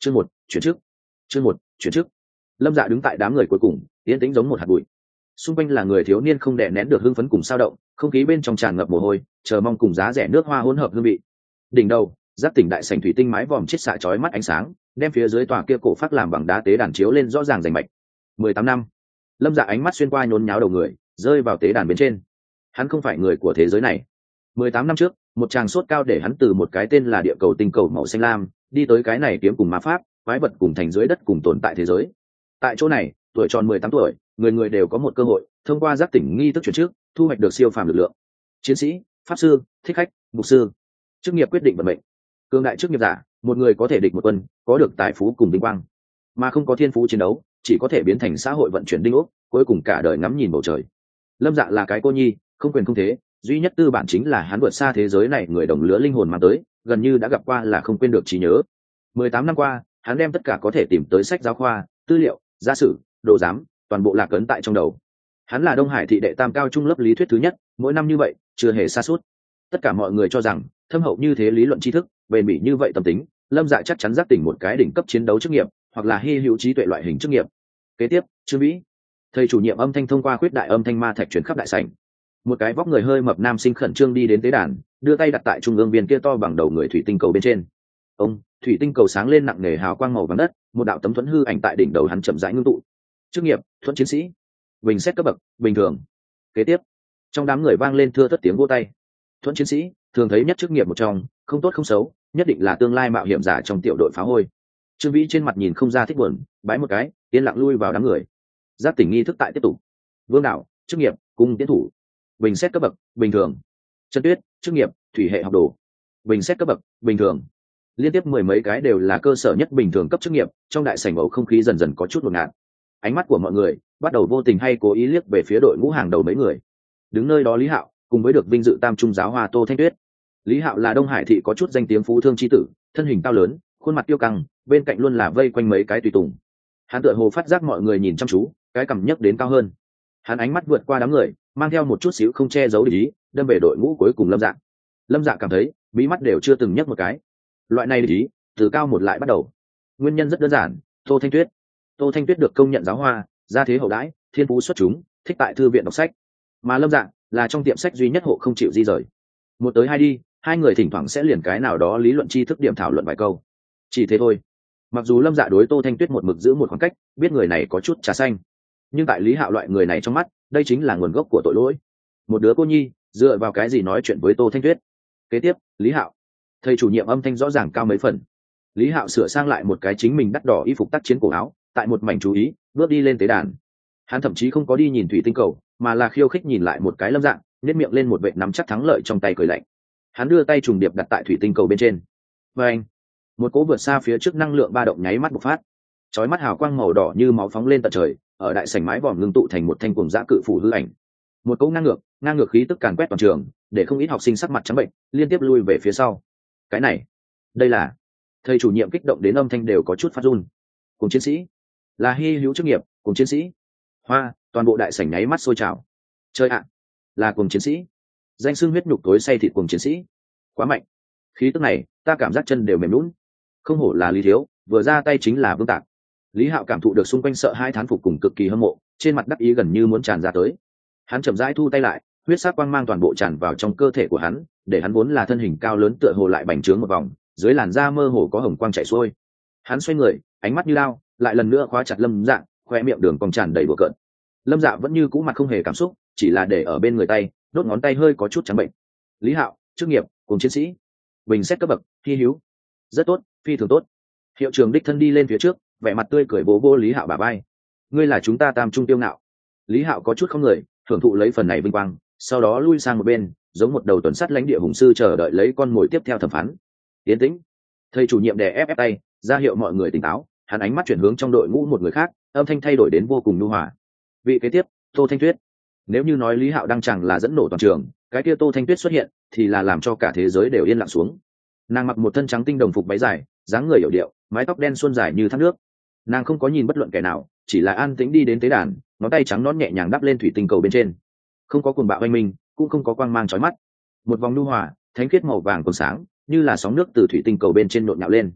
Chương một chuyển chức. Chương một chuyển chức. Lâm Dạ đứng tại đám người cuối cùng, yên tĩnh giống một hạt bụi. Xung quanh là người thiếu niên không đè nén được hưng phấn cùng sao động, không khí bên trong tràn ngập mồ hôi, chờ mong cùng giá rẻ nước hoa hỗn hợp hương vị. Đỉnh đầu, giác tỉnh đại sảnh thủy tinh mái vòm chiết xạ chói mắt ánh sáng, đem phía dưới tòa kia cổ phát làm bằng đá tế đàn chiếu lên rõ ràng rành mạch. 18 năm. Lâm Dạ ánh mắt xuyên qua nhốn nháo đầu người, rơi vào tế đàn bên trên. Hắn không phải người của thế giới này. 18 năm trước, một tràng sốt cao để hắn từ một cái tên là địa cầu tinh cầu màu xanh lam, đi tới cái này kiếm cùng ma pháp, quái vật cùng thành dưới đất cùng tồn tại thế giới. Tại chỗ này, tuổi tròn 18 tuổi, người người đều có một cơ hội thông qua giác tỉnh nghi thức chuyển trước, thu hoạch được siêu phàm lực lượng. Chiến sĩ, pháp sư, thích khách, mục sư. Chức nghiệp quyết định vận mệnh. Cường đại chức nghiệp giả, một người có thể địch một quân, có được tài phú cùng vinh quang, mà không có thiên phú chiến đấu, chỉ có thể biến thành xã hội vận chuyển đinh ốc, cuối cùng cả đời ngắm nhìn bầu trời. Lâm Dạ là cái cô nhi, không quyền không thế, duy nhất tư bản chính là hắn vượt xa thế giới này người đồng lứa linh hồn mang tới, gần như đã gặp qua là không quên được trí nhớ. 18 năm qua, hắn đem tất cả có thể tìm tới sách giáo khoa, tư liệu, gia sử, đồ giám, toàn bộ lạc ấn tại trong đầu. Hắn là Đông Hải thị đệ tam cao trung lớp lý thuyết thứ nhất, mỗi năm như vậy, chưa hề sa sút. Tất cả mọi người cho rằng, thâm hậu như thế lý luận tri thức, bền bỉ như vậy tâm tính, Lâm Dạ chắc chắn giác tỉnh một cái đỉnh cấp chiến đấu chức nghiệp, hoặc là hy hữu trí tuệ loại hình chức nghiệp. Kế tiếp, Trương Vĩ, thầy chủ nhiệm âm thanh thông qua khuyết đại âm thanh ma thạch truyền khắp đại sảnh. Một cái vóc người hơi mập nam sinh khẩn trương đi đến tế đàn, đưa tay đặt tại trung ương viên kia to bằng đầu người thủy tinh cầu bên trên. Ông, thủy tinh cầu sáng lên nặng nề hào quang màu vàng đất, một đạo tấm thuẫn hư ảnh tại đỉnh đầu hắn chậm rãi ngưng tụ. Chức nghiệp, thuẫn chiến sĩ. Bình xét cấp bậc, bình thường. Kế tiếp, trong đám người vang lên thưa thớt tiếng vỗ tay. Thuẫn chiến sĩ, thường thấy nhất chức nghiệp một trong, không tốt không xấu, nhất định là tương lai mạo hiểm giả trong tiểu đội phá hôi. Trương Vĩ trên mặt nhìn không ra thích buồn, bái một cái, yên lặng lui vào đám người. Giác tỉnh nghi thức tại tiếp tục. Vương đạo, chức nghiệp, cung tiến thủ. Bình xét cấp bậc, bình thường. Trần Tuyết, chức nghiệp, thủy hệ học đồ. Bình xét cấp bậc, bình thường. Liên tiếp mười mấy cái đều là cơ sở nhất bình thường cấp chức nghiệp, trong đại sảnh bầu không khí dần dần có chút ngột ngạt. Ánh mắt của mọi người bắt đầu vô tình hay cố ý liếc về phía đội ngũ hàng đầu mấy người. Đứng nơi đó Lý Hạo, cùng với được vinh dự tam trung giáo hoa Tô Thanh Tuyết. Lý Hạo là Đông Hải thị có chút danh tiếng phú thương chi tử, thân hình cao lớn, khuôn mặt tiêu căng, bên cạnh luôn là vây quanh mấy cái tùy tùng. Hắn tựa hồ phát giác mọi người nhìn chăm chú, cái cằm nhấc đến cao hơn. Hắn ánh mắt vượt qua đám người, mang theo một chút xíu không che giấu địch ý, đâm về đội ngũ cuối cùng Lâm Dạ. Lâm Dạ cảm thấy mí mắt đều chưa từng nhấc một cái. Loại này địch ý từ cao một lại bắt đầu. Nguyên nhân rất đơn giản, Tô Thanh Tuyết. Tô Thanh Tuyết được công nhận giáo hoa, gia thế hậu đãi, thiên phú xuất chúng, thích tại thư viện đọc sách. Mà Lâm Dạ là trong tiệm sách duy nhất hộ không chịu di rời. Một tới hai đi, hai người thỉnh thoảng sẽ liền cái nào đó lý luận tri thức điểm thảo luận vài câu. Chỉ thế thôi. Mặc dù Lâm Dạ đối Tô Thanh Tuyết một mực giữ một khoảng cách, biết người này có chút trà xanh, nhưng tại Lý Hạo loại người này trong mắt, đây chính là nguồn gốc của tội lỗi. Một đứa cô nhi dựa vào cái gì nói chuyện với Tô Thanh Tuyết? Kế tiếp, Lý Hạo. Thầy chủ nhiệm âm thanh rõ ràng cao mấy phần. Lý Hạo sửa sang lại một cái chính mình đắt đỏ y phục tác chiến cổ áo, tại một mảnh chú ý bước đi lên tế đàn. Hắn thậm chí không có đi nhìn thủy tinh cầu, mà là khiêu khích nhìn lại một cái Lâm Dạ, nhếch miệng lên một vệt nắm chắc thắng lợi trong tay cười lạnh. Hắn đưa tay trùng điệp đặt tại thủy tinh cầu bên trên. Và anh, một cỗ vượt xa phía trước năng lượng ba động nháy mắt bộc phát, chói mắt hào quang màu đỏ như máu phóng lên tận trời, ở đại sảnh mái vòm ngưng tụ thành một thanh cuồng dã cự phủ hư ảnh. Một cỗ ngang ngược khí tức càn quét toàn trường, để không ít học sinh sắc mặt trắng bệnh, liên tiếp lui về phía sau. Cái này, đây là... Thầy chủ nhiệm kích động đến âm thanh đều có chút phát run. Cùng chiến sĩ, là hy hữu chức nghiệp, cùng chiến sĩ. Hoa, toàn bộ đại sảnh nháy mắt sôi trào. Chơi ạ, là cùng chiến sĩ. Danh xưng huyết nhục tối say thịt cùng chiến sĩ. Quá mạnh. Khí tức này, ta cảm giác chân đều mềm nhũn. Không hổ là Lý Thiếu, vừa ra tay chính là vương tạc. Lý Hạo cảm thụ được xung quanh sợ hai thán phục cùng cực kỳ hâm mộ, trên mặt đắc ý gần như muốn tràn ra tới. Hắn chậm rãi thu tay lại, huyết sắc quang mang toàn bộ tràn vào trong cơ thể của hắn, để hắn vốn là thân hình cao lớn tựa hồ lại bành trướng một vòng, dưới làn da mơ hồ có hồng quang chảy xuôi. Hắn xoay người, ánh mắt như lao, lại lần nữa khóa chặt Lâm Dạ, khoe miệng đường cong tràn đầy bừa cợt. Lâm Dạ vẫn như cũ mặt không hề cảm xúc, chỉ là để ở bên người tay, đốt ngón tay hơi có chút trắng bệnh. Lý Hạo, chức nghiệp, cùng chiến sĩ, bình xét cấp bậc, hy hữu. Rất tốt, phi thường tốt. Hiệu trưởng đích thân đi lên phía trước, vẻ mặt tươi cười vỗ vỗ Lý Hạo bả vai. Ngươi là chúng ta tam trung tiêu ngạo. Lý Hạo có chút không người, hưởng thụ lấy phần này vinh quang, sau đó lui sang một bên, giống một đầu tuần sắt lãnh địa hùng sư chờ đợi lấy con mồi tiếp theo thẩm phán. Tiến tĩnh. Thầy chủ nhiệm đè ép tay, ra hiệu mọi người tỉnh táo. Hắn ánh mắt chuyển hướng trong đội ngũ một người khác, âm thanh thay đổi đến vô cùng nhu hòa. Vị kế tiếp, Tô Thanh Tuyết. Nếu như nói Lý Hạo đang chẳng là dẫn nổ toàn trường, cái kia Tô Thanh Tuyết xuất hiện thì là làm cho cả thế giới đều yên lặng xuống. Nàng mặc một thân trắng tinh đồng phục váy dài, dáng người hiểu điệu, mái tóc đen suôn dài như thác nước. Nàng không có nhìn bất luận kẻ nào, chỉ là an tĩnh đi đến tế đàn, ngón tay trắng nõn nhẹ nhàng đắp lên thủy tinh cầu bên trên. Không có cuồng bạo oanh minh, cũng không có quang mang chói mắt. Một vòng nhu hòa, thánh khiết màu vàng còn sáng, như là sóng nước từ thủy tinh cầu bên trên nhộn nhạo lên.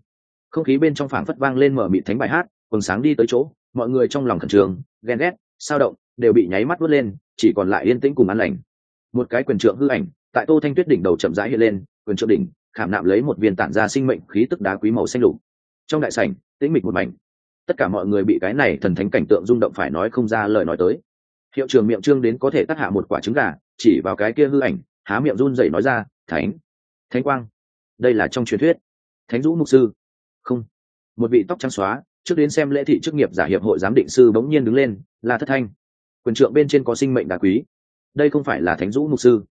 không khí bên trong phảng phất vang lên mở mịt thánh bài hát, quần sáng đi tới chỗ, mọi người trong lòng khẩn trương, ghen ghét, sao động đều bị nháy mắt vút lên, chỉ còn lại yên tĩnh cùng an lành. Một cái quyền trượng hư ảnh tại Tô Thanh Tuyết đỉnh đầu chậm rãi hiện lên, quyền trượng đỉnh khảm nạm lấy một viên tản ra sinh mệnh khí tức đá quý màu xanh lục. Trong đại sảnh tĩnh mịch một mảnh, tất cả mọi người bị cái này thần thánh cảnh tượng rung động phải nói không ra lời nói tới. Hiệu trưởng miệng trương đến có thể tắc hạ một quả trứng gà, chỉ vào cái kia hư ảnh, há miệng run rẩy nói ra, thánh quang, đây là trong truyền thuyết thánh dũ mục sư. Không. Một vị tóc trắng xóa trước đến xem lễ thị chức nghiệp giả hiệp hội giám định sư bỗng nhiên đứng lên, là Thất Thanh. Quyền trượng bên trên có sinh mệnh đá quý, đây không phải là thánh dũ mục sư,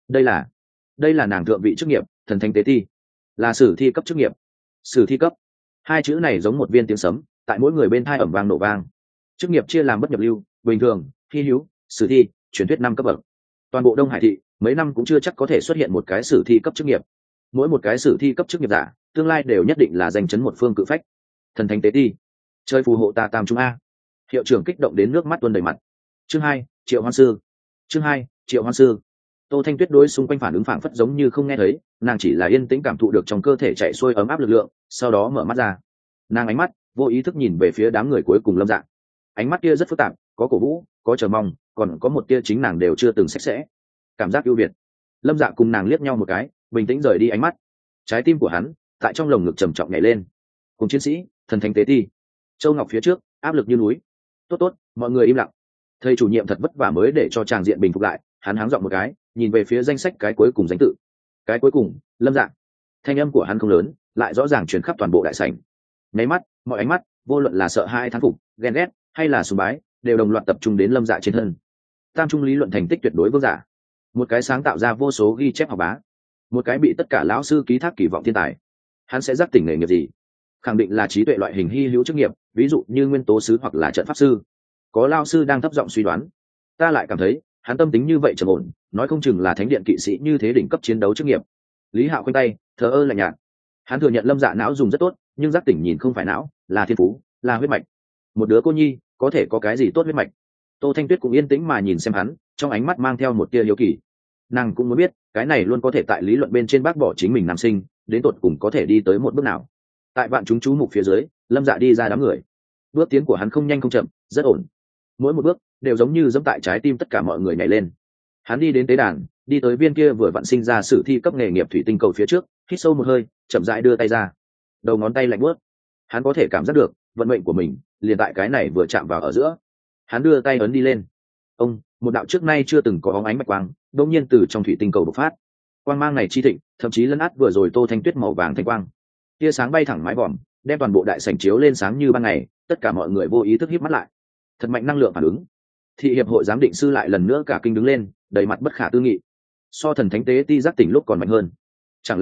đây là nàng thượng vị chức nghiệp thần thánh tế ti, là sử thi cấp chức nghiệp. Sử thi cấp, hai chữ này giống một viên tiếng sấm tại mỗi người bên thai ẩm vang nổ vang. Chức nghiệp chia làm bất nhập lưu, bình thường, hy hữu, sử thi, truyền thuyết 5 cấp bậc. Toàn bộ Đông Hải thị mấy năm cũng chưa chắc có thể xuất hiện một cái sử thi cấp chức nghiệp. Mỗi một cái sử thi cấp chức nghiệp giả tương lai đều nhất định là danh chấn một phương cự phách. Thần thánh tế ti, chơi phù hộ ta tam trung a. Hiệu trưởng kích động đến nước mắt tuôn đầy mặt. Chương 2, Triệu Hoan Sư. Chương 2, Triệu Hoan Sư. Tô Thanh Tuyết đối xung quanh phản ứng phảng phất giống như không nghe thấy, nàng chỉ là yên tĩnh cảm thụ được trong cơ thể chạy xuôi ấm áp lực lượng, sau đó mở mắt ra. Nàng ánh mắt vô ý thức nhìn về phía đám người cuối cùng Lâm Dạ. Ánh mắt kia rất phức tạp, có cổ vũ, có chờ mong, còn có một tia chính nàng đều chưa từng sạch sẽ. Cảm giác ưu việt. Lâm Dạ cùng nàng liếc nhau một cái, bình tĩnh rời đi ánh mắt. Trái tim của hắn tại trong lồng ngực trầm trọng nhảy lên. Cùng chiến sĩ, thần thánh tế ti. Châu Ngọc phía trước, áp lực như núi. Tốt, mọi người im lặng. Thầy chủ nhiệm thật vất vả mới để cho tràng diện bình phục lại, hắn háng giọng một cái, nhìn về phía danh sách cái cuối cùng danh tự. Cái cuối cùng, Lâm Dạ. Thanh âm của hắn không lớn, lại rõ ràng truyền khắp toàn bộ đại sảnh. Nháy mắt, mọi ánh mắt, vô luận là sợ hãi thán phục, ghen ghét hay là sùng bái, đều đồng loạt tập trung đến Lâm Dạ trên thân. Tam trung lý luận thành tích tuyệt đối vương giả, một cái sáng tạo ra vô số ghi chép học bá, một cái bị tất cả lão sư ký thác kỳ vọng thiên tài. Hắn sẽ giác tỉnh nghề nghiệp gì? Khẳng định là trí tuệ loại hình hy hữu chức nghiệp, ví dụ như nguyên tố sứ hoặc là trận pháp sư. Có lao sư đang thấp giọng suy đoán. Ta lại cảm thấy hắn tâm tính như vậy trầm ổn, nói không chừng là thánh điện kỵ sĩ như thế đỉnh cấp chiến đấu chức nghiệp. Lý Hạo khoanh tay, thờ ơ lạnh nhạt. Hắn thừa nhận Lâm Dạ não dùng rất tốt, nhưng giác tỉnh nhìn không phải não, là thiên phú, là huyết mạch. Một đứa cô nhi có thể có cái gì tốt huyết mạch? Tô Thanh Tuyết cũng yên tĩnh mà nhìn xem hắn, trong ánh mắt mang theo một tia hiếu kỳ. Nàng cũng muốn biết cái này luôn có thể tại lý luận bên trên bác bỏ chính mình nam sinh, đến tột cùng có thể đi tới một bước nào. Tại vạn chúng chú mục phía dưới, Lâm Dạ đi ra đám người. Bước tiến của hắn không nhanh không chậm, rất ổn. Mỗi một bước đều giống như giẫm tại trái tim tất cả mọi người nhảy lên. Hắn đi đến tế đàn, đi tới viên kia vừa vặn sinh ra sử thi cấp nghề nghiệp thủy tinh cầu phía trước, hít sâu một hơi, chậm rãi đưa tay ra. Đầu ngón tay lạnh buốt. Hắn có thể cảm giác được vận mệnh của mình liền tại cái này vừa chạm vào ở giữa. Hắn đưa tay ấn đi lên. Một đạo trước nay chưa từng có bóng ánh bạch quang đột nhiên từ trong thủy tinh cầu bộc phát. Quang mang này chi thịnh, thậm chí lấn át vừa rồi Tô Thanh Tuyết màu vàng thanh quang. Tia sáng bay thẳng mái vòm, đem toàn bộ đại sảnh chiếu lên sáng như ban ngày, tất cả mọi người vô ý thức híp mắt lại. Thật mạnh năng lượng phản ứng. Thị hiệp hội giám định sư lại lần nữa cả kinh đứng lên, đầy mặt bất khả tư nghị. So thần thánh tế ti giác tỉnh lúc còn mạnh hơn. Chẳng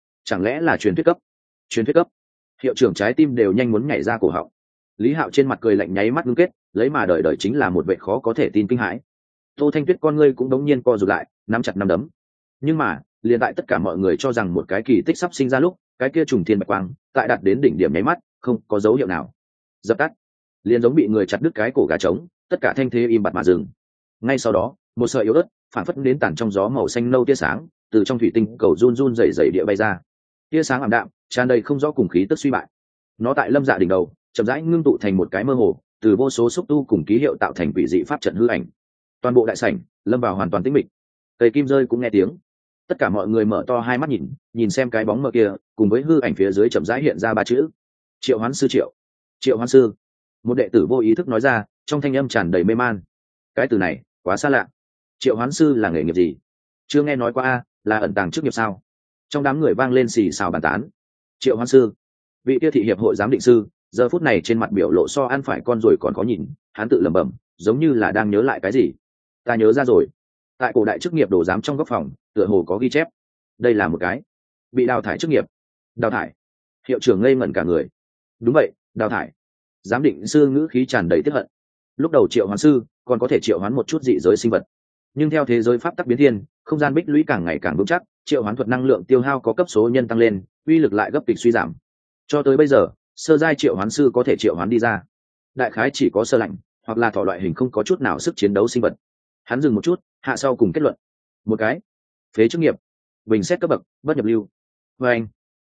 lẽ là truyền thuyết cấp? Truyền thuyết cấp. Hiệu trưởng trái tim đều nhanh muốn nhảy ra cổ họng. Lý Hạo trên mặt cười lạnh nháy mắt ngưng kết, lấy mà đợi chính là một vệ khó có thể tin kinh hãi. Tô Thanh Tuyết con ngươi cũng đống nhiên co rụt lại, nắm chặt nắm đấm. Nhưng mà, liền tại tất cả mọi người cho rằng một cái kỳ tích sắp sinh ra lúc, cái kia trùng thiên bạch quang, tại đạt đến đỉnh điểm nháy mắt, không có dấu hiệu nào. Dập tắt. Liền giống bị người chặt đứt cái cổ gà trống, tất cả thanh thế im bặt mà dừng. Ngay sau đó, một sợi yếu ớt, phản phất đến tản trong gió màu xanh nâu tia sáng, từ trong thủy tinh cầu run run rẩy rẩy địa bay ra. Tia sáng ảm đạm, tràn đầy không rõ cùng khí tức suy bại. Nó tại Lâm Dạ đỉnh đầu, chậm rãi ngưng tụ thành một cái mơ hồ, từ vô số xúc tu cùng ký hiệu tạo thành quỷ dị pháp trận hư ảnh. Toàn bộ đại sảnh lâm vào hoàn toàn tĩnh mịch. Cây kim rơi cũng nghe tiếng. Tất cả mọi người mở to hai mắt nhìn xem cái bóng mờ kia, cùng với hư ảnh phía dưới chậm rãi hiện ra ba chữ: Triệu Hoán Sư. Triệu Hoán Sư. Một đệ tử vô ý thức nói ra, trong thanh âm tràn đầy mê man. Cái từ này quá xa lạ. Triệu Hoán Sư là nghề nghiệp gì? Chưa nghe nói qua a, là ẩn tàng chức nghiệp sao? Trong đám người vang lên xì xào bàn tán. Triệu Hoán Sư, vị kia thị hiệp hội giám định sư, giờ phút này trên mặt biểu lộ so ăn phải con rồi còn có nhìn. Hắn tự lẩm bẩm, giống như là đang nhớ lại cái gì. Ta nhớ ra rồi, tại cổ đại chức nghiệp đồ giám trong góc phòng tựa hồ có ghi chép. Đây là một cái bị đào thải chức nghiệp. Đào thải? Hiệu trưởng ngây ngẩn cả người. Đúng vậy, đào thải. Giám định sư ngữ khí tràn đầy tiếc hận. Lúc đầu triệu hoán sư còn có thể triệu hoán một chút dị giới sinh vật, nhưng theo thế giới pháp tắc biến thiên, không gian bích lũy càng ngày càng vững chắc, triệu hoán thuật năng lượng tiêu hao có cấp số nhân tăng lên, uy lực lại gấp kịch suy giảm. Cho tới bây giờ, sơ giai triệu hoán sư có thể triệu hoán đi ra đại khái chỉ có sơ lạnh hoặc là thỏ loại hình không có chút nào sức chiến đấu sinh vật. Hắn dừng một chút, hạ sau cùng kết luận: một cái phế chức nghiệp, bình xét cấp bậc bất nhập lưu. Và anh,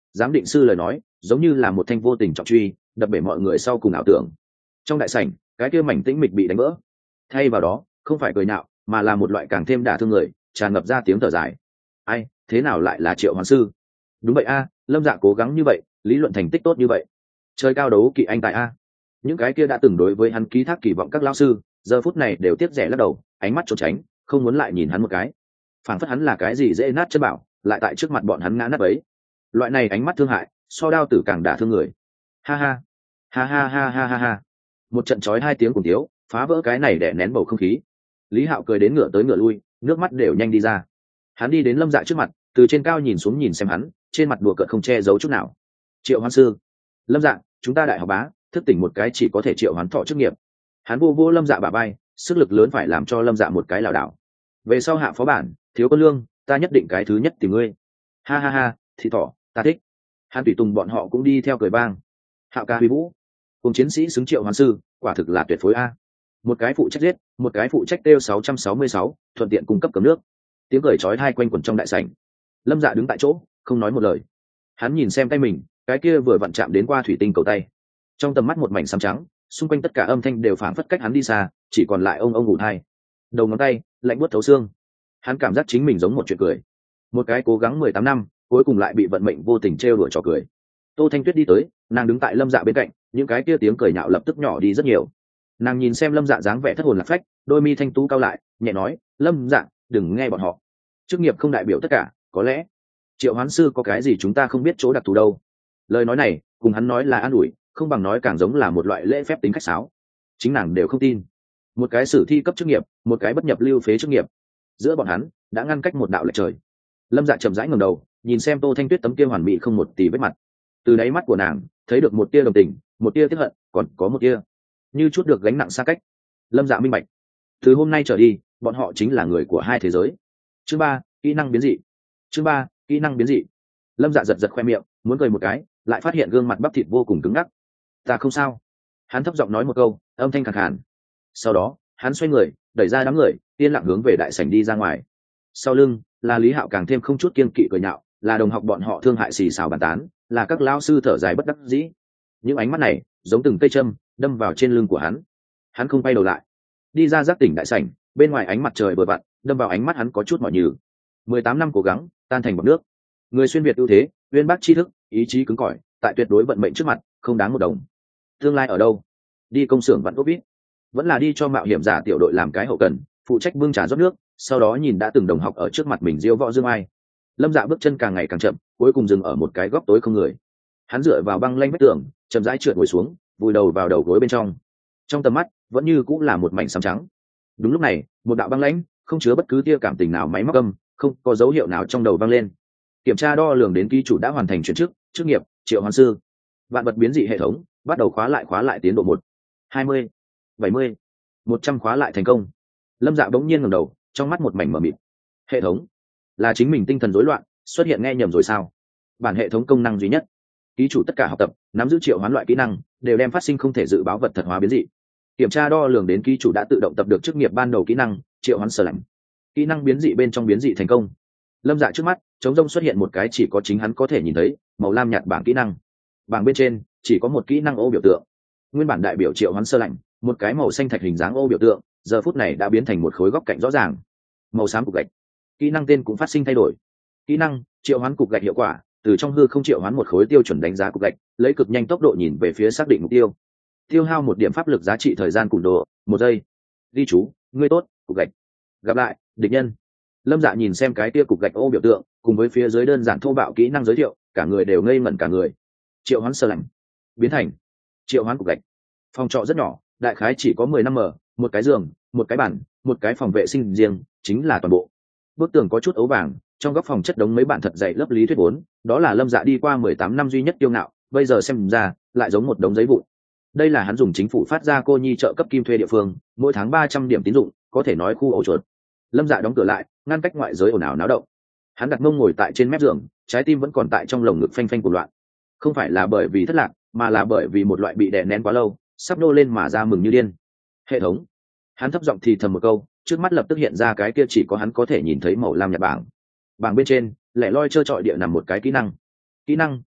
giám định sư lời nói giống như là một thanh vô tình trọng truy, đập bể mọi người sau cùng ảo tưởng. Trong đại sảnh, cái kia mảnh tĩnh mịch bị đánh vỡ, thay vào đó không phải cười nhạo mà là một loại càng thêm đả thương người, tràn ngập ra tiếng thở dài. Ai, thế nào lại là Triệu Hoán Sư? Đúng vậy a, Lâm Dạ cố gắng như vậy, lý luận thành tích tốt như vậy, chơi cao đấu kỵ anh tại a. Những cái kia đã từng đối với hắn ký thác kỳ vọng các lão sư, giờ phút này đều tiếc rẻ lắc đầu, ánh mắt trốn tránh, không muốn lại nhìn hắn một cái. Phảng phất hắn là cái gì dễ nát chân bảo, lại tại trước mặt bọn hắn ngã nát ấy. Loại này ánh mắt thương hại, so đao tử càng đả thương người. Ha ha, ha ha ha ha ha ha. Một trận chói hai tiếng cùng tiếu, phá vỡ cái này đè nén bầu không khí. Lý Hạo cười đến ngửa tới ngửa lui, nước mắt đều nhanh đi ra. Hắn đi đến Lâm Dạ trước mặt, từ trên cao nhìn xuống nhìn xem hắn, trên mặt đùa cợt không che giấu chút nào. Triệu Hoán Sư, Lâm Dạ, chúng ta đại học bá, thức tỉnh một cái chỉ có thể triệu hoán thọ chức nghiệp. Hắn vô vô Lâm Dạ bả vai, sức lực lớn phải làm cho Lâm Dạ một cái lảo đảo. Về sau hạ phó bản, thiếu có lương, ta nhất định cái thứ nhất tìm ngươi. Ha ha ha, thị thỏ, ta thích. Hắn tùy tùng bọn họ cũng đi theo cười vang. Hạo ca huy vũ, cùng chiến sĩ xứng Triệu Hoán Sư, quả thực là tuyệt phối a. Một cái phụ trách giết, một cái phụ trách tiêu 666, thuận tiện cung cấp cấm nước. Tiếng cười chói tai quanh quẩn trong đại sảnh. Lâm Dạ đứng tại chỗ, không nói một lời. Hắn nhìn xem tay mình, cái kia vừa vặn chạm đến qua thủy tinh cầu tay. Trong tầm mắt một mảnh xám trắng, xung quanh tất cả âm thanh đều phảng phất cách hắn đi xa, chỉ còn lại ông ù tai. Đầu ngón tay lạnh buốt thấu xương. Hắn cảm giác chính mình giống một chuyện cười. Một cái cố gắng 18 năm, cuối cùng lại bị vận mệnh vô tình trêu đùa trò cười. Tô Thanh Tuyết đi tới, nàng đứng tại Lâm Dạ bên cạnh, những cái kia tiếng cười nhạo lập tức nhỏ đi rất nhiều. Nàng nhìn xem Lâm Dạ dáng vẻ thất hồn lạc phách, đôi mi thanh tú cao lại, nhẹ nói, Lâm Dạ, đừng nghe bọn họ, chức nghiệp không đại biểu tất cả, có lẽ Triệu Hoán Sư có cái gì chúng ta không biết chỗ đặc thù đâu. Lời nói này cùng hắn nói là an ủi, không bằng nói càng giống là một loại lễ phép tính khách sáo. Chính nàng đều không tin, một cái sử thi cấp chức nghiệp, một cái bất nhập lưu phế chức nghiệp, giữa bọn hắn đã ngăn cách một đạo lệch trời. Lâm Dạ chậm rãi ngẩng đầu, nhìn xem Tô Thanh Tuyết tấm kia hoàn mỹ không một tì vết mặt, từ đáy mắt của nàng thấy được một tia đồng tình, một tia tiếc hận, còn có một tia như chút được gánh nặng xa cách. Lâm Dạ minh bạch, từ hôm nay trở đi bọn họ chính là người của hai thế giới. Chương 3, kỹ năng biến dị. Chương 3, kỹ năng biến dị. Lâm Dạ giật giật khoe miệng, muốn cười một cái, lại phát hiện gương mặt bắp thịt vô cùng cứng ngắc. Ta không sao. Hắn thấp giọng nói một câu, âm thanh khàn khàn. Sau đó hắn xoay người, đẩy ra đám người, yên lặng hướng về đại sảnh đi ra ngoài. Sau lưng là Lý Hạo càng thêm không chút kiêng kỵ cười nhạo, là đồng học bọn họ thương hại xì xào bàn tán, là các lão sư thở dài bất đắc dĩ. Những ánh mắt này giống từng cây châm đâm vào trên lưng của hắn. Hắn không quay đầu lại, đi ra giác tỉnh đại sảnh. Bên ngoài ánh mặt trời vừa vặn đâm vào ánh mắt hắn, có chút mỏi nhừ. 18 năm cố gắng tan thành bọt nước. Người xuyên việt ưu thế, uyên bác tri thức, ý chí cứng cỏi, tại tuyệt đối vận mệnh trước mặt không đáng một đồng. Tương lai ở đâu? Đi công xưởng vặn ốp vít, vẫn là đi cho mạo hiểm giả tiểu đội làm cái hậu cần, phụ trách bưng trà rót nước, sau đó nhìn đã từng đồng học ở trước mặt mình diêu võ dương ai. Lâm Dạ bước chân càng ngày càng chậm, cuối cùng dừng ở một cái góc tối không người. Hắn dựa vào băng lanh vách tường, chậm rãi trượt ngồi xuống, vùi đầu vào đầu gối bên trong. Trong tầm mắt vẫn như cũng là một mảnh xám trắng. Đúng lúc này, một đạo băng lãnh, không chứa bất cứ tia cảm tình nào máy móc âm, không có dấu hiệu nào trong đầu vang lên. Kiểm tra đo lường đến ký chủ đã hoàn thành chuyển chức nghiệp Triệu Hoán Sư. Vạn vật biến dị hệ thống bắt đầu khóa lại tiến độ 1, 20, 70, 100 khóa lại thành công. Lâm Dạ bỗng nhiên ngẩng đầu, trong mắt một mảnh mờ mịt. Hệ thống là chính mình tinh thần rối loạn, xuất hiện nghe nhầm rồi sao? Bản hệ thống công năng duy nhất, ký chủ tất cả học tập nắm giữ triệu hoán loại kỹ năng đều đem phát sinh không thể dự báo vật thật hóa biến dị. Kiểm tra đo lường đến ký chủ đã tự động tập được chức nghiệp ban đầu kỹ năng triệu hoán sờ lạnh. Kỹ năng biến dị bên trong biến dị thành công. Lâm Dạ trước mắt trống rông xuất hiện một cái chỉ có chính hắn có thể nhìn thấy màu lam nhạt bảng kỹ năng. Bảng bên trên chỉ có một kỹ năng ô biểu tượng, nguyên bản đại biểu triệu hoán sơ lạnh, một cái màu xanh thạch hình dáng ô biểu tượng giờ phút này đã biến thành một khối góc cạnh rõ ràng màu xám cục gạch. Kỹ năng tên cũng phát sinh thay đổi. Kỹ năng triệu hoán cục gạch hiệu quả, từ trong hư không triệu hoán một khối tiêu chuẩn đánh giá cục gạch, lấy cực nhanh tốc độ nhìn về phía xác định mục tiêu, tiêu hao 1 điểm pháp lực giá trị thời gian cùn đồ 1 giây. Ghi chú, ngươi tốt, cục gạch. Gặp lại, địch nhân. Lâm Dạ nhìn xem cái tia cục gạch ô biểu tượng cùng với phía dưới đơn giản thô bạo kỹ năng giới thiệu, cả người đều ngây ngẩn cả người. Triệu hoán sơ lạnh biến thành triệu hoán cục gạch. Phòng trọ rất nhỏ, đại khái chỉ có 15 m, một cái giường, một cái bàn, một cái phòng vệ sinh riêng, chính là toàn bộ. Bức tường có chút ấu vàng, trong góc phòng chất đống mấy bản thật dày lớp lý thuyết vốn, đó là Lâm Dạ đi qua 18 năm duy nhất kiêu ngạo, bây giờ xem ra lại giống một đống giấy vụn. Đây là hắn dùng chính phủ phát ra cô nhi trợ cấp kim thuê địa phương, mỗi tháng 300 điểm tín dụng, có thể nói khu ổ chuột. Lâm Dạ đóng cửa lại, ngăn cách ngoại giới ồn ào náo động. Hắn đặt mông ngồi tại trên mép giường, trái tim vẫn còn tại trong lồng ngực phanh phanh cuồng loạn. Không phải là bởi vì thất lạc, mà là bởi vì một loại bị đè nén quá lâu, sắp nô lên mà ra mừng như điên. Hệ thống. Hắn thấp giọng thì thầm một câu, trước mắt lập tức hiện ra cái kia chỉ có hắn có thể nhìn thấy màu lam nhạt bảng. Bảng bên trên lẻ loi trơ trọi địa nằm một cái kỹ năng. Kỹ năng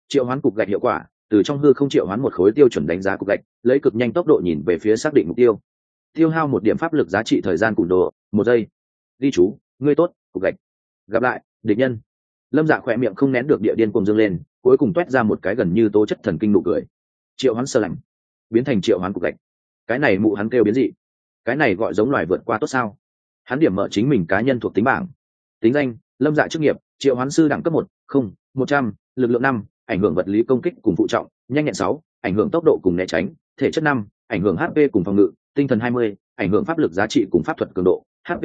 triệu hoán cục gạch hiệu quả, từ trong hư không triệu hoán một khối tiêu chuẩn đánh giá cục gạch, lấy cực nhanh tốc độ nhìn về phía xác định mục tiêu. Tiêu hao 1 điểm pháp lực giá trị thời gian cùn đồ 1 giây. Ghi chú, ngươi tốt, cục gạch. Gặp lại, địch nhân. Lâm Dạ khỏe miệng không nén được địa điên cuồng dương lên, cuối cùng toét ra một cái gần như tố chất thần kinh nụ cười. Triệu hoán sơ lạnh biến thành triệu hoán cục gạch. Cái này mụ hắn kêu biến dị. Cái này gọi giống loài vượt qua tốt sao? Hắn điểm mở chính mình cá nhân thuộc tính bảng. Tính danh: Lâm Dạ, chức nghiệp triệu hoán sư, đẳng cấp 100, lực lượng 5, ảnh hưởng vật lý công kích cùng phụ trọng, nhanh nhẹn 6, ảnh hưởng tốc độ cùng né tránh, thể chất 5, ảnh hưởng HP cùng phòng ngự, tinh thần 20, ảnh hưởng pháp lực giá trị cùng pháp thuật cường độ, HP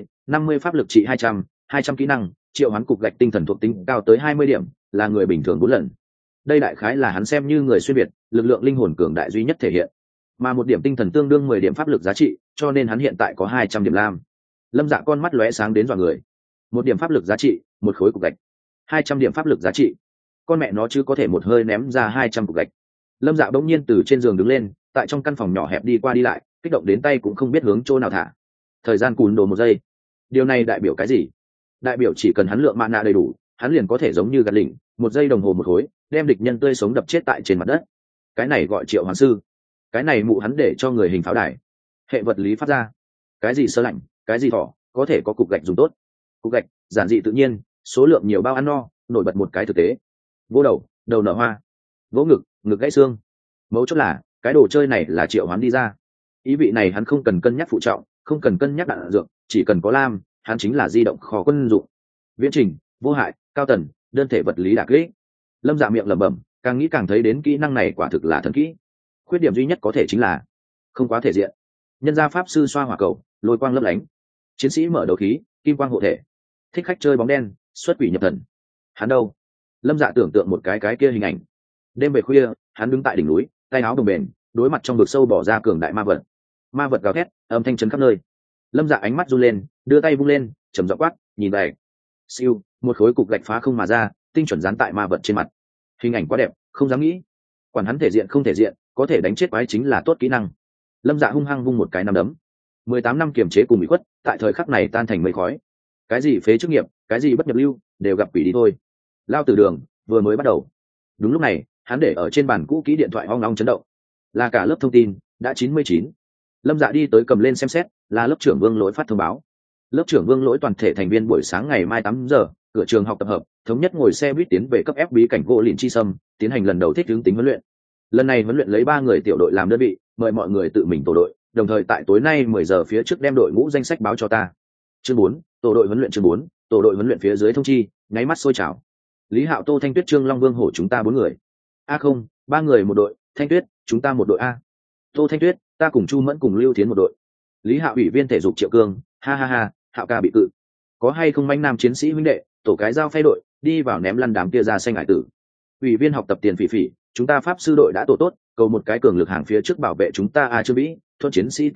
50 pháp lực trị 200 kỹ năng, triệu hoán cục gạch tinh thần thuộc tính cao tới 20 điểm, là người bình thường 4 lần. Đây đại khái là hắn xem như người xuyên việt, lực lượng linh hồn cường đại duy nhất thể hiện. Mà 1 điểm tinh thần tương đương 10 điểm pháp lực giá trị, cho nên hắn hiện tại có 200 điểm lam. Lâm Dạ con mắt lóe sáng đến dọa người. 1 điểm pháp lực giá trị, một khối cục gạch. 200 điểm pháp lực giá trị. Con mẹ nó chứ có thể một hơi ném ra 200 cục gạch. Lâm Dạ bỗng nhiên từ trên giường đứng lên, tại trong căn phòng nhỏ hẹp đi qua đi lại, kích động đến tay cũng không biết hướng chỗ nào thả. Thời gian cùn đồ 1 giây. Điều này đại biểu cái gì? Đại biểu chỉ cần hắn lượng mana đầy đủ, hắn liền có thể giống như gạt lỉnh, 1 giây đồng hồ một khối, đem địch nhân tươi sống đập chết tại trên mặt đất. Cái này gọi triệu hoán sư. Cái này mụ hắn để cho người hình pháo đài. Hệ vật lý phát ra. Cái gì sơ lạnh, cái gì thỏ, có thể có cục gạch dùng tốt. Cục gạch giản dị tự nhiên, số lượng nhiều bao ăn no, nổi bật một cái thực tế. Vô đầu, đầu nở hoa. Vỗ ngực, ngực gãy xương. Mấu chốt là cái đồ chơi này là triệu hoán đi ra. Ý vị này hắn không cần cân nhắc phụ trọng, không cần cân nhắc đạn dược, chỉ cần có lam, hắn chính là di động kho quân dụng. Viễn trình, vô hại, cao tần, đơn thể vật lý đả kích. Lâm Dạ miệng lẩm bẩm, càng nghĩ càng thấy đến kỹ năng này quả thực là thần kỹ. Khuyết điểm duy nhất có thể chính là không quá thể diện. Nhân gia pháp sư xoa hỏa cầu, lôi quang lấp lánh. Chiến sĩ mở đầu khí, kim quang hộ thể. Thích khách chơi bóng đen, xuất quỷ nhập thần. Hắn đâu? Lâm Dạ tưởng tượng một cái kia hình ảnh. Đêm về khuya, hắn đứng tại đỉnh núi, tay áo đồng bền, đối mặt trong vực sâu bỏ ra cường đại ma vật. Ma vật gào thét, âm thanh chấn khắp nơi. Lâm Dạ ánh mắt run lên, đưa tay vung lên, trầm giọng quát, nhìn về. Siêu, một khối cục gạch phá không mà ra, tinh chuẩn dán tại ma vật trên mặt. Hình ảnh quá đẹp, không dám nghĩ. Quản hắn thể diện không thể diện, có thể đánh chết quái chính là tốt kỹ năng. Lâm Dạ hung hăng vung một cái nắm đấm. 18 năm kiềm chế cùng bị khuất, tại thời khắc này tan thành mây khói. Cái gì phế chức nghiệp, cái gì bất nhập lưu, đều gặp quỷ đi thôi. Lao từ đường vừa mới bắt đầu. Đúng lúc này, hắn để ở trên bàn cũ kỹ điện thoại hoang long chấn động. Là cả lớp thông tin, đã 99. Lâm Dạ đi tới cầm lên xem xét, là lớp trưởng Vương Lỗi phát thông báo. Lớp trưởng Vương Lỗi toàn thể thành viên buổi sáng ngày mai 8 giờ, cửa trường học tập hợp, thống nhất ngồi xe buýt tiến về cấp F bí cảnh gỗ lìn chi sâm, tiến hành lần đầu thích ứng tính huấn luyện. Lần này huấn luyện lấy 3 người tiểu đội làm đơn vị, mời mọi người tự mình tổ đội, đồng thời tại tối nay 10 giờ phía trước đem đội ngũ danh sách báo cho ta. Chương 4, tổ đội huấn luyện chương 4, tổ đội huấn luyện phía dưới thông chi, nháy mắt sôi trào. Lý Hạo, Tô Thanh Tuyết, Trương Long, Vương Hổ, chúng ta 4 người. A không, 3 người một đội, Thanh Tuyết, chúng ta một đội a. Tô Thanh Tuyết, ta cùng Chu Mẫn cùng Lưu Thiến một đội. Lý Hạo, ủy viên thể dục Triệu Cương, ha ha ha, Hạo ca bị cự. Có hay không manh nam chiến sĩ huynh đệ, tổ cái dao phay đội, đi vào ném lăn đám kia ra xanh hải tử. Ủy viên học tập Tiền Phỉ Phỉ, chúng ta pháp sư đội đã tổ tốt, cầu một cái cường lực hàng phía trước bảo vệ chúng ta a. Trương Vĩ, thôn chiến sĩ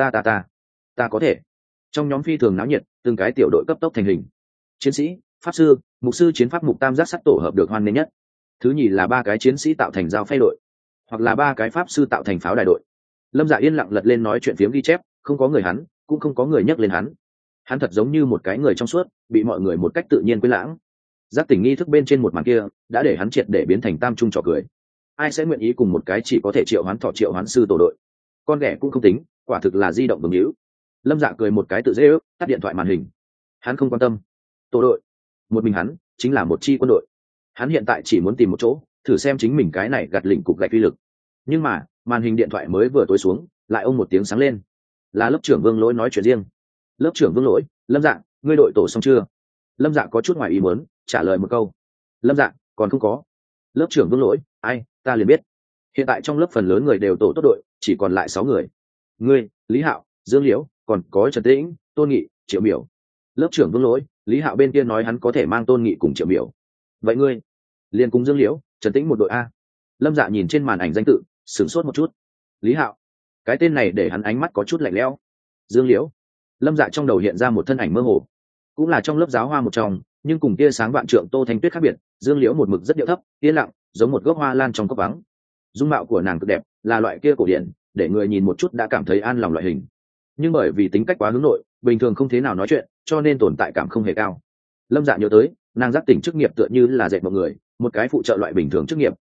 ta có thể. Trong nhóm phi thường náo nhiệt, từng cái tiểu đội cấp tốc thành hình. Chiến sĩ, pháp sư, mục sư chiến pháp mục tam giác sắt tổ hợp được hoan nghênh nhất. Thứ nhì là 3 cái chiến sĩ tạo thành dao phay đội, hoặc là 3 cái pháp sư tạo thành pháo đài đội. Lâm Dạ yên lặng lật lên nói chuyện phiếm ghi chép, không có người hắn, cũng không có người nhắc lên hắn. Hắn thật giống như một cái người trong suốt, bị mọi người một cách tự nhiên quên lãng. Giác tỉnh nghi thức bên trên một màn kia, đã để hắn triệt để biến thành tam trung trò cười. Ai sẽ nguyện ý cùng một cái chỉ có thể triệu hoán thọ triệu hoán sư tổ đội? Con ghẻ cũng không tính, quả thực là di động bừng hữu. Lâm Dạ cười một cái tự dễ ước, tắt điện thoại màn hình. Hắn không quan tâm. Tổ đội, một mình hắn chính là một chi quân đội. Hắn hiện tại chỉ muốn tìm một chỗ, thử xem chính mình cái này gạt lỉnh cục gạch uy lực. Nhưng mà, màn hình điện thoại mới vừa tối xuống, lại ông một tiếng sáng lên. Là lớp trưởng Vương Lỗi nói chuyện riêng. Lớp trưởng Vương Lỗi, Lâm Dạ, ngươi đội tổ xong chưa? Lâm Dạ có chút ngoài ý muốn, trả lời một câu. Lâm Dạ, còn không có. Lớp trưởng Vương Lỗi, ai, ta liền biết. Hiện tại trong lớp phần lớn người đều tổ tốt đội, chỉ còn lại 6 người. Ngươi, Lý Hạo, Dương Liễu, còn có Trần Tĩnh, Tôn Nghị, Triệu Miểu. Lớp trưởng Vương Lỗi, Lý Hạo bên kia nói hắn có thể mang Tôn Nghị cùng Triệu Miểu. Vậy ngươi, liền cùng Dương Liễu, Trần Tĩnh một đội a. Lâm Dạ nhìn trên màn ảnh danh tự, sửng sốt một chút. Lý Hạo, cái tên này để hắn ánh mắt có chút lạnh lẽo. Dương Liễu, Lâm Dạ trong đầu hiện ra một thân ảnh mơ hồ, cũng là trong lớp giáo hoa một trong, nhưng cùng tia sáng vạn trượng Tô Thanh Tuyết khác biệt. Dương Liễu một mực rất điệu thấp, yên lặng, giống một gốc hoa lan trong cốc vắng. Dung mạo của nàng cực đẹp, là loại kia cổ điển, để người nhìn một chút đã cảm thấy an lòng loại hình. Nhưng bởi vì tính cách quá hướng nội, bình thường không thế nào nói chuyện, cho nên tồn tại cảm không hề cao. Lâm Dạ nhớ tới, nàng giác tỉnh chức nghiệp tựa như là dệt một người, một cái phụ trợ loại bình thường chức nghiệp,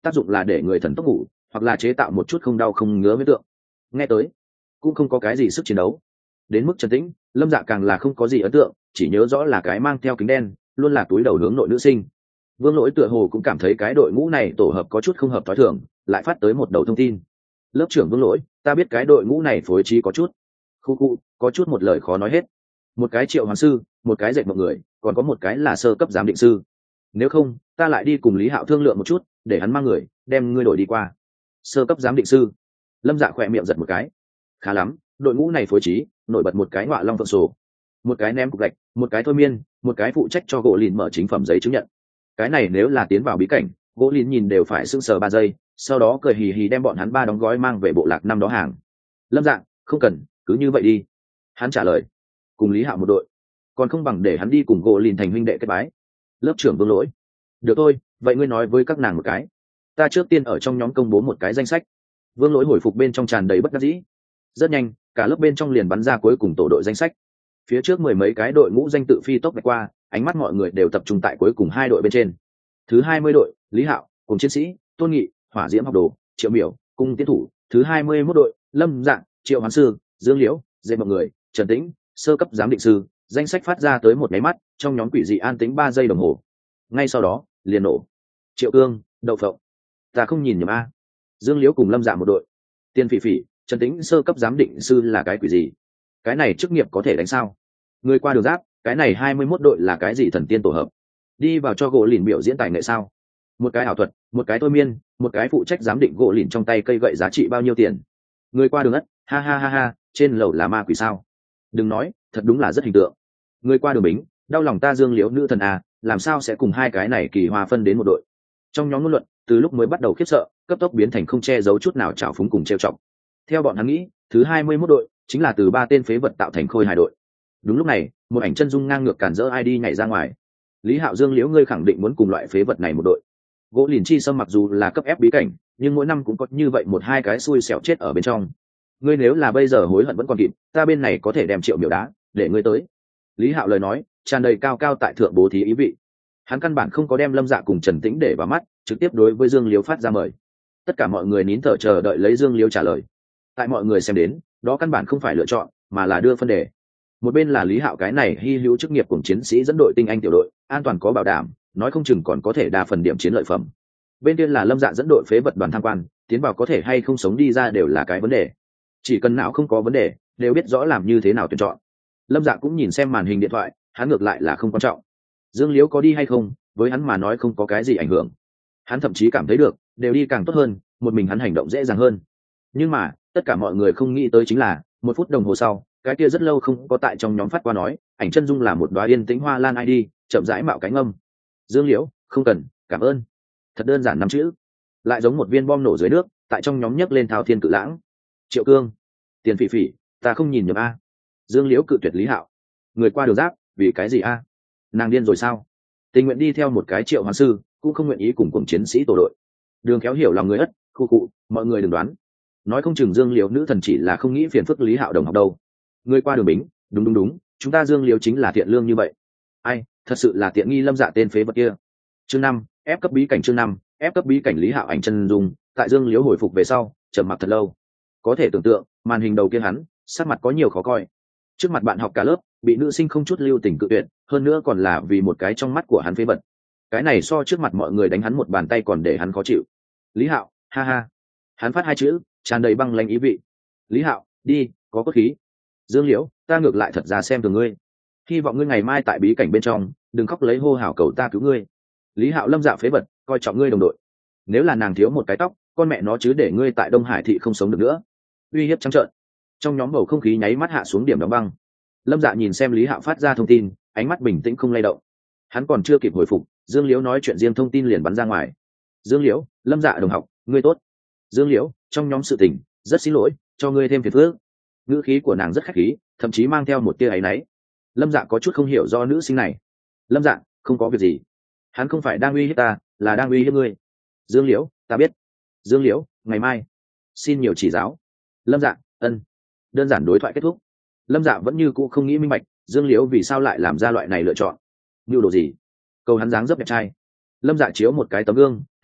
tác dụng là để người thần tốc ngủ hoặc là chế tạo một chút không đau không ngứa với tượng. Nghe tới cũng không có cái gì sức chiến đấu. Đến mức trấn tĩnh, Lâm Dạ càng là không có gì ấn tượng, chỉ nhớ rõ là cái mang theo kính đen, luôn là túi đầu hướng nội nữ sinh. Vương Lỗi tựa hồ cũng cảm thấy cái đội ngũ này tổ hợp có chút không hợp thói thường, lại phát tới một đầu thông tin. Lớp trưởng Vương Lỗi, ta biết cái đội ngũ này phối trí có chút khu có chút một lời khó nói hết. Một cái triệu hoán sư, một cái dệt mộng người, còn có một cái là sơ cấp giám định sư. Nếu không, ta lại đi cùng Lý Hạo thương lượng một chút, để hắn mang người đem ngươi đổi đi qua. Sơ cấp giám định sư. Lâm Dạ khỏe miệng giật một cái. Khá lắm, đội ngũ này phối trí nổi bật một cái ngọa long phượng sổ, một cái ném cục gạch, một cái thôi miên, một cái phụ trách cho gỗ lìn mở chính phẩm giấy chứng nhận. Cái này nếu là tiến vào bí cảnh, gỗ lìn nhìn đều phải sững sờ 3 giây, sau đó cười hì hì đem bọn hắn 3 đóng gói mang về bộ lạc năm đó hàng. Lâm Dạng, không cần, cứ như vậy đi. Hắn trả lời. Cùng Lý Hạo một đội, còn không bằng để hắn đi cùng gỗ lìn thành huynh đệ kết bái. Lớp trưởng Vương Lỗi. Được thôi, vậy ngươi nói với các nàng một cái. Ta trước tiên ở trong nhóm công bố một cái danh sách. Vương Lỗi hồi phục bên trong tràn đầy bất đắc dĩ. Rất nhanh, cả lớp bên trong liền bắn ra cuối cùng tổ đội danh sách. Phía trước 10 mấy cái đội ngũ danh tự phi tốc vạch qua, ánh mắt mọi người đều tập trung tại cuối cùng 2 đội bên trên. Thứ 20 đội, Lý Hạo, cùng chiến sĩ, Tôn Nghị, Hỏa Diễm học đồ, Triệu Miểu, cung tiến thủ. Thứ 21 đội, Lâm Dạng, Triệu Hoán sư, Dương Liễu, Dệt Mộng người, Trần Tĩnh, sơ cấp giám định sư. Danh sách phát ra tới một máy mắt, trong nhóm quỷ dị an tĩnh 3 giây đồng hồ. Ngay sau đó, liền nổ. Triệu Cương, Đậu Phộng. Ta không nhìn nhầm a. Dương Liễu cùng Lâm Dạng một đội. Tiên Phỉ Phỉ, Trần Tĩnh sơ cấp giám định sư là cái quỷ gì? Cái này chức nghiệp có thể đánh sao? Người qua đường giáp, cái này 21 đội là cái gì thần tiên tổ hợp? Đi vào cho gỗ lìn biểu diễn tài nghệ sao? Một cái ảo thuật, một cái thôi miên, một cái phụ trách giám định gỗ lìn trong tay cây gậy giá trị bao nhiêu tiền? Người qua đường ất, ha ha ha ha, trên lầu là ma quỷ sao? Đừng nói, thật đúng là rất hình tượng. Người qua đường bính, đau lòng ta Dương Liễu nữ thần à, làm sao sẽ cùng hai cái này kỳ hòa phân đến một đội? Trong nhóm ngôn luận, từ lúc mới bắt đầu khiếp sợ, cấp tốc biến thành không che giấu chút nào trào phúng cùng trêu chọc. Theo bọn hắn nghĩ, thứ 21 đội chính là từ 3 tên phế vật tạo thành khôi hài đội. Đúng lúc này, một ảnh chân dung ngang ngược cản rỡ ID nhảy ra ngoài. Lý Hạo Dương Liễu ngươi khẳng định muốn cùng loại phế vật này một đội. Gỗ Lìn Chi Sâm mặc dù là cấp ép bí cảnh, nhưng mỗi năm cũng có như vậy 1-2 cái xui xẻo chết ở bên trong. Ngươi nếu là bây giờ hối hận vẫn còn kịp, ta bên này có thể đem Triệu Miểu đá, để ngươi tới. Lý Hạo lời nói tràn đầy cao cao tại thượng bố thí ý vị. Hắn căn bản không có đem Lâm Dạ cùng Trần Tĩnh để vào mắt, trực tiếp đối với Dương Liễu phát ra mời. Tất cả mọi người nín thở chờ đợi lấy Dương Liễu trả lời. Tại mọi người xem đến, đó căn bản không phải lựa chọn, mà là đưa phân đề. Một bên là Lý Hạo cái này hy hữu chức nghiệp cùng chiến sĩ dẫn đội tinh anh tiểu đội, an toàn có bảo đảm, nói không chừng còn có thể đa phần điểm chiến lợi phẩm. Bên kia là Lâm Dạ dẫn đội phế vật đoàn tham quan, tiến vào có thể hay không sống đi ra đều là cái vấn đề. Chỉ cần não không có vấn đề, đều biết rõ làm như thế nào tuyển chọn. Lâm Dạ cũng nhìn xem màn hình điện thoại, hắn ngược lại là không quan trọng. Dương Liễu có đi hay không, với hắn mà nói không có cái gì ảnh hưởng. Hắn thậm chí cảm thấy được, đều đi càng tốt hơn, một mình hắn hành động dễ dàng hơn. Nhưng mà, tất cả mọi người không nghĩ tới chính là, 1 phút đồng hồ sau, cái kia rất lâu không có tại trong nhóm phát qua nói, ảnh chân dung là một đóa yên tĩnh hoa lan ID, chậm rãi mạo cánh âm. Dương Liễu, không cần, cảm ơn. Thật đơn giản 5 chữ, lại giống một viên bom nổ dưới nước, tại trong nhóm nhấc lên thao thiên cự lãng. Triệu Cương, Tiền Phỉ Phỉ, ta không nhìn nhầm a. Dương Liễu cự tuyệt Lý Hạo. Người qua đường giáp, vì cái gì a? Nàng điên rồi sao? Tình nguyện đi theo một cái Triệu Hoán sư, cũng không nguyện ý cùng cùng chiến sĩ tổ đội. Đường Kéo hiểu lòng người ất, khu cụ, mọi người đừng đoán. Nói không chừng Dương Liễu nữ thần chỉ là không nghĩ phiền phức Lý Hạo đồng học đâu. Người qua đường bính, đúng, chúng ta Dương Liễu chính là thiện lương như vậy. Ai, thật sự là tiện nghi Lâm Dạ tên phế vật kia. Chương 5, ép cấp bí cảnh chương 5, ép cấp bí cảnh Lý Hạo ảnh chân dung, tại Dương Liễu hồi phục về sau, trầm mặc thật lâu. Có thể tưởng tượng, màn hình đầu kia hắn, sắc mặt có nhiều khó coi. Trước mặt bạn học cả lớp, bị nữ sinh không chút lưu tình cự tuyệt, hơn nữa còn là vì một cái trong mắt của hắn phế vật. Cái này so trước mặt mọi người đánh hắn một bàn tay còn để hắn khó chịu. Lý Hạo, ha ha. Hắn phát 2 chữ, tràn đầy băng lãnh ý vị. Lý Hạo, đi, có cốt khí. Dương Liễu, ta ngược lại thật ra xem thường ngươi. Hy vọng ngươi ngày mai tại bí cảnh bên trong, đừng khóc lấy hô hào cầu ta cứu ngươi. Lý Hạo Lâm Dạ phế vật, coi trọng ngươi đồng đội. Nếu là nàng thiếu một cái tóc, con mẹ nó chứ để ngươi tại Đông Hải thị không sống được nữa. Uy hiếp trắng trợn. Trong nhóm bầu không khí nháy mắt hạ xuống điểm đóng băng. Lâm Dạ nhìn xem Lý Hạo phát ra thông tin, ánh mắt bình tĩnh không lay động. Hắn còn chưa kịp hồi phục, Dương Liễu nói chuyện riêng thông tin liền bắn ra ngoài. Dương Liễu, Lâm Dạ đồng học, ngươi tốt. Dương Liễu, trong nhóm sự tình, rất xin lỗi, cho ngươi thêm phiền phức. Ngữ khí của nàng rất khách khí, thậm chí mang theo một tia áy náy. Lâm Dạ có chút không hiểu do nữ sinh này. Lâm Dạ, không có việc gì. Hắn không phải đang uy hiếp ta, là đang uy hiếp ngươi. Dương Liễu, ta biết. Dương Liễu, ngày mai, xin nhiều chỉ giáo. Lâm Dạ, ân. Đơn giản đối thoại kết thúc. Lâm Dạ vẫn như cũ không nghĩ minh bạch, Dương Liễu vì sao lại làm ra loại này lựa chọn. Nhu đồ gì? Cầu hắn dáng dấp đẹp trai. Lâm Dạ chiếu một cái tấm gương, ân,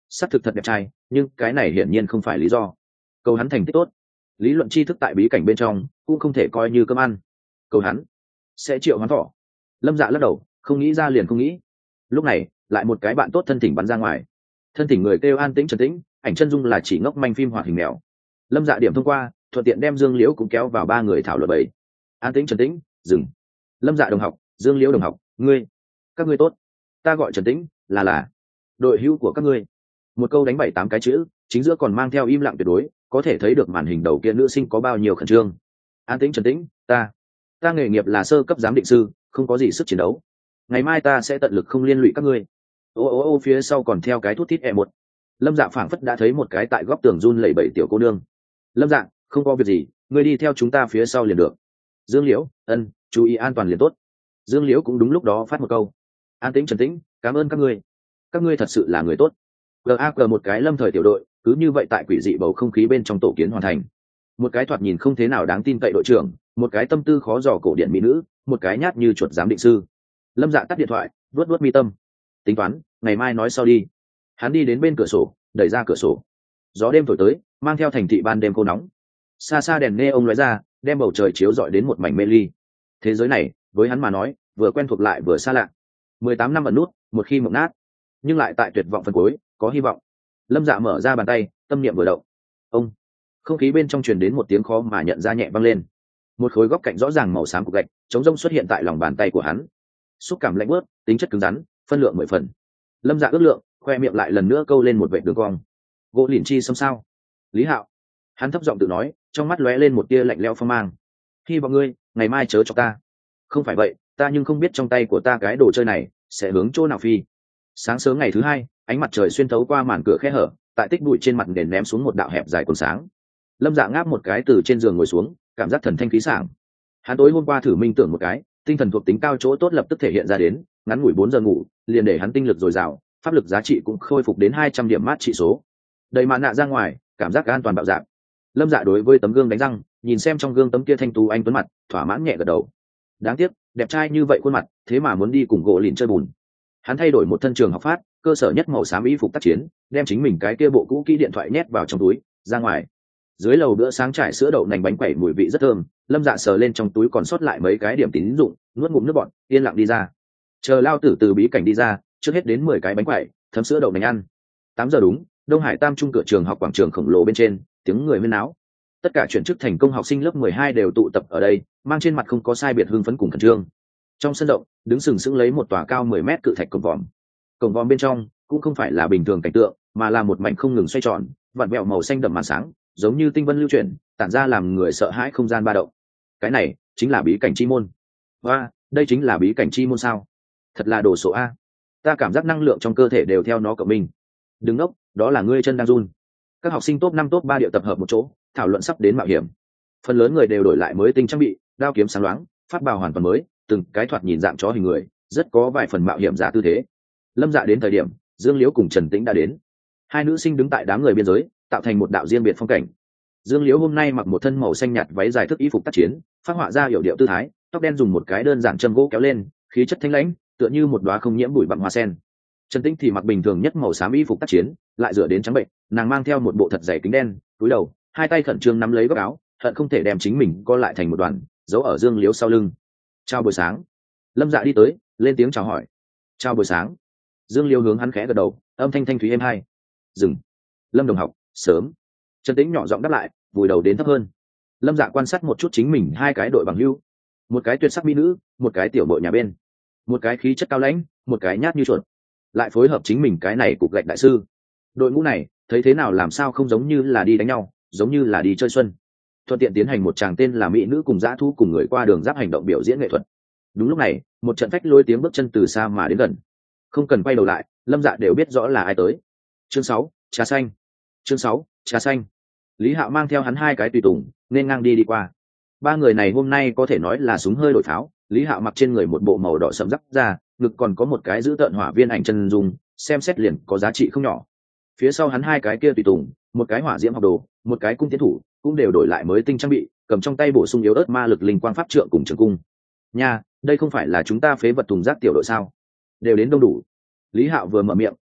xác thực thật đẹp trai, nhưng cái này hiển nhiên không phải lý do. Cầu hắn thành tích tốt, lý luận tri thức tại bí cảnh bên trong cũng không thể coi như cơm ăn. Cầu hắn sẽ triệu hoán thỏ. Lâm Dạ lắc đầu, không nghĩ ra liền không nghĩ. Lúc này lại một cái bạn tốt thân thỉnh bắn ra ngoài. Thân thỉnh người kêu An Tĩnh Trần Tĩnh, ảnh chân dung là chỉ ngốc manh phim hoạt hình mèo. Lâm Dạ điểm thông qua, thuận tiện đem Dương Liễu cũng kéo vào ba người thảo luận bầy. An Tĩnh Trần Tĩnh, dừng. Lâm Dạ đồng học, Dương Liễu đồng học, các ngươi tốt. Ta gọi Trần Tĩnh, là đội hữu của các ngươi. Một câu đánh 7-8 cái chữ, chính giữa còn mang theo im lặng tuyệt đối, có thể thấy được màn hình đầu kia nữ sinh có bao nhiêu khẩn trương. An Tĩnh Trần Tĩnh, ta nghề nghiệp là sơ cấp giám định sư, không có gì sức chiến đấu. Ngày mai ta sẽ tận lực không liên lụy các ngươi. Ô phía sau còn theo cái thút thít một. Lâm Dạ phảng phất đã thấy một cái tại góc tường run lẩy bẩy tiểu cô nương. Lâm Dạ, không có việc gì, ngươi đi theo chúng ta phía sau liền được. Dương Liễu, chú ý an toàn liền tốt. Dương Liễu cũng đúng lúc đó phát một câu. An Tĩnh Trần Tĩnh, cảm ơn các ngươi thật sự là người tốt. GAG một cái lâm thời tiểu đội, cứ như vậy tại quỷ dị bầu không khí bên trong tổ kiến hoàn thành. Một cái thoạt nhìn không thế nào đáng tin cậy đội trưởng, một cái tâm tư khó dò cổ điển mỹ nữ, một cái nhát như chuột giám định sư. Lâm Dạ tắt điện thoại, vuốt mi tâm. Tính toán, ngày mai nói sau đi. Hắn đi đến bên cửa sổ, đẩy ra cửa sổ. Gió đêm thổi tới, mang theo thành thị ban đêm khô nóng. Xa xa đèn neon lóe ra, đem bầu trời chiếu rọi đến một mảnh mê ly. Thế giới này, với hắn mà nói, vừa quen thuộc lại vừa xa lạ. 18 năm ẩn nút, một khi mộng nát, nhưng lại tại tuyệt vọng phần cuối, có hy vọng. Lâm Dạ mở ra bàn tay, tâm niệm vừa động. Ông, không khí bên trong truyền đến một tiếng khó mà nhận ra nhẹ vang lên. Một khối góc cạnh rõ ràng màu xám cục gạch, trống rỗng xuất hiện tại lòng bàn tay của hắn. Xúc cảm lạnh buốt, tính chất cứng rắn, phân lượng 10 phần. Lâm Dạ ước lượng, khoe miệng lại lần nữa câu lên một vệt đường cong. Gỗ lìn chi xâm sao? Lý Hạo, hắn thấp giọng tự nói, trong mắt lóe lên một tia lạnh lẽo phong mang. Hy vọng ngươi ngày mai chớ cho ta. Không phải vậy, ta nhưng không biết trong tay của ta cái đồ chơi này sẽ hướng chỗ nào phi. Sáng sớm ngày thứ hai, ánh mặt trời xuyên thấu qua màn cửa khe hở, tại tích bụi trên mặt nền ném xuống một đạo hẹp dài còn sáng. Lâm Dạ ngáp một cái từ trên giường ngồi xuống, cảm giác thần thanh khí sảng. Hắn tối hôm qua thử minh tưởng một cái, tinh thần thuộc tính cao chỗ tốt lập tức thể hiện ra đến, ngắn ngủi 4 giờ ngủ, liền để hắn tinh lực dồi dào, pháp lực giá trị cũng khôi phục đến 200 điểm mát trị số. Đầy màn nạ ra ngoài, cảm giác an toàn bạo dạn. Lâm Dạ đối với tấm gương đánh răng, nhìn xem trong gương tấm kia thanh tú anh tuấn mặt, thỏa mãn nhẹ gật đầu. Đáng tiếc, đẹp trai như vậy khuôn mặt, thế mà muốn đi cùng gỗ lìn chơi bùn. Hắn thay đổi một thân trường học phát, cơ sở nhất màu xám y phục tác chiến, đem chính mình cái kia bộ cũ kỹ điện thoại nhét vào trong túi, ra ngoài. Dưới lầu bữa sáng trải sữa đậu nành bánh quẩy mùi vị rất thơm, Lâm Dạ sờ lên trong túi còn sót lại mấy cái điểm tín dụng, nuốt ngụm nước bọt, yên lặng đi ra. Chờ lao tử từ bí cảnh đi ra, trước hết đến 10 cái bánh quẩy, thấm sữa đậu nành ăn. 8 giờ đúng, Đông Hải Tam Trung cửa trường học quảng trường khổng lồ bên trên, tiếng người huyên náo. Tất cả chuyển chức thành công học sinh lớp 12 đều tụ tập ở đây, mang trên mặt không có sai biệt hưng phấn cùng khẩn trương. Trong sân động, đứng sừng sững lấy một tòa cao 10 mét cự thạch cổng vòm. Cổng vòm bên trong cũng không phải là bình thường cảnh tượng, mà là một mảnh không ngừng xoay tròn, vặn vẹo màu xanh đậm màn sáng, giống như tinh vân lưu chuyển, tản ra làm người sợ hãi không gian ba động. Cái này chính là bí cảnh chi môn. Và đây chính là bí cảnh chi môn sao? Thật là đồ sộ a. Ta cảm giác năng lượng trong cơ thể đều theo nó cộng mình. Đừng ngốc, đó là ngươi chân đang run. Các học sinh top 5 top 3 điệu tập hợp một chỗ, thảo luận sắp đến mạo hiểm. Phần lớn người đều đổi lại mới tinh trang bị, đao kiếm sáng loáng, phát bào hoàn toàn mới, từng cái thoạt nhìn dạng chó hình người, rất có vài phần mạo hiểm giả tư thế. Lâm Dạ đến thời điểm, Dương Liễu cùng Trần Tĩnh đã đến. Hai nữ sinh đứng tại đám người biên giới, tạo thành một đạo riêng biệt phong cảnh. Dương Liễu hôm nay mặc một thân màu xanh nhạt váy dài thức y phục tác chiến, phát họa ra hiểu điệu tư thái, tóc đen dùng một cái đơn giản châm gỗ kéo lên, khí chất thanh lãnh, tựa như một đóa không nhiễm bụi bặm hoa sen. Trần Tĩnh thì mặc bình thường nhất màu xám y phục tác chiến, lại dựa đến trắng bệnh, nàng mang theo một bộ thật dày kính đen, cúi đầu, hai tay khẩn trương nắm lấy góc áo, hận không thể đem chính mình co lại thành một đoàn, giấu ở Dương Liễu sau lưng. Chào buổi sáng. Lâm Dạ đi tới, lên tiếng chào hỏi. Chào buổi sáng. Dương Liễu hướng hắn khẽ gật đầu, âm thanh thanh thúy êm hai. Dừng. Lâm đồng học, sớm. Trần Tĩnh nhỏ giọng đáp lại, vùi đầu đến thấp hơn. Lâm Dạ quan sát một chút chính mình hai cái đội bằng hữu, một cái tuyệt sắc mỹ nữ, một cái tiểu đội nhà bên, một cái khí chất cao lãnh, một cái nhát như chuột, lại phối hợp chính mình cái này cục gạch đại sư. Đội ngũ này thấy thế nào làm sao không giống như là đi đánh nhau, giống như là đi chơi xuân. Thuận tiện tiến hành một tràng tên là mỹ nữ cùng dã thú cùng người qua đường giáp hành động biểu diễn nghệ thuật. Đúng lúc này, một trận phách lôi tiếng bước chân từ xa mà đến gần. Không cần quay đầu lại, Lâm Dạ đều biết rõ là ai tới. Chương 6, trà xanh. Chương 6, trà xanh. Lý Hạo mang theo hắn hai cái tùy tùng, nên ngang đi qua. Ba người này hôm nay có thể nói là súng hơi đổi pháo. Lý Hạo mặc trên người một bộ màu đỏ sẫm giáp da, ngực còn có một cái giữ tợn hỏa viên ảnh chân dung, xem xét liền có giá trị không nhỏ. Phía sau hắn hai cái kia tùy tùng, một cái hỏa diễm học đồ, một cái cung tiến thủ, cũng đều đổi lại mới tinh trang bị, cầm trong tay bổ sung yếu ớt ma lực linh quang pháp trượng cùng trường cung. Nha, đây không phải là chúng ta phế vật thùng rác tiểu đội sao? Đều đến đông đủ. Lý Hạo vừa mở miệng,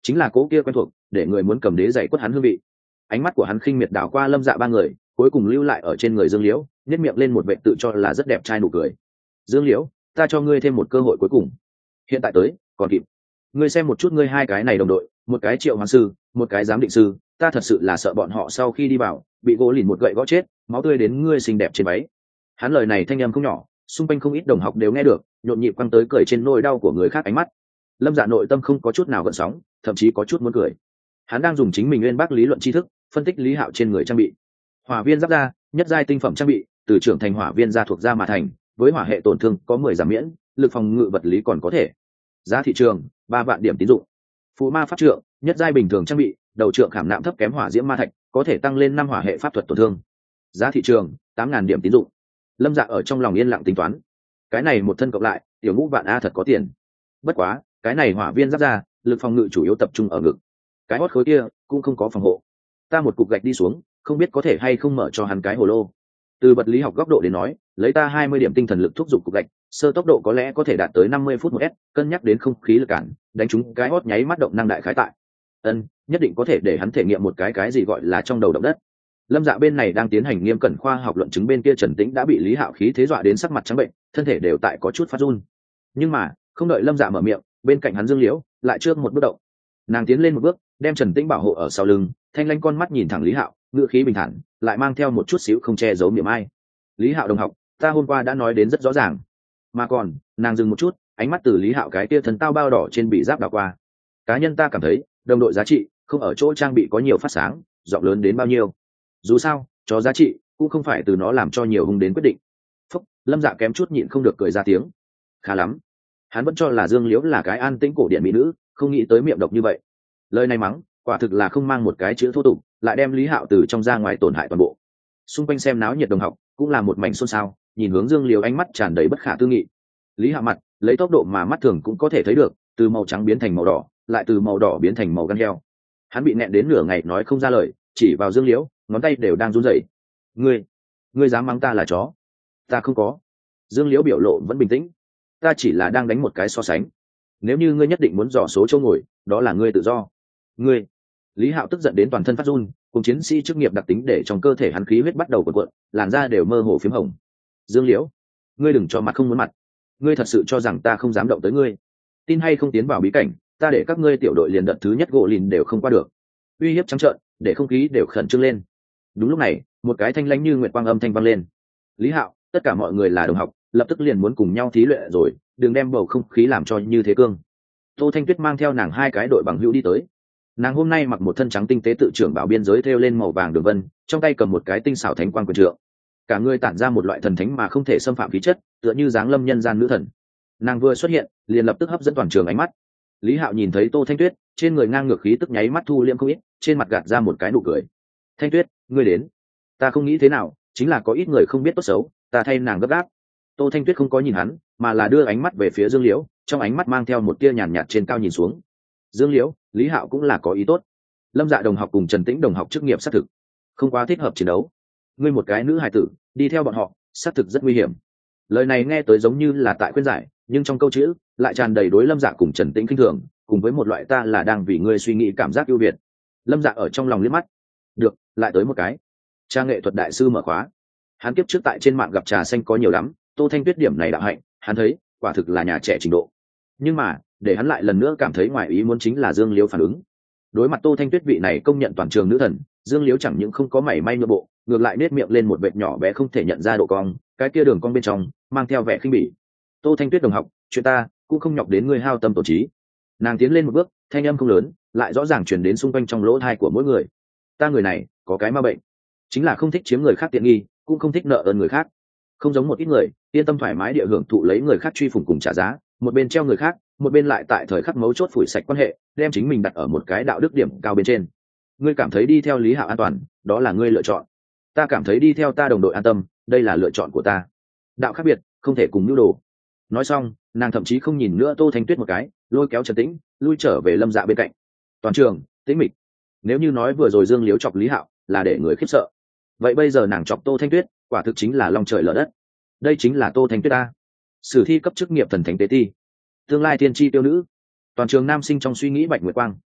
chính là cố kia quen thuộc để người muốn cầm đế dạy quất hắn hương vị. Ánh mắt của hắn khinh miệt đảo qua Lâm Dạ ba người, cuối cùng lưu lại ở trên người Dương Liễu, nhếch miệng lên một vẻ tự cho là rất đẹp trai nụ cười. Dương Liễu, ta cho ngươi thêm một cơ hội cuối cùng, hiện tại tới còn kịp. Ngươi xem một chút ngươi hai cái này đồng đội, một cái triệu hoàng sư, một cái giám định sư, ta thật sự là sợ bọn họ sau khi đi vào bị gỗ lìn một gậy gõ chết, máu tươi đến ngươi xinh đẹp trên váy. Hắn lời này thanh âm không nhỏ, xung quanh không ít đồng học đều nghe được, nhộn nhịp quăng tới cười trên nỗi đau của người khác ánh mắt. Lâm Dạ nội tâm không có chút nào gợn sóng, thậm chí có chút muốn cười. Hắn đang dùng chính mình nguyên bác lý luận tri thức phân tích Lý Hạo trên người trang bị. Hỏa viên giáp da, nhất giai tinh phẩm trang bị, từ trưởng thành hỏa viên ra thuộc da mà thành, với hỏa hệ tổn thương có 10 giảm miễn, lực phòng ngự vật lý còn có thể. Giá thị trường 3 vạn điểm tín dụng. Phù ma pháp trượng, nhất giai bình thường trang bị, đầu trượng khảm nạm thấp kém hỏa diễm ma thạch, có thể tăng lên 5 hỏa hệ pháp thuật tổn thương. Giá thị trường 8.000 điểm tín dụng. Lâm Dạ ở trong lòng yên lặng tính toán, cái này một thân cộng lại tiểu ngũ vạn a thật có tiền. Bất quá cái này hỏa viên giáp ra, lực phòng ngự chủ yếu tập trung ở ngực, cái hót khối kia cũng không có phòng hộ. Ta một cục gạch đi xuống, không biết có thể hay không mở cho hắn cái hồ lô. Từ vật lý học góc độ đến nói, lấy ta 20 điểm tinh thần lực thúc giục cục gạch, sơ tốc độ có lẽ có thể đạt tới 50 phút một s, cân nhắc đến không khí lực cản, đánh trúng cái hót nháy mắt động năng đại khái tại. Nhất định có thể để hắn thể nghiệm một cái gì gọi là trong đầu động đất. Lâm Dạ bên này đang tiến hành nghiêm cẩn khoa học luận chứng, bên kia Trần Tĩnh đã bị Lý Hạo khí thế dọa đến sắc mặt trắng bệnh, thân thể đều tại có chút phát run. Nhưng mà không đợi Lâm Dạ mở miệng, bên cạnh hắn Dương Liễu lại trước một bước động. Nàng tiến lên một bước, đem Trần Tĩnh bảo hộ ở sau lưng, thanh lanh con mắt nhìn thẳng Lý Hạo, ngữ khí bình thản, lại mang theo một chút xíu không che giấu niềm ai. Lý Hạo đồng học, ta hôm qua đã nói đến rất rõ ràng. Mà còn, nàng dừng một chút, ánh mắt từ Lý Hạo cái tia thần tao bao đỏ trên bị giáp đảo qua. Cá nhân ta cảm thấy, đồng đội giá trị không ở chỗ trang bị có nhiều phát sáng, rộng lớn đến bao nhiêu. Dù sao, cho giá trị cũng không phải từ nó làm cho nhiều hung đến quyết định. Phúc, Lâm Dạ kém chút nhịn không được cười ra tiếng. Khá lắm. Hắn vẫn cho là Dương Liễu là cái an tĩnh cổ điển mỹ nữ, không nghĩ tới miệng độc như vậy. Lời này mắng, quả thực là không mang một cái chữ thô tục, lại đem Lý Hạo từ trong ra ngoài tổn hại toàn bộ. Xung quanh xem náo nhiệt đồng học cũng là một mảnh xôn xao, nhìn hướng Dương Liễu ánh mắt tràn đầy bất khả tư nghị. Lý Hạo mặt lấy tốc độ mà mắt thường cũng có thể thấy được, từ màu trắng biến thành màu đỏ, lại từ màu đỏ biến thành màu gan heo. Hắn bị nẹn đến nửa ngày nói không ra lời, chỉ vào Dương Liễu, ngón tay đều đang run rẩy. Ngươi dám mắng ta là chó? Ta không có. Dương Liễu biểu lộ vẫn bình tĩnh. Ta chỉ là đang đánh một cái so sánh. Nếu như ngươi nhất định muốn dò số chỗ ngồi, đó là ngươi tự do. Ngươi. Lý Hạo tức giận đến toàn thân phát run, cùng chiến sĩ chức nghiệp đặc tính để trong cơ thể hắn khí huyết bắt đầu cuộn cuộn, làn da đều mơ hồ phím hồng. Dương Liễu, ngươi đừng cho mặt không muốn mặt. Ngươi thật sự cho rằng ta không dám động tới ngươi? Tin hay không tiến vào bí cảnh, ta để các ngươi tiểu đội liền đợt thứ nhất gỗ lìn đều không qua được. Uy hiếp trắng trợn, để không khí đều khẩn trương lên. Đúng lúc này, một cái thanh lãnh như nguyệt quang âm thanh vang lên. Lý Hạo, tất cả mọi người là đồng học, lập tức liền muốn cùng nhau thí luyện rồi, đừng đem bầu không khí làm cho như thế cương. Tô Thanh Tuyết mang theo nàng hai cái đội bằng hữu đi tới. Nàng hôm nay mặc một thân trắng tinh tế tự trưởng bảo biên giới thêu lên màu vàng đường vân, trong tay cầm một cái tinh xảo thánh quang quyền trượng. Cả người tản ra một loại thần thánh mà không thể xâm phạm khí chất, tựa như dáng lâm nhân gian nữ thần. Nàng vừa xuất hiện, liền lập tức hấp dẫn toàn trường ánh mắt. Lý Hạo nhìn thấy Tô Thanh Tuyết, trên người ngang ngược khí tức nháy mắt thu liễm không ít, trên mặt gạt ra một cái nụ cười. Thanh Tuyết, ngươi đến. Ta không nghĩ thế nào, chính là có ít người không biết tốt xấu, ta thay nàng gấp gáp. Tô Thanh Tuyết không có nhìn hắn, mà là đưa ánh mắt về phía Dương Liễu, trong ánh mắt mang theo một tia nhàn nhạt trên cao nhìn xuống. Dương Liễu, Lý Hạo cũng là có ý tốt. Lâm Dạ đồng học cùng Trần Tĩnh đồng học chức nghiệp xác thực không quá thích hợp chiến đấu. Ngươi một cái nữ hài tử, đi theo bọn họ, xác thực rất nguy hiểm. Lời này nghe tới giống như là tại khuyên giải, nhưng trong câu chữ lại tràn đầy đối Lâm Dạ cùng Trần Tĩnh khinh thường, cùng với một loại ta là đang vì ngươi suy nghĩ cảm giác ưu việt. Lâm Dạ ở trong lòng liếc mắt. Được, lại tới một cái. Trang nghệ thuật đại sư mở khóa. Hắn kiếp trước tại trên mạng gặp trà xanh có nhiều lắm, Tô Thanh Tuyết điểm này đạo hạnh, hắn thấy quả thực là nhà trẻ trình độ. Nhưng mà để hắn lại lần nữa cảm thấy ngoài ý muốn chính là Dương Liễu phản ứng. Đối mặt Tô Thanh Tuyết vị này công nhận toàn trường nữ thần, Dương Liễu chẳng những không có mảy may nhượng bộ, ngược lại nết miệng lên một vệt nhỏ bé không thể nhận ra độ cong, cái kia đường cong bên trong mang theo vẻ khinh bỉ. Tô Thanh Tuyết đồng học, chuyện ta cũng không nhọc đến ngươi hao tâm tổn trí. Nàng tiến lên một bước, thanh âm không lớn, lại rõ ràng truyền đến xung quanh trong lỗ tai của mỗi người. Ta người này có cái ma bệnh, chính là không thích chiếm người khác tiện nghi, cũng không thích nợ ơn người khác. Không giống một ít người yên tâm thoải mái địa hưởng thụ lấy người khác truy phủng cùng trả giá, một bên treo người khác, một bên lại tại thời khắc mấu chốt phủi sạch quan hệ, đem chính mình đặt ở một cái đạo đức điểm cao bên trên. Ngươi cảm thấy đi theo Lý Hạo an toàn, đó là ngươi lựa chọn. Ta cảm thấy đi theo ta đồng đội an tâm, đây là lựa chọn của ta. Đạo khác biệt, không thể cùng nhu đồ. Nói xong, nàng thậm chí không nhìn nữa Tô Thanh Tuyết một cái, lôi kéo Trần Tĩnh lui trở về Lâm Dạ bên cạnh. Toàn trường tĩnh mịch. Nếu như nói vừa rồi Dương Liễu chọc Lý Hạo là để người khiếp sợ, vậy bây giờ nàng chọc Tô Thanh Tuyết, quả thực chính là long trời lở đất. Đây chính là Tô Thanh Tuyết ta, sử thi cấp chức nghiệp thần thánh tế ti, tương lai tiên tri tiêu nữ. Toàn trường nam sinh trong suy nghĩ bạch nguyệt quang.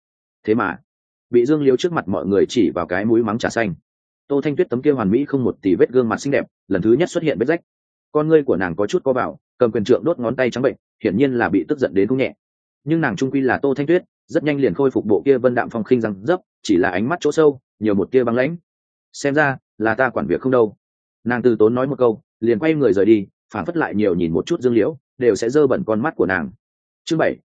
thế mà bị Dương Liễu trước mặt mọi người chỉ vào cái mũi mắng trà xanh. Tô Thanh Tuyết tấm kia hoàn mỹ không một tì vết gương mặt xinh đẹp lần thứ nhất xuất hiện vết rách, con ngươi của nàng có chút co vào, cầm quyền trượng đốt ngón tay trắng bệnh, hiển nhiên là bị tức giận đến không nhẹ. Nhưng nàng trung quy là Tô Thanh Tuyết, rất nhanh liền khôi phục bộ kia vân đạm phong khinh răng dấp, chỉ là ánh mắt chỗ sâu nhiều một tia băng lãnh. Xem ra là ta quản việc không đâu. Nàng từ tốn nói một câu, liền quay người rời đi, phản phất lại nhiều nhìn một chút Dương Liễu đều sẽ dơ bẩn con mắt của nàng. Chương 7,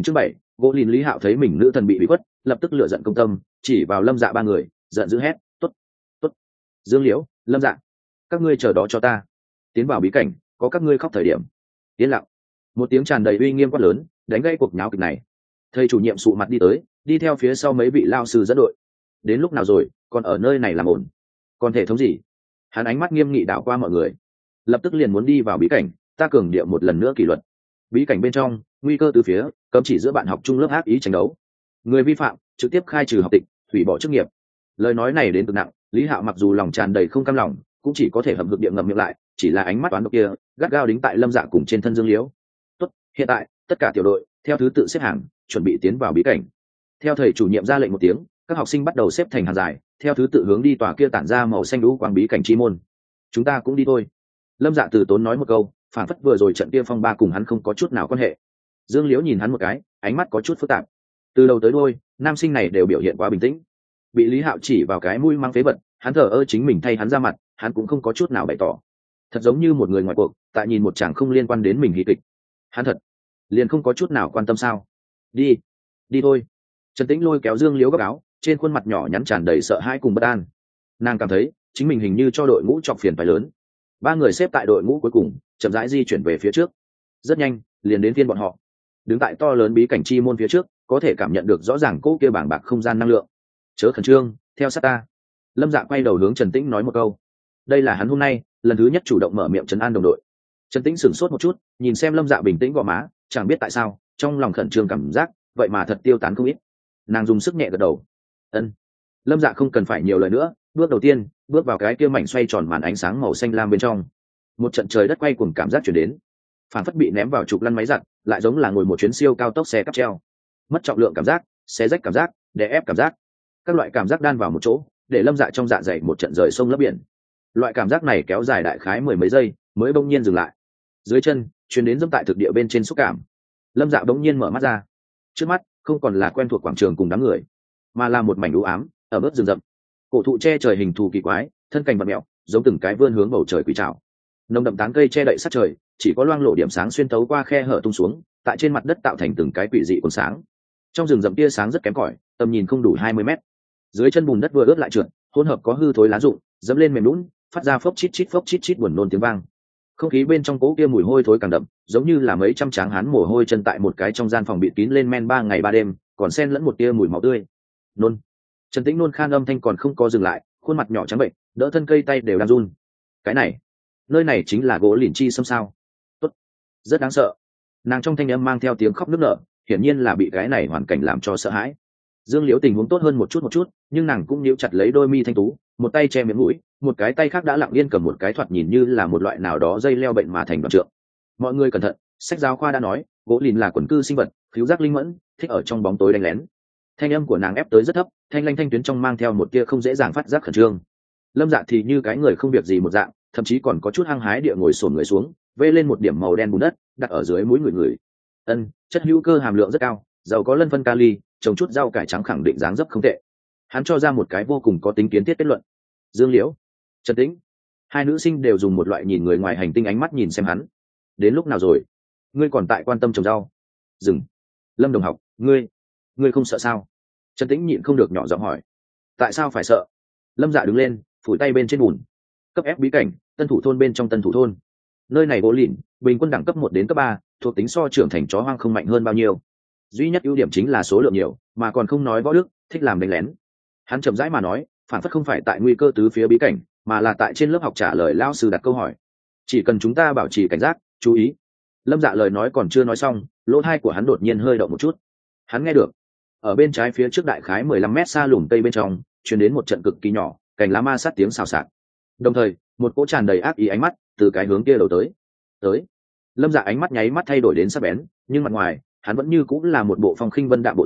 gỗ lìn Lý Hạo thấy mình nữ thần bị khuất, lập tức lựa giận công tâm, chỉ vào Lâm Dạ ba người, giận dữ hét, "Tốt, tốt, Dương Liễu, Lâm Dạ, các ngươi chờ đó cho ta. Tiến vào bí cảnh, có các ngươi khóc thời điểm." Yên lặng. Một tiếng tràn đầy uy nghiêm quát lớn, đánh gãy cuộc nháo kịch này. Thầy chủ nhiệm sụ mặt đi tới, đi theo phía sau mấy vị lao sư dẫn đội. Đến lúc nào rồi, còn ở nơi này làm ổn? Còn thể thống gì? Hắn ánh mắt nghiêm nghị đảo qua mọi người, lập tức liền muốn đi vào bí cảnh, ta cường điệu một lần nữa kỷ luật. Bí cảnh bên trong, nguy cơ từ phía, cấm chỉ giữa bạn học chung lớp ác ý tranh đấu. Người vi phạm trực tiếp khai trừ học tịch, hủy bỏ chức nghiệp. Lời nói này đến cực nặng, Lý Hạo mặc dù lòng tràn đầy không cam lòng, cũng chỉ có thể hậm hực địa ngậm miệng lại, chỉ là ánh mắt toán độc kia gắt gao đính tại Lâm Dạ cùng trên thân Dương Liễu. Tốt, hiện tại tất cả tiểu đội theo thứ tự xếp hàng, chuẩn bị tiến vào bí cảnh. Theo thầy chủ nhiệm ra lệnh một tiếng, các học sinh bắt đầu xếp thành hàng dài, theo thứ tự hướng đi tòa kia tản ra màu xanh lũ quang bí cảnh chi môn. Chúng ta cũng đi thôi. Lâm Dạ từ tốn nói một câu, phản phất vừa rồi trận kia phong ba cùng hắn không có chút nào quan hệ. Dương Liễu nhìn hắn một cái, ánh mắt có chút phức tạp. Từ đầu tới đuôi, nam sinh này đều biểu hiện quá bình tĩnh. Bị Lý Hạo chỉ vào cái mũi mang phế vật, hắn thờ ơ chính mình thay hắn ra mặt, hắn cũng không có chút nào bày tỏ. Thật giống như một người ngoài cuộc, tại nhìn một chàng không liên quan đến mình hí kịch. Hắn thật liền không có chút nào quan tâm sao? Đi, đi thôi. Trần Tĩnh lôi kéo Dương Liễu gấp áo, trên khuôn mặt nhỏ nhắn tràn đầy sợ hãi cùng bất an. Nàng cảm thấy chính mình hình như cho đội ngũ chọc phiền phải lớn. Ba người xếp tại đội ngũ cuối cùng, chậm rãi di chuyển về phía trước. Rất nhanh, liền đến phiên bọn họ. Đứng tại to lớn bí cảnh chi môn phía trước, có thể cảm nhận được rõ ràng cỗ kia bảng bạc không gian năng lượng. Chớ khẩn trương, theo sát ta. Lâm Dạ quay đầu hướng Trần Tĩnh nói một câu. Đây là hắn hôm nay lần thứ nhất chủ động mở miệng trấn an đồng đội. Trần Tĩnh sửng sốt một chút, nhìn xem Lâm Dạ bình tĩnh gò má, chẳng biết tại sao trong lòng khẩn trương cảm giác vậy mà thật tiêu tán không ít. Nàng dùng sức nhẹ gật đầu. Ân. Lâm Dạ không cần phải nhiều lời nữa, bước đầu tiên bước vào cái kia mảnh xoay tròn màn ánh sáng màu xanh lam bên trong. Một trận trời đất quay cuồng cảm giác chuyển đến, phản phất bị ném vào trục lăn máy giặt, lại giống là ngồi một chuyến siêu cao tốc xe cáp treo. Mất trọng lượng cảm giác, xé rách cảm giác, đè ép cảm giác, các loại cảm giác đan vào một chỗ, để Lâm Dạ trong dạ dày một trận rời sông lấp biển. Loại cảm giác này kéo dài đại khái mười mấy giây mới bỗng nhiên dừng lại. Dưới chân truyền đến dẫm tại thực địa bên trên xúc cảm. Lâm Dạ bỗng nhiên mở mắt ra, trước mắt không còn là quen thuộc quảng trường cùng đám người, mà là một mảnh u ám ở bước rừng rậm. Cổ thụ che trời hình thù kỳ quái, thân cành vặn mẹo giống từng cái vươn hướng bầu trời quỷ trảo. Nồng đậm tán cây che đậy sát trời, chỉ có loang lộ điểm sáng xuyên tấu qua khe hở tung xuống, tại trên mặt đất tạo thành từng cái quỷ dị còn sáng. Trong rừng rậm tia sáng rất kém cỏi, tầm nhìn không đủ 20 mét. Dưới chân bùn đất vừa ướt lại trượt, hỗn hợp có hư thối lá rụng, dẫm lên mềm lún, phát ra phốc chít chít buồn nôn tiếng vang. Không khí bên trong cố kia mùi hôi thối càng đậm, giống như là mấy trăm tráng hán mồ hôi chân tại một cái trong gian phòng bịt kín lên men 3 ngày 3 đêm, còn xen lẫn một tia mùi máu tươi. Nôn. Trần Tĩnh nôn khan âm thanh còn không có dừng lại, khuôn mặt nhỏ trắng bệnh, đỡ thân cây tay đều đang run. Cái này, nơi này chính là gỗ lìn chi xâm sao? Tốt, rất đáng sợ. Nàng trong thanh âm mang theo tiếng khóc nức nở, hiển nhiên là bị cái này hoàn cảnh làm cho sợ hãi. Dương Liễu tình huống tốt hơn một chút, nhưng nàng cũng níu chặt lấy đôi mi thanh tú, một tay che miệng mũi, một cái tay khác đã lặng yên cầm một cái thoạt nhìn như là một loại nào đó dây leo bệnh mà thành đoạn trượng. Mọi người cẩn thận, sách giáo khoa đã nói, gỗ lìn là quần cư sinh vật, khứu giác linh mẫn, thích ở trong bóng tối đánh lén. Thanh âm của nàng ép tới rất thấp, thanh lanh thanh tuyến trong mang theo một tia không dễ dàng phát giác khẩn trương. Lâm Dạ thì như cái người không việc gì một dạng, thậm chí còn có chút hăng hái địa ngồi xổm người xuống, vê lên một điểm màu đen bùn đất, đặt ở dưới mũi người. Chất hữu cơ hàm lượng rất cao, giàu có lân phân kali, trồng chút rau cải trắng khẳng định dáng dấp không tệ. Hắn cho ra một cái vô cùng có tính kiến thiết kết luận. Dương Liễu, Trần Tĩnh, hai nữ sinh đều dùng một loại nhìn người ngoài hành tinh ánh mắt nhìn xem hắn. Đến lúc nào rồi? Ngươi còn tại quan tâm trồng rau? Dừng. Lâm đồng học, ngươi không sợ sao? Trần Tĩnh nhịn không được nhỏ giọng hỏi. Tại sao phải sợ? Lâm Dạ đứng lên, phủi tay bên trên bùn. Cấp ép bí cảnh, tân thủ thôn bên trong tân thủ thôn. Nơi này gỗ lìn, bình quân đẳng cấp 1 đến cấp 3, thuộc tính so trưởng thành chó hoang không mạnh hơn bao nhiêu. Duy nhất ưu điểm chính là số lượng nhiều, mà còn không nói võ đức, thích làm đánh lén. Hắn chậm rãi mà nói, phản phất không phải tại nguy cơ tứ phía bí cảnh, mà là tại trên lớp học trả lời lao sư đặt câu hỏi. Chỉ cần chúng ta bảo trì cảnh giác, chú ý. Lâm Dạ lời nói còn chưa nói xong, lỗ tai của hắn đột nhiên hơi động một chút. Hắn nghe được, ở bên trái phía trước đại khái 15 mét xa lùm cây bên trong, truyền đến một trận cực kỳ nhỏ, cành lá ma sát tiếng xào xạc. Đồng thời, một cỗ tràn đầy ác ý ánh mắt từ cái hướng kia đầu tới. Lâm Dạ ánh mắt nháy mắt thay đổi đến sắc bén, nhưng mặt ngoài, hắn vẫn như cũng là một bộ phong khinh vân đạm bộ dáng,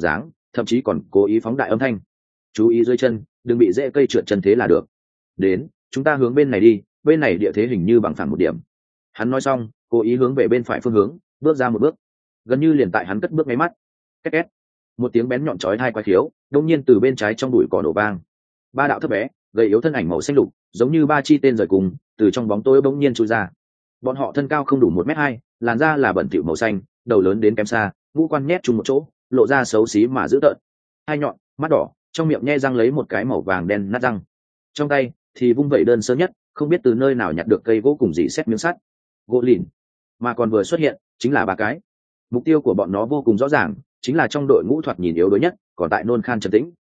thậm chí còn cố ý phóng đại âm thanh. Chú ý dưới chân, đừng bị rễ cây trượt chân thế là được. Đến, chúng ta hướng bên này đi, bên này địa thế hình như bằng phẳng một điểm. Hắn nói xong, cố ý hướng về bên phải phương hướng, bước ra một bước. Gần như liền tại hắn cất bước ngay mắt, két két, một tiếng bén nhọn chói tai quái khiếu đột nhiên từ bên trái trong bụi cỏ nổ vang. Ba đạo thấp bé gầy yếu thân ảnh màu xanh lục, giống như ba chi tên rời cùng, từ trong bóng tối bỗng nhiên chui ra. Bọn họ thân cao không đủ 1m2, làn da là bẩn thỉu màu xanh, đầu lớn đến kém xa, ngũ quan nhét chung một chỗ, lộ ra xấu xí mà dữ tợn. Hai nhọn, mắt đỏ, trong miệng nhe răng lấy một cái màu vàng đen nát răng. Trong tay thì vung vẩy đơn sơ nhất, không biết từ nơi nào nhặt được cây gỗ cùng dì xét miếng sắt. Gỗ lìn, mà còn vừa xuất hiện chính là ba cái. Mục tiêu của bọn nó vô cùng rõ ràng, chính là trong đội ngũ thoạt nhìn yếu đuối nhất, còn tại nôn khan Trần Tĩnh.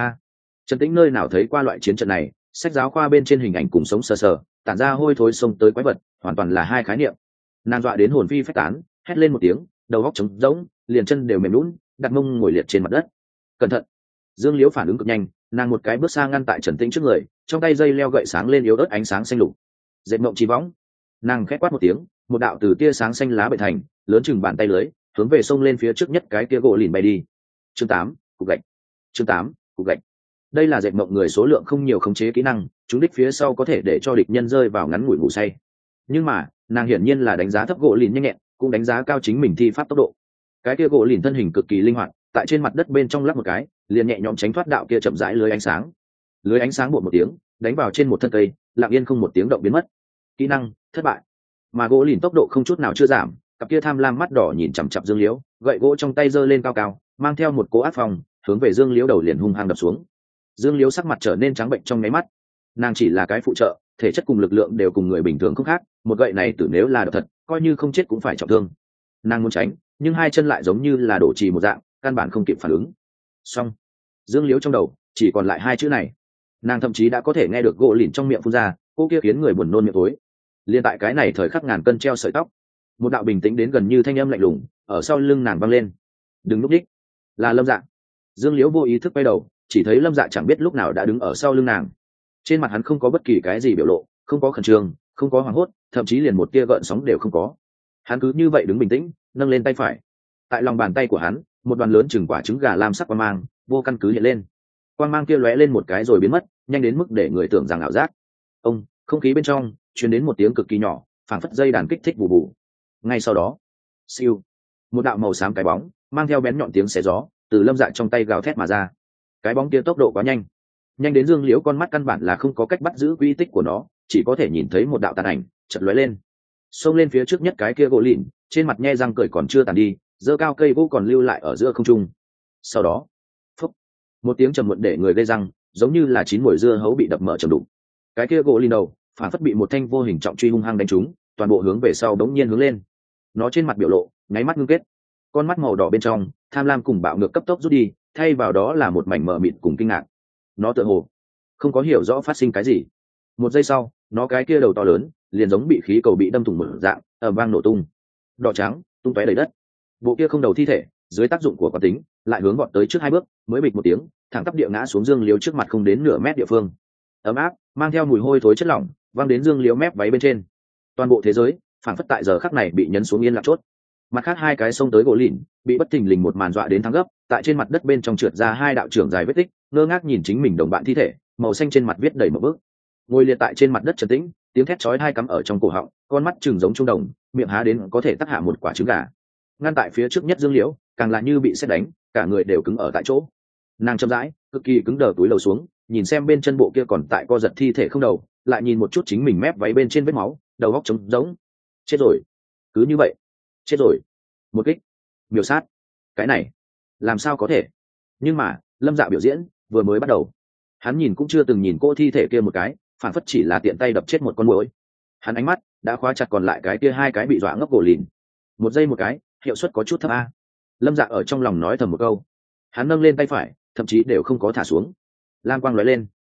Trần Tĩnh nơi nào thấy qua loại chiến trận này, sách giáo khoa bên trên hình ảnh cùng sống sờ sờ, tản ra hôi thối xông tới quái vật, hoàn toàn là hai khái niệm. Nàng dọa đến hồn phi phách tán, hét lên một tiếng, đầu óc trống rỗng, liền chân đều mềm lún, đặt mông ngồi liệt trên mặt đất. Cẩn thận! Dương Liễu phản ứng cực nhanh, nàng một cái bước xa ngăn tại Trần Tĩnh trước người, trong tay dây leo gậy sáng lên yếu ớt ánh sáng xanh lục. Dệt mộng chi võng. Nàng khẽ quát một tiếng, một đạo từ tia sáng xanh lá bệ thành, lớn chừng bàn tay lưới, hướng về sông lên phía trước nhất cái kia gỗ lìn bay đi. Chương 8, cục gạch. Chương 8, cục gạch. Đây là dệt mộng người số lượng không nhiều khống chế kỹ năng, chúng đích phía sau có thể để cho địch nhân rơi vào ngắn ngủi ngủ say. Nhưng mà, nàng hiển nhiên là đánh giá thấp gỗ lìn nhanh nhẹn, cũng đánh giá cao chính mình thi pháp tốc độ. Cái kia gỗ lìn thân hình cực kỳ linh hoạt, tại trên mặt đất bên trong lắc một cái, liền nhẹ nhõm tránh thoát đạo kia chậm rãi lưới ánh sáng. Lưới ánh sáng bột một tiếng, đánh vào trên một thân cây, lặng yên không một tiếng động biến mất. Kỹ năng thất bại. Mà gỗ lìn tốc độ không chút nào chưa giảm, cặp kia tham lam mắt đỏ nhìn chằm chằm Dương Liễu, gậy gỗ trong tay giơ lên cao cao, mang theo một cỗ ác phong, hướng về Dương Liễu đầu liền hung hăng đập xuống. Dương Liễu sắc mặt trở nên trắng bệnh trong nháy mắt. Nàng chỉ là cái phụ trợ, thể chất cùng lực lượng đều cùng người bình thường không khác, một gậy này tử nếu là độc thật, coi như không chết cũng phải trọng thương. Nàng muốn tránh, nhưng hai chân lại giống như là đổ trì một dạng, căn bản không kịp phản ứng. Xong. Dương Liễu trong đầu chỉ còn lại hai chữ này. Nàng thậm chí đã có thể nghe được gỗ lìn trong miệng phun ra, cô kia khiến người buồn nôn miệng tối. Liên tại cái này thời khắc ngàn cân treo sợi tóc, một đạo bình tĩnh đến gần như thanh âm lạnh lùng ở sau lưng nàng vang lên. Đừng lúc đích. Là Lâm Dạ. Dương Liễu vô ý thức quay đầu, chỉ thấy Lâm Dạ chẳng biết lúc nào đã đứng ở sau lưng nàng. Trên mặt hắn không có bất kỳ cái gì biểu lộ, không có khẩn trương, không có hoảng hốt, thậm chí liền một tia gợn sóng đều không có. Hắn cứ như vậy đứng bình tĩnh, nâng lên tay phải. Tại lòng bàn tay của hắn, một đoàn lớn chừng quả trứng gà lam sắc quang mang vô căn cứ hiện lên. Quang mang kia lóe lên một cái rồi biến mất, nhanh đến mức để người tưởng rằng ảo giác. Không khí bên trong truyền đến một tiếng cực kỳ nhỏ, phảng phất dây đàn kích thích bù bù. Ngay sau đó, siêu, một đạo màu xám cái bóng mang theo bén nhọn tiếng xé gió từ Lâm Dạ trong tay gào thét mà ra. Cái bóng kia tốc độ quá nhanh, nhanh đến Dương Liễu con mắt căn bản là không có cách bắt giữ quy tích của nó, chỉ có thể nhìn thấy một đạo tàn ảnh chợt lóe lên, xông lên phía trước nhất cái kia gỗ lìn, trên mặt nhe răng cười còn chưa tàn đi, giơ cao cây gỗ còn lưu lại ở giữa không trung. Sau đó, phúc, một tiếng trầm muộn để người gây răng, giống như là chín mùi dưa hấu bị đập mở trầm đục. Cái kia gỗ lìn đầu phản phất bị một thanh vô hình trọng truy hung hăng đánh trúng, toàn bộ hướng về sau đống nhiên hướng lên. Nó trên mặt biểu lộ nháy mắt ngưng kết, con mắt màu đỏ bên trong tham lam cùng bạo ngược cấp tốc rút đi, thay vào đó là một mảnh mờ mịt cùng kinh ngạc. Nó tựa hồ không có hiểu rõ phát sinh cái gì. Một giây sau, nó cái kia đầu to lớn liền giống bị khí cầu bị đâm thủng một dạng, ầm vang nổ tung, đỏ trắng tung tóe đầy đất. Bộ kia không đầu thi thể dưới tác dụng của quán tính lại hướng gọn tới trước hai bước, mới bịch một tiếng thẳng tắp địa ngã xuống Dương Liễu trước mặt không đến nửa mét địa phương. Ấm áp mang theo mùi hôi thối chất lỏng văng đến Dương Liễu mép váy bên trên. Toàn bộ thế giới phản phất tại giờ khắc này bị nhấn xuống yên lặng chốt. Mặt khác hai cái xông tới gỗ lìn bị bất thình lình một màn dọa đến thắng gấp, tại trên mặt đất bên trong trượt ra hai đạo trưởng dài vết tích, ngơ ngác nhìn chính mình đồng bạn thi thể màu xanh trên mặt viết đầy một bước. Ngồi liệt tại trên mặt đất trấn tĩnh, tiếng thét chói tai cắm ở trong cổ họng, con mắt trừng giống trung đồng, miệng há đến có thể tắc hạ một quả trứng gà. Ngăn tại phía trước nhất Dương Liễu càng là như bị sét đánh, cả người đều cứng ở tại chỗ. Nàng chậm rãi cực kỳ cứng đờ túi lầu xuống, nhìn xem bên chân bộ kia còn tại co giật thi thể không đầu, lại nhìn một chút chính mình mép váy bên trên vết máu, đầu óc trống rỗng. Chết rồi, cứ như vậy, chết rồi. Một kích, miểu sát, cái này làm sao có thể? Nhưng mà Lâm Dạ biểu diễn vừa mới bắt đầu, hắn nhìn cũng chưa từng nhìn cô thi thể kia một cái, phản phất chỉ là tiện tay đập chết một con muỗi. Hắn ánh mắt đã khóa chặt còn lại cái kia hai cái bị dọa ngốc gỗ lìn. Một giây một cái, hiệu suất có chút thấp a. Lâm Dạ ở trong lòng nói thầm một câu. Hắn nâng lên tay phải, thậm chí đều không có thả xuống. Lam quang lóe lên,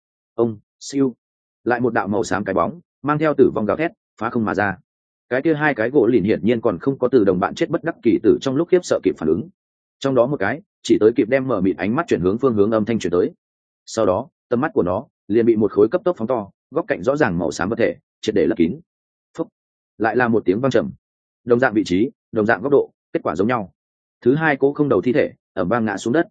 siêu, lại một đạo màu xám cái bóng mang theo tử vong gào thét phá không mà ra. Cái kia hai cái gỗ lìn hiển nhiên còn không có từ đồng bạn chết bất đắc kỳ tử trong lúc khiếp sợ kịp phản ứng. Trong đó một cái chỉ tới kịp đem mở mịt ánh mắt chuyển hướng phương hướng âm thanh chuyển tới. Sau đó tầm mắt của nó liền bị một khối cấp tốc phóng to, góc cạnh rõ ràng màu xám vật thể triệt để lấp kín. Phúc, lại là một tiếng vang trầm. Đồng dạng vị trí, đồng dạng góc độ, kết quả giống nhau. Thứ hai cố không đầu thi thể ở vang ngã xuống đất.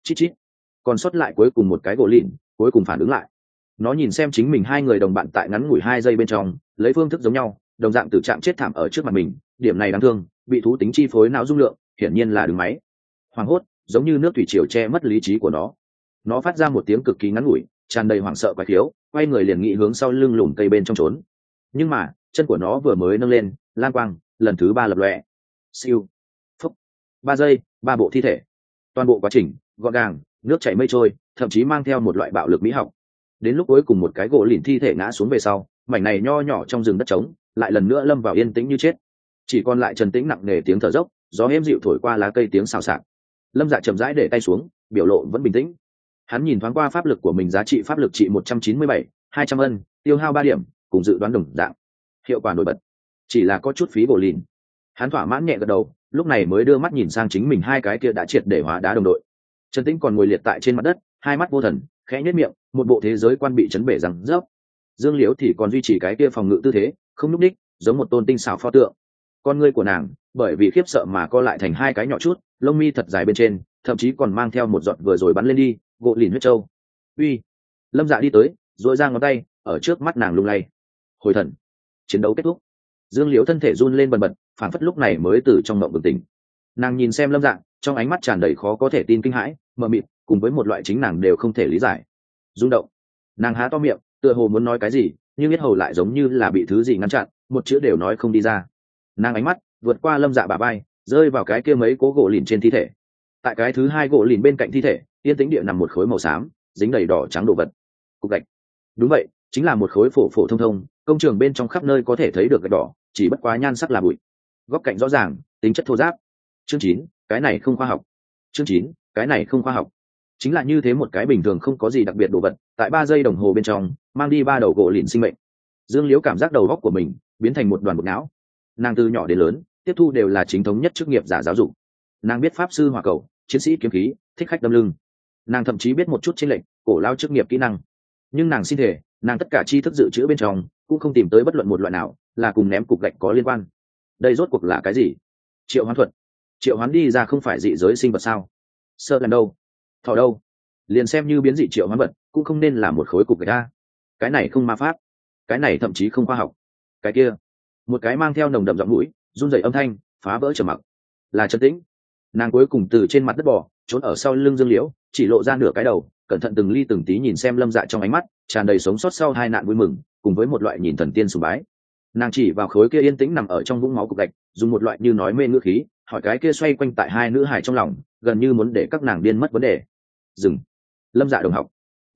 chít chít. Còn sót lại cuối cùng một cái gỗ lìn cuối cùng phản ứng lại. Nó nhìn xem chính mình hai người đồng bạn tại ngắn ngủi 2 giây bên trong lấy phương thức giống nhau đồng dạng tử trạng chết thảm ở trước mặt mình, điểm này đáng thương, bị thú tính chi phối não dung lượng, hiển nhiên là đứng máy. Hoảng hốt, giống như nước thủy triều che mất lý trí của nó phát ra một tiếng cực kỳ ngắn ngủi, tràn đầy hoảng sợ quái khiếu, quay người liền nghĩ hướng sau lưng lùm cây bên trong trốn. Nhưng mà chân của nó vừa mới nâng lên, lan quang lần thứ 3 lập lòe. Siêu, phúc, 3 giây, 3 bộ thi thể. Toàn bộ quá trình gọn gàng, nước chảy mây trôi, thậm chí mang theo một loại bạo lực mỹ học. Đến lúc cuối cùng một cái gỗ lìn thi thể ngã xuống về sau, mảnh này nho nhỏ trong rừng đất trống lại lần nữa lâm vào yên tĩnh như chết, chỉ còn lại trần tĩnh nặng nề tiếng thở dốc, gió êm dịu thổi qua lá cây tiếng xào xạc. Lâm Dạ chậm rãi để tay xuống, biểu lộ vẫn bình tĩnh. Hắn nhìn thoáng qua pháp lực của mình, giá trị pháp lực trị 197, 200 ân, tiêu hao 3 điểm, cùng dự đoán đồng dạng, hiệu quả nổi bật, chỉ là có chút phí bổ lìn. Hắn thỏa mãn nhẹ gật đầu, lúc này mới đưa mắt nhìn sang chính mình hai cái kia đã triệt để hóa đá đồng đội. Trần Tĩnh còn ngồi liệt tại trên mặt đất, hai mắt vô thần, khẽ nhếch miệng, một bộ thế giới quan bị chấn bể rằng rớp. Dương Liễu thì còn duy trì cái kia phòng ngự tư thế, không nhúc nhích, giống một tôn tinh xảo pho tượng. Con ngươi của nàng bởi vì khiếp sợ mà co lại thành hai cái nhỏ chút, lông mi thật dài bên trên, thậm chí còn mang theo một giọt vừa rồi bắn lên đi gỗ lìn huyết trâu. Uy. Lâm Dạ đi tới, duỗi ra ngón tay ở trước mắt nàng lung lay. Hồi thần. Chiến đấu kết thúc. Dương Liễu thân thể run lên bần bật, phản phất lúc này mới từ trong mộng bừng tỉnh. Nàng nhìn xem Lâm Dạ, trong ánh mắt tràn đầy khó có thể tin, kinh hãi, mờ mịt, cùng với một loại chính nàng đều không thể lý giải rung động. Nàng há to miệng, tựa hồ muốn nói cái gì, nhưng biết hầu lại giống như là bị thứ gì ngăn chặn, một chữ đều nói không đi ra. Nàng ánh mắt vượt qua Lâm Dạ bả vai, rơi vào cái kia mấy cố gỗ lìn trên thi thể. Tại cái thứ 2 gỗ lìn bên cạnh thi thể, yên tĩnh địa nằm một khối màu xám, dính đầy đỏ trắng đồ vật. Cục gạch. Đúng vậy, chính là một khối phổ phổ thông thông, công trường bên trong khắp nơi có thể thấy được gạch đỏ, chỉ bất quá nhan sắc là bụi. Góc cạnh rõ ràng, tính chất thô ráp. Chương 9, cái này không khoa học. Chương 9, cái này không khoa học. Chính là như thế một cái bình thường không có gì đặc biệt đồ vật, tại 3 giây đồng hồ bên trong, mang đi 3 đầu gỗ lìn sinh mệnh. Dương Liễu cảm giác đầu óc của mình biến thành một đoàn bột não. Nàng từ nhỏ đến lớn tiếp thu đều là chính thống nhất chức nghiệp giả giáo dục. Nàng biết pháp sư hỏa cầu, chiến sĩ kiếm khí, thích khách đâm lưng. Nàng thậm chí biết một chút chênh lệnh cổ lao chức nghiệp kỹ năng. Nhưng nàng xin thể, nàng tất cả tri thức dự trữ bên trong cũng không tìm tới bất luận một loại nào là cùng ném cục gạch có liên quan. Đây rốt cuộc là cái gì? Triệu hoán thuật. Triệu hoán đi ra không phải dị giới sinh vật sao? Sợ lần đâu? Thỏ đâu? Liền xem như biến dị triệu hoán vật cũng không nên là một khối cục gạch a. Cái này không ma pháp, cái này thậm chí không khoa học. Cái kia, một cái mang theo nồng đậm giọng mũi run rẩy âm thanh phá vỡ trầm mặc. Là Trần Tĩnh. Nàng cuối cùng từ trên mặt đất bò, trốn ở sau lưng Dương Liễu, chỉ lộ ra nửa cái đầu, cẩn thận từng ly từng tí nhìn xem Lâm Dạ, trong ánh mắt tràn đầy sống sót sau hai nạn vui mừng, cùng với một loại nhìn thần tiên sùng bái. Nàng chỉ vào khối kia yên tĩnh nằm ở trong vũng máu cục gạch, dùng một loại như nói mê ngữ khí hỏi cái kia xoay quanh tại hai nữ hài trong lòng, gần như muốn để các nàng điên mất vấn đề. Dừng. Lâm Dạ đồng học,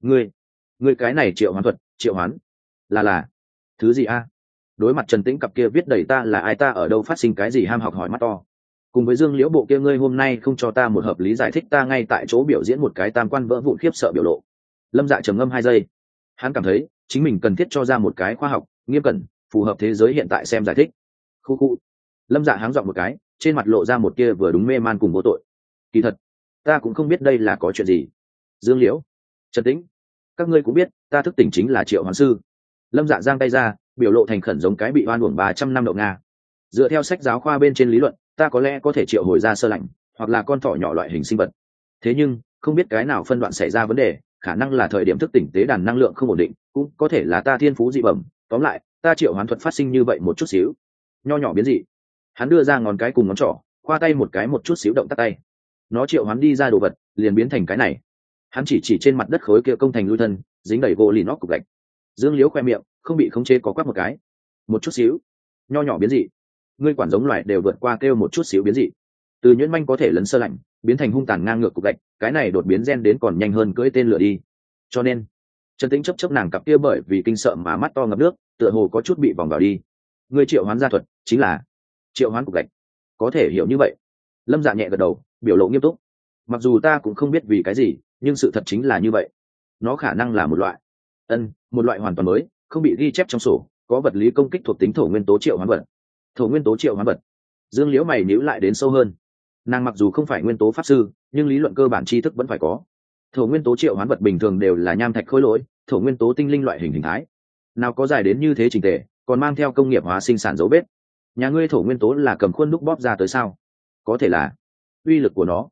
ngươi cái này triệu hoán thuật, triệu hoán là thứ gì a? Đối mặt Trần Tĩnh cặp kia viết đầy ta là ai, ta ở đâu, phát sinh cái gì ham học hỏi mắt to. Cùng với Dương Liễu bộ kia ngươi hôm nay không cho ta một hợp lý giải thích, ta ngay tại chỗ biểu diễn một cái tam quan vỡ vụn khiếp sợ biểu lộ. Lâm Dạ trầm ngâm 2 giây, hắn cảm thấy chính mình cần thiết cho ra một cái khoa học, nghiêm cẩn, phù hợp thế giới hiện tại xem giải thích. Khu. Lâm Dạ háng giọng một cái, trên mặt lộ ra một kia vừa đúng mê man cùng vô tội. Kỳ thật, ta cũng không biết đây là có chuyện gì. Dương Liễu, Trần Tĩnh, các ngươi cũng biết, ta thức tỉnh chính là triệu hoán sư. Lâm Dạ giang tay ra, biểu lộ thành khẩn giống cái bị oan uổng 300 năm đậu nga. Dựa theo sách giáo khoa bên trên lý luận, ta có lẽ có thể triệu hồi ra sơ lạnh, hoặc là con thỏ nhỏ loại hình sinh vật. Thế nhưng, không biết cái nào phân đoạn xảy ra vấn đề, khả năng là thời điểm thức tỉnh tế đàn năng lượng không ổn định, cũng có thể là ta thiên phú dị bẩm. Tóm lại, ta triệu hoán thuật phát sinh như vậy một chút xíu, nho nhỏ biến dị. Hắn đưa ra ngón cái cùng ngón trỏ, khoa tay một cái một chút xíu động tác tay. Nó triệu hoán đi ra đồ vật, liền biến thành cái này. Hắn chỉ trên mặt đất khối kia công thành lui thân, dính đầy gỗ lìn óc cục gạch. Dương Liễu khoe miệng, không bị khống chế có quắc một cái. Một chút xíu, nho nhỏ biến dị. Ngươi quản giống loài đều vượt qua kêu một chút xíu biến dị. Từ nhuyễn manh có thể lấn sơ lạnh, biến thành hung tàn ngang ngược cục gạch, cái này đột biến gen đến còn nhanh hơn cưỡi tên lửa đi. Cho nên, Trần Tĩnh chấp nàng cặp kia bởi vì kinh sợ mà mắt to ngập nước, tựa hồ có chút bị vòng vào đi. Ngươi triệu hoán gia thuật chính là triệu hoán cục gạch, có thể hiểu như vậy. Lâm Dạ nhẹ gật đầu, biểu lộ nghiêm túc. Mặc dù ta cũng không biết vì cái gì, nhưng sự thật chính là như vậy. Nó khả năng là một loại một loại hoàn toàn mới, không bị ghi chép trong sổ, có vật lý công kích thuộc tính thổ nguyên tố triệu hoán vật. Thổ nguyên tố triệu hoán vật. Dương Liễu mày nhíu lại đến sâu hơn. Nàng mặc dù không phải nguyên tố pháp sư, nhưng lý luận cơ bản tri thức vẫn phải có. Thổ nguyên tố triệu hoán vật bình thường đều là nham thạch khối lỗi, thổ nguyên tố tinh linh loại hình thái. Nào có dài đến như thế trình tề, còn mang theo công nghiệp hóa sinh sản dấu vết. Nhà ngươi thổ nguyên tố là cầm khuôn đúc bóp ra tới sao? Có thể là uy lực của nó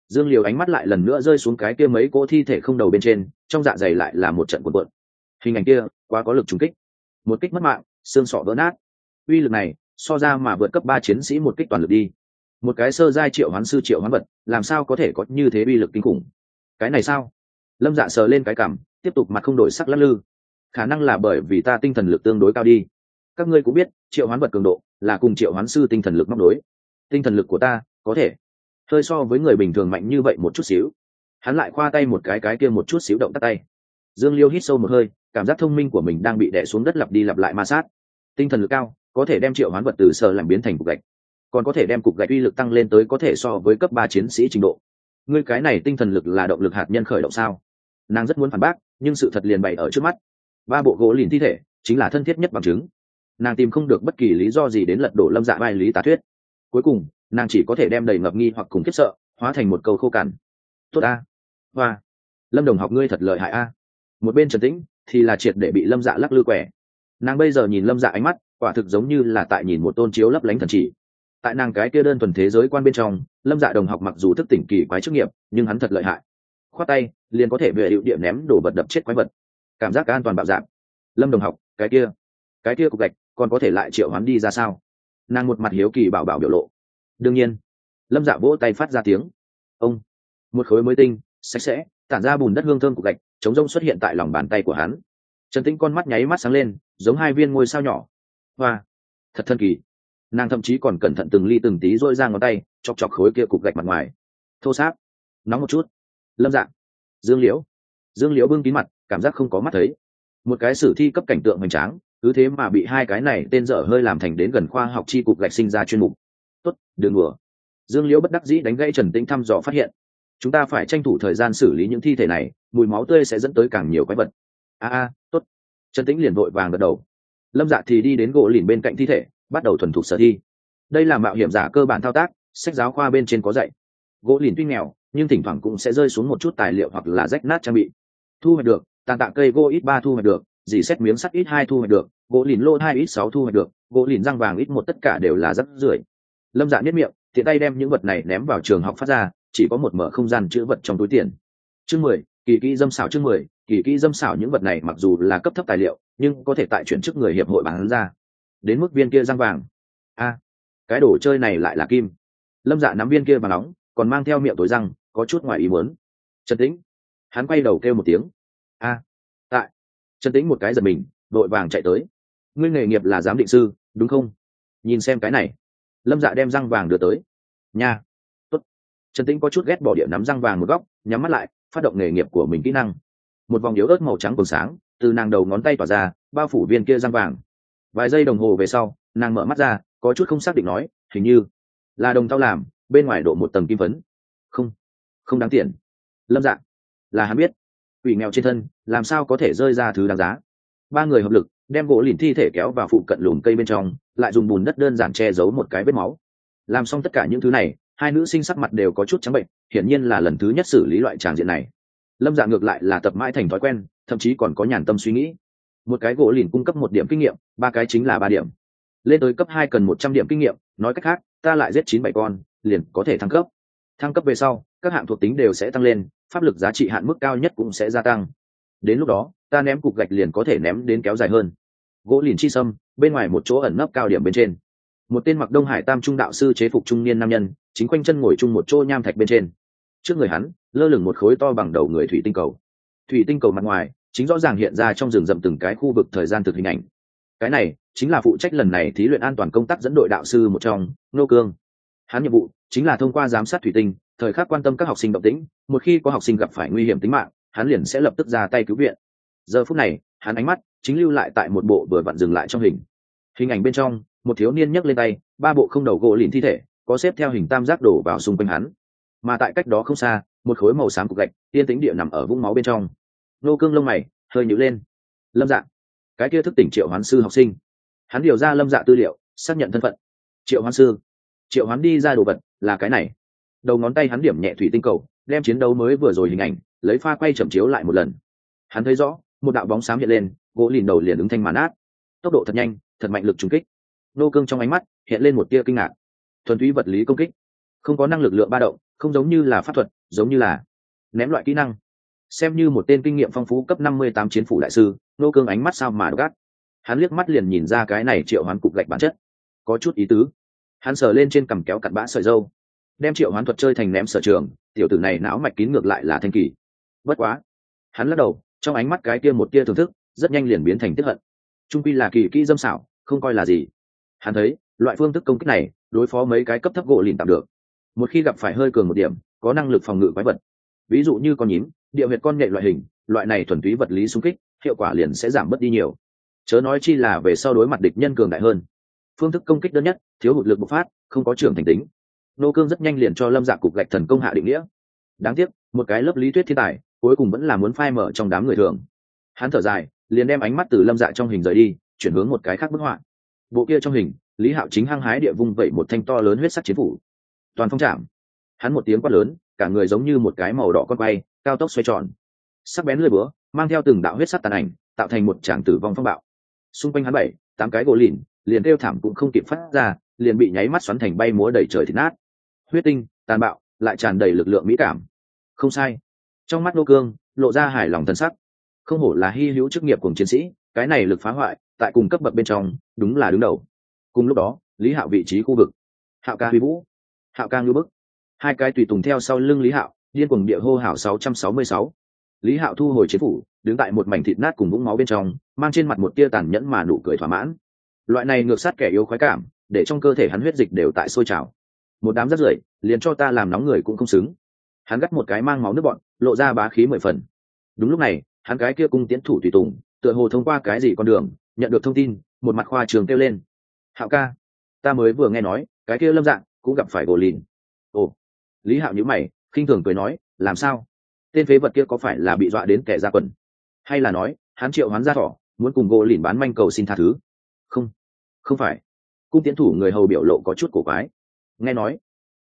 Dương Liễu ánh mắt lại lần nữa rơi xuống cái kia mấy cỗ thi thể không đầu bên trên, trong dạ dày lại là một trận cuộn cuộn. Hình ảnh kia quá có lực trùng kích, một kích mất mạng, xương sọ vỡ nát. Uy lực này so ra mà vượt cấp 3 chiến sĩ một kích toàn lực đi. Một cái sơ giai triệu hoán sư triệu hoán vật làm sao có thể có như thế uy lực kinh khủng? Cái này sao? Lâm Dạ sờ lên cái cằm, tiếp tục mặt không đổi sắc lắc lư. Khả năng là bởi vì ta tinh thần lực tương đối cao đi. Các ngươi cũng biết triệu hoán vật cường độ là cùng triệu hoán sư tinh thần lực móc đối. Tinh thần lực của ta có thể hơi so với người bình thường mạnh như vậy một chút xíu. Hắn lại khoa tay một cái kia một chút xíu động tác tay. Dương Liêu hít sâu một hơi, cảm giác thông minh của mình đang bị đè xuống đất lặp đi lặp lại ma sát. Tinh thần lực cao có thể đem triệu hoán vật từ sờ làm biến thành cục gạch, còn có thể đem cục gạch uy lực tăng lên tới có thể so với cấp 3 chiến sĩ trình độ. Ngươi cái này tinh thần lực là động lực hạt nhân khởi động sao? Nàng rất muốn phản bác, nhưng sự thật liền bày ở trước mắt. 3 bộ gỗ lìn thi thể chính là thân thiết nhất bằng chứng. Nàng tìm không được bất kỳ lý do gì đến lật đổ Lâm Dạ vai lý tà thuyết. Cuối cùng nàng chỉ có thể đem đầy ngập nghi hoặc cùng khiếp sợ hóa thành một câu khô cằn. Tốt a, hoa, Lâm đồng học ngươi thật lợi hại a. Một bên Trần Tĩnh thì là triệt để bị Lâm Dạ lắc lư quẻ. Nàng bây giờ nhìn Lâm Dạ ánh mắt quả thực giống như là tại nhìn một tôn chiếu lấp lánh thần chỉ. Tại nàng cái kia đơn thuần thế giới quan bên trong, Lâm Dạ đồng học mặc dù thức tỉnh kỳ quái chức nghiệp, nhưng hắn thật lợi hại. Khoát tay liền có thể về hiệu điểm ném đổ vật đập chết quái vật, cảm giác an toàn bạo dạng. Lâm đồng học, cái kia cục gạch còn có thể lại triệu hoán đi ra sao? Nàng một mặt hiếu kỳ bảo bảo biểu lộ. Đương nhiên. Lâm Dạ vỗ tay phát ra tiếng. Ông, một khối mới tinh sạch sẽ tản ra bùn đất hương thơm cục gạch chống rông xuất hiện tại lòng bàn tay của hắn. Trần Tĩnh con mắt nháy mắt sáng lên, giống 2 viên ngôi sao nhỏ. Hoa, thật thần kỳ. Nàng thậm chí còn cẩn thận từng ly từng tí dôi ra ngón tay chọc chọc khối kia cục gạch mặt ngoài. Thô sáp, nóng một chút. Lâm Dạ, Dương Liễu bưng kín mặt, cảm giác không có mắt thấy. Một cái sử thi cấp cảnh tượng hoành tráng, cứ thế mà bị hai cái này tên dở hơi làm thành đến gần khoa học chi cục gạch sinh ra chuyên mục. Tốt, đừng đùa. Dương Liễu bất đắc dĩ đánh gãy Trần Tĩnh thăm dò phát hiện. Chúng ta phải tranh thủ thời gian xử lý những thi thể này, mùi máu tươi sẽ dẫn tới càng nhiều quái vật. Tốt. Trần Tĩnh liền vội vàng gật đầu. Lâm Dạ thì đi đến gỗ lìn bên cạnh thi thể, bắt đầu thuần thục sở thi. Đây là mạo hiểm giả cơ bản thao tác, sách giáo khoa bên trên có dạy. Gỗ lìn tuy nghèo, nhưng thỉnh thoảng cũng sẽ rơi xuống một chút tài liệu hoặc là rách nát trang bị. Thu hoạch được, tàn tạ cây gỗ ít 3 thu hoạch được, dì xét miếng sắt ít 2 thu hoạch được, gỗ lìn lô 2 ít 6 thu hoạch được, gỗ lìn răng vàng ít 1 tất cả đều là rác rưởi. Lâm Dạ nhếch miệng, tiện tay đem những vật này ném vào trường học phát ra, chỉ có một mở không gian chứa vật trong túi tiền. Chương 10, kỳ kỹ dâm xảo. Chương 10, kỳ kỹ dâm xảo. Những vật này mặc dù là cấp thấp tài liệu, nhưng có thể tại chuyển chức người hiệp hội bán ra. Đến mức viên kia răng vàng, cái đồ chơi này lại là kim. Lâm Dạ nắm viên kia vàng nóng, còn mang theo miệng tối răng, có chút ngoài ý muốn. Trần Tĩnh, hắn quay đầu kêu một tiếng. Tại. Trần Tĩnh một cái giật mình, đội vàng chạy tới. Ngươi nghề nghiệp là giám định sư, đúng không? Nhìn xem cái này. Lâm Dạ đem răng vàng đưa tới. Nha. Tốt. Trần Tĩnh có chút ghét bỏ địa nắm răng vàng một góc, nhắm mắt lại, phát động nghề nghiệp của mình kỹ năng. Một vòng yếu ớt màu trắng còn sáng từ nàng đầu ngón tay tỏa ra, bao phủ viên kia răng vàng. Vài giây đồng hồ về sau, nàng mở mắt ra, có chút không xác định nói, hình như là đồng tao làm, bên ngoài độ một tầng kim phấn. Không đáng tiền. Lâm Dạ, là hắn biết, quỷ nghèo trên thân làm sao có thể rơi ra thứ đáng giá. 3 người hợp lực đem gỗ lìn thi thể kéo vào phụ cận lùm cây bên trong, lại dùng bùn đất đơn giản che giấu một cái vết máu. Làm xong tất cả những thứ này, hai nữ sinh sắc mặt đều có chút trắng bệnh, hiển nhiên là lần thứ nhất xử lý loại tràng diện này. Lâm Dạ ngược lại là tập mãi thành thói quen, thậm chí còn có nhàn tâm suy nghĩ. Một cái gỗ lìn cung cấp 1 điểm kinh nghiệm, 3 cái chính là 3 điểm. Lên tới cấp 2 cần 100 điểm kinh nghiệm, nói cách khác, ta lại giết 9-7 con, liền có thể thăng cấp. Thăng cấp về sau, các hạng thuộc tính đều sẽ tăng lên, pháp lực giá trị hạn mức cao nhất cũng sẽ gia tăng. Đến lúc đó, ta ném cục gạch liền có thể ném đến kéo dài hơn. Gỗ lìn chi sâm, bên ngoài một chỗ ẩn nấp cao điểm bên trên. Một tên mặc Đông Hải Tam Trung đạo sư chế phục trung niên nam nhân, chính quanh chân ngồi chung một chỗ nham thạch bên trên. Trước người hắn, lơ lửng một khối to bằng đầu người thủy tinh cầu. Thủy tinh cầu mặt ngoài, chính rõ ràng hiện ra trong rừng rậm từng cái khu vực thời gian thực hình ảnh. Cái này chính là phụ trách lần này thí luyện an toàn công tác dẫn đội đạo sư một trong, Nô Cương. Hắn nhiệm vụ chính là thông qua giám sát thủy tinh, thời khắc quan tâm các học sinh động tĩnh, một khi có học sinh gặp phải nguy hiểm tính mạng, hắn liền sẽ lập tức ra tay cứu viện. Giờ phút này, hắn ánh mắt chính lưu lại tại một bộ vừa vặn dừng lại trong hình ảnh bên trong, một thiếu niên nhấc lên tay, 3 bộ không đầu gỗ lìn thi thể có xếp theo hình tam giác đổ vào xung quanh hắn, mà tại cách đó không xa, một khối màu xám cục gạch yên tĩnh địa nằm ở vũng máu bên trong. Nô Cương lông mày hơi nhíu lên. Lâm Dạ, cái kia thức tỉnh triệu hoán sư học sinh. Hắn điều ra Lâm Dạ tư liệu, xác nhận thân phận. Triệu hoán sư, triệu hoán đi ra đồ vật là cái này. Đầu ngón tay hắn điểm nhẹ thủy tinh cầu, đem chiến đấu mới vừa rồi hình ảnh lấy pha quay chậm chiếu lại một lần. Hắn thấy rõ, một đạo bóng xám hiện lên, gỗ lìn đầu liền ứng thanh màn át. Tốc độ thật nhanh, thật mạnh lực trùng kích. Nô Cương trong ánh mắt hiện lên một tia kinh ngạc. Thuần túy vật lý công kích, không có năng lực lượng ba động, không giống như là pháp thuật, giống như là ném loại kỹ năng. Xem như một tên kinh nghiệm phong phú cấp 58 chiến phủ đại sư, Nô Cương ánh mắt sao mà gắt. Hắn liếc mắt liền nhìn ra cái này triệu hoán cục gạch bản chất, có chút ý tứ. Hắn sờ lên trên cằm kéo cặn bã sợi râu, đem triệu hoán thuật chơi thành ném sở trường, tiểu tử này não mạch kín ngược lại là thanh kỳ. Bất quá, hắn lắc đầu, trong ánh mắt cái kia một tia thưởng thức, rất nhanh liền biến thành tiếc hận. Trung quy là kỳ kỹ dâm xảo, không coi là gì. Hắn thấy, loại phương thức công kích này, đối phó mấy cái cấp thấp gỗ lìn tạm được. Một khi gặp phải hơi cường một điểm, có năng lực phòng ngự quái vật, ví dụ như con nhím, địa huyệt con nhện loại hình, loại này thuần túy vật lý xung kích, hiệu quả liền sẽ giảm bớt đi nhiều. Chớ nói chi là về sau đối mặt địch nhân cường đại hơn. Phương thức công kích đơn nhất, thiếu hụt lực bộc phát, không có trưởng thành tính. Nô Cương rất nhanh liền cho Lâm Dạ cục gạch thần công hạ định nghĩa. Đáng tiếc, một cái lớp lý thuyết thiên tài, cuối cùng vẫn là muốn phai mở trong đám người thường. Hắn thở dài, liền đem ánh mắt từ Lâm Dạ trong hình rời đi, chuyển hướng một cái khác bức họa. Bộ kia trong hình, Lý Hạo chính hăng hái địa vung vẩy một thanh to lớn huyết sắc chiến phủ. Toàn phong chạm. Hắn một tiếng quát lớn, cả người giống như một cái màu đỏ con quay, cao tốc xoay tròn. Sắc bén lưỡi búa, mang theo từng đạo huyết sắc tàn ảnh, tạo thành một tràng tử vong phong bạo. Xung quanh hắn 7-8 cái gỗ lìn, liền kêu thảm cũng không kịp phát ra, liền bị nháy mắt xoắn thành bay múa đầy trời thịt nát. Huyết tinh, tàn bạo, lại tràn đầy lực lượng mỹ cảm. Không sai. Trong mắt Nô Cương lộ ra hài lòng thần sắc. Không hổ là hy hữu chức nghiệp cùng chiến sĩ, cái này lực phá hoại, tại cùng cấp bậc bên trong, đúng là đứng đầu. Cùng lúc đó, Lý Hạo vị trí khu vực. Hạo ca huy vũ, Hạo ca ngưu bức. Hai cái tùy tùng theo sau lưng Lý Hạo, điên cuồng địa hô hào 666. Lý Hạo thu hồi chiến phủ, đứng tại một mảnh thịt nát cùng vũng máu bên trong, mang trên mặt một tia tàn nhẫn mà nụ cười thỏa mãn. Loại này ngược sát kẻ yếu khoái cảm, để trong cơ thể hắn huyết dịch đều tại sôi trào. Một đám rác rưởi, liền cho ta làm nóng người cũng không xứng. Hắn gắt một cái mang máu nước bọn, lộ ra bá khí 10 phần. Đúng lúc này, hắn cái kia cung tiễn thủ tùy tùng, tựa hồ thông qua cái gì con đường, nhận được thông tin, một mặt khoa trường kêu lên: "Hạo ca, ta mới vừa nghe nói, cái kia Lâm Dạng cũng gặp phải gỗ lìn." Ồ. Lý Hạo nhíu mày, khinh thường cười nói: "Làm sao? Tên phế vật kia có phải là bị dọa đến kẻ ra quần, hay là nói hắn triệu hoán ra thỏ, muốn cùng gỗ lìn bán manh cầu xin tha thứ?" "Không, không phải." Cung tiễn thủ người hầu biểu lộ có chút cổ quái. "Nghe nói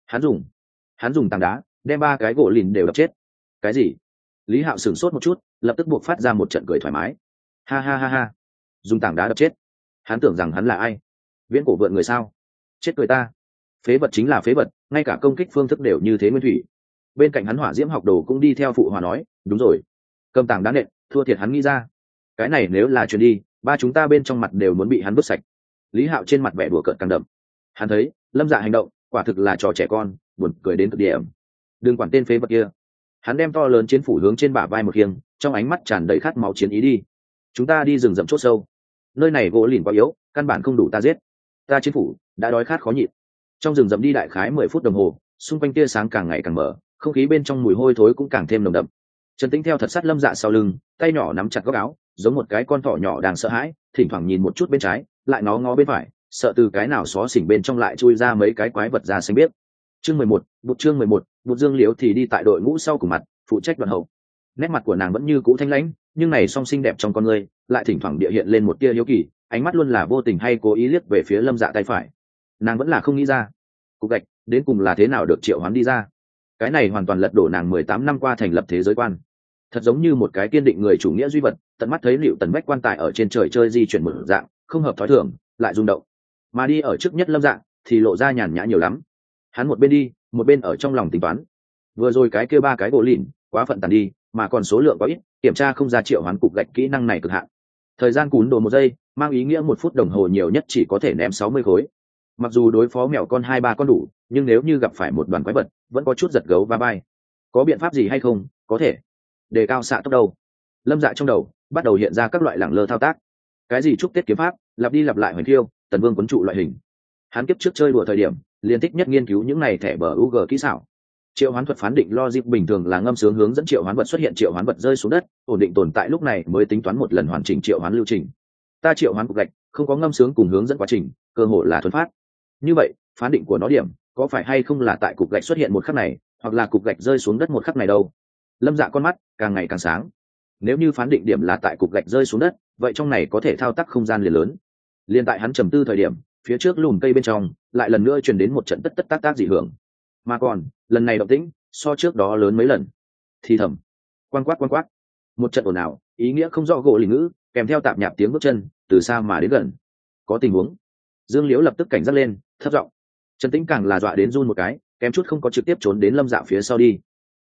hắn dùng tảng đá đem 3 cái gỗ lìn đều đập chết." "Cái gì?" Lý Hạo sửng sốt một chút, lập tức buộc phát ra một trận cười thoải mái. "Ha ha ha ha, dùng tảng đá đập chết? Hắn tưởng rằng hắn là ai? Viễn cổ vượn người sao? Chết cười ta. Phế vật chính là phế vật, ngay cả công kích phương thức đều như thế nguyên thủy." Bên cạnh hắn Hỏa Diễm học đồ cũng đi theo phụ hòa nói: "Đúng rồi, cầm tảng đá nện, thua thiệt hắn nghĩ ra. Cái này nếu là truyền đi, ba chúng ta bên trong mặt đều muốn bị hắn vứt sạch." Lý Hạo trên mặt vẻ đùa cợt càng đậm. Hắn thấy Lâm Dạ hành động quả thực là trò trẻ con, buồn cười đến cực điểm. Đừng quản tên phế vật kia. Hắn đem to lớn chiến phủ hướng trên bả vai một khiêng, trong ánh mắt tràn đầy khát máu chiến ý đi. "Chúng ta đi rừng rậm chốt sâu. Nơi này gỗ lìn quá yếu, căn bản không đủ ta giết. Ta chiến phủ đã đói khát khó nhịn." Trong rừng rậm đi đại khái 10 phút đồng hồ, xung quanh tia sáng càng ngày càng mở, không khí bên trong mùi hôi thối cũng càng thêm nồng đậm. Trần Tĩnh theo thật sát Lâm Dạ sau lưng, tay nhỏ nắm chặt góc áo, giống một cái con thỏ nhỏ đang sợ hãi, thỉnh thoảng nhìn một chút bên trái, lại ngó ngó bên phải, sợ từ cái nào xó xỉnh bên trong lại chui ra mấy cái quái vật da xanh biếc. Chương 11, chương 11, Bụt Dương Liễu thì đi tại đội ngũ sau cùng mặt, phụ trách đoàn hậu. Nét mặt của nàng vẫn như cũ thanh lãnh, nhưng này song xinh đẹp trong con người, lại thỉnh thoảng địa hiện lên một tia hiếu kỳ, ánh mắt luôn là vô tình hay cố ý liếc về phía Lâm Dạ tay phải. Nàng vẫn là không nghĩ ra, cục gạch đến cùng là thế nào được triệu hoán đi ra. Cái này hoàn toàn lật đổ nàng 18 năm qua thành lập thế giới quan. Thật giống như một cái kiên định người chủ nghĩa duy vật, tận mắt thấy Liệu Tần Bách quan tài ở trên trời chơi di chuyển một dạng, không hợp thói thường, lại rung động. Mà đi ở trước nhất Lâm Dạ thì lộ ra nhàn nhã nhiều lắm. Hắn một bên đi, một bên ở trong lòng tính toán. Vừa rồi cái kia 3 cái gỗ lìn, quá phận tàn đi, mà còn số lượng có ít, kiểm tra không ra triệu hoán cục gạch kỹ năng này cực hạn. Thời gian cún đồ 1 giây, mang ý nghĩa 1 phút đồng hồ nhiều nhất chỉ có thể ném 60 khối. Mặc dù đối phó mèo con 2-3 con đủ, nhưng nếu như gặp phải một đoàn quái vật, vẫn có chút giật gấu va vai. Có biện pháp gì hay không? Có thể đề cao xạ tốc đầu. Lâm Dạ trong đầu bắt đầu hiện ra các loại lẳng lơ thao tác. Cái gì trúc tiết kiếm pháp, lặp đi lặp lại hoành thiêu, tần vương quấn trụ loại hình. Hắn kiếp trước chơi đùa thời điểm, liên thích nhất nghiên cứu những này thẻ bờ UG kỹ xảo. Triệu hoán thuật phán định logic bình thường là ngâm sướng hướng dẫn triệu hoán vật xuất hiện, triệu hoán vật rơi xuống đất, ổn định tồn tại, lúc này mới tính toán một lần hoàn chỉnh triệu hoán lưu trình. Ta triệu hoán cục gạch, không có ngâm sướng cùng hướng dẫn quá trình, cơ hội là thuần phát. Như vậy, phán định của nó điểm có phải hay không là tại cục gạch xuất hiện một khắc này, hoặc là cục gạch rơi xuống đất một khắc này đâu? Lâm Dạ con mắt càng ngày càng sáng. Nếu như phán định điểm là tại cục gạch rơi xuống đất, vậy trong này có thể thao tác không gian liền lớn. Liên tại hắn trầm tư thời điểm, phía trước lùm cây bên trong lại lần nữa truyền đến một trận tất tất tác tác dị hưởng. Mà còn lần này động tĩnh so trước đó lớn mấy lần. Thì thầm, quan quát, một trận ồn ào, ý nghĩa không rõ gỗ lìn ngữ, kèm theo tạp nhạp tiếng bước chân từ xa mà đến gần. Có tình huống. Dương Liễu lập tức cảnh giác lên, thấp giọng. Trần Tĩnh càng là dọa đến run một cái, kém chút không có trực tiếp trốn đến Lâm Dạ phía sau đi.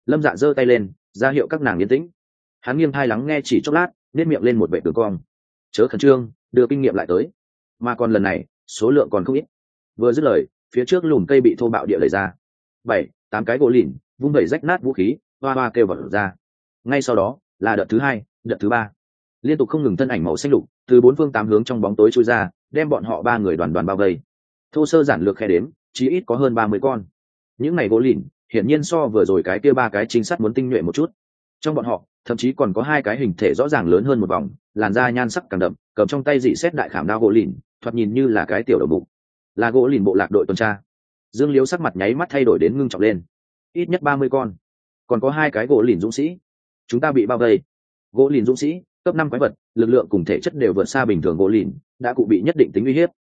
Lâm Dạ giơ tay lên ra hiệu các nàng yên tĩnh. Hắn nghiêng thai lắng nghe chỉ chốc lát, nếp miệng lên một vệ đường cong. Chớ khẩn trương, đưa kinh nghiệm lại tới. Mà còn lần này số lượng còn không ít. Vừa dứt lời, phía trước lùm cây bị thô bạo địa lấy ra, 7-8 cái gỗ lìn vung vẩy rách nát vũ khí, hoa hoa kêu vào ra. Ngay sau đó là đợt thứ hai, đợt thứ ba, liên tục không ngừng thân ảnh màu xanh lục từ bốn phương tám hướng trong bóng tối trôi ra, đem bọn họ ba người đoàn đoàn bao vây. Thô sơ giản lược khe đếm, chí ít có hơn 30 con. Những này gỗ lìn hiển nhiên so vừa rồi cái kia ba cái trinh sát muốn tinh nhuệ một chút. Trong bọn họ thậm chí còn có hai cái hình thể rõ ràng lớn hơn một vòng, làn da nhan sắc càng đậm, cầm trong tay dị xét đại khảm đao gỗ lìn, thoạt nhìn như là cái tiểu đầu bụng. Là gỗ lìn bộ lạc đội tuần tra. Dương Liếu sắc mặt nháy mắt thay đổi đến ngưng trọng lên. Ít nhất 30 con, còn có hai cái gỗ lìn dũng sĩ. Chúng ta bị bao vây. Gỗ lìn dũng sĩ, cấp 5 quái vật, lực lượng cùng thể chất đều vượt xa bình thường gỗ lìn, đã cụ bị nhất định tính uy hiếp.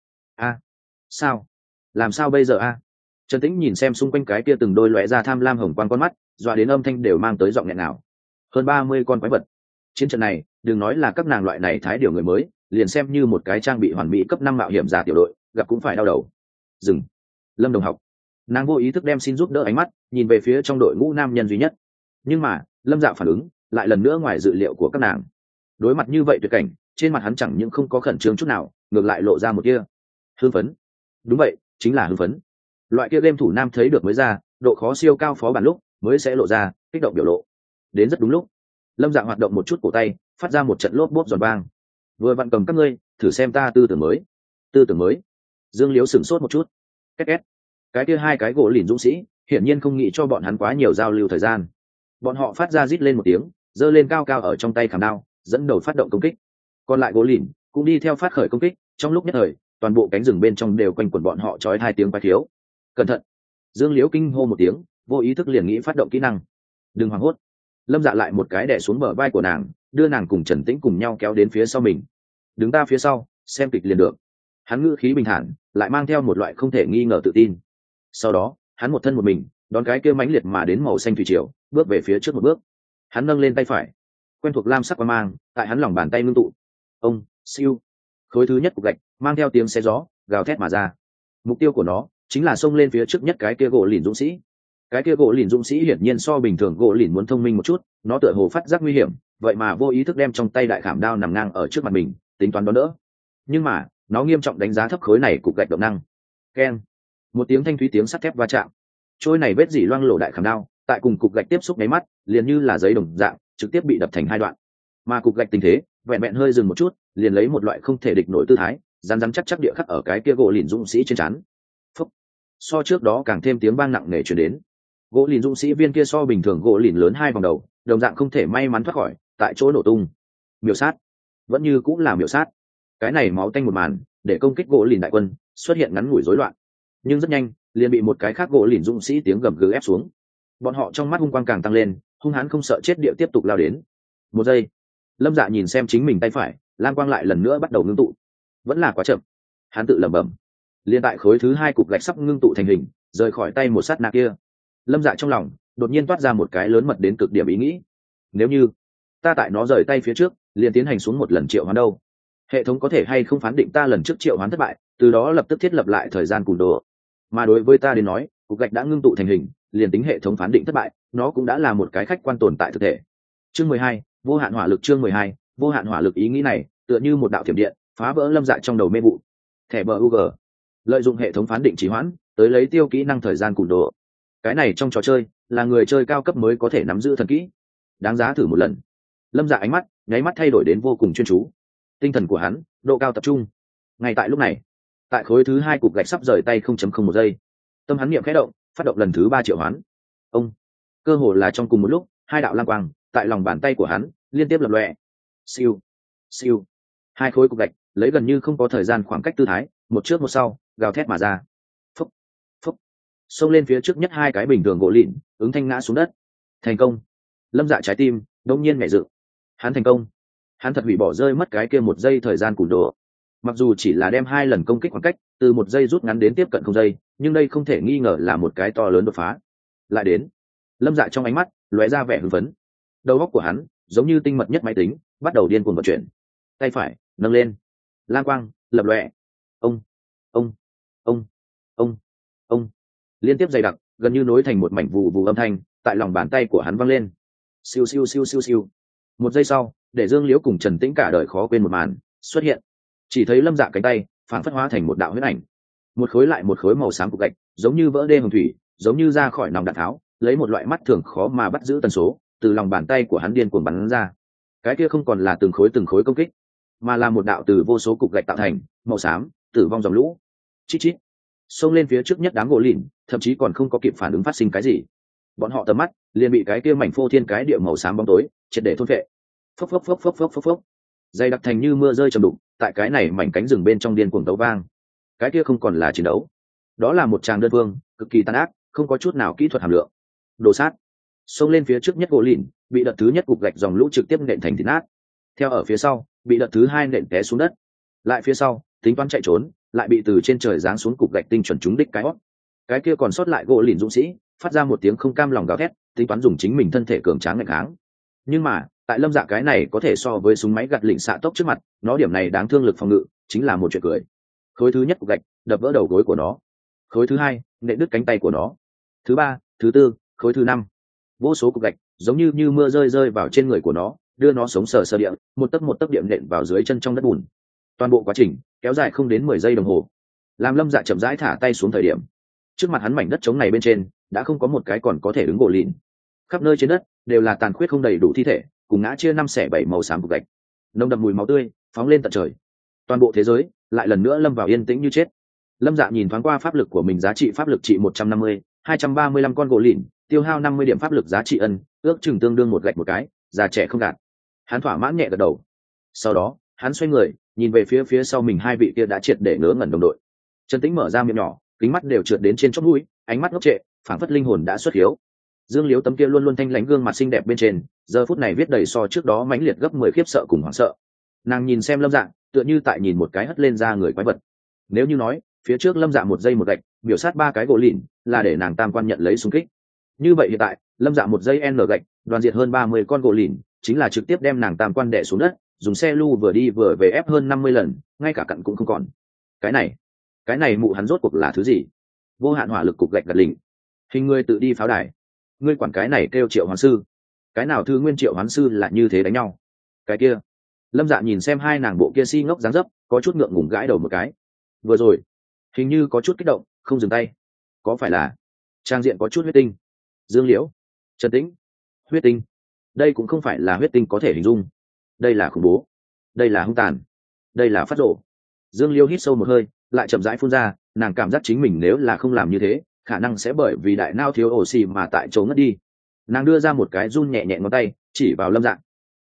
Sao? Làm sao bây giờ Trần Tĩnh nhìn xem xung quanh cái kia từng đôi lóe ra tham lam hồng quang con mắt, dọa đến âm thanh đều mang tới giọng nghẹn nào. Hơn 30 con quái vật. Chiến trận này, đừng nói là các nàng loại này thái điều người mới, liền xem như một cái trang bị hoàn mỹ cấp 5 mạo hiểm giả tiểu đội, gặp cũng phải đau đầu. Dừng. Lâm đồng học. Nàng vô ý thức đem xin giúp đỡ ánh mắt nhìn về phía trong đội ngũ nam nhân duy nhất. Nhưng mà Lâm Dạo phản ứng lại lần nữa ngoài dự liệu của các nàng. Đối mặt như vậy tuyệt cảnh, trên mặt hắn chẳng những không có khẩn trương chút nào, ngược lại lộ ra một tia hưng phấn. Đúng vậy, chính là hưng phấn. Loại kia game thủ nam thấy được mới ra, độ khó siêu cao phó bản lúc mới sẽ lộ ra kích động biểu lộ. Đến rất đúng lúc. Lâm Dạ hoạt động một chút cổ tay, phát ra một trận lốp bốp giòn vang. Vừa vặn cầm các ngươi thử xem ta tư tưởng mới. Tư tưởng mới? Dương Liếu sửng sốt một chút. Két két. Cái kia hai cái gỗ lìn dũng sĩ hiển nhiên không nghĩ cho bọn hắn quá nhiều giao lưu thời gian. Bọn họ phát ra rít lên một tiếng, giơ lên cao cao ở trong tay khảm đao, dẫn đầu phát động công kích. Còn lại gỗ lìn cũng đi theo phát khởi công kích. Trong lúc nhất thời, toàn bộ cánh rừng bên trong đều quanh quẩn bọn họ chói hai tiếng quái khiếu. Cẩn thận! Dương Liễu kinh hô một tiếng, vô ý thức liền nghĩ phát động kỹ năng. Đừng hoảng hốt. Lâm Dạ lại một cái đè xuống bờ vai của nàng, đưa nàng cùng Trần Tĩnh cùng nhau kéo đến phía sau mình. Đứng ta phía sau, xem kịch liền được. Hắn ngữ khí bình thản, lại mang theo một loại không thể nghi ngờ tự tin. Sau đó, hắn một thân một mình, đón cái kia mãnh liệt mà đến màu xanh thủy triều, bước về phía trước một bước. Hắn nâng lên tay phải, quen thuộc lam sắc quang mang, tại hắn lòng bàn tay ngưng tụ. Ông, siêu. Khối thứ nhất cục gạch, mang theo tiếng xé gió, gào thét mà ra. Mục tiêu của nó chính là xông lên phía trước nhất cái kia gỗ lìn dũng sĩ. Cái kia gỗ lìn dũng sĩ hiển nhiên so bình thường gỗ lìn muốn thông minh một chút, nó tựa hồ phát giác nguy hiểm, vậy mà vô ý thức đem trong tay đại khảm đao nằm ngang ở trước mặt mình, tính toán đón đỡ. Nhưng mà nó nghiêm trọng đánh giá thấp khối này cục gạch động năng. Keng. Một tiếng thanh thúy tiếng sắt thép va chạm. Trôi này vết dỉ loang lổ đại khảm đao tại cùng cục gạch tiếp xúc nháy mắt, liền như là giấy đồng dạng trực tiếp bị đập thành hai đoạn. Mà cục gạch tình thế vẹn vẹn hơi dừng một chút, liền lấy một loại không thể địch nổi tư thái rắn rắn chắc chắc địa khắc ở cái kia gỗ lìn dũng sĩ trên trán. Phúc. So trước đó càng thêm tiếng vang nặng nề truyền đến. Gỗ lìn dũng sĩ viên kia so bình thường gỗ lìn lớn hai vòng đầu, đồng dạng không thể may mắn thoát khỏi, tại chỗ nổ tung. Miểu sát, vẫn như cũng là miểu sát. Cái này máu tanh một màn để công kích gỗ lìn đại quân xuất hiện ngắn ngủi rối loạn, nhưng rất nhanh liền bị một cái khác gỗ lìn dũng sĩ tiếng gầm gừ ép xuống. Bọn họ trong mắt hung quang càng tăng lên, hung hãn không sợ chết địa tiếp tục lao đến. Một giây, Lâm Dạ nhìn xem chính mình tay phải, lam quang lại lần nữa bắt đầu ngưng tụ. Vẫn là quá chậm. Hắn tự lẩm bẩm. Liên tại khối thứ hai cục gạch sắp ngưng tụ thành hình, rời khỏi tay một sát na kia, Lâm Dạ trong lòng đột nhiên toát ra một cái lớn mật đến cực điểm ý nghĩ. Nếu như ta tại nó rời tay phía trước liền tiến hành xuống một lần triệu hoán đâu, hệ thống có thể hay không phán định ta lần trước triệu hoán thất bại, từ đó lập tức thiết lập lại thời gian cùn đồ. Mà đối với ta đến nói, cục gạch đã ngưng tụ thành hình, liền tính hệ thống phán định thất bại, nó cũng đã là một cái khách quan tồn tại thực thể. Chương 12, vô hạn hỏa lực. Chương 12, vô hạn hỏa lực. Ý nghĩ này tựa như một đạo thiểm điện, phá vỡ Lâm Dạ trong đầu mê vụ. Thẻ bug, lợi dụng hệ thống phán định trì hoãn tới lấy tiêu kỹ năng thời gian cùn đồ. Cái này trong trò chơi là người chơi cao cấp mới có thể nắm giữ thần kỹ, đáng giá thử một lần. Lâm Dạ ánh mắt nháy mắt thay đổi đến vô cùng chuyên chú, tinh thần của hắn độ cao tập trung. Ngay tại lúc này, tại khối thứ hai cục gạch sắp rời tay 0.01 giây, tâm hắn niệm khẽ động, phát động lần thứ 3 triệu hoán. Ông, cơ hồ là trong cùng một lúc, hai đạo lam quang tại lòng bàn tay của hắn liên tiếp lập lòe. Siêu, siêu. Hai khối cục gạch lấy gần như không có thời gian khoảng cách tư thái, một trước một sau gào thét mà ra. Phúc, phúc. Xông lên phía trước nhất hai cái bình thường gỗ lịn ứng thanh ngã xuống đất. Thành công. Lâm Dạ trái tim đông nhiên nhảy dựng. Hắn thành công. Hắn thật hủy bỏ rơi mất cái kia một giây thời gian cùn đồ. Mặc dù chỉ là đem hai lần công kích khoảng cách từ một giây rút ngắn đến tiếp cận không giây, nhưng đây không thể nghi ngờ là một cái to lớn đột phá. Lại đến. Lâm Dạ trong ánh mắt lóe ra vẻ hưng phấn. Đầu óc của hắn giống như tinh mật nhất máy tính bắt đầu điên cuồng vận chuyển. Tay phải nâng lên, lam quang lập lòe. Ông, ông, ông, ông, ông. Liên tiếp dày đặc, gần như nối thành một mảnh vù vù âm thanh tại lòng bàn tay của hắn văng lên. Siêu siêu siêu siêu siêu. Một giây sau, để Dương Liễu cùng Trần Tĩnh cả đời khó quên một màn xuất hiện. Chỉ thấy Lâm Dạ cánh tay phản phất hóa thành một đạo huyết ảnh, một khối lại một khối màu xám cục gạch, giống như vỡ đê hồng thủy, giống như ra khỏi nòng đạn tháo, lấy một loại mắt thường khó mà bắt giữ tần số, từ lòng bàn tay của hắn điên cuồng bắn ra. Cái kia không còn là từng khối công kích, mà là một đạo từ vô số cục gạch tạo thành, màu xám, tử vong dòng lũ. Chít chít. Xông lên phía trước nhất đám gỗ lìn, thậm chí còn không có kịp phản ứng phát sinh cái gì. Bọn họ tầm mắt liền bị cái kia mảnh phô thiên cái địa màu xám bóng tối triệt để thôn phệ. Phốc phốc phốc phốc phốc phốc phốc. Dày đặc thành như mưa rơi trầm đục, tại cái này mảnh cánh rừng bên trong điên cuồng tấu vang. Cái kia không còn là chiến đấu, đó là một tràng đơn phương, cực kỳ tàn ác, không có chút nào kỹ thuật hàm lượng. Đồ sát. Xông lên phía trước nhất gỗ lìn, bị đợt thứ nhất cục gạch dòng lũ trực tiếp nện thành thịt nát. Theo ở phía sau, bị đợt thứ hai nện té xuống đất. Lại phía sau, tính toán chạy trốn, lại bị từ trên trời giáng xuống cục gạch tinh chuẩn trúng đích cái hót. Cái kia còn sót lại gỗ lìn dũng sĩ, phát ra một tiếng không cam lòng gào thét, tính toán dùng chính mình thân thể cường tráng nghịch kháng. Nhưng mà, tại Lâm Dạ cái này có thể so với súng máy gạt lỉnh xạ tốc trước mặt, nó điểm này đáng thương lực phòng ngự, chính là một chuyện cười. Khối thứ nhất cục gạch đập vỡ đầu gối của nó, khối thứ hai nện đứt cánh tay của nó, thứ ba, thứ tư, khối thứ năm, vô số cục gạch giống như mưa rơi vào trên người của nó, đưa nó sống sờ sờ địa, một tấc điểm nện vào dưới chân trong đất bùn. Toàn bộ quá trình kéo dài không đến 10 giây đồng hồ. Làm Lâm Dạ chậm rãi thả tay xuống thời điểm, trước mặt hắn mảnh đất trống này bên trên đã không có một cái còn có thể đứng gỗ lìn, khắp nơi trên đất đều là tàn khuyết không đầy đủ thi thể, cùng ngã chia 5/7 màu xám cục gạch, nồng đậm mùi máu tươi phóng lên tận trời. Toàn bộ thế giới lại lần nữa lâm vào yên tĩnh như chết. Lâm Dạ nhìn thoáng qua pháp lực của mình, giá trị pháp lực trị 150, 235 con gỗ lìn, tiêu hao 50 điểm pháp lực giá trị ân, ước chừng tương đương một gạch một cái, già trẻ không gạt. Hắn thỏa mãn nhẹ gật đầu. Sau đó hắn xoay người nhìn về phía sau mình, hai vị kia đã triệt để ngớ ngẩn đồng đội. Trần Tĩnh mở ra miệng nhỏ, kính mắt đều trượt đến trên chóp mũi, ánh mắt ngốc trệ, phảng phất linh hồn đã xuất hiếu. Dương Liễu tấm kia luôn luôn thanh lãnh gương mặt xinh đẹp bên trên, giờ phút này viết đầy so trước đó mãnh liệt gấp 10 khiếp sợ cùng hoảng sợ. Nàng nhìn xem Lâm Dạ, tựa như tại nhìn một cái hất lên ra người quái vật. Nếu như nói phía trước Lâm Dạ một giây một gạch biểu sát 3 cái gỗ lìn là để nàng tam quan nhận lấy xung kích, như vậy hiện tại Lâm Dạ một giây n gạch đoàn diệt hơn 30 con gỗ lìn, chính là trực tiếp đem nàng tam quan đè xuống đất, dùng xe lưu vừa đi vừa về ép hơn 50 lần, ngay cả cặn cũng không còn. Cái này mụ hắn rốt cuộc là thứ gì? Vô hạn hỏa lực cục gạch gạt lỉnh, hình người tự đi pháo đài, ngươi quản cái này kêu Triệu Hoán sư? Cái nào thư nguyên Triệu Hoán sư là như thế đánh nhau? Cái kia. Lâm Dạ nhìn xem hai nàng bộ kia si ngốc dáng dấp, có chút ngượng ngùng gãi đầu một cái. Vừa rồi hình như có chút kích động, không dừng tay. Có phải là trang diện có chút huyết tinh? Dương Liễu, Trần Tĩnh, huyết tinh? Đây cũng không phải là huyết tinh có thể hình dung. Đây là khủng bố, đây là hung tàn, đây là phát rộ. Dương Liễu hít sâu một hơi, lại chậm rãi phun ra, nàng cảm giác chính mình nếu là không làm như thế, khả năng sẽ bởi vì đại não thiếu oxy mà tại chỗ ngất đi. Nàng đưa ra một cái run nhẹ nhẹ ngón tay chỉ vào Lâm Dạ.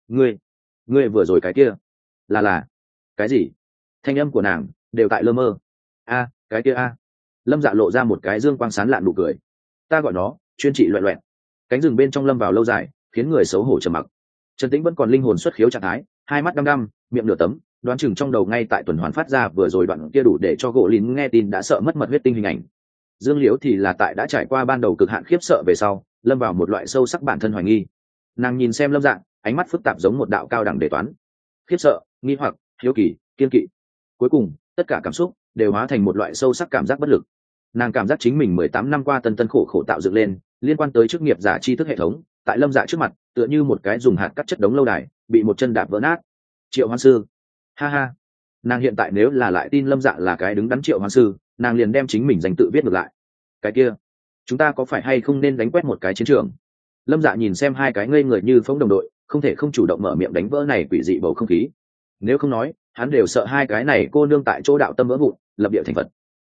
Ngươi vừa rồi cái kia là cái gì? Thanh âm của nàng đều tại lơ mơ. Cái kia Lâm Dạ lộ ra một cái dương quang sán lạn nụ cười. Ta gọi nó chuyên trị loẹt loẹt. Cánh rừng bên trong lâm vào lâu dài, khiến người xấu hổ trầm mặc. Trần Tĩnh vẫn còn linh hồn xuất khiếu trạng thái, hai mắt đăm đăm, miệng nửa tấm, đoán chừng trong đầu ngay tại tuần hoàn phát ra vừa rồi đoạn kia đủ để cho gỗ lín nghe tin đã sợ mất mật huyết tinh hình ảnh. Dương Liễu thì là tại đã trải qua ban đầu cực hạn khiếp sợ về sau, lâm vào một loại sâu sắc bản thân hoài nghi. Nàng nhìn xem Lâm Dạ, ánh mắt phức tạp giống một đạo cao đẳng đề toán. Khiếp sợ, nghi hoặc, hiếu kỳ, kiên kỵ. Cuối cùng, tất cả cảm xúc đều hóa thành một loại sâu sắc cảm giác bất lực. Nàng cảm giác chính mình 18 năm qua tân khổ khổ tạo dựng lên, liên quan tới chức nghiệp giả tri thức hệ thống, tại Lâm Dạ trước mặt, tựa như một cái dùng hạt cắt chất đống lâu đài, bị một chân đạp vỡ nát. Triệu Hoán sư. Ha ha. Nàng hiện tại nếu là lại tin Lâm Dạ là cái đứng đắn Triệu Hoán sư, nàng liền đem chính mình danh tự viết ngược lại. Cái kia, chúng ta có phải hay không nên đánh quét một cái chiến trường? Lâm Dạ nhìn xem hai cái ngây người như phóng đồng đội, không thể không chủ động mở miệng đánh vỡ này quỷ dị bầu không khí. Nếu không nói, hắn đều sợ hai cái này cô nương tại chỗ đạo tâm vỡ vụn, lập địa thành Phật.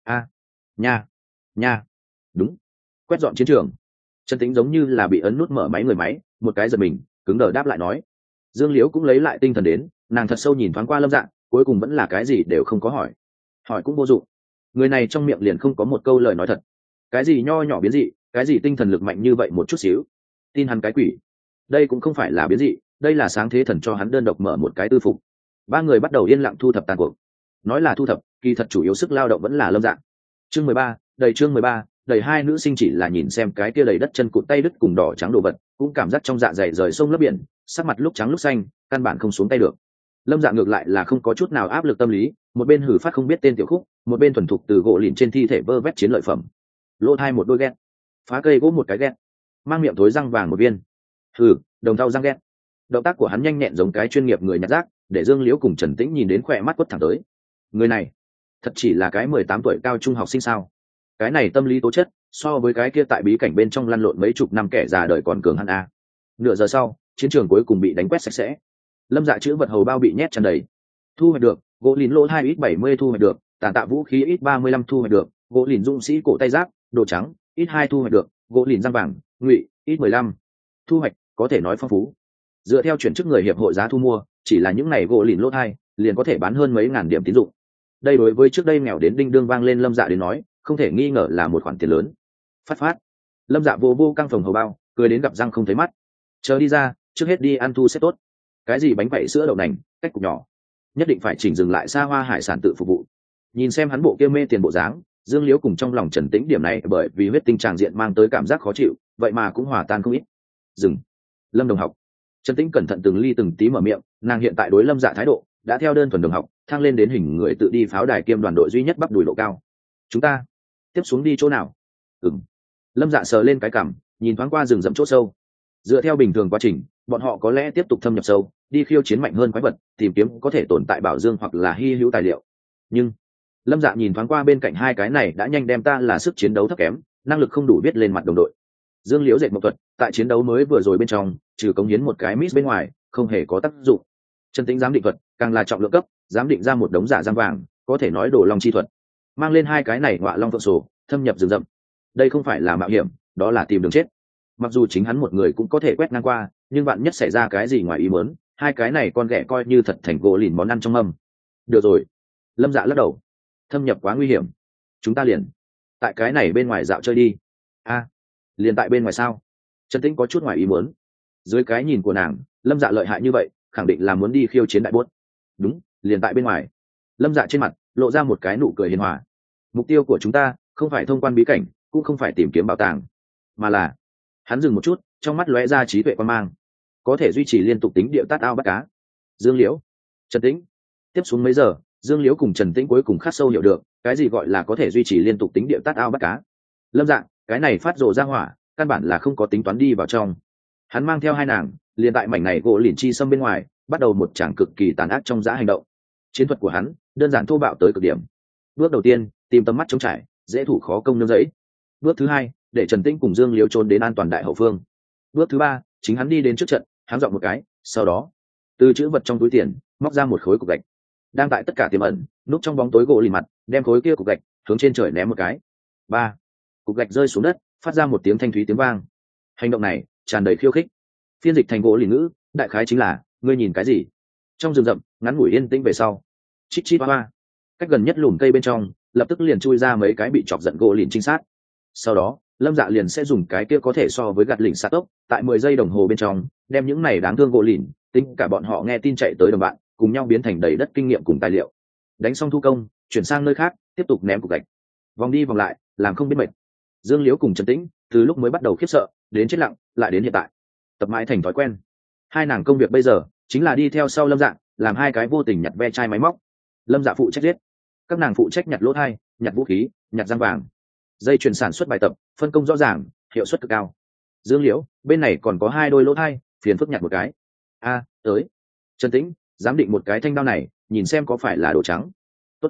Nha, đúng, quét dọn chiến trường. Trần Tĩnh giống như là bị ấn nút mở máy người máy, một cái giật mình, cứng đờ đáp lại nói. Dương Liễu cũng lấy lại tinh thần đến, nàng thật sâu nhìn thoáng qua Lâm Dạ, cuối cùng vẫn là cái gì đều không có hỏi cũng vô dụng. Người này trong miệng liền không có một câu lời nói thật. Cái gì nho nhỏ biến dị, cái gì tinh thần lực mạnh như vậy một chút xíu, tin hắn cái quỷ. Đây cũng không phải là biến dị, đây là sáng thế thần cho hắn đơn độc mở một cái tư phục. Ba người bắt đầu yên lặng thu thập tàn cuộc. Nói là thu thập, kỳ thật chủ yếu sức lao động vẫn là Lâm Dạ. Chương 13, đầy hai nữ sinh chỉ là nhìn xem cái kia đầy đất chân cụt tay đứt cùng đỏ trắng đồ vật, cũng cảm giác trong dạ dày rời sông lấp biển, sắc mặt lúc trắng lúc xanh, căn bản không xuống tay được. Lâm Dạ ngược lại là không có chút nào áp lực tâm lý, một bên hử phát không biết tên tiểu khúc, một bên thuần thục từ gỗ lìn trên thi thể vơ vét chiến lợi phẩm. Lỗ thai một đôi ghét, phá cây gỗ một cái ghét, mang miệng thối răng vàng một viên. Đồng thau răng ghét. Động tác của hắn nhanh nhẹn giống cái chuyên nghiệp người nhặt rác, để Dương Liễu cùng Trần Tĩnh nhìn đến khỏe mắt quất thẳng tới. Người này thật chỉ là cái 18 tuổi cao trung học sinh sao? Cái này tâm lý tố chất so với cái kia tại bí cảnh bên trong lăn lộn mấy chục năm kẻ già đời còn cường hơn a. Nửa giờ sau, chiến trường cuối cùng bị đánh quét sạch sẽ. Lâm Dạ chữ vật hầu bao bị nhét tràn đầy. Thu hoạch được gỗ lìn lỗ 2 ít 70 thu hoạch được, tàn tạ vũ khí ít 35 thu hoạch được, gỗ lìn dũng sĩ cổ tay giáp đồ trắng ít 2 thu hoạch được, gỗ lìn răng vàng ngụy ít 15. Thu hoạch có thể nói phong phú. Dựa theo chuyển chức người hiệp hội giá thu mua, chỉ là những này gỗ lìn lỗ 2 liền có thể bán hơn mấy ngàn điểm tín dụng. Đây đối với trước đây nghèo đến đinh đương vang lên Lâm Dạ đến nói, không thể nghi ngờ là một khoản tiền lớn. Phát. Lâm Dạ vô căng phòng hầu bao, cười đến gặp răng không thấy mắt. Chờ đi ra, trước hết đi ăn thu xếp tốt. Cái gì bánh vảy sữa đậu nành, cách cục nhỏ, nhất định phải chỉnh dừng lại xa hoa hải sản tự phục vụ. Nhìn xem hắn bộ kia mê tiền bộ dáng, Dương Liễu cùng trong lòng Trần Tĩnh điểm này bởi vì huyết tinh tràng diện mang tới cảm giác khó chịu, vậy mà cũng hòa tan không ít. Dừng. Lâm đồng học. Trần Tĩnh cẩn thận từng ly từng tí mở miệng, nàng hiện tại đối Lâm Dạ thái độ đã theo đơn thuần đồng học thăng lên đến hình người tự đi pháo đài kiêm đoàn đội duy nhất bắp đùi độ cao. Chúng ta tiếp xuống đi chỗ nào? Lâm Dạ sờ lên cái cằm, nhìn thoáng qua rừng rậm chỗ sâu. Dựa theo bình thường quá trình, bọn họ có lẽ tiếp tục thâm nhập sâu, đi khiêu chiến mạnh hơn quái vật, tìm kiếm có thể tồn tại bảo dương hoặc là hy hữu tài liệu. Nhưng Lâm Dạ nhìn thoáng qua bên cạnh hai cái này đã nhanh đem ta là sức chiến đấu thấp kém, năng lực không đủ biết lên mặt đồng đội. Dương Liễu dệt mộng thuật tại chiến đấu mới vừa rồi bên trong, trừ cống hiến một cái miss bên ngoài, không hề có tác dụng. Chân tính giám định thuật càng là trọng lượng cấp, giám định ra một đống giả răng vàng, có thể nói đồ long chi thuật. Mang lên hai cái này ngọa long phượng sổ, thâm nhập rừng rậm. Đây không phải là mạo hiểm, đó là tìm đường chết. Mặc dù chính hắn một người cũng có thể quét ngang qua, nhưng bạn nhất xảy ra cái gì ngoài ý muốn, hai cái này con ghẻ coi như thật thành gỗ lìn món ăn trong mâm. Được rồi. Lâm Dạ lắc đầu. Thâm nhập quá nguy hiểm. Chúng ta liền tại cái này bên ngoài dạo chơi đi. Liền tại bên ngoài sao? Trần Tĩnh có chút ngoài ý muốn. Dưới cái nhìn của nàng, Lâm Dạ lợi hại như vậy, khẳng định là muốn đi khiêu chiến đại bốt. Đúng, liền tại bên ngoài. Lâm Dạ trên mặt lộ ra một cái nụ cười hiền hòa. Mục tiêu của chúng ta không phải thông quan bí cảnh, cũng không phải tìm kiếm bảo tàng, mà là... Hắn dừng một chút, trong mắt lóe ra trí tuệ quan mang. Có thể duy trì liên tục tính điệu tát ao bắt cá. Dương Liễu, Trần Tĩnh. Tiếp xuống mấy giờ, Dương Liễu cùng Trần Tĩnh cuối cùng khắc sâu hiểu được cái gì gọi là có thể duy trì liên tục tính điệu tát ao bắt cá. Lâm Dạ, cái này phát rồ ra hỏa, căn bản là không có tính toán đi vào trong. Hắn mang theo hai nàng, liền tại mảnh này gỗ lìn chi xâm bên ngoài, bắt đầu một tràng cực kỳ tàn ác trong dã hành động. Chiến thuật của hắn đơn giản thô bạo tới cực điểm. Bước đầu tiên, tìm tầm mắt trống trải, dễ thủ khó công nương rẫy. Bước thứ hai, để Trần Tĩnh cùng Dương Liễu trốn đến an toàn đại hậu phương. Bước thứ ba, chính hắn đi đến trước trận, háng giọng một cái, sau đó từ chữ vật trong túi tiền móc ra một khối cục gạch, đang tại tất cả tiềm ẩn núp trong bóng tối gỗ lìn mặt, đem khối kia cục gạch hướng trên trời ném một cái. Cục gạch rơi xuống đất, phát ra một tiếng thanh thúy tiếng vang. Hành động này tràn đầy khiêu khích. Phiên dịch thành gỗ lìn ngữ, đại khái chính là ngươi nhìn cái gì? Trong rừng rậm ngắn ngủi yên tĩnh về sau, chít chít hoa, cách gần nhất lùm cây bên trong lập tức liền chui ra mấy cái bị chọc giận gỗ lìn trinh sát. Sau đó Lâm Dạ liền sẽ dùng cái kia có thể so với gạt lỉnh xạ tốc, tại 10 giây đồng hồ bên trong đem những này đáng thương gỗ lìn, tính cả bọn họ nghe tin chạy tới đồng bạn, cùng nhau biến thành đầy đất kinh nghiệm cùng tài liệu. Đánh xong thu công, chuyển sang nơi khác, tiếp tục ném cục gạch, vòng đi vòng lại, làm không biết mệt. Dương Liễu cùng Trần Tĩnh từ lúc mới bắt đầu khiếp sợ đến chết lặng, lại đến hiện tại tập mãi thành thói quen. Hai nàng công việc bây giờ chính là đi theo sau Lâm Dạ, làm hai cái vô tình nhặt ve chai máy móc. Lâm Dạ phụ trách giết, các nàng phụ trách nhặt lỗ thai, nhặt vũ khí, nhặt răng vàng. Dây chuyền sản xuất bài tập phân công rõ ràng, hiệu suất cực cao. Dương Liễu bên này còn có 2 đôi lỗ thai, phiền phức nhặt một cái. Tới. Trần Tĩnh giám định một cái thanh đao này, nhìn xem có phải là đồ trắng. Tốt.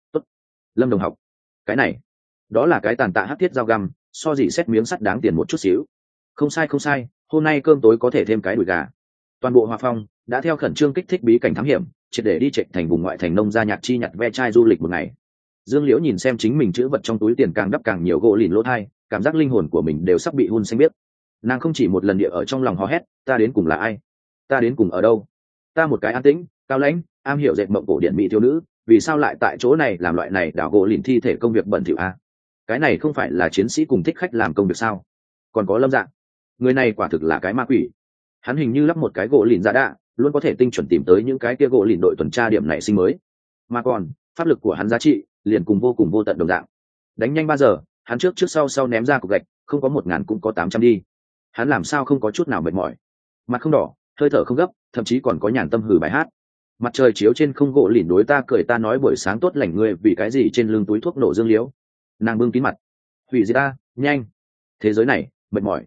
Lâm đồng học, cái này đó là cái tàn tạ hắc thiết dao găm, so gì xét miếng sắt đáng tiền một chút xíu. Không sai, hôm nay cơm tối có thể thêm cái đùi gà. Toàn bộ Hòa Phong đã theo khẩn trương kích thích bí cảnh thám hiểm, triệt để đi trệch thành vùng ngoại thành nông gia nhạc chi nhặt ve chai du lịch một ngày. Dương Liễu nhìn xem chính mình chữ vật trong túi tiền càng đắp càng nhiều gỗ lìn lỗ thai, cảm giác linh hồn của mình đều sắp bị hun xanh biết. Nàng không chỉ một lần địa ở trong lòng hò hét, ta đến cùng là ai? Ta đến cùng ở đâu? Ta một cái an tĩnh, cao lãnh, am hiểu dệt mộng cổ điển mỹ thiếu nữ, vì sao lại tại chỗ này làm loại này đào gỗ lìn thi thể công việc bẩn thỉu a? Cái này không phải là chiến sĩ cùng thích khách làm công việc sao? Còn có Lâm Dạ, người này quả thực là cái ma quỷ. Hắn hình như lắp một cái gỗ lìn giả đạ, luôn có thể tinh chuẩn tìm tới những cái kia gỗ lìn đội tuần tra điểm nảy sinh mới. Mà còn pháp lực của hắn giá trị liền cùng vô tận đồng dạng. Đánh nhanh 3 giờ, hắn trước sau ném ra cục gạch, không có 1000 cũng có 800 đi. Hắn làm sao không có chút nào mệt mỏi, mặt không đỏ, hơi thở không gấp, thậm chí còn có nhàn tâm hử bài hát. Mặt trời chiếu trên không gỗ lìn đối ta cười, ta nói buổi sáng tốt lành ngươi, vì cái gì trên lưng túi thuốc nổ Dương Liễu. Nàng bưng kín mặt, hủy diệt ta, nhanh. Thế giới này mệt mỏi,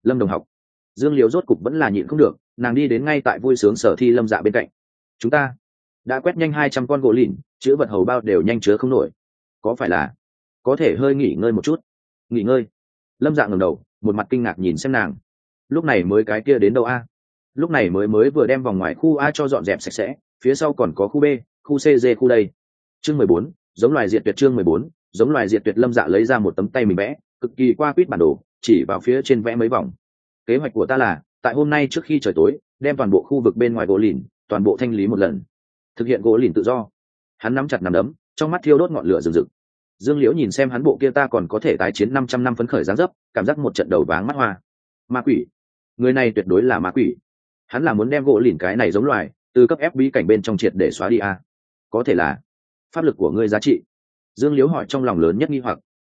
Lâm đồng học. Dương Liễu rốt cục vẫn là nhịn không được, nàng đi đến ngay tại vui sướng sở thi Lâm Dạ bên cạnh. Chúng ta đã quét nhanh 200 con gỗ lìn, chữ vật hầu bao đều nhanh chứa không nổi, có phải là có thể hơi nghỉ ngơi một chút? Nghỉ ngơi? Lâm Dạ ngẩng đầu, một mặt kinh ngạc nhìn xem nàng. Lúc này mới cái kia đến đâu a? Lúc này mới vừa đem vòng ngoài khu A cho dọn dẹp sạch sẽ, phía sau còn có khu B, khu C, D khu đây. Chương 14, giống loài diệt tuyệt. Chương 14, giống loài diệt tuyệt. Lâm Dạ lấy ra một tấm tay mình vẽ, cực kỳ qua quýt bản đồ, chỉ vào phía trên vẽ mấy vòng. Kế hoạch của ta là tại hôm nay trước khi trời tối đem toàn bộ khu vực bên ngoài gỗ lìn toàn bộ thanh lý một lần, thực hiện gỗ lìn tự do. Hắn nắm chặt nắm đấm, trong mắt thiêu đốt ngọn lửa rừng rực. Dương Liễu nhìn xem hắn bộ kia ta còn có thể tái chiến 500 năm phấn khởi dáng dấp, cảm giác một trận đầu váng mắt hoa. Ma quỷ, người này tuyệt đối là ma quỷ. Hắn là muốn đem gỗ lìn cái này giống loài từ cấp ép bí cảnh bên trong triệt để xóa đi a. Có thể là pháp lực của ngươi giá trị. Dương Liễu hỏi trong lòng lớn nhất nghi hoặc.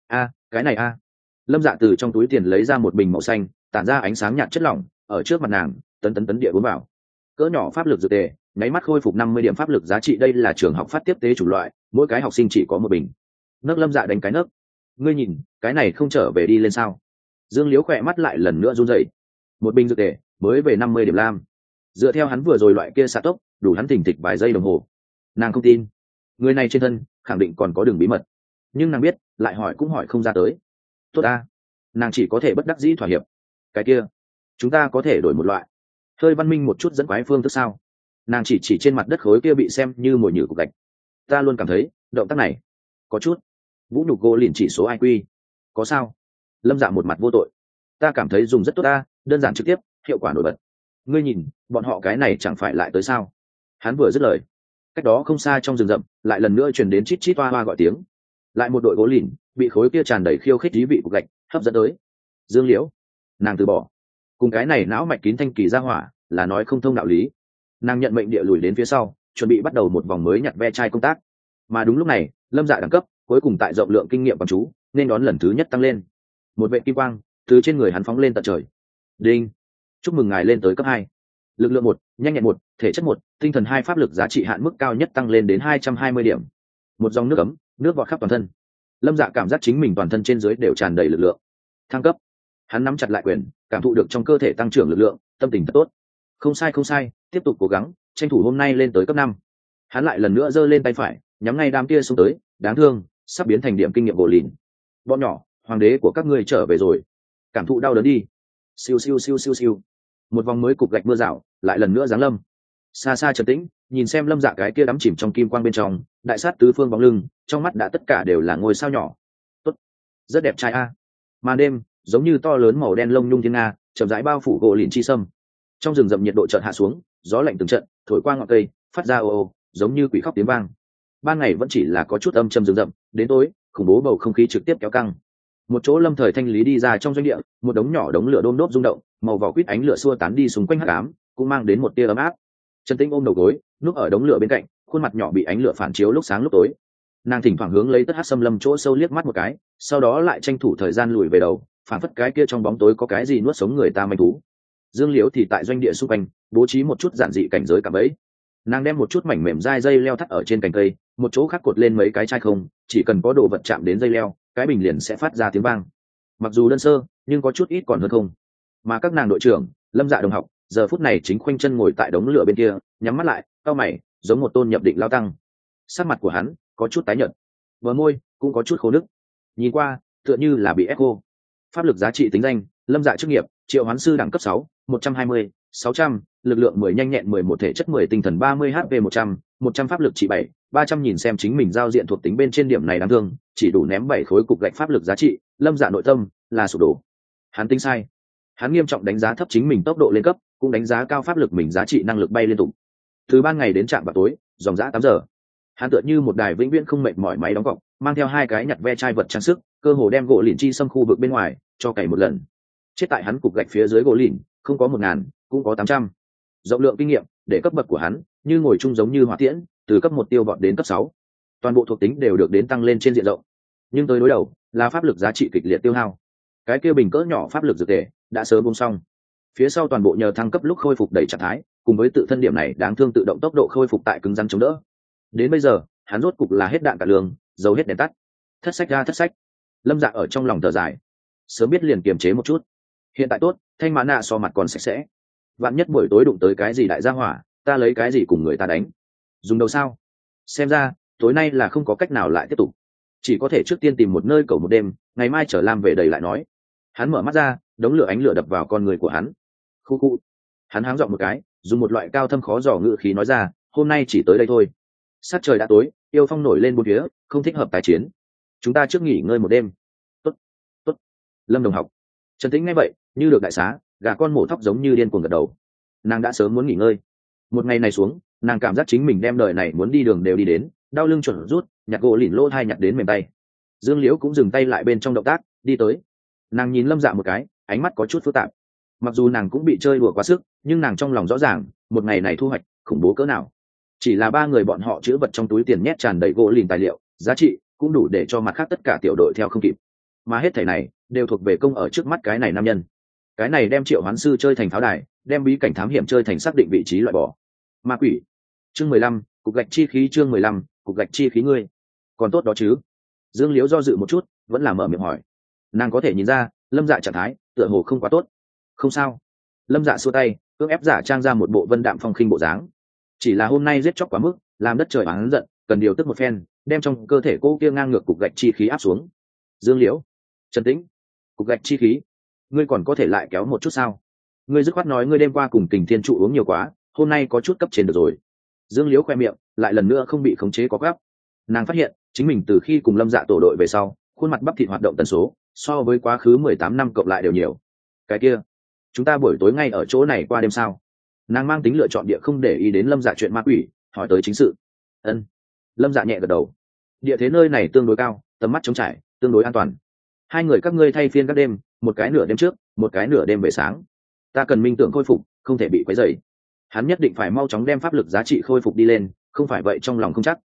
Cái này a. Lâm Dạ từ trong túi tiền lấy ra một bình màu xanh, tản ra ánh sáng nhạt chất lỏng, ở trước mặt nàng tấn địa uống vào. Cỡ nhỏ pháp lực dược tề, nháy mắt khôi phục 50 điểm pháp lực giá trị. Đây là trường học phát tiếp tế chủ loại, mỗi cái học sinh chỉ có một bình. Nấc Lâm Dạ đánh cái nấc. Ngươi nhìn cái này không trở về đi lên sao? Dương Liễu khỏe mắt lại lần nữa run rẩy. Một bình dược tề mới về 50 điểm lam, dựa theo hắn vừa rồi loại kia xạ tốc đủ hắn thỉnh thịch vài giây đồng hồ. Nàng không tin, người này trên thân khẳng định còn có đường bí mật, nhưng nàng biết lại hỏi cũng hỏi không ra tới. Tốt a, nàng chỉ có thể bất đắc dĩ thỏa hiệp. Cái kia chúng ta có thể đổi một loại hơi văn minh một chút dẫn quái phương thức sao? Nàng chỉ trên mặt đất khối kia bị xem như mồi nhử cục gạch. Ta luôn cảm thấy động tác này có chút vũ nhục gỗ liền chỉ số IQ. Có sao? Lâm Dạ một mặt vô tội. Ta cảm thấy dùng rất tốt ta, đơn giản trực tiếp, hiệu quả nổi bật. Ngươi nhìn bọn họ cái này chẳng phải lại tới sao? Hắn vừa dứt lời, cách đó không xa trong rừng rậm lại lần nữa truyền đến chít chít toa hoa gọi tiếng. Lại một đội gỗ lìn bị khối kia tràn đầy khiêu khích thí vị cục gạch hấp dẫn tới. Dương Liễu, nàng từ bỏ. Cùng cái này não mạch kín thanh kỳ ra hỏa là nói không thông đạo lý. Nàng nhận mệnh địa lùi đến phía sau, chuẩn bị bắt đầu một vòng mới nhặt ve chai công tác. Mà đúng lúc này Lâm Dạ đẳng cấp cuối cùng tại rộng lượng kinh nghiệm bằng chú nên đón lần thứ nhất tăng lên. Một vệ kim quang từ trên người hắn phóng lên tận trời. Đinh, chúc mừng ngài lên tới cấp 2. Lực lượng 1, nhanh nhẹn 1, thể chất 1, tinh thần 2, pháp lực giá trị hạn mức cao nhất tăng lên đến 220 điểm. Một dòng nước ấm, nước vọt khắp toàn thân. Lâm Dạ cảm giác chính mình toàn thân trên dưới đều tràn đầy lực lượng. Thăng cấp. Hắn nắm chặt lại quyền, cảm thụ được trong cơ thể tăng trưởng lực lượng, tâm tình thật tốt. Không sai, tiếp tục cố gắng, tranh thủ hôm nay lên tới cấp 5. Hắn lại lần nữa giơ lên tay phải, nhắm ngay đám kia xuống tới, đáng thương, sắp biến thành điểm kinh nghiệm gỗ lìn. Bọn nhỏ, hoàng đế của các ngươi trở về rồi. Cảm thụ đau đớn đi. Siêu siêu. Một vòng mới cục gạch mưa rào lại lần nữa giáng lâm. Xa xa trầm tĩnh nhìn xem Lâm Dạ cái kia đắm chìm trong kim quang bên trong, đại sát tứ phương bóng lưng, trong mắt đã tất cả đều là ngôi sao nhỏ. Tốt, rất đẹp trai a. Màn đêm giống như to lớn màu đen lông nhung thiên nga, chậm rãi bao phủ gỗ lìn chi sâm. Trong rừng rậm nhiệt độ chợt hạ xuống, gió lạnh từng trận thổi qua ngọn cây, phát ra ồ giống như quỷ khóc tiếng vang. Ban ngày vẫn chỉ là có chút âm trầm rừng rậm, đến tối khủng bố bầu không khí trực tiếp kéo căng. Một chỗ Lâm Thời thanh lý đi ra trong doanh địa, một đống nhỏ đống lửa đôm đốp rung động, màu vỏ quýt ánh lửa xua tán đi xung quanh hắc ám, cũng mang đến một tia ấm áp. Trần Tĩnh ôm đầu gối, núp ở đống lửa bên cạnh, khuôn mặt nhỏ bị ánh lửa phản chiếu lúc sáng lúc tối. Nàng thỉnh thoảng hướng lấy tất hắc xâm lâm chỗ sâu liếc mắt một cái, sau đó lại tranh thủ thời gian lùi về đầu, phản phất cái kia trong bóng tối có cái gì nuốt sống người ta manh thú. Dương Liễu thì tại doanh địa xung quanh bố trí một chút giản dị cảnh giới cạm bẫy. Nàng đem một chút mảnh mềm dai dây leo thắt ở trên cành cây, một chỗ khác cột lên mấy cái chai không, chỉ cần có đồ vật chạm đến dây leo, cái bình liền sẽ phát ra tiếng vang. Mặc dù đơn sơ nhưng có chút ít còn hơn không. Mà các nàng đội trưởng Lâm Dạ đồng học giờ phút này chính khoanh chân ngồi tại đống lửa bên kia, nhắm mắt lại, cau mày, giống một tôn nhập định lao tăng. Sắc mặt của hắn có chút tái nhợt, bờ môi cũng có chút khô nứt, nhìn qua tựa như là bị ép khô. Pháp lực giá trị tính danh Lâm Dạ chức nghiệp triệu hoán sư đẳng cấp 6, 120, 600, lực lượng 10, nhanh nhẹn 11, thể chất 10, tinh thần 30, HP 100, 100 pháp lực trị 7, 300. Nhìn xem chính mình giao diện thuộc tính bên trên điểm này đáng thương, chỉ đủ ném 7 khối cục gạch pháp lực giá trị. Lâm Dạ nội tâm là sụp đổ. Hắn tính sai. Hắn nghiêm trọng đánh giá thấp chính mình tốc độ lên cấp, cũng đánh giá cao pháp lực mình giá trị năng lực bay liên tục. Từ ban ngày đến trạm vào tối, dòng dã 8 giờ. Hắn tựa như một đài vĩnh viễn không mệt mỏi máy đóng cọc, mang theo 2 cái nhặt ve chai vật trang sức, cơ hồ đem gỗ lìn chi xâm khu vực bên ngoài cho cày một lần. Chết tại hắn cục gạch phía dưới gỗ lìn, không có 1000, cũng có 800. Rộng lượng kinh nghiệm để cấp bậc của hắn như ngồi chung giống như hỏa tiễn, từ cấp 1 tiêu vọt đến cấp 6. Toàn bộ thuộc tính đều được đến tăng lên trên diện rộng. Nhưng tới đối đầu là pháp lực giá trị kịch liệt tiêu hao. Cái kia bình cỡ nhỏ pháp lực dược tề đã sớm buông xong. Phía sau toàn bộ nhờ thăng cấp lúc khôi phục đầy trạng thái, cùng với tự thân điểm này đáng thương tự động tốc độ khôi phục tại cứng rắn chống đỡ. Đến bây giờ, hắn rốt cục là hết đạn cả lương, dầu hết đèn tắt. Thất sách. Lâm Dạ ở trong lòng thở dài. Sớm biết liền kiềm chế một chút. hiện tại tốt, thanh mã nạ so mặt còn sạch sẽ. Vạn nhất buổi tối đụng tới cái gì đại gia hỏa, ta lấy cái gì cùng người ta đánh? Dùng đầu sao? Xem ra tối nay là không có cách nào lại tiếp tục, chỉ có thể trước tiên tìm một nơi cầu một đêm, ngày mai trở lam về đầy lại nói. Hắn mở mắt ra, đống lửa ánh lửa đập vào con người của hắn. Khu khu. Hắn háng giọng một cái, dùng một loại cao thâm khó dò ngữ khí nói ra, hôm nay chỉ tới đây thôi. Sát trời đã tối, yêu phong nổi lên bốn phía, không thích hợp tái chiến. Chúng ta trước nghỉ ngơi một đêm. Tốt, tốt. Lâm đồng học. Trần Tĩnh nghe vậy, như được đại xá, gà con mổ thóc giống như điên cuồng gật đầu. Nàng đã sớm muốn nghỉ ngơi. Một ngày này xuống, nàng cảm giác chính mình đem đời này muốn đi đường đều đi đến, đau lưng chuẩn rút, nhặt gỗ lỉnh lỗ thai nhặt đến mềm tay. Dương Liễu cũng dừng tay lại bên trong động tác, đi tới. Nàng nhìn Lâm Dạ một cái, ánh mắt có chút phức tạp. Mặc dù nàng cũng bị chơi đùa quá sức, nhưng nàng trong lòng rõ ràng, một ngày này thu hoạch khủng bố cỡ nào. Chỉ là ba người bọn họ chứa vật trong túi tiền nhét tràn đầy gỗ lìn tài liệu, giá trị cũng đủ để cho mặt khác tất cả tiểu đội theo không kịp. Mà hết thảy này đều thuộc về công ở trước mắt cái này nam nhân. Cái này đem Triệu Hoán Sư chơi thành pháo đài, đem bí cảnh thám hiểm chơi thành xác định vị trí loại bỏ. Ma quỷ. Chương 15, cục gạch chi khí. Chương 15, cục gạch chi khí. Ngươi còn tốt đó chứ? Dương Liễu do dự một chút, vẫn là mở miệng hỏi. Nàng có thể nhìn ra Lâm Dạ trạng thái tựa hồ không quá tốt. Không sao. Lâm Dạ xua tay, cưỡng ép giả trang ra một bộ vân đạm phong khinh bộ dáng. Chỉ là hôm nay giết chóc quá mức, làm đất trời oán giận, cần điều tức một phen, đem trong cơ thể cô kia ngang ngược cục gạch chi khí áp xuống. Dương Liễu. Trần Tĩnh. Cục gạch chi khí. Ngươi còn có thể lại kéo một chút sao? Ngươi dứt khoát nói ngươi đêm qua cùng Kình Thiên trụ uống nhiều quá, hôm nay có chút cấp trên được rồi. Dương Liễu khoe miệng, lại lần nữa không bị khống chế có gáp. Nàng phát hiện chính mình từ khi cùng Lâm Dạ tổ đội về sau, khuôn mặt bắp thịt hoạt động tần số so với quá khứ 18 năm cộng lại đều nhiều. Cái kia, chúng ta buổi tối ngay ở chỗ này qua đêm sao? Nàng mang tính lựa chọn địa, không để ý đến Lâm Dạ chuyện ma quỷ, hỏi tới chính sự. Ân. Lâm Dạ nhẹ gật đầu. Địa thế nơi này tương đối cao, tầm mắt trống trải, tương đối an toàn. Hai người các ngươi thay phiên các đêm, một cái nửa đêm trước, một cái nửa đêm về sáng. Ta cần minh tưởng khôi phục, không thể bị quấy rầy. Hắn nhất định phải mau chóng đem pháp lực giá trị khôi phục đi lên, không phải vậy trong lòng không chắc.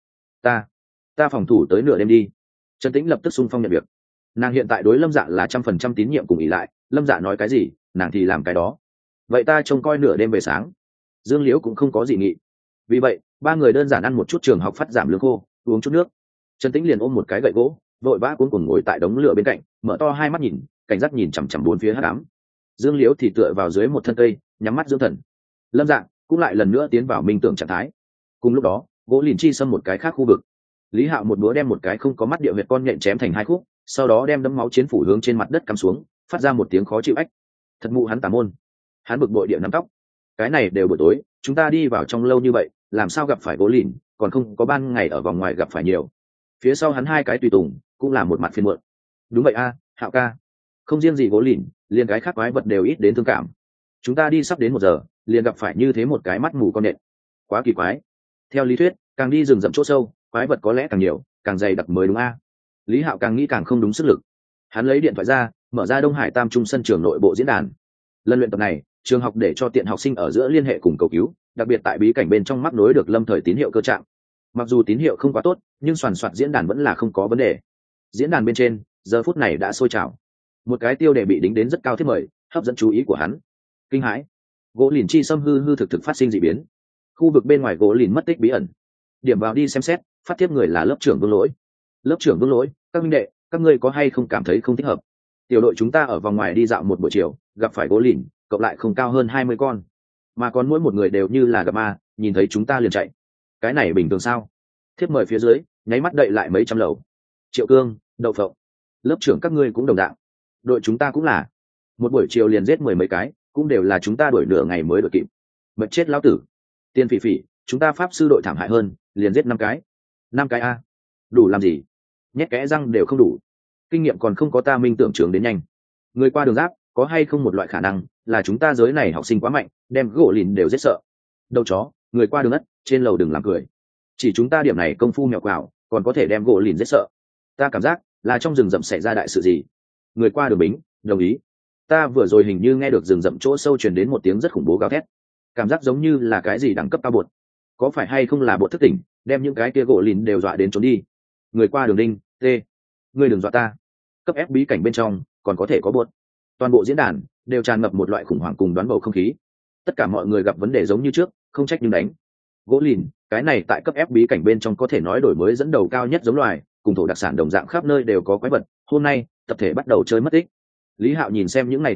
Ta phòng thủ tới nửa đêm đi. Trần Tĩnh lập tức xung phong nhận việc. Nàng hiện tại đối Lâm Dạ là 100% tín nhiệm cùng ý lại, Lâm Dạ nói cái gì nàng thì làm cái đó. Vậy ta trông coi nửa đêm về sáng. Dương Liễu cũng không có dị nghị. Vì vậy ba người đơn giản ăn một chút trường học phát giảm lương khô, uống chút nước. Trần Tĩnh liền ôm một cái gậy gỗ, vội vã cuống cuồng ngồi tại đống lửa bên cạnh, mở to hai mắt nhìn, cảnh giác nhìn chằm chằm bốn phía hắc ám. Dương Liễu thì tựa vào dưới một thân cây, nhắm mắt dưỡng thần. Lâm Dạ cũng lại lần nữa tiến vào minh tưởng trạng thái. Cùng lúc đó, gỗ lìn chi xâm một cái khác khu vực. Lý Hạo một búa đem một cái không có mắt địa huyệt con nhện chém thành hai khúc, sau đó đem đấm máu chiến phủ hướng trên mặt đất cắm xuống, phát ra một tiếng khó chịu ách. Thật mụ hắn tà môn. Hắn bực bội địa nắm tóc. Cái này đều buổi tối, chúng ta đi vào trong lâu như vậy, làm sao gặp phải gỗ lìn, còn không có ban ngày ở vòng ngoài gặp phải nhiều. Phía sau hắn hai cái tùy tùng cũng là một mặt phiền muộn. Đúng vậy a, Hạo ca. Không riêng gì gỗ lìn, liền cái khác quái vật đều ít đến thương cảm. Chúng ta đi sắp đến 1 giờ, liền gặp phải như thế một cái mắt mù con nện. Quá kỳ quái. Theo lý thuyết, càng đi rừng rậm chỗ sâu, quái vật có lẽ càng nhiều, càng dày đặc mới đúng a. Lý Hạo càng nghĩ càng không đúng sức lực. Hắn lấy điện thoại ra, mở ra Đông Hải Tam Trung sân trường nội bộ diễn đàn. Lần luyện tập này, trường học để cho tiện học sinh ở giữa liên hệ cùng cầu cứu, đặc biệt tại bí cảnh bên trong mắc nối được lâm thời tín hiệu cơ trạng. Mặc dù tín hiệu không quá tốt, nhưng soàn soạt diễn đàn vẫn là không có vấn đề. Diễn đàn bên trên, giờ phút này đã sôi trào. Một cái tiêu đề bị đính đến rất cao thiết mời, hấp dẫn chú ý của hắn. Kinh hãi, gỗ lìn chi xâm hư hư thực thực phát sinh dị biến. Khu vực bên ngoài gỗ lìn mất tích bí ẩn. Điểm vào đi xem xét, phát tiếp người là lớp trưởng Vương Lỗi. Lớp trưởng Vương Lỗi, các minh đệ, các ngươi có hay không cảm thấy không thích hợp? Tiểu đội chúng ta ở vòng ngoài đi dạo một buổi chiều, gặp phải gỗ lìn, cộng lại không cao hơn 20 con, mà còn mỗi một người đều như là gặp ma, nhìn thấy chúng ta liền chạy. Cái này bình thường sao? Thiếp mời phía dưới, nháy mắt đậy lại mấy trăm lầu. Triệu Cương, Đậu Phộng, lớp trưởng các ngươi cũng đồng dạng. Đội chúng ta cũng là. Một buổi chiều liền giết 10 mấy cái, cũng đều là chúng ta đuổi nửa ngày mới đuổi kịp. Mệt chết lão tử. Tiên Phỉ Phỉ, chúng ta pháp sư đội thảm hại hơn, liền giết 5 cái. 5 cái a? Đủ làm gì? Nhét kẽ răng đều không đủ. Kinh nghiệm còn không có ta minh tưởng trưởng đến nhanh. Người qua đường giáp, có hay không một loại khả năng là chúng ta giới này học sinh quá mạnh, đem gỗ lìn đều giết sợ. Đầu chó, người qua đường ất, trên lầu đừng làm cười. Chỉ chúng ta điểm này công phu mèo quào, còn có thể đem gỗ lìn giết sợ. Ta cảm giác là trong rừng rậm xảy ra đại sự gì. Người qua đường bính, đồng ý. Ta vừa rồi hình như nghe được rừng rậm chỗ sâu truyền đến một tiếng rất khủng bố gào thét, cảm giác giống như là cái gì đẳng cấp cao bột. Có phải hay không là bột thức tỉnh, đem những cái kia gỗ lìn đều dọa đến trốn đi. Người qua đường đinh, t, ngươi đừng dọa ta. Cấp ép bí cảnh bên trong còn có thể có bột. Toàn bộ diễn đàn đều tràn ngập một loại khủng hoảng cùng đoán bầu không khí. Tất cả mọi người gặp vấn đề giống như trước, không trách nhưng đánh. Gỗ lìn, cái này tại cấp ép bí cảnh bên trong có thể nói đổi mới dẫn đầu cao nhất giống loài, cùng thổ đặc sản đồng dạng khắp nơi đều có quái vật. Hôm nay tập thể bắt đầu chơi mất tích. Lý Hạo nhìn xem những này thiết mời,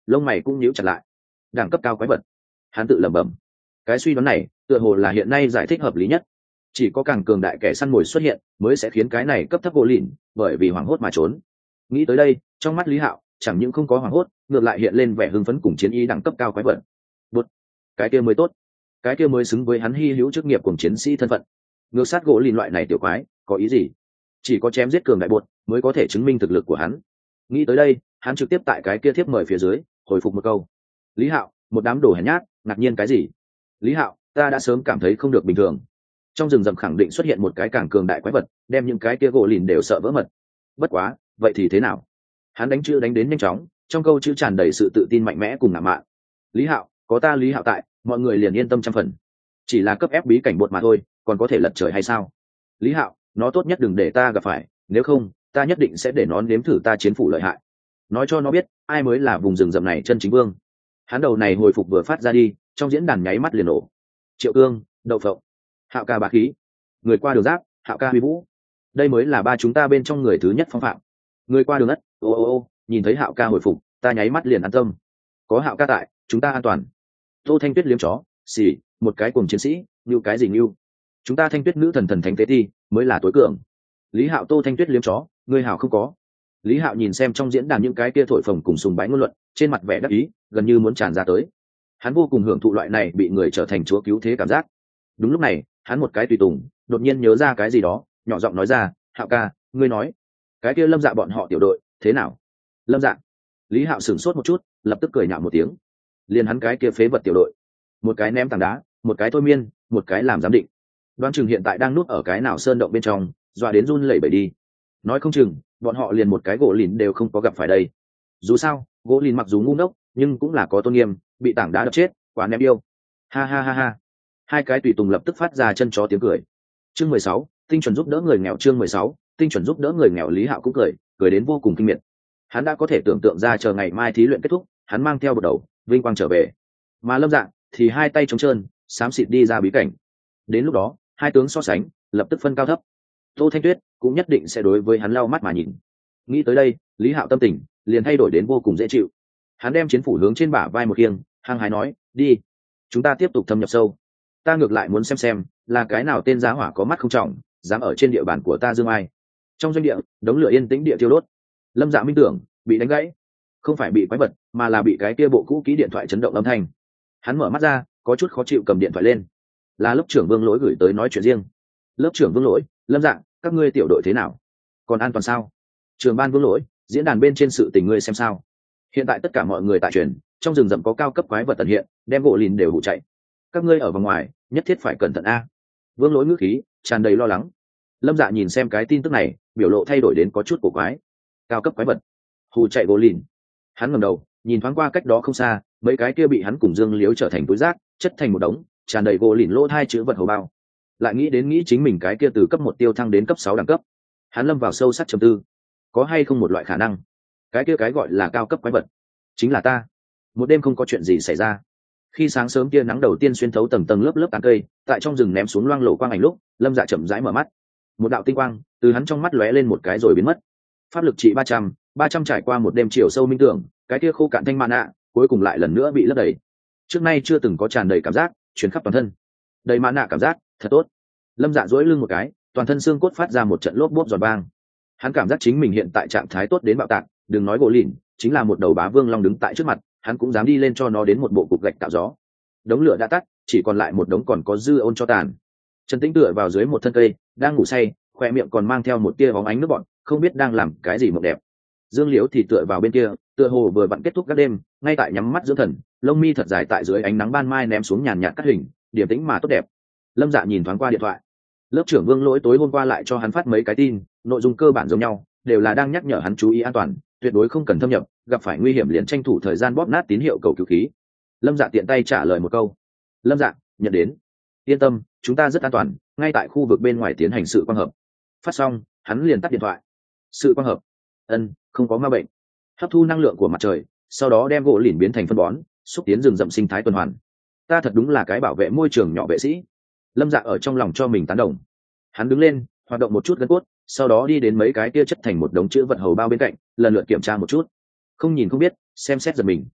lông mày cũng nhíu chặt lại. Đẳng cấp cao quái vật, hắn tự lẩm bẩm. Cái suy đoán này tựa hồ là hiện nay giải thích hợp lý nhất. Chỉ có càng cường đại kẻ săn mồi xuất hiện mới sẽ khiến cái này cấp thấp gỗ lìn bởi vì hoảng hốt mà trốn. Nghĩ tới đây, trong mắt Lý Hạo chẳng những không có hoảng hốt, ngược lại hiện lên vẻ hưng phấn cùng chiến ý đẳng cấp cao quái vật. Bụt, cái kia mới tốt, cái kia mới xứng với hắn hy hữu chức nghiệp cùng chiến sĩ thân phận. Ngược sát gỗ lìn loại này tiểu quái có ý gì? Chỉ có chém giết cường đại bột mới có thể chứng minh thực lực của hắn. Nghĩ tới đây, hắn trực tiếp tại cái kia thiếp mời phía dưới hồi phục một câu. Lý Hạo, một đám đồ hèn nhát, ngạc nhiên cái gì? Lý Hạo, ta đã sớm cảm thấy không được bình thường. Trong rừng rậm khẳng định xuất hiện một cái càng cường đại quái vật, đem những cái kia gỗ lìn đều sợ vỡ mật. Bất quá, vậy thì thế nào? Hắn đánh chữ đánh đến nhanh chóng, trong câu chữ tràn đầy sự tự tin mạnh mẽ cùng ngạo mạn. Lý Hạo, có ta Lý Hạo tại, mọi người liền yên tâm trăm phần. Chỉ là cấp ép bí cảnh bột mà thôi, còn có thể lật trời hay sao? Lý Hạo, nó tốt nhất đừng để ta gặp phải, nếu không ta nhất định sẽ để nó nếm thử ta chiến phủ lợi hại, nói cho nó biết ai mới là vùng rừng rậm này chân chính vương. Hắn đầu này hồi phục vừa phát ra đi, trong diễn đàn nháy mắt liền nổ. Triệu Cương, Đậu Phộng, Hạo ca bá khí, người qua đường giáp, Hạo ca huy vũ, đây mới là ba chúng ta bên trong người thứ nhất phong phạm. Người qua đường ất, ô, nhìn thấy Hạo ca hồi phục, ta nháy mắt liền an tâm, có Hạo ca tại chúng ta an toàn. Tô Thanh Tuyết liếm chó xì, một cái cùng chiến sĩ như cái gì như chúng ta Thanh Tuyết nữ thần thánh tế thi mới là tối cường. Lý Hạo, Tô Thanh Tuyết liếm chó, ngươi hảo không có. Lý Hạo nhìn xem trong diễn đàn những cái kia thổi phồng cùng sùng bái ngôn luận, trên mặt vẻ đắc ý gần như muốn tràn ra tới. Hắn vô cùng hưởng thụ loại này bị người trở thành chúa cứu thế cảm giác. Đúng lúc này, hắn một cái tùy tùng đột nhiên nhớ ra cái gì đó, nhỏ giọng nói ra, Hạo ca, ngươi nói cái kia Lâm Dạ bọn họ tiểu đội thế nào? Lâm Dạ? Lý Hạo sửng sốt một chút, lập tức cười nhạo một tiếng. Liền hắn cái kia phế vật tiểu đội, một cái ném tảng đá, một cái thôi miên, một cái làm giám định, đoán chừng hiện tại đang núp ở cái nào sơn động bên trong, dọa đến run lẩy bẩy đi. Nói không chừng bọn họ liền một cái gỗ lìn đều không có gặp phải đây. Dù sao gỗ lìn mặc dù ngu ngốc nhưng cũng là có tôn nghiêm, bị tảng đá đập chết quá ném yêu. Ha ha ha ha. Hai cái tùy tùng lập tức phát ra chân chó tiếng cười. Chương 16, tinh chuẩn giúp đỡ người nghèo. Chương 16, tinh chuẩn giúp đỡ người nghèo. Lý Hạo cũng cười đến vô cùng kinh miệt. Hắn đã có thể tưởng tượng ra chờ ngày mai thí luyện kết thúc, hắn mang theo một đầu vinh quang trở về, mà Lâm Dạng thì hai tay trống trơn xám xịt đi ra bí cảnh. Đến lúc đó hai tướng so sánh lập tức phân cao thấp. Tô Thanh Tuyết cũng nhất định sẽ đối với hắn lau mắt mà nhìn. Nghĩ tới đây, Lý Hạo tâm tình liền thay đổi đến vô cùng dễ chịu. Hắn đem chiến phủ hướng trên bả vai một khiêng, hăng hái nói, đi, chúng ta tiếp tục thâm nhập sâu. Ta ngược lại muốn xem là cái nào tên giá hỏa có mắt không trọng, dám ở trên địa bàn của ta dương ai. Trong doanh địa, đống lửa yên tĩnh địa thiêu đốt. Lâm Dạ minh tưởng bị đánh gãy, không phải bị quái vật mà là bị cái kia bộ cũ kỹ điện thoại chấn động âm thanh. Hắn mở mắt ra, có chút khó chịu cầm điện thoại lên. Là lớp trưởng Vương Lỗi gửi tới nói chuyện riêng. Lớp trưởng Vương Lỗi, Lâm Dạng, các ngươi tiểu đội thế nào, còn an toàn sao? Trường ban Vương Lỗi, diễn đàn bên trên sự tình ngươi xem sao? Hiện tại tất cả mọi người tại truyền, trong rừng rậm có cao cấp quái vật tận hiện, đem gỗ lìn đều hụ chạy, các ngươi ở vòng ngoài nhất thiết phải cẩn thận a. Vương Lỗi ngữ khí tràn đầy lo lắng. Lâm Dạ nhìn xem cái tin tức này, biểu lộ thay đổi đến có chút cổ quái. Cao cấp quái vật hù chạy gỗ lìn. Hắn ngẩng đầu nhìn thoáng qua cách đó không xa, mấy cái kia bị hắn cùng Dương Liếu trở thành túi rác, chất thành một đống, tràn đầy gỗ lìn lỗ hai chữ vật hầu bao. Lại nghĩ chính mình cái kia từ cấp 1 tiêu thăng đến cấp 6 đẳng cấp. Hắn lâm vào sâu sắc trầm tư, có hay không một loại khả năng, cái kia cái gọi là cao cấp quái vật chính là ta. Một đêm không có chuyện gì xảy ra, khi sáng sớm tia nắng đầu tiên xuyên thấu tầng tầng lớp lớp tán cây, tại trong rừng ném xuống loang lổ quang ảnh lúc, Lâm Dạ chậm rãi mở mắt. Một đạo tinh quang từ hắn trong mắt lóe lên một cái rồi biến mất. Pháp lực trị 300 trải qua một đêm chiều sâu minh tưởng, cái kia khô cạn thanh mạn nạ cuối cùng lại lần nữa bị lấp đầy. Trước nay chưa từng có tràn đầy cảm giác truyền khắp toàn thân, đầy mạn nạ cảm giác thật tốt. Lâm Dạ duỗi lưng một cái, toàn thân xương cốt phát ra một trận lốp bốp giòn vang. Hắn cảm giác chính mình hiện tại trạng thái tốt đến bạo tạc, đừng nói gỗ lìn, chính là một đầu bá vương long đứng tại trước mặt, hắn cũng dám đi lên cho nó đến một bộ cục gạch tạo gió. Đống lửa đã tắt, chỉ còn lại một đống còn có dư ôn cho tàn. Trần Tĩnh tựa vào dưới một thân cây, đang ngủ say, khoe miệng còn mang theo một tia bóng ánh nước bọt, không biết đang làm cái gì mộng đẹp. Dương Liễu thì tựa vào bên kia, tựa hồ vừa vặn kết thúc các đêm, ngay tại nhắm mắt dưỡng thần, lông mi thật dài tại dưới ánh nắng ban mai ném xuống nhàn nhạt cắt hình, điềm tĩnh mà tốt đẹp. Lâm Dạ nhìn thoáng qua điện thoại, lớp trưởng Vương Lỗi tối hôm qua lại cho hắn phát mấy cái tin, nội dung cơ bản giống nhau, đều là đang nhắc nhở hắn chú ý an toàn, tuyệt đối không cần thâm nhập, gặp phải nguy hiểm liền tranh thủ thời gian bóp nát tín hiệu cầu cứu khí. Lâm Dạ tiện tay trả lời một câu. Lâm Dạ nhận đến, yên tâm, chúng ta rất an toàn, ngay tại khu vực bên ngoài tiến hành sự quang hợp. Phát xong, hắn liền tắt điện thoại. Sự quang hợp? Không có ma bệnh. Hấp thu năng lượng của mặt trời, sau đó đem gỗ lìn biến thành phân bón, xúc tiến rừng rậm sinh thái tuần hoàn. Ta thật đúng là cái bảo vệ môi trường nhỏ vệ sĩ. Lâm Dạ ở trong lòng cho mình tán đồng. Hắn đứng lên, hoạt động một chút gân cốt, sau đó đi đến mấy cái kia chất thành một đống chữ vật hầu bao bên cạnh, lần lượt kiểm tra một chút. Không nhìn không biết, xem xét giật mình.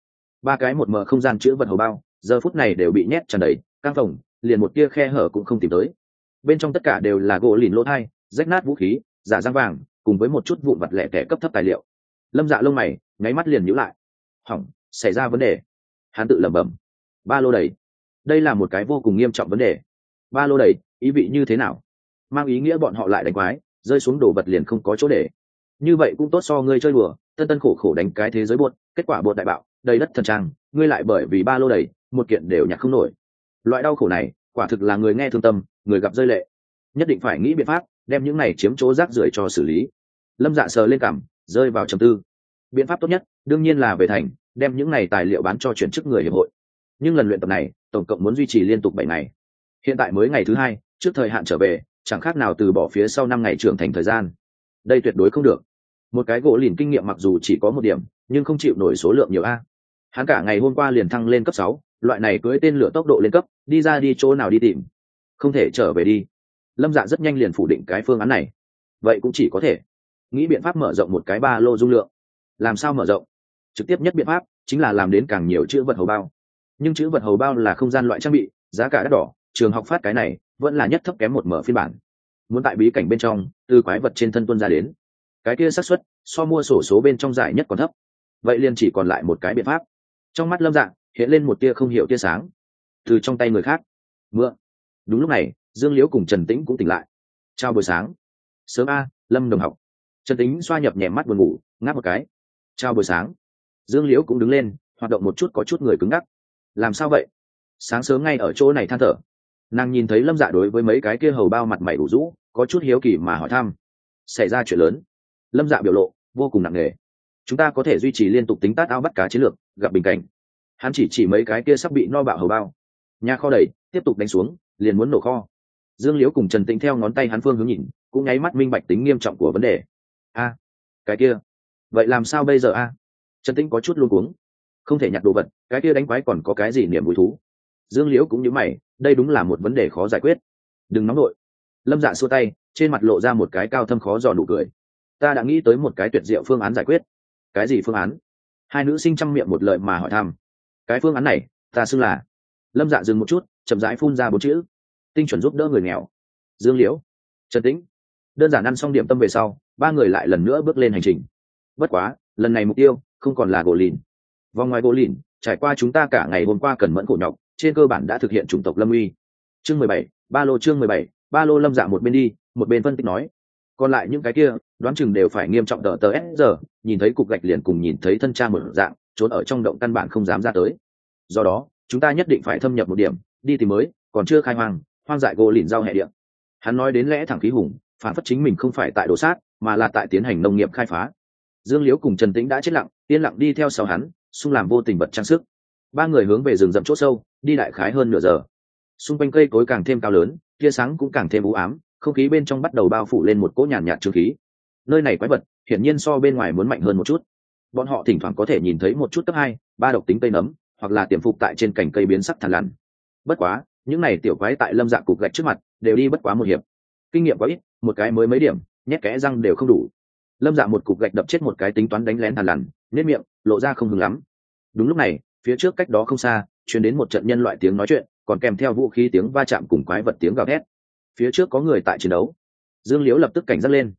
Ba cái một mờ không gian chứa vật hầu bao giờ phút này đều bị nhét tràn đầy, căng phòng liền một tia khe hở cũng không tìm tới. Bên trong tất cả đều là gỗ lìn lỗ thai, rách nát vũ khí, giả răng vàng, cùng với một chút vụn vặt lẻ tẻ cấp thấp tài liệu. Lâm Dạ lông mày nháy mắt liền nhíu lại. Hỏng, xảy ra vấn đề. Hắn tự lẩm bẩm. Ba lô đầy. Đây là một cái vô cùng nghiêm trọng vấn đề. Ba lô đầy ý vị như thế nào? Mang ý nghĩa bọn họ lại đánh quái, rơi xuống đồ vật liền không có chỗ để. Như vậy cũng tốt so ngươi chơi đùa, tân tân khổ khổ đánh cái thế giới buột, kết quả buột đại bạo, đầy đất thần trang, ngươi lại bởi vì ba lô đầy, một kiện đều nhặt không nổi. Loại đau khổ này, quả thực là người nghe thương tâm, người gặp rơi lệ. Nhất định phải nghĩ biện pháp, đem những này chiếm chỗ rác rưởi cho xử lý. Lâm Dạ sờ lên cằm, rơi vào trầm tư. Biện pháp tốt nhất, đương nhiên là về thành, đem những này tài liệu bán cho chuyển chức người hiệp hội. Nhưng lần luyện tập này, tổng cộng muốn duy trì liên tục 7 ngày. Hiện tại mới ngày thứ 2, trước thời hạn trở về, chẳng khác nào từ bỏ phía sau 5 ngày trưởng thành thời gian. Đây tuyệt đối không được. Một cái gỗ lìn kinh nghiệm mặc dù chỉ có 1 điểm, nhưng không chịu nổi số lượng nhiều a. Hắn cả ngày hôm qua liền thăng lên cấp 6, loại này cưỡi tên lửa tốc độ lên cấp, đi ra đi chỗ nào đi tìm. Không thể trở về đi. Lâm Dạ rất nhanh liền phủ định cái phương án này. Vậy cũng chỉ có thể nghĩ biện pháp mở rộng một cái ba lô dung lượng. Làm sao mở rộng? Trực tiếp nhất biện pháp chính là làm đến càng nhiều chữ vật hầu bao. Nhưng chữ vật hầu bao là không gian loại trang bị, giá cả đắt đỏ, trường học phát cái này vẫn là nhất thấp kém một mở phiên bản. Muốn tại bí cảnh bên trong từ quái vật trên thân tuân ra đến, cái kia xác suất so mua sổ số bên trong giải nhất còn thấp. Vậy liền chỉ còn lại một cái biện pháp. Trong mắt Lâm Dạ hiện lên một tia không hiểu tia sáng. Từ trong tay người khác mượn. Đúng lúc này Dương Liễu cùng Trần Tĩnh cũng tỉnh lại. Chào buổi sáng. Sớm a, Lâm đồng học. Trần Tĩnh xoa nhập nhẹ mắt buồn ngủ, ngáp một cái. Chào buổi sáng. Dương Liễu cũng đứng lên, hoạt động một chút, có chút người cứng ngắc. Làm sao vậy? Sáng sớm ngay ở chỗ này than thở. Nàng nhìn thấy Lâm Dạ đối với mấy cái kia hầu bao mặt mày ủ rũ, có chút hiếu kỳ mà hỏi thăm. Xảy ra chuyện lớn. Lâm Dạ biểu lộ vô cùng nặng nề. Chúng ta có thể duy trì liên tục tính tát ao bắt cá chiến lược, gặp bình cảnh. Hắn chỉ mấy cái kia sắp bị no bạo hầu bao. Nhà kho đầy, tiếp tục đánh xuống, liền muốn nổ kho. Dương Liễu cùng Trần Tĩnh theo ngón tay hắn phương hướng nhìn, cũng nháy mắt minh bạch tính nghiêm trọng của vấn đề. A, cái kia, vậy làm sao bây giờ a? Trần Tĩnh có chút luống cuống. Không thể nhặt đồ vật, cái kia đánh quái còn có cái gì niềm vui thú? Dương Liễu cũng như mày, đây đúng là một vấn đề khó giải quyết. Đừng nóng nội. Lâm Dạ xua tay, trên mặt lộ ra một cái cao thâm khó dò nụ cười. Ta đã nghĩ tới một cái tuyệt diệu phương án giải quyết. Cái gì phương án? Hai nữ sinh trăm miệng một lời mà hỏi thăm. Cái phương án này, ta xưng là. Lâm Dạ dừng một chút, chậm rãi phun ra 4 chữ. Tinh chuẩn giúp đỡ người nghèo. Dương Liễu, Trần Tĩnh. Đơn giản ăn xong điểm tâm về sau, 3 người lại lần nữa bước lên hành trình. Bất quá, lần này mục tiêu không còn là gỗ lìn. Vòng ngoài gỗ lìn, trải qua chúng ta cả ngày hôm qua cần mẫn khổ nhọc, trên cơ bản đã thực hiện chủng tộc lâm uy. Chương 17, ba lô chương 17, ba lô. Lâm Dạ một bên đi, một bên phân tích nói. Còn lại những cái kia, đoán chừng đều phải nghiêm trọng tờ giờ, nhìn thấy cục gạch liền cùng nhìn thấy thân cha một dạng, trốn ở trong động căn bản không dám ra tới. Do đó, chúng ta nhất định phải thâm nhập một điểm, đi tìm mới, còn chưa khai hoang dại gỗ lìn rau hẹ địa. Hắn nói đến lẽ thẳng khí hùng, phản phất chính mình không phải tại đổ sát, mà là tại tiến hành nông nghiệp khai phá. Dương Liễu cùng Trần Tĩnh đã chết lặng, yên lặng đi theo sau hắn, xung làm vô tình vật trang sức. 3 người hướng về rừng rậm chỗ sâu, đi đại khái hơn nửa giờ. Xung quanh cây cối càng thêm cao lớn, tia sáng cũng càng thêm u ám, không khí bên trong bắt đầu bao phủ lên một cỗ nhàn nhạt trương khí. Nơi này quái vật hiển nhiên so bên ngoài muốn mạnh hơn một chút. Bọn họ thỉnh thoảng có thể nhìn thấy một chút cấp 2, 3 độc tính cây nấm, hoặc là tiềm phục tại trên cành cây biến sắc thằn lằn. Bất quá, những này tiểu quái tại Lâm Dạ cục gạch trước mặt, đều đi bất quá một hiệp. Kinh nghiệm quá ít, một cái mới mấy điểm, nhét kẽ răng đều không đủ. Lâm Dạ một cục gạch đập chết một cái tính toán đánh lén thằn lằn, nhếch miệng, lộ ra không hứng lắm. Đúng lúc này, phía trước cách đó không xa, truyền đến một trận nhân loại tiếng nói chuyện, còn kèm theo vũ khí tiếng va chạm cùng quái vật tiếng gào thét. Phía trước có người tại chiến đấu. Dương Liễu lập tức cảnh giác lên.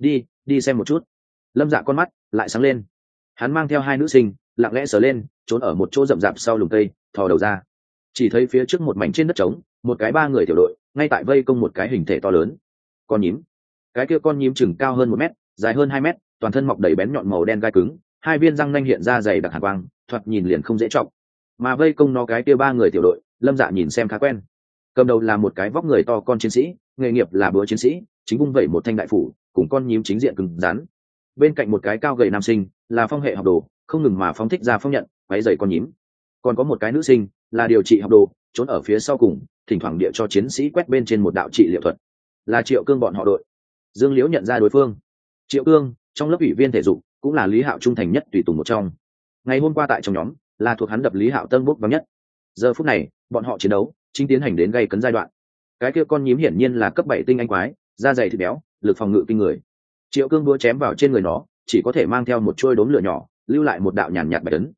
Đi xem một chút. Lâm Dạ con mắt lại sáng lên. Hắn mang theo 2 nữ sinh, lặng lẽ sờ lên, trốn ở một chỗ rậm rạp sau lùm cây, thò đầu ra. Chỉ thấy phía trước một mảnh trên đất trống, một cái 3 người tiểu đội, ngay tại vây công một cái hình thể to lớn. Con nhím. Cái kia con nhím chừng cao hơn 1 mét, dài hơn 2 mét, toàn thân mọc đầy bén nhọn màu đen gai cứng, 2 viên răng nanh hiện ra dày đặc hàn quang, thoạt nhìn liền không dễ trọng. Mà vây công nó cái kia 3 người tiểu đội, Lâm Dạ nhìn xem khá quen. Cầm đầu là một cái vóc người to con chiến sĩ, nghề nghiệp là búa chiến sĩ, chính vung vẩy một thanh đại phủ, cùng con nhím chính diện cứng rắn. Bên cạnh một cái cao gầy nam sinh, là phong hệ học đồ, không ngừng mà phóng thích ra phong nhận, quấy rầy con nhím. Còn có một cái nữ sinh, là điều trị học đồ, trốn ở phía sau cùng, thỉnh thoảng địa cho chiến sĩ quét bên trên một đạo trị liệu thuật. Là Triệu Cương bọn họ đội. Dương Liễu nhận ra đối phương. Triệu Cương, trong lớp ủy viên thể dục, cũng là Lý Hạo trung thành nhất tùy tùng một trong. Ngày hôm qua tại trong nhóm, là thuộc hắn đập Lý Hạo tân bốc vắng nhất. Giờ phút này, bọn họ chiến đấu chính tiến hành đến gay cấn giai đoạn. Cái kia con nhím hiển nhiên là cấp 7 tinh anh quái, da dày thịt béo, lực phòng ngự kinh người. Triệu Cương đũa chém vào trên người nó, chỉ có thể mang theo một chuôi đốm lửa nhỏ, lưu lại một đạo nhàn nhạt bạch ấn.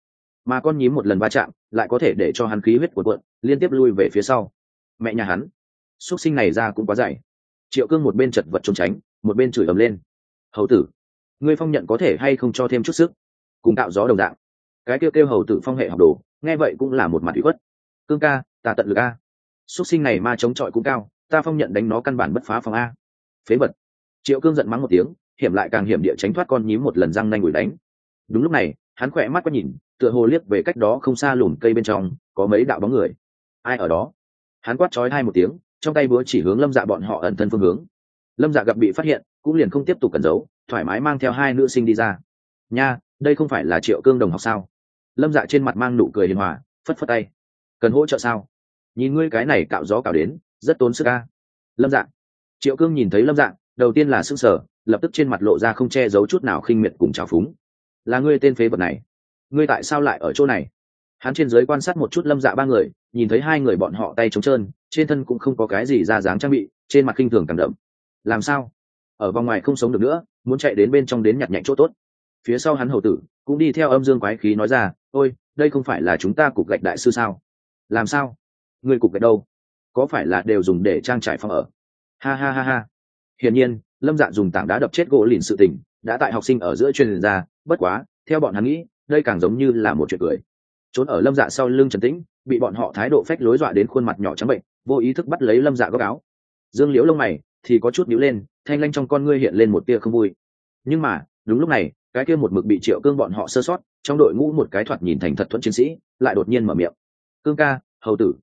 mà con nhím một lần va chạm lại có thể để cho hắn khí huyết cuộn cuộn liên tiếp lui về phía sau. Mẹ nhà hắn, xuất sinh này ra cũng quá dày. Triệu Cương một bên chật vật trốn tránh, một bên chửi ầm lên. Hầu tử, ngươi phong nhận có thể hay không cho thêm chút sức, cùng tạo gió đồng dạng. Cái kêu hầu tử phong hệ học đồ, nghe vậy cũng là một mặt ủy khuất. Cương ca, ta tận lực a. Xuất sinh này ma chống chọi cũng cao, ta phong nhận đánh nó căn bản bất phá phòng a. Phế vật. Triệu Cương giận mắng một tiếng, hiểm lại càng hiểm địa tránh thoát con nhím một lần răng nanh đuổi đánh. Đúng lúc này, hắn khỏe mắt quét nhìn, tựa hồ liếc về cách đó không xa lùm cây bên trong, có mấy đạo bóng người. Ai ở đó? Hắn quát chói hai một tiếng, trong tay búa chỉ hướng Lâm Dạ bọn họ ẩn thân phương hướng. Lâm Dạ gặp bị phát hiện, cũng liền không tiếp tục cẩn giấu, thoải mái mang theo hai nữ sinh đi ra. Nha, đây không phải là Triệu Cương đồng học sao? Lâm Dạ trên mặt mang nụ cười hiền hòa, phất phất tay. Cần hỗ trợ sao? Nhìn ngươi cái này cạo gió cạo đến, rất tốn sức a. Lâm Dạ. Triệu Cương nhìn thấy Lâm Dạ, đầu tiên là sững sờ, lập tức trên mặt lộ ra không che giấu chút nào khinh miệt cùng trào phúng. Là ngươi tên phế vật này, ngươi tại sao lại ở chỗ này? Hắn trên dưới quan sát một chút Lâm Dạ ba người, nhìn thấy hai người bọn họ tay trống trơn, trên thân cũng không có cái gì ra dáng trang bị, trên mặt khinh thường càng đậm. Làm sao? Ở vòng ngoài không sống được nữa, muốn chạy đến bên trong đến nhặt nhạnh chỗ tốt. Phía sau hắn hầu tử cũng đi theo âm dương quái khí nói ra, ôi, đây không phải là chúng ta cục gạch đại sư sao? Làm sao? Người cục gạch đâu? Có phải là đều dùng để trang trải phòng ở? Ha ha ha ha. Hiển nhiên, Lâm Dạ dùng tảng đá đập chết gỗ lìn sự tình đã tại học sinh ở giữa truyền ra, bất quá, theo bọn hắn nghĩ, đây càng giống như là một chuyện cười. Trốn ở Lâm Dạ sau lưng trấn tĩnh, bị bọn họ thái độ phách lối dọa đến khuôn mặt nhỏ trắng bệnh, vô ý thức bắt lấy Lâm Dạ góc áo. Dương Liễu lông mày thì có chút nhíu lên, thanh lanh trong con ngươi hiện lên một tia không vui. Nhưng mà, đúng lúc này, cái kia một mực bị Triệu Cương bọn họ sơ sót, trong đội ngũ một cái thoạt nhìn thành thật thuận chiến sĩ, lại đột nhiên mở miệng. Cương ca, hầu tử,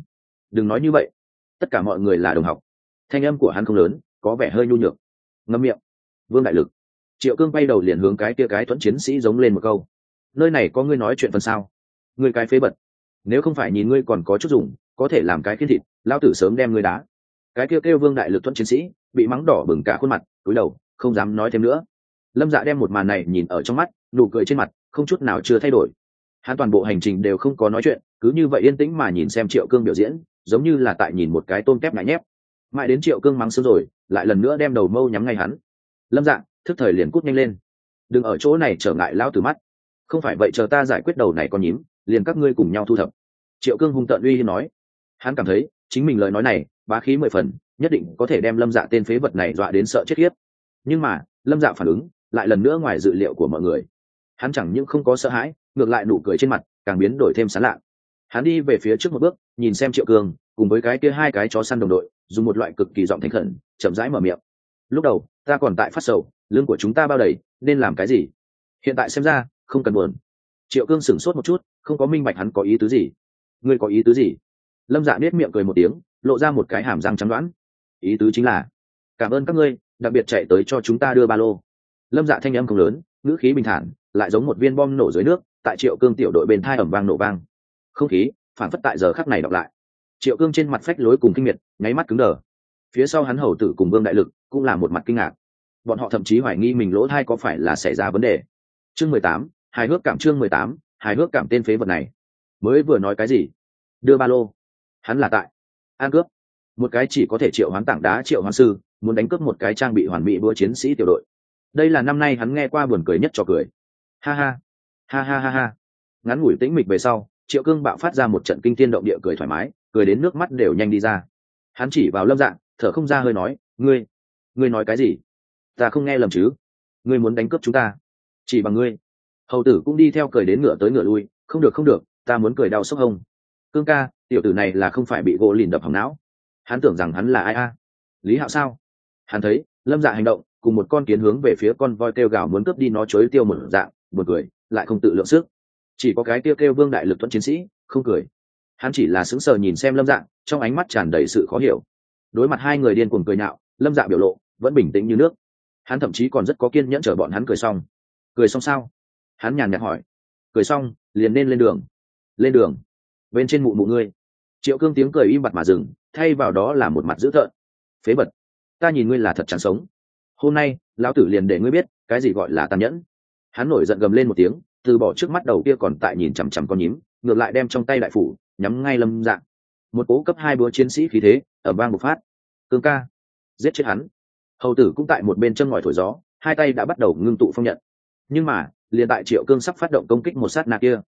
đừng nói như vậy. Tất cả mọi người là đồng học. Thanh âm của hắn không lớn, có vẻ hơi nhu nhược. Ngậm miệng. Vương đại lực. Triệu Cương quay đầu liền hướng cái kia cái thuận chiến sĩ giống lên một câu. Nơi này có ngươi nói chuyện phần sao? Ngươi cái phế bật. Nếu không phải nhìn ngươi còn có chút dùng, có thể làm cái khiên thịt, lão tử sớm đem ngươi đá. Cái kia kêu Vương đại lực thuận chiến sĩ, bị mắng đỏ bừng cả khuôn mặt, cúi đầu, không dám nói thêm nữa. Lâm Dạ đem một màn này nhìn ở trong mắt, nụ cười trên mặt không chút nào chưa thay đổi. Hắn toàn bộ hành trình đều không có nói chuyện, cứ như vậy yên tĩnh mà nhìn xem Triệu Cương biểu diễn, giống như là tại nhìn một cái tôm kép ngại nhép. Mãi đến Triệu Cương mắng sớm rồi, lại lần nữa đem đầu mâu nhắm ngay hắn. Lâm Dạ, thức thời liền cút nhanh lên, đừng ở chỗ này trở ngại lão tử mắt. Không phải vậy chờ ta giải quyết đầu này con nhím, liền các ngươi cùng nhau thu thập. Triệu Cương hung tợn uy hiếp nói. Hắn cảm thấy chính mình lời nói này bá khí 10 phần, nhất định có thể đem Lâm Dạ tên phế vật này dọa đến sợ chết khiếp. Nhưng mà Lâm Dạ phản ứng lại lần nữa ngoài dự liệu của mọi người. Hắn chẳng những không có sợ hãi, ngược lại nụ cười trên mặt càng biến đổi thêm sán lạ. Hắn đi về phía trước một bước, nhìn xem Triệu Cương cùng với cái kia hai cái chó săn đồng đội, dùng một loại cực kỳ giọng thành khẩn chậm rãi mở miệng. Lúc đầu ta còn tại phát sầu, lưng của chúng ta bao đầy nên làm cái gì, hiện tại xem ra không cần buồn. Triệu Cương sửng sốt một chút, không có minh bạch hắn có ý tứ gì. Ngươi có ý tứ gì? Lâm Dạ nết miệng cười một tiếng, lộ ra một cái hàm răng trắng đoán. Ý tứ chính là cảm ơn các ngươi đặc biệt chạy tới cho chúng ta đưa ba lô. Lâm Dạ thanh âm không lớn, ngữ khí bình thản, lại giống một viên bom nổ dưới nước, tại Triệu Cương tiểu đội bên thai ầm vang nổ vang. Không khí phản phất tại giờ khắc này đọc lại. Triệu Cương trên mặt phách lối cùng kinh miệt, nháy mắt cứng đờ. Phía sau hắn hầu tử cùng Vương đại lực cũng là một mặt kinh ngạc. Bọn họ thậm chí hoài nghi mình lỗ thai có phải là xảy ra vấn đề. Chương 18, hài hước cảm. Chương 18, hài hước cảm. Tên phế vật này mới vừa nói cái gì? Đưa ba lô? Hắn là tại an cướp. Một cái chỉ có thể triệu hoán tảng đá triệu hoán sư, muốn đánh cướp một cái trang bị hoàn mỹ búa chiến sĩ tiểu đội. Đây là năm nay hắn nghe qua buồn cười nhất cho cười. Ha ha, ha ha ha ha. Ngắn ngủi tĩnh mịch về sau, Triệu Cương bạo phát ra một trận kinh thiên động địa cười thoải mái, cười đến nước mắt đều nhanh đi ra. Hắn chỉ vào Lâm Dạ, thở không ra hơi nói, ngươi nói cái gì? Ta không nghe lầm chứ? Ngươi muốn đánh cướp chúng ta? Chỉ bằng ngươi? Hầu tử cũng đi theo cười đến ngửa tới ngửa lui, không được, ta muốn cười đau sốc hông. Cương ca, tiểu tử này là không phải bị gỗ lìn đập hỏng não? Hắn tưởng rằng hắn là ai a? Lý Hạo sao? Hắn thấy Lâm Dạ hành động cùng một con kiến hướng về phía con voi kêu gào muốn cướp đi nó chối tiêu một dạng, buồn cười lại không tự lượng sức. Chỉ có cái kêu Vương đại lực thuẫn chiến sĩ không cười. Hắn chỉ là sững sờ nhìn xem Lâm Dạ, trong ánh mắt tràn đầy sự khó hiểu. Đối mặt hai người điên cuồng cười nhạo, Lâm Dạ biểu lộ vẫn bình tĩnh như nước. Hắn thậm chí còn rất có kiên nhẫn chờ bọn hắn cười xong. Cười xong sao? Hắn nhàn nhạt hỏi. Cười xong liền nên lên đường. Lên đường? Bên trên mụ mụ ngươi. Triệu Cương tiếng cười im bặt mà dừng, thay vào đó là một mặt dữ tợn. Phế vật, ta nhìn ngươi là thật chẳng sống. Hôm nay lão tử liền để ngươi biết cái gì gọi là tàn nhẫn. Hắn nổi giận gầm lên một tiếng, từ bỏ trước mắt đầu kia còn tại nhìn chằm chằm con nhím, ngược lại đem trong tay đại phủ nhắm ngay Lâm Dạ. Một cố cấp 2 búa chiến sĩ khí thế ở bang bộc phát. Cương ca, giết chết hắn. Hầu tử cũng tại một bên châm ngòi thổi gió, hai tay đã bắt đầu ngưng tụ phong nhận. Nhưng mà liền tại Triệu Cương sắp phát động công kích một sát na kia,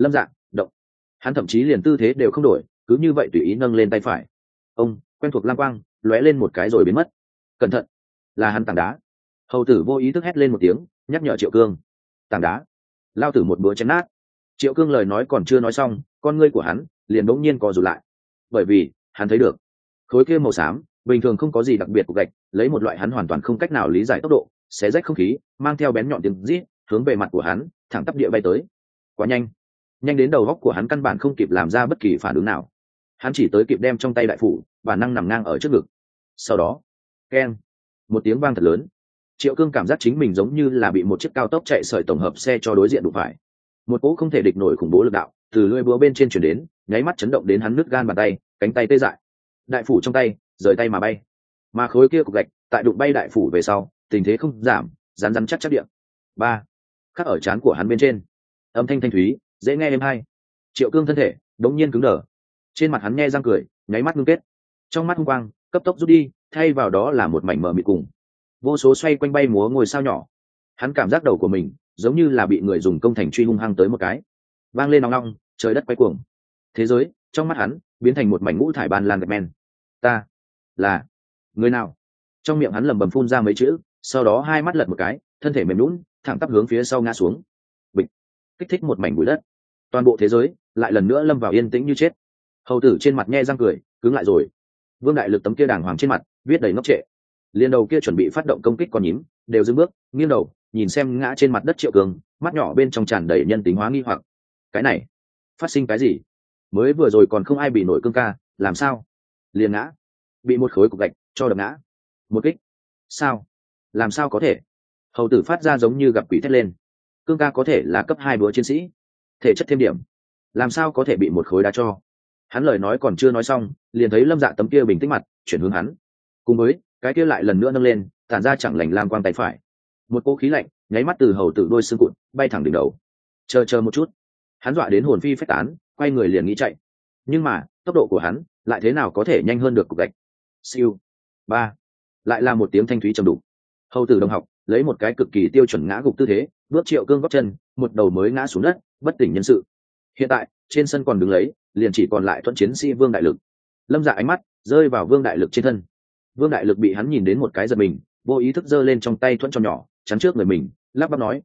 Lâm Dạ động, hắn thậm chí liền tư thế đều không đổi, cứ như vậy tùy ý nâng lên tay phải. Ông quen thuộc lam quang lóe lên một cái rồi biến mất. Cẩn thận, là hắn tảng đá. Hầu tử vô ý thức hét lên một tiếng, nhắc nhở Triệu Cương. Tảng đá, lao tử một búa chém nát. Triệu Cương lời nói còn chưa nói xong, con ngươi của hắn liền bỗng nhiên co rụt lại, bởi vì hắn thấy được khối kia màu xám bình thường không có gì đặc biệt của gạch, lấy một loại hắn hoàn toàn không cách nào lý giải tốc độ xé rách không khí, mang theo bén nhọn tiếng rít hướng về mặt của hắn thẳng tắp địa bay tới. Quá nhanh, nhanh đến đầu góc của hắn căn bản không kịp làm ra bất kỳ phản ứng nào. Hắn chỉ tới kịp đem trong tay đại phủ bản năng nằm ngang ở trước ngực. Sau đó keng, một tiếng vang thật lớn. Triệu Cương cảm giác chính mình giống như là bị một chiếc cao tốc chạy sợi tổng hợp xe cho đối diện đụng phải. Một cỗ không thể địch nổi khủng bố lực đạo từ lưỡi búa bên trên chuyển đến, nháy mắt chấn động đến hắn nứt gan bàn tay, cánh tay tê dại. Đại phủ trong tay rời tay mà bay, mà khối kia cục gạch tại đụng bay đại phủ về sau tình thế không giảm, rắn rắn chắc chắc điện. Ba, khắc ở trán của hắn bên trên, âm thanh thanh thúy dễ nghe êm hay. Triệu Cương thân thể đống nhiên cứng đờ, trên mặt hắn nhe răng cười, nháy mắt ngưng kết, trong mắt hung quang cấp tốc rút đi, thay vào đó là một mảnh mờ mịt cùng vô số xoay quanh bay múa ngôi sao nhỏ. Hắn cảm giác đầu của mình giống như là bị người dùng công thành truy hung hăng tới một cái, vang lên nong nong, trời đất quay cuồng. Thế giới trong mắt hắn biến thành một mảnh ngũ thải ban lan gạch men. Ta là người nào? Trong miệng hắn lẩm bẩm phun ra mấy chữ, sau đó hai mắt lật một cái, thân thể mềm nhũn thẳng tắp hướng phía sau ngã xuống. Bịch, kích thích một mảnh bụi đất, toàn bộ thế giới lại lần nữa lâm vào yên tĩnh như chết. Hầu tử trên mặt nhe răng cười, cứng lại rồi. Vương Đại Lực tấm kia đàng hoàng trên mặt viết đầy ngốc trệ, liên đầu kia chuẩn bị phát động công kích con nhím đều dừng bước, nghiêng đầu nhìn xem ngã trên mặt đất Triệu Cương, mắt nhỏ bên trong tràn đầy nhân tính hóa nghi hoặc. Cái này phát sinh cái gì? Mới vừa rồi còn không ai bị nổi Cương ca, làm sao liền ngã? Bị một khối cục gạch cho đập ngã. Một kích? Sao? Làm sao có thể? Hầu tử phát ra giống như gặp quỷ thét lên. Cương ca có thể là cấp 2 búa chiến sĩ, thể chất thêm điểm, làm sao có thể bị một khối đá cho? Hắn lời nói còn chưa nói xong, liền thấy Lâm Dạ tấm kia bình tĩnh mặt chuyển hướng hắn, cùng với cái kia lại lần nữa nâng lên tản ra chẳng lành lam quang tay phải. Một cỗ khí lạnh nháy mắt từ hầu tử đôi xương cụt bay thẳng đỉnh đầu. Chờ một chút. Hắn dọa đến hồn phi phách tán, quay người liền nghĩ chạy, nhưng mà tốc độ của hắn lại thế nào có thể nhanh hơn được cục gạch. Siêu. Ba, lại là một tiếng thanh thúy trầm đục. Hầu tử đồng học lấy một cái cực kỳ tiêu chuẩn ngã gục tư thế bước Triệu Cương gót chân, một đầu mới ngã xuống đất, bất tỉnh nhân sự. Hiện tại trên sân còn đứng lấy liền chỉ còn lại thuận chiến sĩ Vương Đại Lực. Lâm Dạ ánh mắt rơi vào Vương Đại Lực trên thân. Vương Đại Lực bị hắn nhìn đến một cái giật mình, vô ý thức giơ lên trong tay thuận cho nhỏ chắn trước người mình, lắp bắp nói,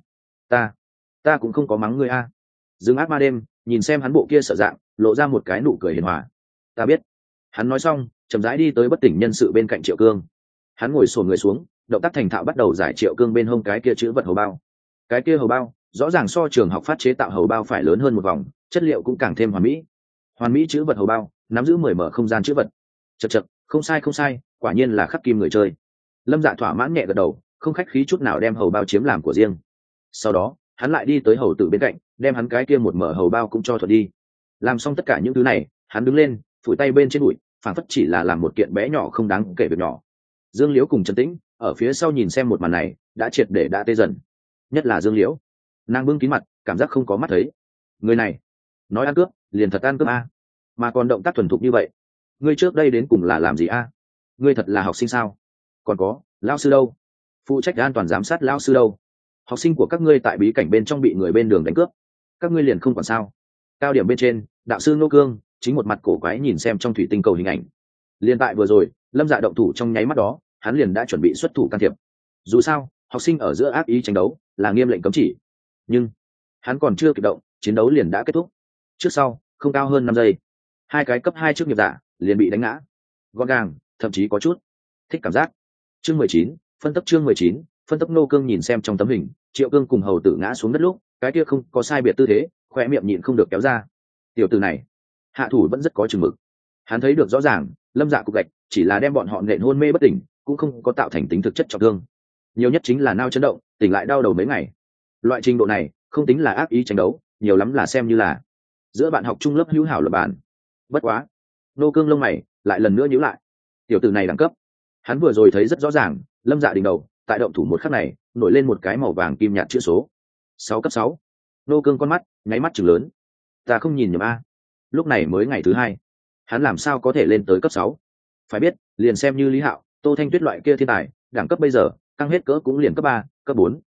ta cũng không có mắng ngươi a. Dương ác ma đêm nhìn xem hắn bộ kia sợ dạng, lộ ra một cái nụ cười hiền hòa. Ta biết. Hắn nói xong chậm rãi đi tới bất tỉnh nhân sự bên cạnh Triệu Cương. Hắn ngồi xổm người xuống, động tác thành thạo bắt đầu giải Triệu Cương bên hông cái kia chữ vật hầu bao. Cái kia hầu bao rõ ràng so trường học phát chế tạo hầu bao phải lớn hơn một vòng, chất liệu cũng càng thêm hoàn mỹ. Hoàn mỹ chữ vật hầu bao nắm giữ 10 mở không gian chữ vật. Chật, không sai, quả nhiên là khắc kim người chơi. Lâm Dạ thỏa mãn nhẹ gật đầu, không khách khí chút nào đem hầu bao chiếm làm của riêng. Sau đó hắn lại đi tới hầu tử bên cạnh, đem hắn cái kia một mở hầu bao cũng cho thuật đi. Làm xong tất cả những thứ này, hắn đứng lên phủi tay bên trên bụi, phản phất chỉ là làm một kiện bé nhỏ không đáng kể việc nhỏ. Dương Liễu cùng Trần Tĩnh ở phía sau nhìn xem một màn này đã triệt để đã tê dần, nhất là Dương Liễu, nàng bưng kín mặt cảm giác không có mắt thấy. Người này nói ăn cướp liền thật ăn cướp a, mà còn động tác thuần thục như vậy. Ngươi trước đây đến cùng là làm gì a? Ngươi thật là học sinh sao? Còn có lão sư đâu? Phụ trách an toàn giám sát lão sư đâu? Học sinh của các ngươi tại bí cảnh bên trong bị người bên đường đánh cướp, các ngươi liền không còn sao? Cao điểm bên trên, đạo sư Ngô Cương chính một mặt cổ quái nhìn xem trong thủy tinh cầu hình ảnh. Liên tại vừa rồi Lâm Dạ động thủ trong nháy mắt đó, hắn liền đã chuẩn bị xuất thủ can thiệp. Dù sao học sinh ở giữa ác ý tranh đấu là nghiêm lệnh cấm chỉ, nhưng hắn còn chưa kịp động, chiến đấu liền đã kết thúc. Trước sau không cao hơn 5 giây, hai cái cấp 2 chức nghiệp giả liền bị đánh ngã, gọn gàng, thậm chí có chút thích cảm giác. Chương 19, phân tốc. Chương 19, phân tốc. Ngô Cương nhìn xem trong tấm hình Triệu Cương cùng hầu tử ngã xuống đất lúc, cái kia không có sai biệt tư thế, khoe miệng nhịn không được kéo ra. Tiểu tử này hạ thủ vẫn rất có chừng mực. Hắn thấy được rõ ràng Lâm Dạ cục gạch chỉ là đem bọn họ nện hôn mê bất tỉnh, cũng không có tạo thành tính thực chất trọng thương, nhiều nhất chính là nao chấn động, tỉnh lại đau đầu mấy ngày. Loại trình độ này không tính là ác ý tranh đấu, nhiều lắm là xem như là giữa bạn học trung lớp hữu hảo luận bàn. Bất quá Ngô Cương lông mày lại lần nữa nhíu lại. Tiểu tử này đẳng cấp, hắn vừa rồi thấy rất rõ ràng. Lâm Dạ đỉnh đầu tại động thủ một khắc này nổi lên một cái màu vàng kim nhạt chữ số 6 cấp 6. Ngô Cương con mắt nháy mắt chừng lớn. Ta không nhìn nhầm a, lúc này mới ngày thứ 2, hắn làm sao có thể lên tới cấp 6? Phải biết liền xem như Lý Hạo, Tô Thanh Tuyết loại kia thiên tài, đẳng cấp bây giờ căng hết cỡ cũng liền cấp 3, cấp 4.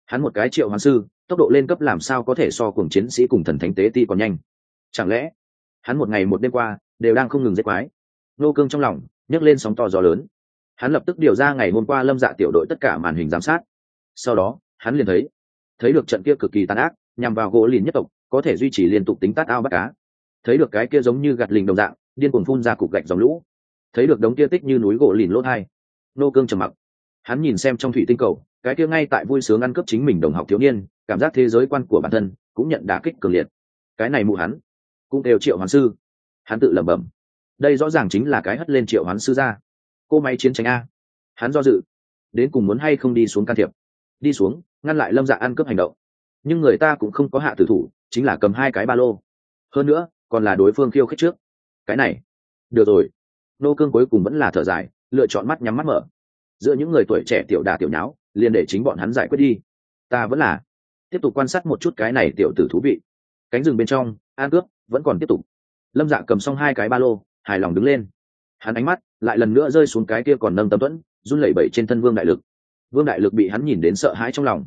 Hắn một cái triệu hoán sư, tốc độ lên cấp làm sao có thể so cùng chiến sĩ cùng thần thánh tế ti còn nhanh? Chẳng lẽ hắn một ngày một đêm qua đều đang không ngừng giết quái? Nô Cương trong lòng nhấc lên sóng to gió lớn. Hắn lập tức điều ra ngày hôm qua Lâm Dạ tiểu đội tất cả màn hình giám sát. Sau đó hắn liền thấy được trận kia cực kỳ tàn ác nhằm vào gỗ lìn nhất tộc có thể duy trì liên tục tính tát ao bắt cá, thấy được cái kia giống như gạt lình đồng dạng điên cuồng phun ra cục gạch dòng lũ, thấy được đống kia tích như núi gỗ lìn lỗ thai. Nô Cương trầm mặc. Hắn nhìn xem trong thủy tinh cầu cái kia ngay tại vui sướng ăn cướp chính mình đồng học thiếu niên, cảm giác thế giới quan của bản thân cũng nhận đả kích cường liệt. Cái này mụ hắn cũng đều triệu hoán sư. Hắn tự lẩm bẩm, đây rõ ràng chính là cái hất lên triệu hoán sư ra. Cô máy chiến tranh a. Hắn do dự, đến cùng muốn hay không đi xuống can thiệp. Đi xuống ngăn lại Lâm Dạ ăn cướp hành động, nhưng người ta cũng không có hạ tử thủ, chính là cầm 2 cái ba lô, hơn nữa còn là đối phương khiêu khích trước. Cái này được rồi. Nô Cương cuối cùng vẫn là thở dài, lựa chọn mắt nhắm mắt mở. Giữa những người tuổi trẻ tiểu đà tiểu nháo liền để chính bọn hắn giải quyết đi, ta vẫn là tiếp tục quan sát một chút cái này tiểu tử thú vị. Cánh rừng bên trong ăn cướp vẫn còn tiếp tục. Lâm Dạ cầm xong 2 cái ba lô, hài lòng đứng lên. Hắn ánh mắt lại lần nữa rơi xuống cái kia còn nâng tấm thuẫn run lẩy bẩy trên thân Vương Đại Lực. Vương Đại Lực bị hắn nhìn đến sợ hãi trong lòng.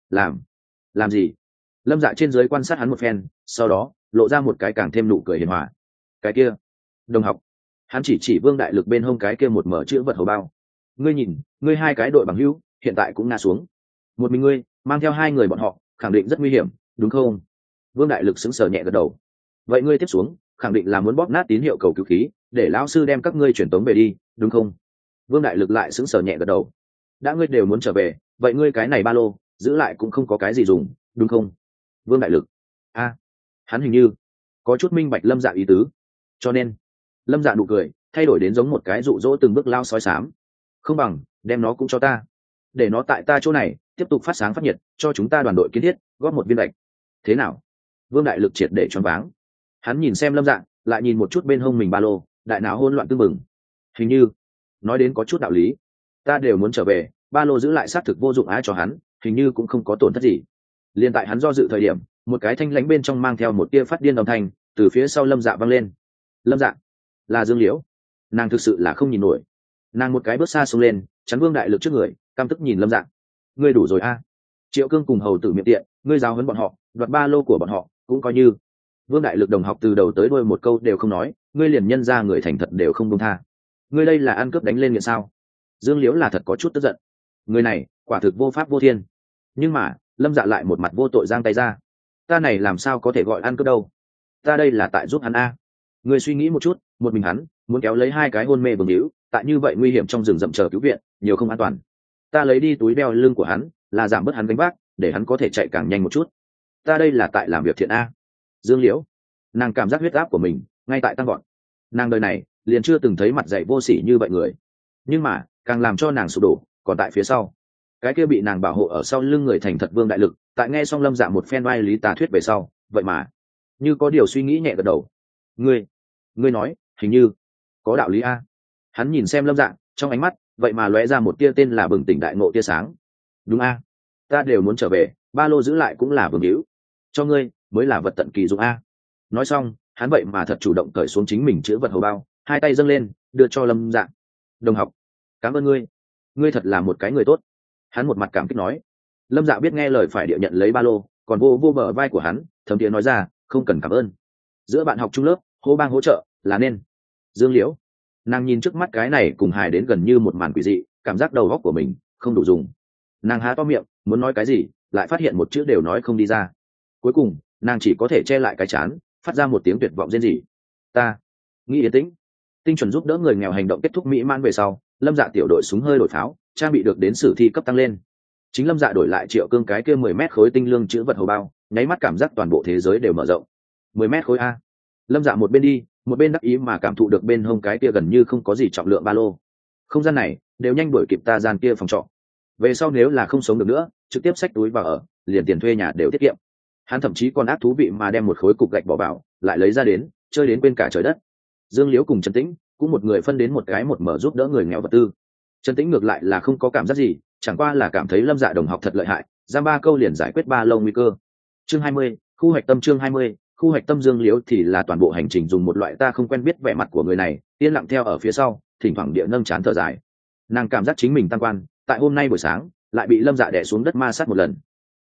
Làm gì? Lâm Dạ trên dưới quan sát hắn một phen, sau đó lộ ra một cái càng thêm nụ cười hiền hòa. Cái kia đồng học. Hắn chỉ Vương Đại Lực bên hông cái kia một mở chữ vật hầu bao. Ngươi nhìn, ngươi 2 cái đội bằng hữu hiện tại cũng ngã xuống, một mình ngươi mang theo 2 người bọn họ khẳng định rất nguy hiểm, đúng không? Vương Đại Lực sững sờ nhẹ gật đầu. Vậy ngươi tiếp xuống khẳng định là muốn bóp nát tín hiệu cầu cứu khí để lão sư đem các ngươi truyền tống về đi, đúng không? Vương Đại Lực lại sững sờ nhẹ gật đầu. Đã ngươi đều muốn trở về, vậy ngươi cái này ba lô giữ lại cũng không có cái gì dùng, đúng không? Vương Đại Lực hắn hình như có chút minh bạch Lâm Dạ ý tứ, cho nên Lâm Dạ nụ cười thay đổi đến giống một cái dụ dỗ từng bước lao sói xám. Không bằng đem nó cũng cho ta, để nó tại ta chỗ này tiếp tục phát sáng phát nhiệt, cho chúng ta đoàn đội kiến thiết góp một viên gạch. Thế nào? Vương Đại Lực triệt để choáng váng. Hắn nhìn xem Lâm Dạ, lại nhìn một chút bên hông mình ba lô, đại não hỗn loạn tương mừng. Hình như nói đến có chút đạo lý. Ta đều muốn trở về, ba lô giữ lại xác thực vô dụng á cho hắn, hình như cũng không có tổn thất gì. Liên tại hắn do dự thời điểm, một cái thanh lãnh bên trong mang theo một tia phát điên đồng thanh từ phía sau Lâm Dạ vang lên. Lâm Dạ là Dương Liễu. Nàng thực sự là không nhìn nổi. Nàng một cái bước xa xông lên, chắn Vương Đại Lực trước người, căm tức nhìn Lâm Dạ. Ngươi đủ rồi a. Triệu Cương cùng hầu tử miệng tiện, ngươi giáo huấn bọn họ, đoạt ba lô của bọn họ cũng coi như. Vương Đại Lực đồng học từ đầu tới đuôi một câu đều không nói, ngươi liền nhân ra người thành thật đều không buông tha. Ngươi đây là ăn cướp đánh lên nghiện sao? Dương Liễu là thật có chút tức giận. Người này quả thực vô pháp vô thiên. Nhưng mà Lâm Dạ lại một mặt vô tội giang tay ra. Ta này làm sao có thể gọi ăn cướp đâu? Ta đây là tại giúp hắn a. Ngươi suy nghĩ một chút, một mình hắn muốn kéo lấy 2 cái hôn mê bừng hữu, tại như vậy nguy hiểm trong rừng rậm chờ cứu viện, nhiều không an toàn. Ta lấy đi túi đeo lưng của hắn, là giảm bớt hắn gánh vác, để hắn có thể chạy càng nhanh một chút. Ta đây là tại làm việc thiện a. Dương Liễu, nàng cảm giác huyết áp của mình ngay tại tăng gọn. Nàng đời này liền chưa từng thấy mặt dày vô sỉ như vậy người, nhưng mà càng làm cho nàng sụp đổ còn tại phía sau. Cái kia bị nàng bảo hộ ở sau lưng người thành thật Vương Đại Lực, tại nghe xong Lâm Dạ một phen oai lý tà thuyết về sau, vậy mà như có điều suy nghĩ nhẹ gật đầu. Ngươi nói hình như có đạo lý a. Hắn nhìn xem Lâm Dạ, trong ánh mắt vậy mà lóe ra một tia tên là bừng tỉnh đại ngộ tia sáng. Đúng a, ta đều muốn trở về, ba lô giữ lại cũng là vương hữu, cho ngươi mới là vật tận kỳ dụng a. Nói xong hắn vậy mà thật chủ động cởi xuống chính mình chữ vật hầu bao, 2 tay dâng lên đưa cho Lâm Dạ. Đồng học, cảm ơn ngươi, ngươi thật là một cái người tốt. Hắn một mặt cảm kích nói. Lâm Dạ biết nghe lời phải địa nhận lấy ba lô, còn vô bờ vai của hắn thầm tiếng nói ra, không cần cảm ơn, giữa bạn học chung lớp hô bang hỗ trợ là nên. Dương Liễu, nàng nhìn trước mắt cái này cùng hài đến gần như một màn quỷ dị, cảm giác đầu óc của mình không đủ dùng. Nàng há to miệng muốn nói cái gì, lại phát hiện một chữ đều nói không đi ra. Cuối cùng nàng chỉ có thể che lại cái chán, phát ra một tiếng tuyệt vọng rên rỉ. Ta nghĩ yên tĩnh. Tinh chuẩn giúp đỡ người nghèo hành động kết thúc mỹ mãn về sau, Lâm Dạ tiểu đội súng hơi đổi pháo, trang bị được đến sử thi cấp tăng lên. Chính Lâm Dạ đổi lại Triệu Cương cái kia 10 mét khối tinh lương chữ vật hầu bao, nháy mắt cảm giác toàn bộ thế giới đều mở rộng. 10 mét khối a. Lâm Dạ một bên đi một bên đắc ý mà cảm thụ được bên hông cái kia gần như không có gì trọng lượng ba lô. Không gian này đều nhanh đuổi kịp ta gian kia phòng trọ. Về sau nếu là không sống được nữa, trực tiếp xách túi vào ở, liền tiền thuê nhà đều tiết kiệm. Hắn thậm chí còn ác thú vị mà đem một khối cục gạch bỏ vào, lại lấy ra đến chơi đến quên cả trời đất. Dương Liễu cùng Trần Tĩnh cũng một người phân đến một cái một mở giúp đỡ người nghèo vật tư. Trần Tĩnh ngược lại là không có cảm giác gì, chẳng qua là cảm thấy Lâm Dạ đồng học thật lợi hại, giam 3 câu liền giải quyết 3 lô nguy cơ. Chương 20, khu hoạch tâm. Chương 20, khu hoạch tâm. Dương Liễu thì là toàn bộ hành trình dùng một loại ta không quen biết vẻ mặt của người này, yên lặng theo ở phía sau, thỉnh thoảng địa nâng chán thở dài. Nàng cảm giác chính mình tăng quan, tại hôm nay buổi sáng lại bị Lâm Dạ đè xuống đất ma sát một lần.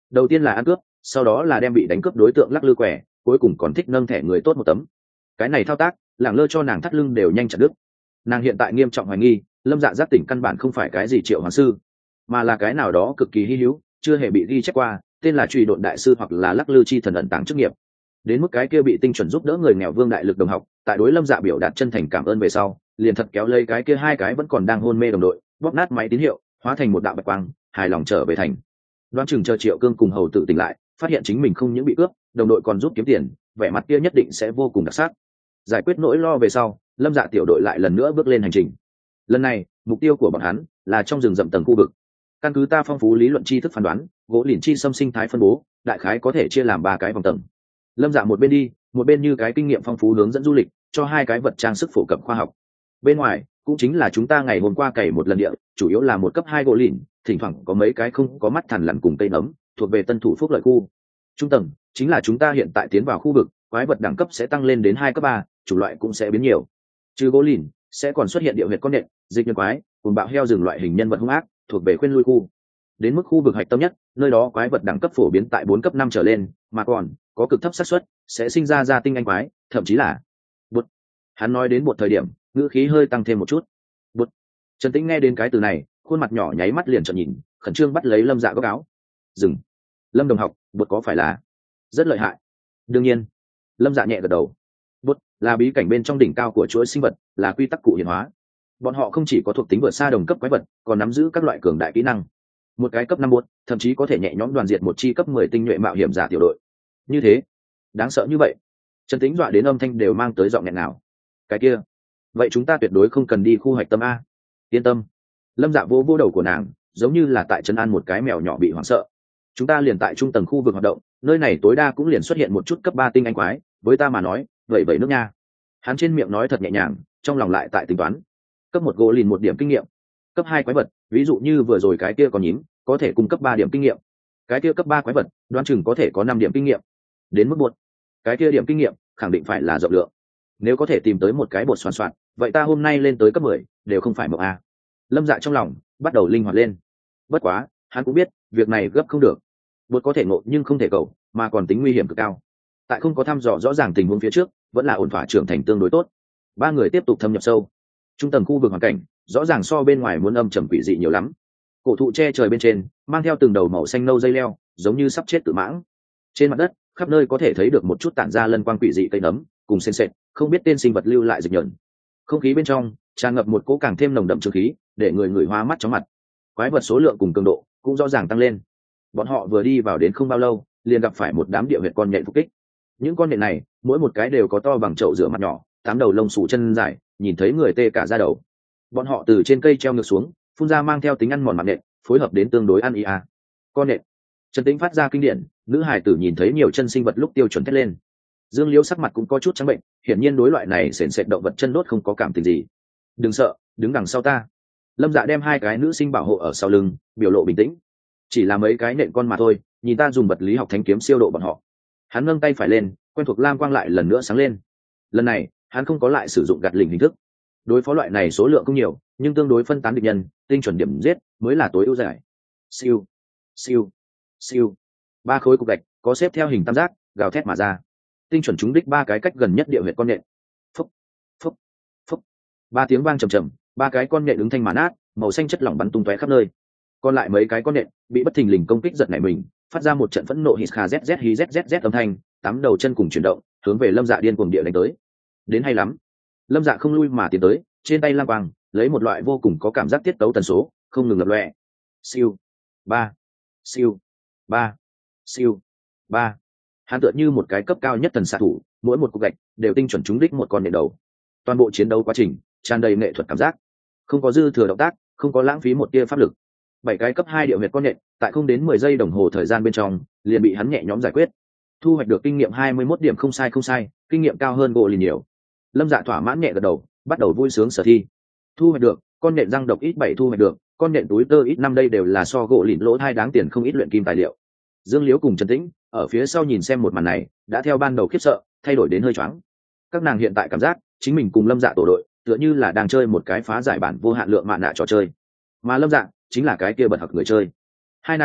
đầu tiên là ăn cướp, sau đó là đem bị đánh cướp đối tượng lắc lư quẻ, cuối cùng còn thích nâng thẻ người tốt một tấm. Cái này thao tác lẳng lơ cho nàng thắt lưng đều nhanh chặt đứt. Nàng hiện tại nghiêm trọng hoài nghi Lâm Dạ giác tỉnh căn bản không phải cái gì triệu hoàng sư, mà là cái nào đó cực kỳ hy hữu, chưa hề bị ghi chép qua, tên là truy độn đại sư hoặc là lắc lư chi thần ẩn tàng chức nghiệp. Đến mức cái kia bị tinh chuẩn giúp đỡ người nghèo vương đại lực đồng học, tại đối Lâm Dạ biểu đạt chân thành cảm ơn về sau, liền thật kéo lấy cái kia hai cái vẫn còn đang hôn mê đồng đội, bóp nát máy tín hiệu, hóa thành một đạo bạch quang, hài lòng trở về thành. Đoán chừng chờ Triệu Cương cùng hầu tự tỉnh lại, phát hiện chính mình không những bị cướp, đồng đội còn giúp kiếm tiền, vẻ mặt kia nhất định sẽ vô cùng đặc sắc. Giải quyết nỗi lo về sau, Lâm Dạ tiểu đội lại lần nữa bước lên hành trình. Lần này, mục tiêu của bọn hắn là trong rừng rậm tầng khu vực. Căn cứ ta phong phú lý luận tri thức phán đoán, gỗ lìn chi xâm sinh thái phân bố, đại khái có thể chia làm 3 cái vòng tầng. Lâm Dạ một bên đi, một bên như cái kinh nghiệm phong phú hướng dẫn du lịch, cho 2 cái vật trang sức phổ cập khoa học. Bên ngoài, cũng chính là chúng ta ngày hôm qua cày một lần địa, chủ yếu là một cấp 2 gỗ lìn, thỉnh thoảng có mấy cái không có mắt thằn lằn cùng cây nấm, thuộc về Tân Thủ Phúc Lợi khu. Trung tầng chính là chúng ta hiện tại tiến vào khu vực, quái vật đẳng cấp sẽ tăng lên đến 2 cấp 3, chủng loại cũng sẽ biến nhiều. Trừ gỗ lìn, sẽ còn xuất hiện điệu huyệt con nện, dịch nhân quái, cùng bạo heo rừng loại hình nhân vật hung ác, thuộc về khuyên lui khu. Đến mức khu vực hạch tâm nhất, nơi đó quái vật đẳng cấp phổ biến tại 4 cấp 5 trở lên, mà còn có cực thấp xác suất sẽ sinh ra tinh anh quái, thậm chí là bột. Hắn nói đến một thời điểm, ngữ khí hơi tăng thêm một chút. Bột. Trần Tĩnh nghe đến cái từ này, khuôn mặt nhỏ nháy mắt liền trợn nhìn, khẩn trương bắt lấy Lâm Dạ góc áo. Dừng. Lâm đồng học, bột có phải là rất lợi hại? Đương nhiên. Lâm Dạ nhẹ gật đầu. Bột là bí cảnh bên trong đỉnh cao của chuỗi sinh vật, là quy tắc cụ hiện hóa. Bọn họ không chỉ có thuộc tính vượt xa đồng cấp quái vật, còn nắm giữ các loại cường đại kỹ năng. Một cái cấp 5 bột, thậm chí có thể nhẹ nhõm đoàn diệt một chi cấp 10 tinh nhuệ mạo hiểm giả tiểu đội. Như thế, đáng sợ như vậy. Trần Tĩnh dọa đến âm thanh đều mang tới giọng nghẹn nào. Cái kia, vậy chúng ta tuyệt đối không cần đi khu hoạch tâm a. Yên tâm. Lâm Dạ vô đầu của nàng, giống như là tại trấn an một cái mèo nhỏ bị hoảng sợ. Chúng ta liền tại trung tầng khu vực hoạt động, nơi này tối đa cũng liền xuất hiện một chút cấp 3 tinh anh quái, với ta mà nói, vậy nước nha. Hắn trên miệng nói thật nhẹ nhàng, trong lòng lại tại tính toán. Cấp 1 gỗ lìn 1 điểm kinh nghiệm, cấp 2 quái vật, ví dụ như vừa rồi cái kia còn nhím, có thể cung cấp 3 điểm kinh nghiệm. Cái kia cấp 3 quái vật, đoán chừng có thể có 5 điểm kinh nghiệm. Đến mức bột, cái kia điểm kinh nghiệm khẳng định phải là rộng lượng. Nếu có thể tìm tới một cái bột xoàn xoạt, vậy ta hôm nay lên tới cấp 10, đều không phải mộng a. Lâm Dạ trong lòng bắt đầu linh hoạt lên. Bất quá, hắn cũng biết, việc này gấp không được. Bột có thể ngộ nhưng không thể cầu, mà còn tính nguy hiểm cực cao. Tại không có thăm dò rõ ràng tình huống phía trước, vẫn là ổn thỏa trưởng thành tương đối tốt. 3 người tiếp tục thâm nhập sâu. Trung tầng khu vực hoàn cảnh, rõ ràng so bên ngoài muốn âm trầm quỷ dị nhiều lắm. Cổ thụ che trời bên trên, mang theo từng đầu màu xanh nâu dây leo, giống như sắp chết tự mãng. Trên mặt đất, khắp nơi có thể thấy được một chút tản ra lân quang quỷ dị cây nấm, cùng sền sệt, không biết tên sinh vật lưu lại dịch nhẫn. Không khí bên trong tràn ngập một cỗ càng thêm nồng đậm trương khí, để người hoa mắt chóng mặt. Quái vật số lượng cùng cường độ cũng rõ ràng tăng lên. Bọn họ vừa đi vào đến không bao lâu, liền gặp phải một đám địa huyệt con nhện phục kích. Những con nhện này, mỗi một cái đều có to bằng chậu rửa mặt nhỏ, 8 đầu lông xù chân dài, nhìn thấy người tê cả da đầu. Bọn họ từ trên cây treo ngược xuống, phun ra mang theo tính ăn mòn mạng nhện, phối hợp đến tương đối ăn ý à. Con nhện. Trần Tĩnh phát ra kinh điển, nữ hải tử nhìn thấy nhiều chân sinh vật lúc tiêu chuẩn thét lên. Dương Liễu sắc mặt cũng có chút trắng bệnh, hiển nhiên đối loại này sền sệt động vật chân đốt không có cảm tình gì. Đừng sợ, đứng đằng sau ta. Lâm Dạ đem 2 cái nữ sinh bảo hộ ở sau lưng, biểu lộ bình tĩnh. Chỉ là mấy cái nện con mà thôi, nhìn ta dùng vật lý học thánh kiếm siêu độ bọn họ. Hắn nâng tay phải lên, quen thuộc lam quang lại lần nữa sáng lên. Lần này, hắn không có lại sử dụng gạt lình hình thức. Đối phó loại này số lượng không nhiều, nhưng tương đối phân tán địch nhân, tinh chuẩn điểm giết mới là tối ưu giải. Siêu, siêu, siêu. 3 khối cục gạch có xếp theo hình tam giác, gào thét mà ra. Tinh chuẩn trúng đích 3 cái cách gần nhất địa huyệt con nhện. Phúc, phúc, phúc. 3 tiếng vang trầm trầm, 3 cái con nhện ứng thanh mà nát, màu xanh chất lỏng bắn tung tóe khắp nơi. Còn lại mấy cái con nhện bị bất thình lình công kích giật nảy mình, phát ra một trận phẫn nộ hít kha zz hí zz âm thanh, 8 đầu chân cùng chuyển động, hướng về Lâm Dạ điên cuồng địa đánh tới. Đến hay lắm. Lâm Dạ không lui mà tiến tới, trên tay lam quang lấy một loại vô cùng có cảm giác tiết tấu tần số, không ngừng lập lòe. Siêu, 3, siêu, 3, siêu, 3. Hắn tựa như một cái cấp cao nhất thần xạ thủ, mỗi một cục gạch đều tinh chuẩn trúng đích một con nhện đầu. Toàn bộ chiến đấu quá trình tràn đầy nghệ thuật cảm giác, không có dư thừa động tác, không có lãng phí một tia pháp lực. 7 cái cấp 2 địa huyệt con nhện, tại không đến 10 giây đồng hồ thời gian bên trong, liền bị hắn nhẹ nhõm giải quyết. Thu hoạch được kinh nghiệm 21 điểm, không sai, kinh nghiệm cao hơn gỗ lìn nhiều. Lâm Dạ thỏa mãn nhẹ gật đầu, bắt đầu vui sướng sở thi. Thu hoạch được, con nhện răng độc ít 7 thu hoạch được, con nhện túi tơ ít 5 đây đều là so gỗ lìn lỗ thai đáng tiền không ít luyện kim tài liệu. Dương Liễu cùng Trần Tĩnh ở phía sau nhìn xem một màn này, đã theo ban đầu khiếp sợ, thay đổi đến hơi choáng. Các nàng hiện tại cảm giác, chính mình cùng Lâm Dạ tổ đội, tựa như là đang chơi một cái phá giải bản vô hạn lượng mạn nạ trò chơi. Mà Lâm Dạ chính là cái kia bật học người chơi. Hai nàng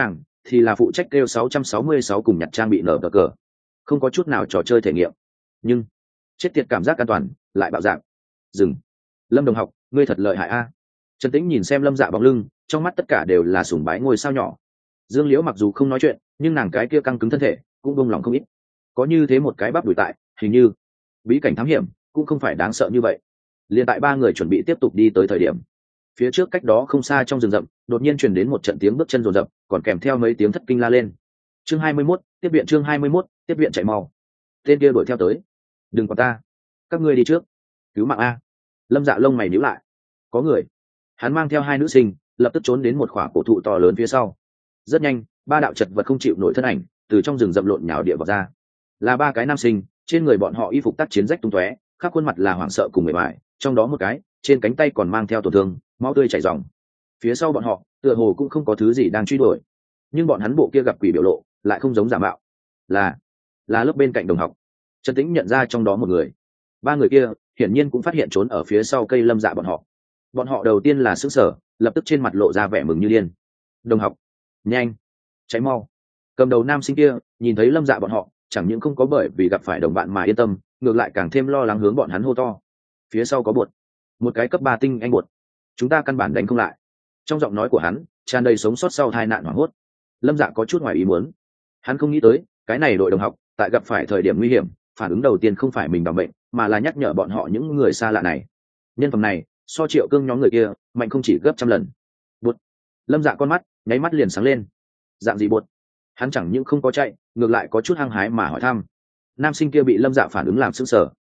thì là phụ trách kêu 666 cùng nhặt trang bị nở cờ, không có chút nào trò chơi thể nghiệm. Nhưng chết tiệt cảm giác an toàn lại bạo dạng. Dừng. Lâm đồng học, ngươi thật lợi hại a. Trần Tĩnh nhìn xem Lâm Dạ bóng lưng, trong mắt tất cả đều là sùng bái ngôi sao nhỏ. Dương Liễu mặc dù không nói chuyện, nhưng nàng cái kia căng cứng thân thể cũng buông lòng không ít. Có như thế một cái bắp đùi tại, hình như bí cảnh thám hiểm cũng không phải đáng sợ như vậy. Liên tại ba người chuẩn bị tiếp tục đi tới thời điểm, phía trước cách đó không xa trong rừng rậm, đột nhiên truyền đến một trận tiếng bước chân rồn rập, còn kèm theo mấy tiếng thất kinh la lên. Chương 21, tiếp viện chương 21, tiếp viện chạy mau. Tên kia đuổi theo tới. Đừng quản ta, các ngươi đi trước. Cứu mạng a. Lâm Dạ lông mày nhíu lại. Có người. Hắn mang theo hai nữ sinh, lập tức trốn đến một khỏa cổ thụ to lớn phía sau. Rất nhanh, ba đạo chật vật không chịu nổi thân ảnh từ trong rừng rậm lộn nhào địa vào ra. Là ba cái nam sinh, trên người bọn họ y phục tác chiến rách tung tóe, khắp khuôn mặt là hoảng sợ cùng mệt mỏi, trong đó một cái, trên cánh tay còn mang theo tổn thương, máu tươi chảy ròng. Phía sau bọn họ, tựa hồ cũng không có thứ gì đang truy đuổi, nhưng bọn hắn bộ kia gặp quỷ biểu lộ, lại không giống giả mạo. Là lớp bên cạnh đồng học. Trần Tĩnh nhận ra trong đó một người. Ba người kia, hiển nhiên cũng phát hiện trốn ở phía sau cây Lâm Dạ bọn họ. Bọn họ đầu tiên là sững sờ, lập tức trên mặt lộ ra vẻ mừng như điên. Đồng học, nhanh, cháy mau. Cầm đầu nam sinh kia, nhìn thấy Lâm Dạ bọn họ, chẳng những không có bởi vì gặp phải đồng bạn mà yên tâm, ngược lại càng thêm lo lắng hướng bọn hắn hô to. Phía sau có bột, một cái cấp 3 tinh anh bột, chúng ta căn bản đánh không lại. Trong giọng nói của hắn tràn đầy sống sót sau tai nạn hoảng hốt. Lâm Dạ có chút ngoài ý muốn, hắn không nghĩ tới cái này đội đồng học tại gặp phải thời điểm nguy hiểm, phản ứng đầu tiên không phải mình bảo mệnh, mà là nhắc nhở bọn họ những người xa lạ này. Nhân phẩm này so Triệu Cương nhóm người kia mạnh không chỉ gấp trăm lần. Bột. Lâm Dạ con mắt nháy mắt liền sáng lên. Dạng gì bột? Hắn chẳng những không có chạy, ngược lại có chút hăng hái mà hỏi thăm. Nam sinh kia bị Lâm Dạ phản ứng làm sững sờ.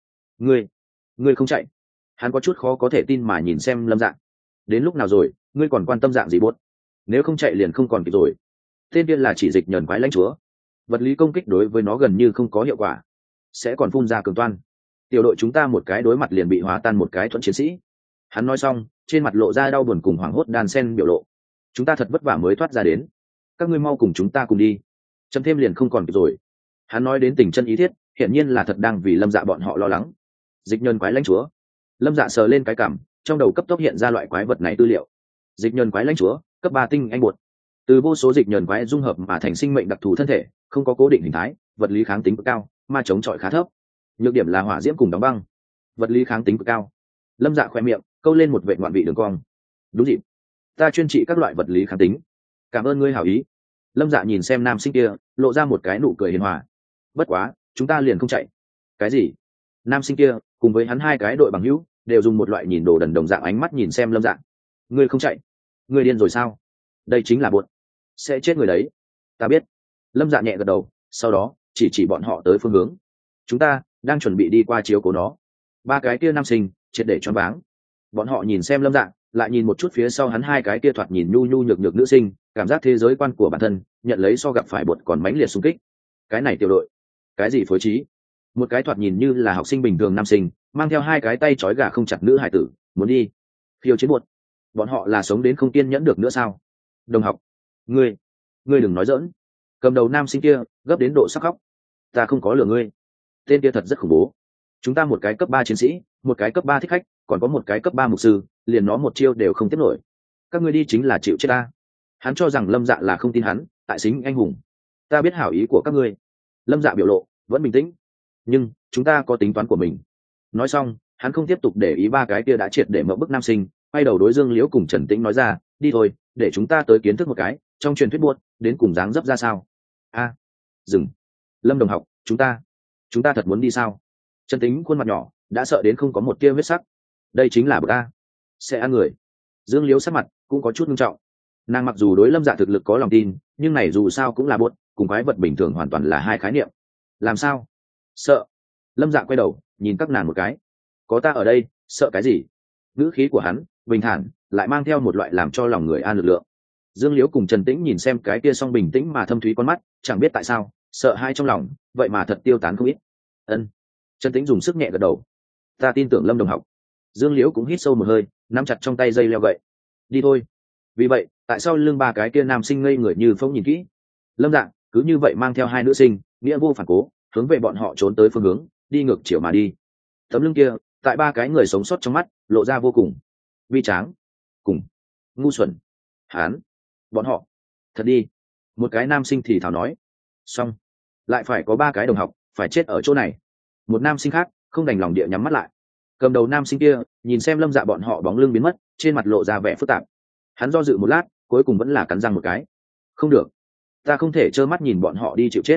Ngươi không chạy? Hắn có chút khó có thể tin mà nhìn xem Lâm Dạ. Đến lúc nào rồi, ngươi còn quan tâm dạng gì bột? Nếu không chạy liền không còn kịp rồi. Tên kia là chỉ dịch nhờn quái lãnh chúa, vật lý công kích đối với nó gần như không có hiệu quả, sẽ còn phun ra cường toan. Tiểu đội chúng ta một cái đối mặt liền bị hóa tan một cái thuận chiến sĩ. Hắn nói xong, trên mặt lộ ra đau buồn cùng hoảng hốt đan sen biểu lộ. Chúng ta thật vất vả mới thoát ra đến, các ngươi mau cùng chúng ta cùng đi, chấm thêm liền không còn kịp rồi. Hắn nói đến tình chân ý thiết, hiển nhiên là thật đang vì Lâm Dạ bọn họ lo lắng. Dịch nhân quái lãnh chúa. Lâm Dạ sờ lên cái cảm, trong đầu cấp tốc hiện ra loại quái vật này tư liệu. Dịch nhân quái lãnh chúa, cấp 3 tinh anh bột, từ vô số dịch nhờn quái dung hợp mà thành sinh mệnh đặc thù thân thể, không có cố định hình thái, vật lý kháng tính cực cao, mà chống chọi khá thấp. Nhược điểm là hỏa diễm cùng đóng băng. Vật lý kháng tính cực cao. Lâm Dạ khoe miệng câu lên một vệt ngoạn vị đường cong. Đúng dịp, ta chuyên trị các loại vật lý kháng tính. Cảm ơn ngươi hảo ý. Lâm Dạ nhìn xem nam sinh kia, lộ ra một cái nụ cười hiền hòa. Bất quá, chúng ta liền không chạy. Cái gì? Nam sinh kia cùng với hắn hai cái đội bằng hữu đều dùng một loại nhìn đồ đần đồng dạng ánh mắt nhìn xem Lâm Dạ. Ngươi không chạy? Ngươi điên rồi sao? Đây chính là bột, sẽ chết người đấy. Ta biết. Lâm Dạ nhẹ gật đầu, sau đó chỉ bọn họ tới phương hướng. Chúng ta đang chuẩn bị đi qua chiếu cố nó. Ba cái kia nam sinh triệt để choáng váng. Bọn họ nhìn xem Lâm Dạ, lại nhìn một chút phía sau hắn hai cái kia thoạt nhìn nhu nhu nhược nhược nữ sinh, cảm giác thế giới quan của bản thân nhận lấy so gặp phải bột còn mãnh liệt xung kích. Cái này tiểu đội, cái gì phối trí? Một cái thoạt nhìn như là học sinh bình thường nam sinh, mang theo hai cái tay trói gà không chặt nữ hải tử, muốn đi khiêu chiến bột. Bọn họ là sống đến không kiên nhẫn được nữa sao? Đồng học, ngươi đừng nói dỡn. Cầm đầu nam sinh kia gấp đến độ sắc khóc. Ta không có lừa ngươi, tên kia thật rất khủng bố. Chúng ta một cái cấp 3 chiến sĩ, một cái cấp 3 thích khách, còn có một cái cấp 3 mục sư, liền nó một chiêu đều không tiếp nổi. Các ngươi đi chính là chịu chết ta. Hắn cho rằng Lâm Dạ là không tin hắn, tại xính anh hùng. Ta biết hảo ý của các ngươi. Lâm Dạ biểu lộ vẫn bình tĩnh, nhưng chúng ta có tính toán của mình. Nói xong, hắn không tiếp tục để ý ba cái kia đã triệt để mộng bức nam sinh, quay đầu đối Dương Liễu cùng Trần Tĩnh nói ra, đi thôi, để chúng ta tới kiến thức một cái trong truyền thuyết buốt đến cùng dáng dấp ra sao. Dừng. Lâm đồng học, chúng ta thật muốn đi sao? Trần Tĩnh khuôn mặt nhỏ đã sợ đến không có một tia huyết sắc. Đây chính là bột ta, sẽ ăn người. Dương Liễu sắc mặt cũng có chút nghiêm trọng. Nàng mặc dù đối Lâm Dạ thực lực có lòng tin, nhưng này dù sao cũng là bột, cùng quái vật bình thường hoàn toàn là hai khái niệm. Làm sao? Sợ. Lâm Dạ quay đầu nhìn các nàng một cái. Có ta ở đây, sợ cái gì? Ngữ khí của hắn bình thản, lại mang theo một loại làm cho lòng người an lực lượng. Dương Liễu cùng Trần Tĩnh nhìn xem cái kia song bình tĩnh mà thâm thúy con mắt, chẳng biết tại sao sợ hai trong lòng vậy mà thật tiêu tán không ít. Trần Tĩnh dùng sức nhẹ gật đầu. Ta tin tưởng Lâm đồng học. Dương Liễu cũng hít sâu một hơi, nắm chặt trong tay dây leo gậy. Đi thôi. Vì vậy tại sao lưng ba cái kia nam sinh ngây người như phóng nhìn kỹ. Lâm Dạ cứ như vậy mang theo hai nữ sinh, nghĩa vô phản cố hướng về bọn họ trốn tới phương hướng, đi ngược chiều mà đi. Tấm lưng kia tại ba cái người sống sót trong mắt lộ ra vô cùng vi tráng cùng ngu xuẩn. Bọn họ thật đi. Một cái nam sinh thì thào nói. Xong, lại phải có 3 cái đồng học phải chết ở chỗ này. Một nam sinh khác không đành lòng địa nhắm mắt lại. Cầm đầu nam sinh kia nhìn xem Lâm Dạ bọn họ bóng lưng biến mất, trên mặt lộ ra vẻ phức tạp. Hắn do dự một lát, cuối cùng vẫn là cắn răng một cái. Không được, ta không thể trơ mắt nhìn bọn họ đi chịu chết.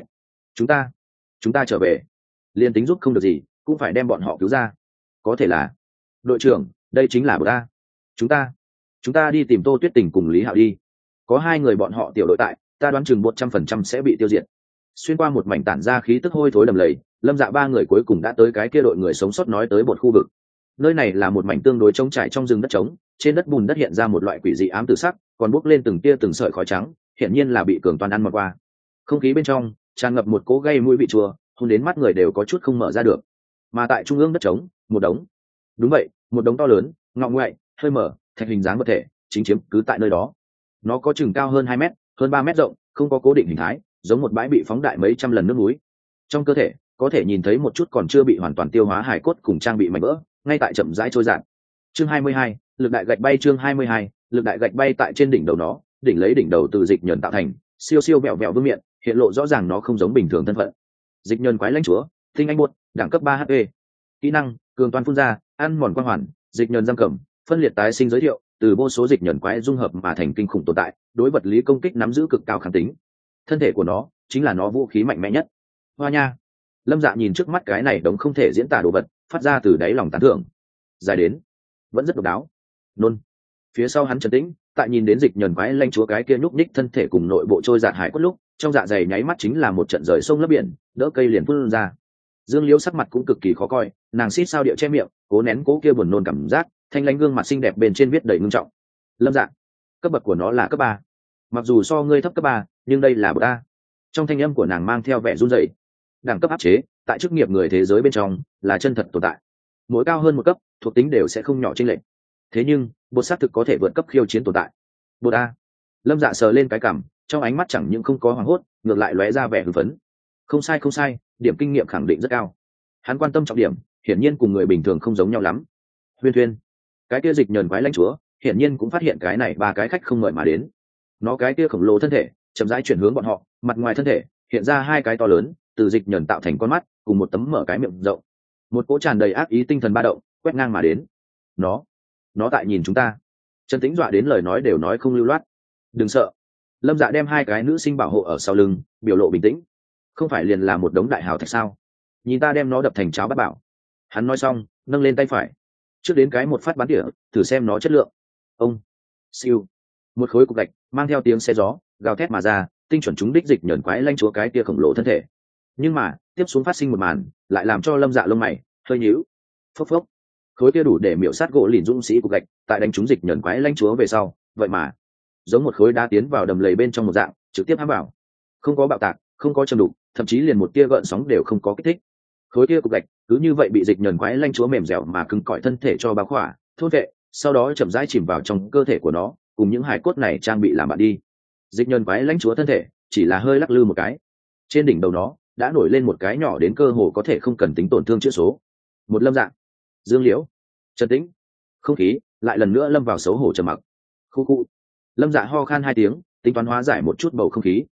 Chúng ta trở về, liền tính giúp không được gì cũng phải đem bọn họ cứu ra. Có thể là đội trưởng, đây chính là bờ ta. Chúng ta đi tìm Tô Tuyết Tình cùng Lý Hạo đi. Có 2 người bọn họ tiểu đội tại, ta đoán chừng 100% sẽ bị tiêu diệt. Xuyên qua một mảnh tản ra khí tức hôi thối đầm lầy, Lâm Dạ 3 người cuối cùng đã tới cái kia đội người sống sót nói tới một khu vực. Nơi này là một mảnh tương đối trống trải trong rừng đất trống, trên đất bùn đất hiện ra một loại quỷ dị ám tử sắc, còn bốc lên từng tia từng sợi khói trắng, hiển nhiên là bị cường toàn ăn mòn qua. Không khí bên trong tràn ngập một cỗ gây mũi vị chua, hôn đến mắt người đều có chút không mở ra được. Mà tại trung ương đất trống, một đống, đúng vậy, một đống to lớn, ngọ ngoại, hơi mở, thạch hình dáng vật thể, chính chiếm cứ tại nơi đó. Nó có chừng cao hơn 2 mét, hơn 3 mét rộng, không có cố định hình thái, giống một bãi bị phóng đại mấy trăm lần nước núi. Trong cơ thể có thể nhìn thấy một chút còn chưa bị hoàn toàn tiêu hóa hài cốt cùng trang bị mảnh vỡ, ngay tại chậm rãi trôi dạt. Chương 22, lực đại gạch bay. Chương 22, lực đại gạch bay tại trên đỉnh đầu nó, đỉnh lấy đỉnh đầu từ dịch nhẫn tạo thành, siêu siêu vẹo vẹo vương miện, hiện lộ rõ ràng nó không giống bình thường thân phận. Dịch nhẫn quái lãnh chúa, tinh anh buốt, đẳng cấp 3 HP. Kỹ năng, cường toàn phun ra, ăn mòn quang hoàn, dịch nhẫn giam cầm, phân liệt tái sinh giới thiệu, từ vô số dịch nhẫn quái dung hợp mà thành kinh khủng tồn tại, đối vật lý công kích nắm giữ cực cao kháng tính. Thân thể của nó chính là nó vũ khí mạnh mẽ nhất. Hoa nha. Lâm Dạ nhìn trước mắt cái này đống không thể diễn tả đồ vật, phát ra từ đáy lòng tán thưởng. Dài đến vẫn rất độc đáo. Nôn. Phía sau hắn trấn tĩnh, tại nhìn đến dịch nhẫn quái lãnh chúa cái kia nhúc nhích thân thể cùng nội bộ trôi dạt hải cốt lúc, trong dạ dày nháy mắt chính là một trận rời sông lấp biển, đỡ cây liền phun ra. Dương Liễu sắc mặt cũng cực kỳ khó coi, nàng xít sao điệu che miệng, cố nén cố kia buồn nôn cảm giác, thanh lãnh gương mặt xinh đẹp bên trên viết đầy ngưng trọng. Lâm Dạ, cấp bậc của nó là cấp 3. Mặc dù so ngươi thấp cấp 3, nhưng đây là bậc A. Trong thanh âm của nàng mang theo vẻ run rẩy. Đẳng cấp áp chế tại chức nghiệp người thế giới bên trong là chân thật tồn tại, mỗi cao hơn một cấp thuộc tính đều sẽ không nhỏ trên lệnh. Thế nhưng bột xác thực có thể vượt cấp khiêu chiến tồn tại. Bột A. Lâm Dạ sờ lên cái cằm, trong ánh mắt chẳng những không có hoảng hốt, ngược lại lóe ra vẻ hưng phấn. Không sai, điểm kinh nghiệm khẳng định rất cao. Hắn quan tâm trọng điểm hiển nhiên cùng người bình thường không giống nhau lắm. Huyên Thuyên, cái kia dịch nhẫn quái lãnh chúa hiển nhiên cũng phát hiện cái này 3 cái khách không mời mà đến. Nó cái kia khổng lồ thân thể chậm rãi chuyển hướng bọn họ, mặt ngoài thân thể hiện ra 2 cái to lớn từ dịch nhẫn tạo thành con mắt cùng một tấm mở cái miệng rộng. Một cỗ tràn đầy ác ý tinh thần ba động quét ngang mà đến. Nó tại nhìn chúng ta. Trần Tĩnh dọa đến lời nói đều nói không lưu loát. Đừng sợ. Lâm Dạ đem 2 cái nữ sinh bảo hộ ở sau lưng, biểu lộ bình tĩnh. Không phải liền là một đống đại hào thạch sao? Nhìn ta đem nó đập thành cháo bát bảo. Hắn nói xong nâng lên tay phải, trước đến cái một phát bắn tỉa, thử xem nó chất lượng. Ông. Siêu. Một khối cục gạch mang theo tiếng xe gió gào thét mà ra, tinh chuẩn trúng đích dịch nhẫn quái lãnh chúa cái kia khổng lồ thân thể. Nhưng mà tiếp xuống phát sinh một màn lại làm cho Lâm Dạ lông mày hơi nhíu. Phốc phốc. Khối kia đủ để miểu sát gỗ lìn dũng sĩ cục gạch tại đánh trúng dịch nhẫn quái lãnh chúa về sau, vậy mà giống một khối đá tiến vào đầm lầy bên trong một dạng, trực tiếp hãm vào. Không có bạo tạc, không có châm đục, thậm chí liền một tia gợn sóng đều không có kích thích. Khối kia cục gạch cứ như vậy bị dịch nhẫn quái lãnh chúa mềm dẻo mà cứng cỏi thân thể cho bao khỏa, thôn vệ, sau đó chậm rãi chìm vào trong cơ thể của nó, cùng những hài cốt này trang bị làm bạn đi. Dịch nhẫn quái lãnh chúa thân thể chỉ là hơi lắc lư một cái, trên đỉnh đầu nó đã nổi lên một cái nhỏ đến cơ hồ có thể không cần tính tổn thương chữ số. Một Lâm Dạ, Dương Liễu, Trần Tĩnh, không khí lại lần nữa lâm vào xấu hổ trầm mặc. Khu khu. Lâm Dạ ho khan 2 tiếng, tính toán hóa giải một chút bầu không khí.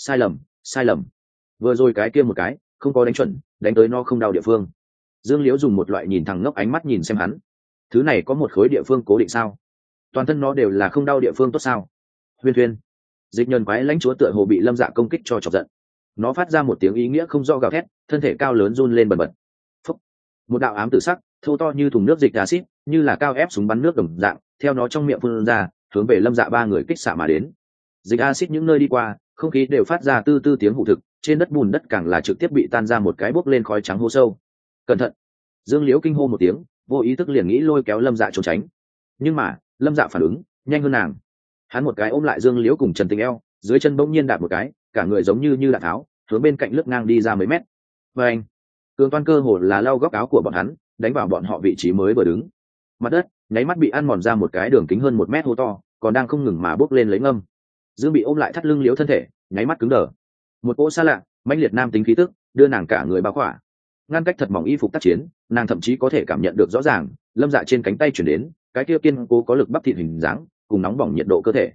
Sai lầm. Vừa rồi cái kia một cái không có đánh chuẩn, đánh tới nó không đau địa phương. Dương Liễu dùng một loại nhìn thẳng ngốc ánh mắt nhìn xem hắn. Thứ này có một khối địa phương cố định sao? Toàn thân nó đều là không đau địa phương tốt sao? Huyên Thuyên. Dịch nhẫn quái lãnh chúa tựa hồ bị Lâm Dạ công kích cho chọc giận. Nó phát ra một tiếng ý nghĩa không rõ gào thét, thân thể cao lớn run lên bần bật. Phúc. Một đạo ám tử sắc thô to như thùng nước dịch acid, như là cao ép súng bắn nước đồng dạng, theo nó trong miệng phun ra, hướng về Lâm Dạ 3 người kích xạ mà đến. Dịch acid những nơi đi qua, không khí đều phát ra tư tư tiếng hụ thực, trên đất bùn đất càng là trực tiếp bị tan ra một cái bốc lên khói trắng hô sâu. Cẩn thận. Dương Liễu kinh hô một tiếng, vô ý thức liền nghĩ lôi kéo Lâm Dạ trốn tránh. Nhưng mà Lâm Dạ phản ứng nhanh hơn nàng. Hắn một cái ôm lại Dương Liễu cùng Trần Tình eo, dưới chân bỗng nhiên đạp một cái, cả người giống như đạn tháo hướng bên cạnh lướt ngang đi ra mấy mét. Và anh, cường toan cơ hồ là lau góc áo của bọn hắn, đánh vào bọn họ vị trí mới vừa đứng. Mặt đất nháy mắt bị ăn mòn ra một cái đường kính hơn 1 mét hố to, còn đang không ngừng mà bốc lên lấy ngâm. Dương bị ôm lại thắt lưng Liễu thân thể nháy mắt cứng đờ. Một cỗ xa lạ mãnh liệt nam tính khí tức đưa nàng cả người bao khỏa, ngăn cách thật mỏng y phục tác chiến, nàng thậm chí có thể cảm nhận được rõ ràng Lâm Dạ trên cánh tay chuyển đến cái kia kiên cố có lực bắp thịt hình dáng cùng nóng bỏng nhiệt độ cơ thể.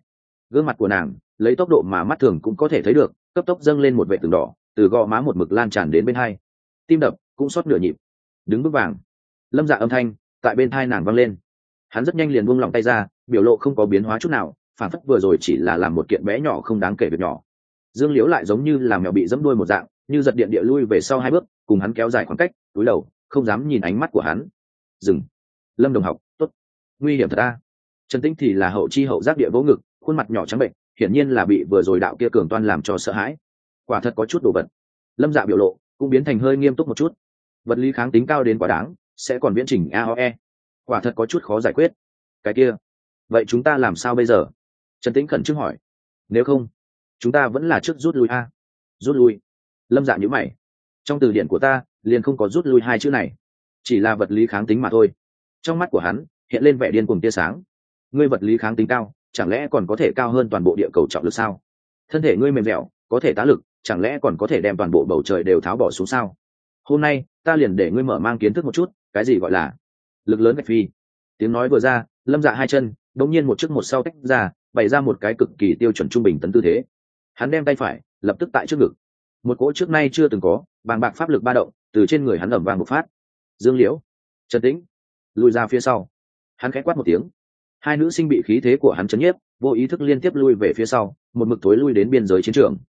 gương mặt của nàng lấy tốc độ mà mắt thường cũng có thể thấy được cấp tốc dâng lên một vệ tường đỏ, từ gò má một mực lan tràn đến bên hai, tim đập cũng xót nửa nhịp. Đứng vững vàng. Lâm Dạ âm thanh tại bên thai nàng vang lên. Hắn rất nhanh liền buông lỏng tay ra, biểu lộ không có biến hóa chút nào, phản phất vừa rồi chỉ là làm một kiện bé nhỏ không đáng kể việc nhỏ. Dương Liễu lại giống như là mèo bị dẫm đuôi một dạng, như giật điện địa lui về sau 2 bước, cùng hắn kéo dài khoảng cách, cúi đầu không dám nhìn ánh mắt của hắn. Dừng. Lâm đồng học, tốt. Nguy hiểm thật a. Trần Tĩnh thì là hậu chi hậu giác địa vỗ ngực, khuôn mặt nhỏ trắng bệnh, hiển nhiên là bị vừa rồi đạo kia cường toan làm cho sợ hãi. Quả thật có chút đồ vật. Lâm Dạ biểu lộ cũng biến thành hơi nghiêm túc một chút. Vật lý kháng tính cao đến quá đáng, sẽ còn viễn trình AOE. Quả thật có chút khó giải quyết. Cái kia, vậy chúng ta làm sao bây giờ? Trần Tĩnh khẩn trương hỏi. Nếu không, chúng ta vẫn là trước rút lui a. Rút lui? Lâm Dạ nhíu mày. Trong từ điển của ta liền không có rút lui 2 chữ này, chỉ là vật lý kháng tính mà thôi. Trong mắt của hắn hiện lên vẻ điên cuồng tia sáng. Ngươi vật lý kháng tính cao, chẳng lẽ còn có thể cao hơn toàn bộ địa cầu trọng lực sao? Thân thể ngươi mềm dẻo, có thể tá lực, chẳng lẽ còn có thể đem toàn bộ bầu trời đều tháo bỏ xuống sao? Hôm nay ta liền để ngươi mở mang kiến thức một chút, cái gì gọi là lực lớn gạch phi. Tiếng nói vừa ra, Lâm Dạ 2 chân đống nhiên một trước một sau tách ra, bày ra một cái cực kỳ tiêu chuẩn trung bình tấn tư thế. Hắn đem tay phải lập tức tại trước ngực, một cỗ trước nay chưa từng có bàng bạc pháp lực ba động từ trên người hắn ẩm vang một phát. Dương Liễu, Trần Tĩnh lùi ra phía sau. Hắn khẽ quát một tiếng. 2 nữ sinh bị khí thế của hắn chấn nhiếp, vô ý thức liên tiếp lui về phía sau, một mực tối lui đến biên giới chiến trường.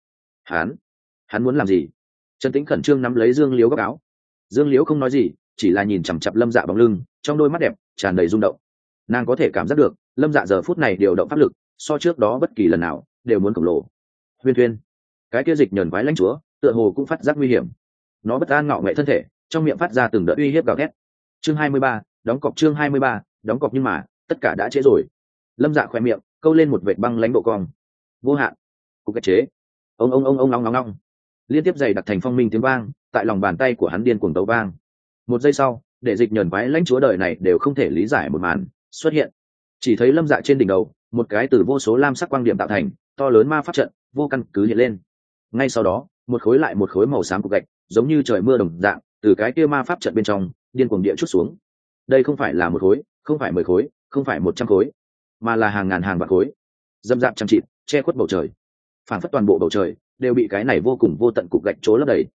Hắn muốn làm gì? Trần Tĩnh khẩn trương nắm lấy Dương Liễu góc áo. Dương Liễu không nói gì, chỉ là nhìn chằm chằm Lâm Dạ bóng lưng, trong đôi mắt đẹp tràn đầy rung động. Nàng có thể cảm giác được Lâm Dạ giờ phút này điều động pháp lực so trước đó bất kỳ lần nào đều muốn khổng lồ. Huyên Thuyên, cái kia dịch nhờn quái lãnh chúa tựa hồ cũng phát giác nguy hiểm. Nó bất an ngạo nghệ thân thể, trong miệng phát ra từng đợt uy hiếp gào thét. Chương 23, đóng cọc. Chương 23, đóng cọc. Nhưng mà tất cả đã trễ rồi. Lâm Dạ khỏe miệng câu lên một vệt băng lãnh độ cong. Vô hạn cục cách chế. Ông long long, liên tiếp dày đặc thành phong minh tiếng vang tại lòng bàn tay của hắn điên cuồng tấu vang. Một giây sau, để dịch nhờn quái lãnh chúa đời này đều không thể lý giải một màn xuất hiện. Chỉ thấy Lâm Dạ trên đỉnh đầu một cái từ vô số lam sắc quang điểm tạo thành to lớn ma pháp trận vô căn cứ hiện lên. Ngay sau đó, một khối lại một khối màu xám cục gạch giống như trời mưa đồng dạng từ cái kia ma pháp trận bên trong điên cuồng địa chút xuống. Đây không phải là một khối, không phải 10 khối, không phải 100 khối, mà là hàng ngàn hàng vạn khối, dâm dạp chăm chịt che khuất bầu trời. Phản phất toàn bộ bầu trời đều bị cái này vô cùng vô tận cục gạch trố lấp đầy.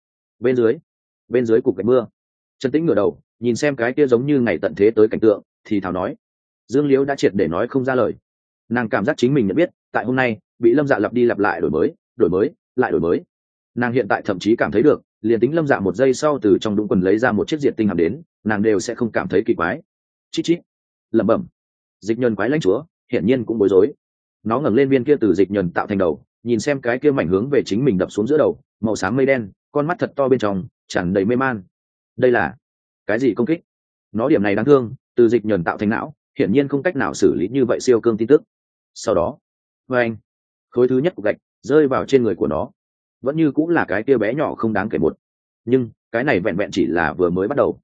Bên dưới cục gạch mưa, Trần Tĩnh ngửa đầu nhìn xem cái kia giống như ngày tận thế tới cảnh tượng, thì thào nói. Dương Liễu đã triệt để nói không ra lời. Nàng cảm giác chính mình nhận biết tại hôm nay bị Lâm Dạ lặp đi lặp lại đổi mới lại đổi mới. Nàng hiện tại thậm chí cảm thấy được, liền tính Lâm Dạ một giây sau từ trong đũng quần lấy ra một chiếc diệt tinh hàm đến, nàng đều sẽ không cảm thấy kỳ quái. Chít chít, lẩm bẩm. Dịch nhờn quái lãnh chúa hiển nhiên cũng bối rối. Nó ngẩng lên viên kia từ dịch nhờn tạo thành đầu, nhìn xem cái kia mảnh hướng về chính mình đập xuống giữa đầu, màu xám mây đen, con mắt thật to bên trong tràn đầy mê man. Đây là cái gì công kích? Nó điểm này đáng thương, từ dịch nhờn tạo thành não, hiển nhiên không cách nào xử lý như vậy siêu cương tin tức. Sau đó, anh, khối thứ nhất của gạch rơi vào trên người của nó, vẫn như cũng là cái kia bé nhỏ không đáng kể một, nhưng cái này vẹn vẹn chỉ là vừa mới bắt đầu.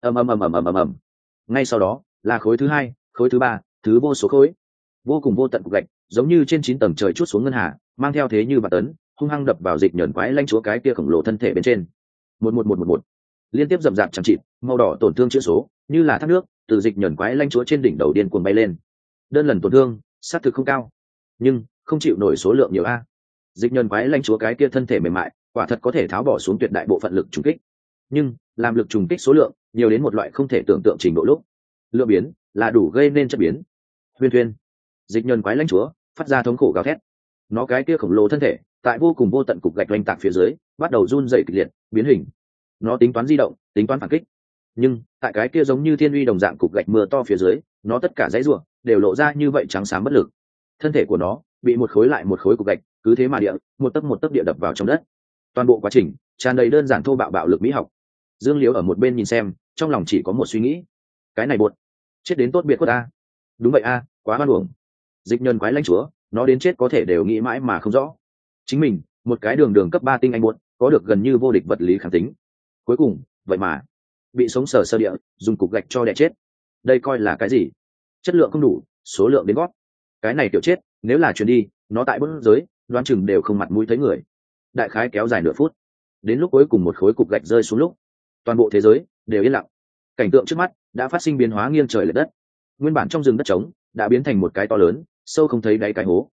ầm. Ngay sau đó là khối thứ 2, khối thứ 3, thứ vô số khối, vô cùng vô tận cục gạch giống như trên 9 tầng trời chút xuống ngân hà, mang theo thế như bạt tấn, hung hăng đập vào dịch nhờn quái lãnh chúa cái kia khổng lồ thân thể bên trên. Một, liên tiếp rậm rạp chẳng chịt màu đỏ tổn thương chữ số như là thác nước từ dịch nhờn quái lãnh chúa trên đỉnh đầu điên cuồng bay lên. Đơn lần tổn thương sát thực không cao, nhưng không chịu nổi số lượng nhiều a. Dịch nhờn quái lãnh chúa cái kia thân thể mềm mại quả thật có thể tháo bỏ xuống tuyệt đại bộ phận lực trùng kích, nhưng làm lực trùng kích số lượng nhiều đến một loại không thể tưởng tượng trình độ lúc, lượng biến là đủ gây nên chất biến. Huyên Thuyên, dịch nhờn quái lãnh chúa phát ra thống khổ gào thét. Nó cái kia khổng lồ thân thể tại vô cùng vô tận cục gạch oanh tạc phía dưới bắt đầu run dậy kịch liệt, biến hình. Nó tính toán di động, tính toán phản kích, nhưng tại cái kia giống như thiên uy đồng dạng cục gạch mưa to phía dưới, nó tất cả dãy ruộng đều lộ ra như vậy trắng xám bất lực. Thân thể của nó bị một khối lại một khối cục gạch cứ thế mà địa một tấc địa đập vào trong đất. Toàn bộ quá trình tràn đầy đơn giản thô bạo bạo lực mỹ học. Dương Liễu ở một bên nhìn xem, trong lòng chỉ có một suy nghĩ: cái này bột chết đến tốt biệt của ta. Đúng vậy a, quá hoan uổng. Dịch nhờn quái lãnh chúa, nó đến chết có thể đều nghĩ mãi mà không rõ. Chính mình một cái đường cấp 3 tinh anh bột, có được gần như vô địch vật lý kháng tính, cuối cùng vậy mà bị sống sờ sơ địa dùng cục gạch cho đẻ chết. Đây coi là cái gì? Chất lượng không đủ, số lượng đến gót. Cái này kiểu chết nếu là chuyển đi, nó tại bức giới đoán chừng đều không mặt mũi thấy người. Đại khái kéo dài nửa phút, đến lúc cuối cùng một khối cục gạch rơi xuống lúc, toàn bộ thế giới đều yên lặng. Cảnh tượng trước mắt đã phát sinh biến hóa nghiêng trời lệch đất. Nguyên bản trong rừng đất trống đã biến thành một cái to lớn sâu không thấy đáy cái hố.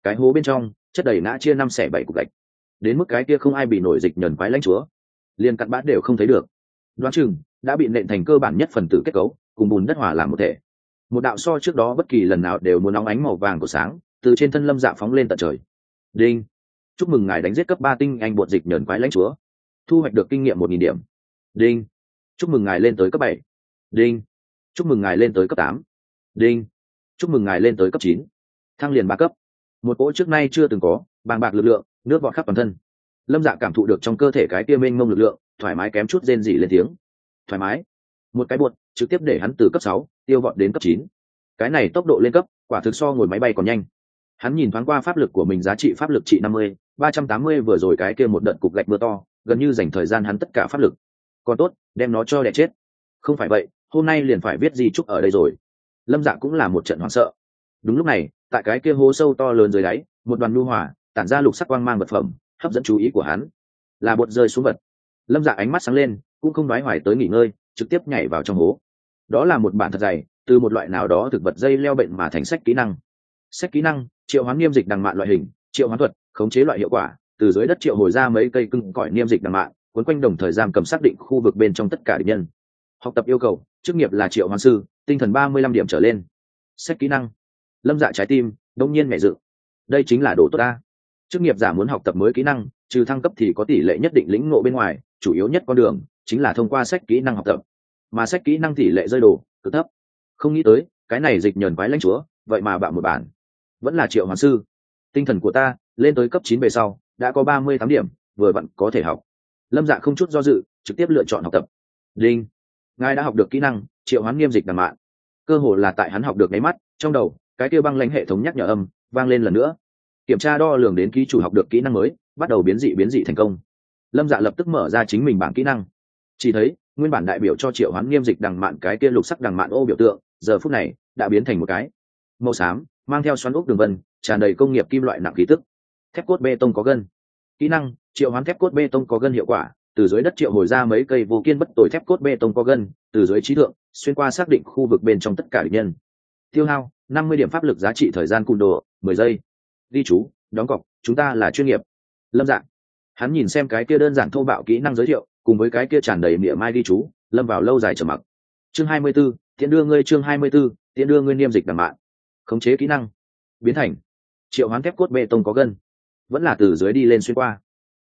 cái hố bên trong chất đầy ngã chia 5 xẻ 7 cục gạch, đến mức cái kia không ai bị nổi dịch nhờn quái lãnh chúa liền cặn bã đều không thấy được, đoán chừng đã bị nện thành cơ bản nhất phần tử kết cấu cùng bùn đất hòa làm một thể. Một đạo so trước đó bất kỳ lần nào đều muốn nóng ánh màu vàng của sáng từ trên thân Lâm Dạ phóng lên tận trời. Đinh, chúc mừng ngài đánh giết cấp 3 tinh anh bột dịch nhờn quái lãnh chúa, thu hoạch được kinh nghiệm 1000 điểm. Đinh, chúc mừng ngài lên tới cấp 7. Đinh, chúc mừng ngài lên tới cấp 8. Đinh, chúc mừng ngài lên tới cấp 9. Thăng liền 3 cấp. Một cỗ trước nay chưa từng có bàng bạc lực lượng nước vọt khắp toàn thân. Lâm Dạ cảm thụ được trong cơ thể cái kia mênh mông lực lượng, thoải mái kém chút rên rỉ lên tiếng. Thoải mái. Một cái buột trực tiếp để hắn từ cấp 6 tiêu vọt đến cấp 9. Cái này tốc độ lên cấp quả thực so ngồi máy bay còn nhanh. Hắn nhìn thoáng qua pháp lực của mình, giá trị pháp lực trị 50, 380 vừa rồi cái kia một đợt cục gạch mưa to, gần như dành thời gian hắn tất cả pháp lực. Còn tốt, đem nó cho đẻ chết. Không phải vậy, hôm nay liền phải viết di chúc ở đây rồi. Lâm Dạ cũng là một trận hoảng sợ. Đúng lúc này, tại cái kia hố sâu to lớn dưới đáy, một đoàn nhu hòa tản ra lục sắc quang mang vật phẩm hấp dẫn chú ý của hắn, là bột rơi xuống vật. Lâm Dạ ánh mắt sáng lên, cũng không đoái hoài tới nghỉ ngơi, trực tiếp nhảy vào trong hố. Đó là một bản thật dày, từ một loại nào đó thực vật dây leo bệnh mà thành sách kỹ năng. Sách kỹ năng: triệu hoán niêm dịch đằng mạn loại hình, triệu hoán thuật, khống chế loại hiệu quả, từ dưới đất triệu hồi ra mấy cây cưng cỏi niêm dịch đằng mạn, cuốn quanh đồng thời giam cầm xác định khu vực bên trong tất cả địch nhân. Học tập yêu cầu: chức nghiệp là triệu hoán sư, tinh thần 35 điểm trở lên. Sách kỹ năng. Lâm Dạ trái tim đông nhiên mẹ dự, đây chính là đồ tốt ta. Chức nghiệp giả muốn học tập mới kỹ năng, trừ thăng cấp thì có tỷ lệ nhất định lĩnh ngộ bên ngoài, chủ yếu nhất con đường chính là thông qua sách kỹ năng học tập, mà sách kỹ năng tỷ lệ rơi đồ cực thấp. Không nghĩ tới cái này dịch nhờn quái lãnh chúa vậy mà bạo một bản, vẫn là triệu hoán sư. Tinh thần của ta lên tới cấp 9 về sau đã có 38 điểm, vừa vặn có thể học. Lâm Dạ không chút do dự trực tiếp lựa chọn học tập. Đinh, ngài đã học được kỹ năng triệu hoán nghiêm dịch đằng mạn. Cơ hồ là tại hắn học được nháy mắt, trong đầu cái kia băng lãnh hệ thống nhắc nhở âm vang lên lần nữa. Kiểm tra đo lường đến ký chủ học được kỹ năng mới, bắt đầu biến dị thành công. Lâm Dạ lập tức mở ra chính mình bảng kỹ năng, chỉ thấy nguyên bản đại biểu cho triệu hoán nghiêm dịch đằng mạn cái kia lục sắc đằng mạn ô biểu tượng giờ phút này đã biến thành một cái màu xám, mang theo xoắn ốc đường vân, tràn đầy công nghiệp kim loại nặng khí tức. Thép cốt bê tông có gân. Kỹ năng: triệu hoán thép cốt bê tông có gân hiệu quả, từ dưới đất triệu hồi ra mấy cây vô kiên bất tồi thép cốt bê tông có gân, từ dưới trí thượng xuyên qua xác định khu vực bên trong tất cả địch nhân. Tiêu hao 50 điểm pháp lực, giá trị thời gian cung đồ 10 giây. Ghi chú: đóng cọc, chúng ta là chuyên nghiệp. Lâm Dạ, hắn nhìn xem cái kia đơn giản thô bạo kỹ năng giới thiệu cùng với cái kia tràn đầy mỉa mai ghi chú, lâm vào lâu dài trầm mặc. Chương 24, tiện đưa ngươi. Chương 24, tiện đưa ngươi niêm dịch đằng mạn. Khống chế kỹ năng: biến thành triệu hoán thép cốt bê tông có gân, vẫn là từ dưới đi lên xuyên qua.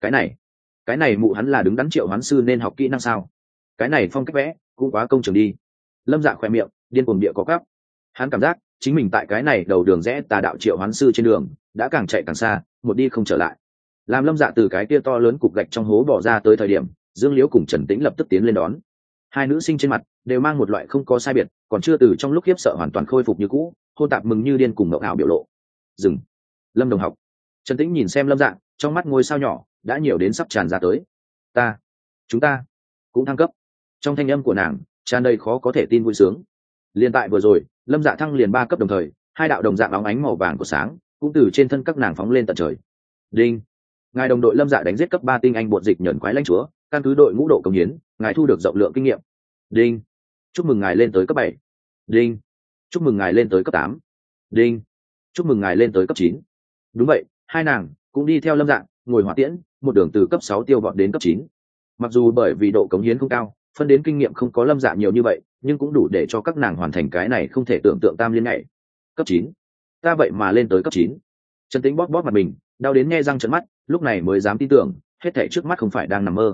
Cái này mụ hắn là đứng đắn triệu hoán sư nên học kỹ năng sao? Cái này phong cách vẽ cũng quá công trường đi. Lâm Dạ khỏe miệng điên cuồng địa có cắp. Hắn cảm giác chính mình tại cái này đầu đường rẽ tà đạo triệu hoán sư trên đường đã càng chạy càng xa, một đi không trở lại. Làm Lâm Dạ từ cái kia to lớn cục gạch trong hố bỏ ra tới thời điểm, Dương Liễu cùng Trần Tĩnh lập tức tiến lên đón. Hai nữ sinh trên mặt đều mang một loại không có sai biệt, còn chưa từ trong lúc khiếp sợ hoàn toàn khôi phục như cũ, hôn tạp mừng như điên cùng ngạo ảo biểu lộ. Dừng. Lâm đồng học. Trần Tĩnh nhìn xem Lâm Dạ, trong mắt ngôi sao nhỏ đã nhiều đến sắp tràn ra tới. Chúng ta cũng thăng cấp. Trong thanh âm của nàng tràn đầy khó có thể tin vui sướng. Liên tại vừa rồi, Lâm Dạ thăng liền 3 cấp đồng thời, hai đạo đồng dạng óng ánh màu vàng của sáng cũng từ trên thân các nàng phóng lên tận trời. Đinh, ngài đồng đội Lâm Dạ đánh giết cấp 3 tinh anh bột dịch nhẫn quái lãnh chúa, căn cứ đội ngũ độ công hiến, ngài thu được rộng lượng kinh nghiệm. Đinh, chúc mừng ngài lên tới cấp 7. Đinh, chúc mừng ngài lên tới cấp 8. Đinh, chúc mừng ngài lên tới cấp 9. Đúng vậy, hai nàng cũng đi theo Lâm Dạ ngồi hỏa tiễn, một đường từ cấp 6 tiêu vọt đến cấp 9. Mặc dù bởi vì độ cống hiến không cao, phân đến kinh nghiệm không có Lâm Dạ nhiều như vậy, nhưng cũng đủ để cho các nàng hoàn thành cái này không thể tưởng tượng tam liên nhảy. Cấp 9, ta vậy mà lên tới cấp 9. Trần Tĩnh bóp mặt mình, đau đến nhe răng trợn mắt, lúc này mới dám tin tưởng, hết thảy trước mắt không phải đang nằm mơ.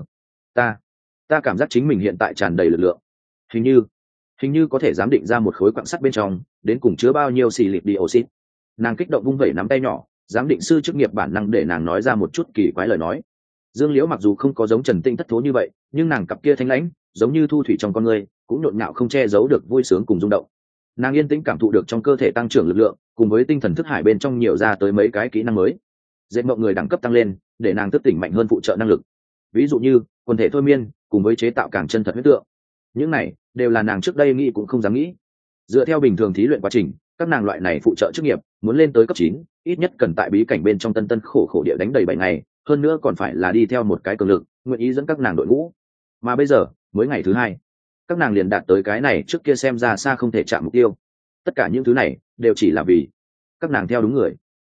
Ta cảm giác chính mình hiện tại tràn đầy lực lượng, hình như có thể giám định ra một khối quặng sắt bên trong đến cùng chứa bao nhiêu xì lịp dioxide. Nàng kích động vung vẩy nắm tay nhỏ, giám định sư chức nghiệp bản năng để nàng nói ra một chút kỳ quái lời nói. Dương Liễu mặc dù không có giống Trần Tĩnh thất thố như vậy, nhưng nàng cặp kia thanh lãnh, giống như thu thủy trong con người, cũng nhộn nhạo không che giấu được vui sướng cùng rung động. Nàng yên tĩnh cảm thụ được trong cơ thể tăng trưởng lực lượng, cùng với tinh thần thức hải bên trong nhiều ra tới mấy cái kỹ năng mới. Dệt mộng người đẳng cấp tăng lên, để nàng thức tỉnh mạnh hơn phụ trợ năng lực. Ví dụ như quần thể thôi miên, cùng với chế tạo càng chân thật huyết tượng. Những này đều là nàng trước đây nghĩ cũng không dám nghĩ. Dựa theo bình thường thí luyện quá trình, các nàng loại này phụ trợ chức nghiệp muốn lên tới cấp 9, ít nhất cần tại bí cảnh bên trong tân khổ địa đánh đầy 7 ngày, hơn nữa còn phải là đi theo một cái cường lực nguyện ý dẫn các nàng đội ngũ. Mà bây giờ mới ngày thứ 2, các nàng liền đạt tới cái này trước kia xem ra xa không thể chạm mục tiêu. Tất cả những thứ này đều chỉ là vì các nàng theo đúng người.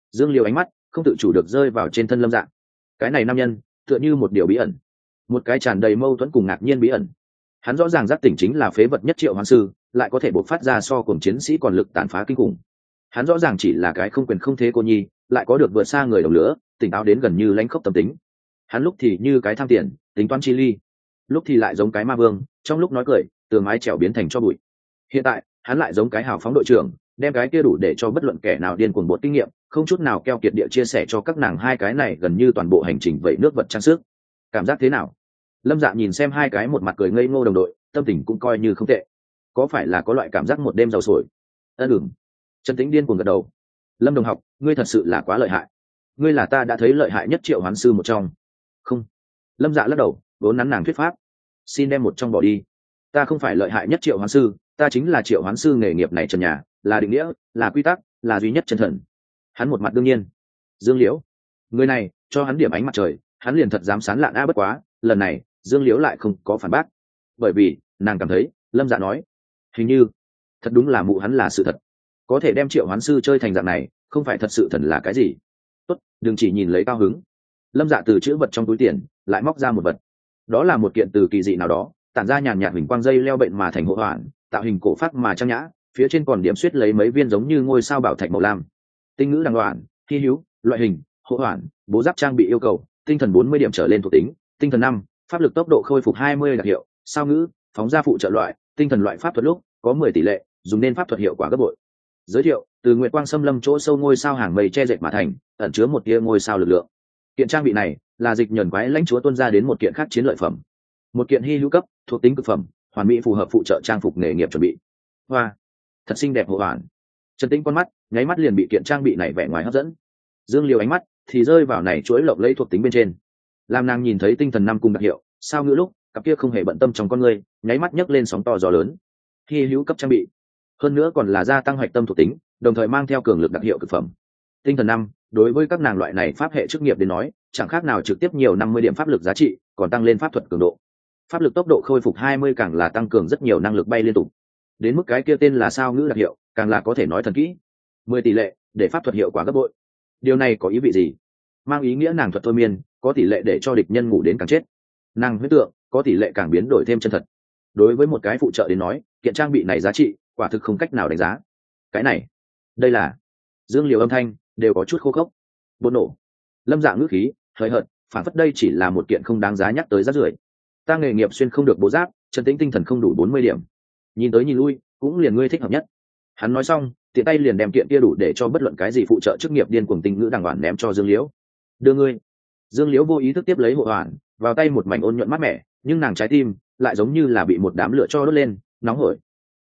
Dương Liễu ánh mắt không tự chủ được rơi vào trên thân Lâm Dạ. Cái này nam nhân tựa như một điều bí ẩn, một cái tràn đầy mâu thuẫn cùng ngạc nhiên bí ẩn. Hắn rõ ràng giác tỉnh chính là phế vật nhất Triệu Hoán Sư, lại có thể bộc phát ra so cùng chiến sĩ còn lực tàn phá kinh khủng. Hắn rõ ràng chỉ là cái không quyền không thế cô nhi, lại có được vượt xa người đồng lửa, tỉnh táo đến gần như lãnh khốc tâm tính. Hắn lúc thì như cái tham tiền, tính toán chi ly, lúc thì lại giống cái ma vương, trong lúc nói cười, từ mái chèo biến thành cho bụi. Hiện tại, hắn lại giống cái hào phóng đội trưởng, đem cái kia đủ để cho bất luận kẻ nào điên cuồng bột kinh nghiệm, không chút nào keo kiệt địa chia sẻ cho các nàng hai cái này gần như toàn bộ hành trình vậy nước vật trang sức. Cảm giác thế nào? Lâm Dạ nhìn xem hai cái một mặt cười ngây ngô đồng đội, tâm tình cũng coi như không tệ. Có phải là có loại cảm giác một đêm giàu sổi? Ừm. Trần Tĩnh điên cuồng gật đầu. Lâm đồng học, ngươi thật sự là quá lợi hại. Ngươi là ta đã thấy lợi hại nhất Triệu Hoán Sư một trong. Không. Lâm Dạ lắc đầu, vốn nắn nàng thuyết pháp. Xin đem một trong bỏ đi. Ta không phải lợi hại nhất Triệu Hoán Sư, ta chính là Triệu Hoán Sư nghề nghiệp này trần nhà, là định nghĩa, là quy tắc, là duy nhất chân thần. Hắn một mặt đương nhiên. Dương Liễu, người này cho hắn điểm ánh mặt trời, hắn liền thật dám sán lạn a. Bất quá lần này Dương Liễu lại không có phản bác, bởi vì nàng cảm thấy Lâm Dạ nói hình như thật đúng là mụ hắn là sự thật. Có thể đem Triệu Hoán Sư chơi thành dạng này, không phải thật sự thần là cái gì. Tốt, đừng chỉ nhìn lấy cao hứng. Lâm Dạ từ chữ vật trong túi tiền lại móc ra một vật, đó là một kiện từ kỳ dị nào đó tản ra nhàn nhạt huỳnh quang dây leo bệnh mà thành hộ hoàn, tạo hình cổ phát mà trang nhã, phía trên còn điểm xuyết lấy mấy viên giống như ngôi sao bảo thạch màu lam. Tinh ngữ đằng đoạn, hy hữu, loại hình, hộ hoàn, bố giáp trang bị yêu cầu tinh thần 40 điểm trở lên thuộc tính, tinh thần 5, pháp lực tốc độ khôi phục 20 đặc hiệu, sao ngữ, phóng ra phụ trợ loại, tinh thần loại pháp thuật lúc có 10 tỷ lệ, dùng nên pháp thuật hiệu quả gấp bội. Giới thiệu, từ nguyệt quang xâm lâm chỗ sâu ngôi sao hàng mây che dệt mà thành, ẩn chứa một tia ngôi sao lực lượng. Kiện trang bị này là dịch nhẫn quái lãnh chúa tuân ra đến một kiện khác chiến lợi phẩm, một kiện hy hữu cấp, thuộc tính cực phẩm, hoàn mỹ phù hợp phụ trợ trang phục nghề nghiệp chuẩn bị. Hoa, thật xinh đẹp hộ hoàn. Trần Tĩnh con mắt nháy mắt liền bị kiện trang bị này vẻ ngoài hấp dẫn. Dương Liều ánh mắt thì rơi vào này chuỗi lộng lẫy thuộc tính bên trên. Làm nàng nhìn thấy tinh thần 5 cùng đặc hiệu, sao ngữ lúc, cặp kia không hề bận tâm trong con người, nháy mắt nhấc lên sóng to gió lớn. Hy hữu cấp trang bị, hơn nữa còn là gia tăng hoạch tâm thuộc tính, đồng thời mang theo cường lực đặc hiệu cực phẩm. Tinh thần 5, đối với các nàng loại này pháp hệ chức nghiệp đến nói, chẳng khác nào trực tiếp nhiều 50 điểm pháp lực giá trị, còn tăng lên pháp thuật cường độ. Pháp lực tốc độ khôi phục 20 càng là tăng cường rất nhiều năng lực bay liên tục. Đến mức cái kia tên là sao ngữ đặc hiệu, càng là có thể nói thần kỹ. 10 tỷ lệ, để pháp thuật hiệu quả gấp bội. Điều này có ý vị gì? Mang ý nghĩa nàng thuật thôi miên, có tỷ lệ để cho địch nhân ngủ đến càng chết. Nàng huyết tượng, có tỷ lệ càng biến đổi thêm chân thật. Đối với một cái phụ trợ đến nói, kiện trang bị này giá trị, quả thực không cách nào đánh giá. Cái này, đây là Dương Liều âm thanh đều có chút khô khốc. Bột nổ. Lâm Dạ ngữ khí hời hợt, phản phất đây chỉ là một kiện không đáng giá nhắc tới rác rưởi. Ta nghề nghiệp xuyên không được bố giáp, Trần Tĩnh tinh thần không đủ 40 điểm. Nhìn tới nhìn lui, cũng liền ngươi thích hợp nhất. Hắn nói xong, tiện tay liền đem kiện kia đủ để cho bất luận cái gì phụ trợ chức nghiệp điên cuồng tinh ngữ đàng hoàng ném cho Dương Liễu. Đưa ngươi. Dương Liễu vô ý thức tiếp lấy hộ hoàn, vào tay một mảnh ôn nhuận mát mẻ, nhưng nàng trái tim lại giống như là bị một đám lửa cho đốt lên, nóng hổi.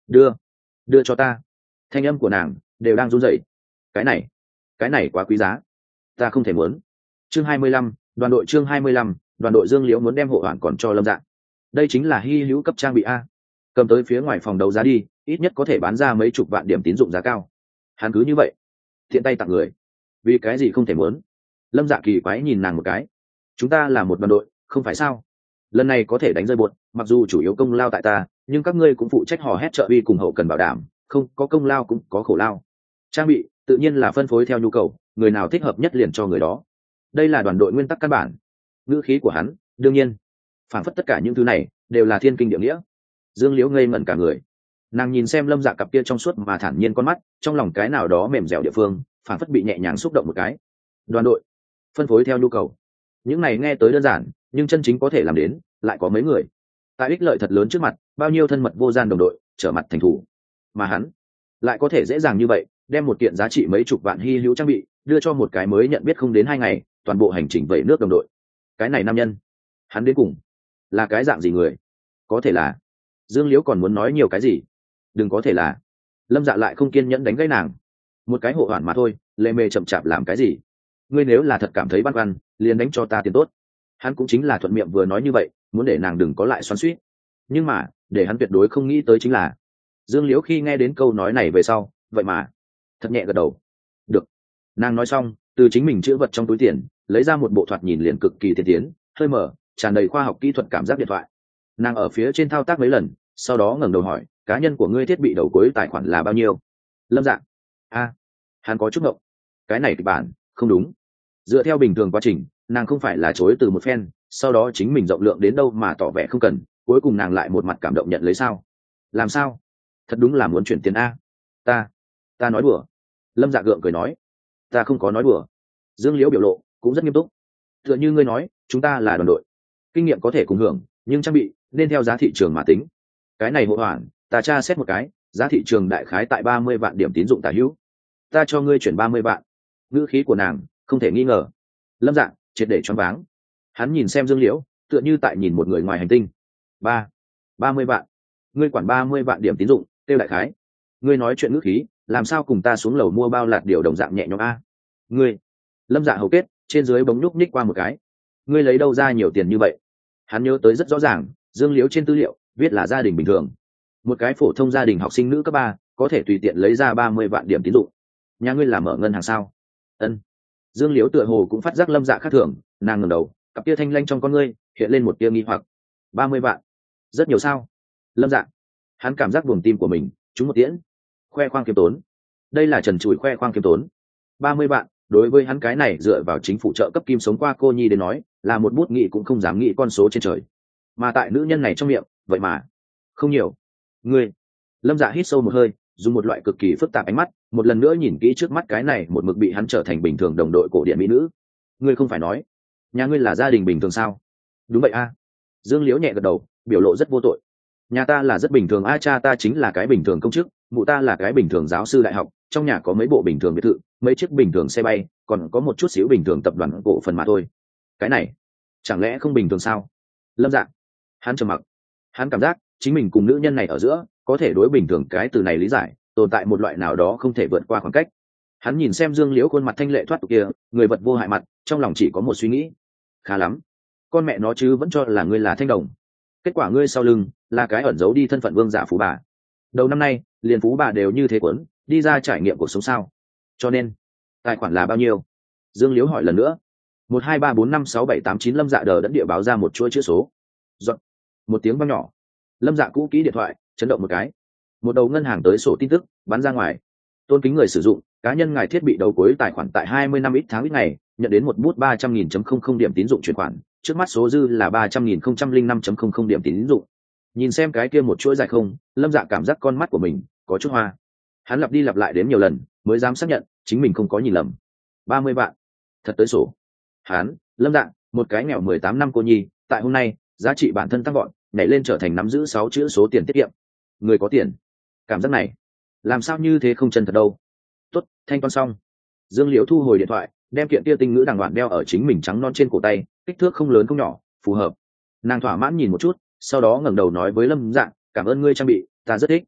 Đưa cho ta. Thanh âm của nàng đều đang run rẩy. Cái này quá quý giá, ta không thể muốn. Chương 25, đoàn đội chương 25, đoàn đội Dương Liễu muốn đem hộ hoàn còn cho Lâm Dạ. Đây chính là hy hữu cấp trang bị a. Cầm tới phía ngoài phòng đấu giá đi, ít nhất có thể bán ra mấy chục vạn điểm tín dụng giá cao. Hắn cứ như vậy thiện tay tặng người, vì cái gì không thể muốn? Lâm Dạ kỳ quái nhìn nàng một cái. Chúng ta là một đoàn đội, không phải sao? Lần này có thể đánh rơi bột, mặc dù chủ yếu công lao tại ta, nhưng các ngươi cũng phụ trách hò hét trợ uy cùng hậu cần bảo đảm, không có công lao cũng có khổ lao. Trang bị tự nhiên là phân phối theo nhu cầu, người nào thích hợp nhất liền cho người đó. Đây là đoàn đội nguyên tắc căn bản. Ngữ khí của hắn đương nhiên phảng phất tất cả những thứ này đều là thiên kinh địa nghĩa. Dương Liễu ngây ngẩn cả người, nàng nhìn xem Lâm Dạ cặp kia trong suốt mà thản nhiên con mắt, trong lòng cái nào đó mềm dẻo địa phương phảng phất bị nhẹ nhàng xúc động một cái. Đoàn đội phân phối theo nhu cầu, những này nghe tới đơn giản, nhưng chân chính có thể làm đến lại có mấy người. Tại ích lợi thật lớn trước mặt, bao nhiêu thân mật vô gian đồng đội trở mặt thành thủ, mà hắn lại có thể dễ dàng như vậy đem một kiện giá trị mấy chục vạn hy hữu trang bị đưa cho một cái mới nhận biết không đến 2 ngày toàn bộ hành trình vẩy nước đồng đội. Cái này nam nhân, hắn đến cùng là cái dạng gì người? Có thể là Dương Liễu còn muốn nói nhiều cái gì. Đừng có thể là. Lâm Dạ lại không kiên nhẫn đánh gãy nàng. Một cái hộ hoàn mà thôi, lê mê chậm chạp làm cái gì? Ngươi nếu là thật cảm thấy băn khoăn, liền đánh cho ta tiền tốt. Hắn cũng chính là thuận miệng vừa nói như vậy, muốn để nàng đừng có lại xoắn xuýt. Nhưng mà để hắn tuyệt đối không nghĩ tới chính là Dương Liễu khi nghe đến câu nói này về sau, vậy mà thật nhẹ gật đầu. Được. Nàng nói xong, từ chính mình chữ vật trong túi tiền lấy ra một bộ thoạt nhìn liền cực kỳ tiên tiến, hơi mở, tràn đầy khoa học kỹ thuật cảm giác điện thoại. Nàng ở phía trên thao tác mấy lần, sau đó ngẩng đầu hỏi, cá nhân của ngươi thiết bị đầu cuối tài khoản là bao nhiêu? Lâm Dạ. Hắn có chút ngộng. cái này kịch bản không đúng. Dựa theo bình thường quá trình, nàng không phải là chối từ một phen, sau đó chính mình rộng lượng đến đâu mà tỏ vẻ không cần, cuối cùng nàng lại một mặt cảm động nhận lấy sao? Làm sao? Thật đúng là muốn chuyển tiền a. Ta nói đùa. Lâm Dạ gượng cười nói, ta không có nói đùa. Dương Liễu biểu lộ cũng rất nghiêm túc. Tựa như ngươi nói, chúng ta là đoàn đội, kinh nghiệm có thể cùng hưởng, nhưng trang bị nên theo giá thị trường mà tính. Cái này hộ hoàn, ta tra xét một cái, giá thị trường đại khái tại 30 vạn điểm tín dụng tả hữu. Ta cho ngươi chuyển 30 vạn. Ngữ khí của nàng không thể nghi ngờ. Lâm Dạ triệt để choáng váng. Hắn nhìn xem Dương Liễu, tựa như tại nhìn một người ngoài hành tinh. 30 vạn. Ngươi quản 30 vạn điểm tín dụng, tiêu đại khái. Ngươi nói chuyện ngữ khí, làm sao cùng ta xuống lầu mua bao lạt điều đồng dạng nhẹ nhõm a? Ngươi. Lâm Dạ hầu kết, trên dưới bóng nhúc nhích qua một cái. Ngươi lấy đâu ra nhiều tiền như vậy? Hắn nhớ tới rất rõ ràng, Dương Liễu trên tư liệu viết là gia đình bình thường, một cái phổ thông gia đình học sinh nữ cấp 3 có thể tùy tiện lấy ra 30 vạn điểm tín dụng. Nhà ngươi làm mở ngân hàng sao? Ân. Dương Liễu tựa hồ cũng phát giác Lâm Dạ khác thường, nàng ngẩng đầu, cặp tia thanh lanh trong con ngươi hiện lên một tia nghi hoặc. 30 vạn, rất nhiều sao? Lâm Dạ, hắn cảm giác buồng tim của mình trúng một tiễn. Khoe khoang kiếm tốn, đây là trần trụi khoe khoang kiếm tốn. 30 vạn đối với hắn cái này dựa vào chính phủ trợ cấp kim sống qua cô nhi đến nói là một bút nghị cũng không dám nghĩ con số trên trời, mà tại nữ nhân này trong miệng vậy mà không nhiều. Ngươi. Lâm Dạ hít sâu một hơi, dùng một loại cực kỳ phức tạp ánh mắt một lần nữa nhìn kỹ trước mắt cái này một mực bị hắn trở thành bình thường đồng đội cổ điển mỹ nữ. Ngươi không phải nói nhà ngươi là gia đình bình thường sao? Đúng vậy a. Dương Liễu nhẹ gật đầu, biểu lộ rất vô tội. Nhà ta là rất bình thường a, cha ta chính là cái bình thường công chức, mụ ta là cái bình thường giáo sư đại học, trong nhà có mấy bộ bình thường biệt thự, mấy chiếc bình thường xe bay, còn có một chút xíu bình thường tập đoàn cổ phần mà thôi. Cái này chẳng lẽ không bình thường sao? Lâm Dạ, hắn trầm mặc. Hắn cảm giác chính mình cùng nữ nhân này ở giữa có thể đối bình thường cái từ này lý giải tồn tại một loại nào đó không thể vượt qua khoảng cách. Hắn nhìn xem Dương Liễu khuôn mặt thanh lệ thoát tục kia, người vật vô hại mặt, trong lòng chỉ có một suy nghĩ. Khá lắm, con mẹ nó chứ vẫn cho là ngươi là Thanh Đồng, kết quả ngươi sau lưng là cái ẩn giấu đi thân phận vương giả phú bà. Đầu năm nay liền phú bà đều như thế quấn đi ra trải nghiệm cuộc sống sao? Cho nên tài khoản là bao nhiêu? Dương Liễu hỏi lần nữa. 123456789. Lâm Dạ đờ đẫn địa báo ra một chuỗi chữ số. Giọt. Một tiếng vang nhỏ. Lâm Dạ cũ kỹ điện thoại chấn động một cái, một đầu ngân hàng tới sổ tin tức bắn ra ngoài. Tôn kính người sử dụng, cá nhân ngài thiết bị đầu cuối tài khoản tại 20 năm ít tháng ít ngày nhận đến một bút 300.000.00 điểm tín dụng chuyển khoản, trước mắt số dư là 300.005.00 điểm tín dụng. Nhìn xem cái kia một chuỗi dài không, Lâm Dạ cảm giác con mắt của mình có chút hoa. Hắn lặp đi lặp lại đến nhiều lần mới dám xác nhận chính mình không có nhìn lầm. 30 vạn, thật tới sổ. Hắn, Lâm Dạ, một cái nghèo 18 năm cô nhi, tại hôm nay giá trị bản thân tăng gọn, nhảy lên trở thành nắm giữ 6 chữ số tiền tiết kiệm. Người có tiền, cảm giác này làm sao như thế không chân thật đâu. Tốt, thanh toán xong. Dương Liễu thu hồi điện thoại, đem kiện kia tinh ngữ đàng hoàng đeo ở chính mình trắng non trên cổ tay, kích thước không lớn không nhỏ, phù hợp. Nàng thỏa mãn nhìn một chút, sau đó ngẩng đầu nói với Lâm Dạ, cảm ơn ngươi trang bị, ta rất thích.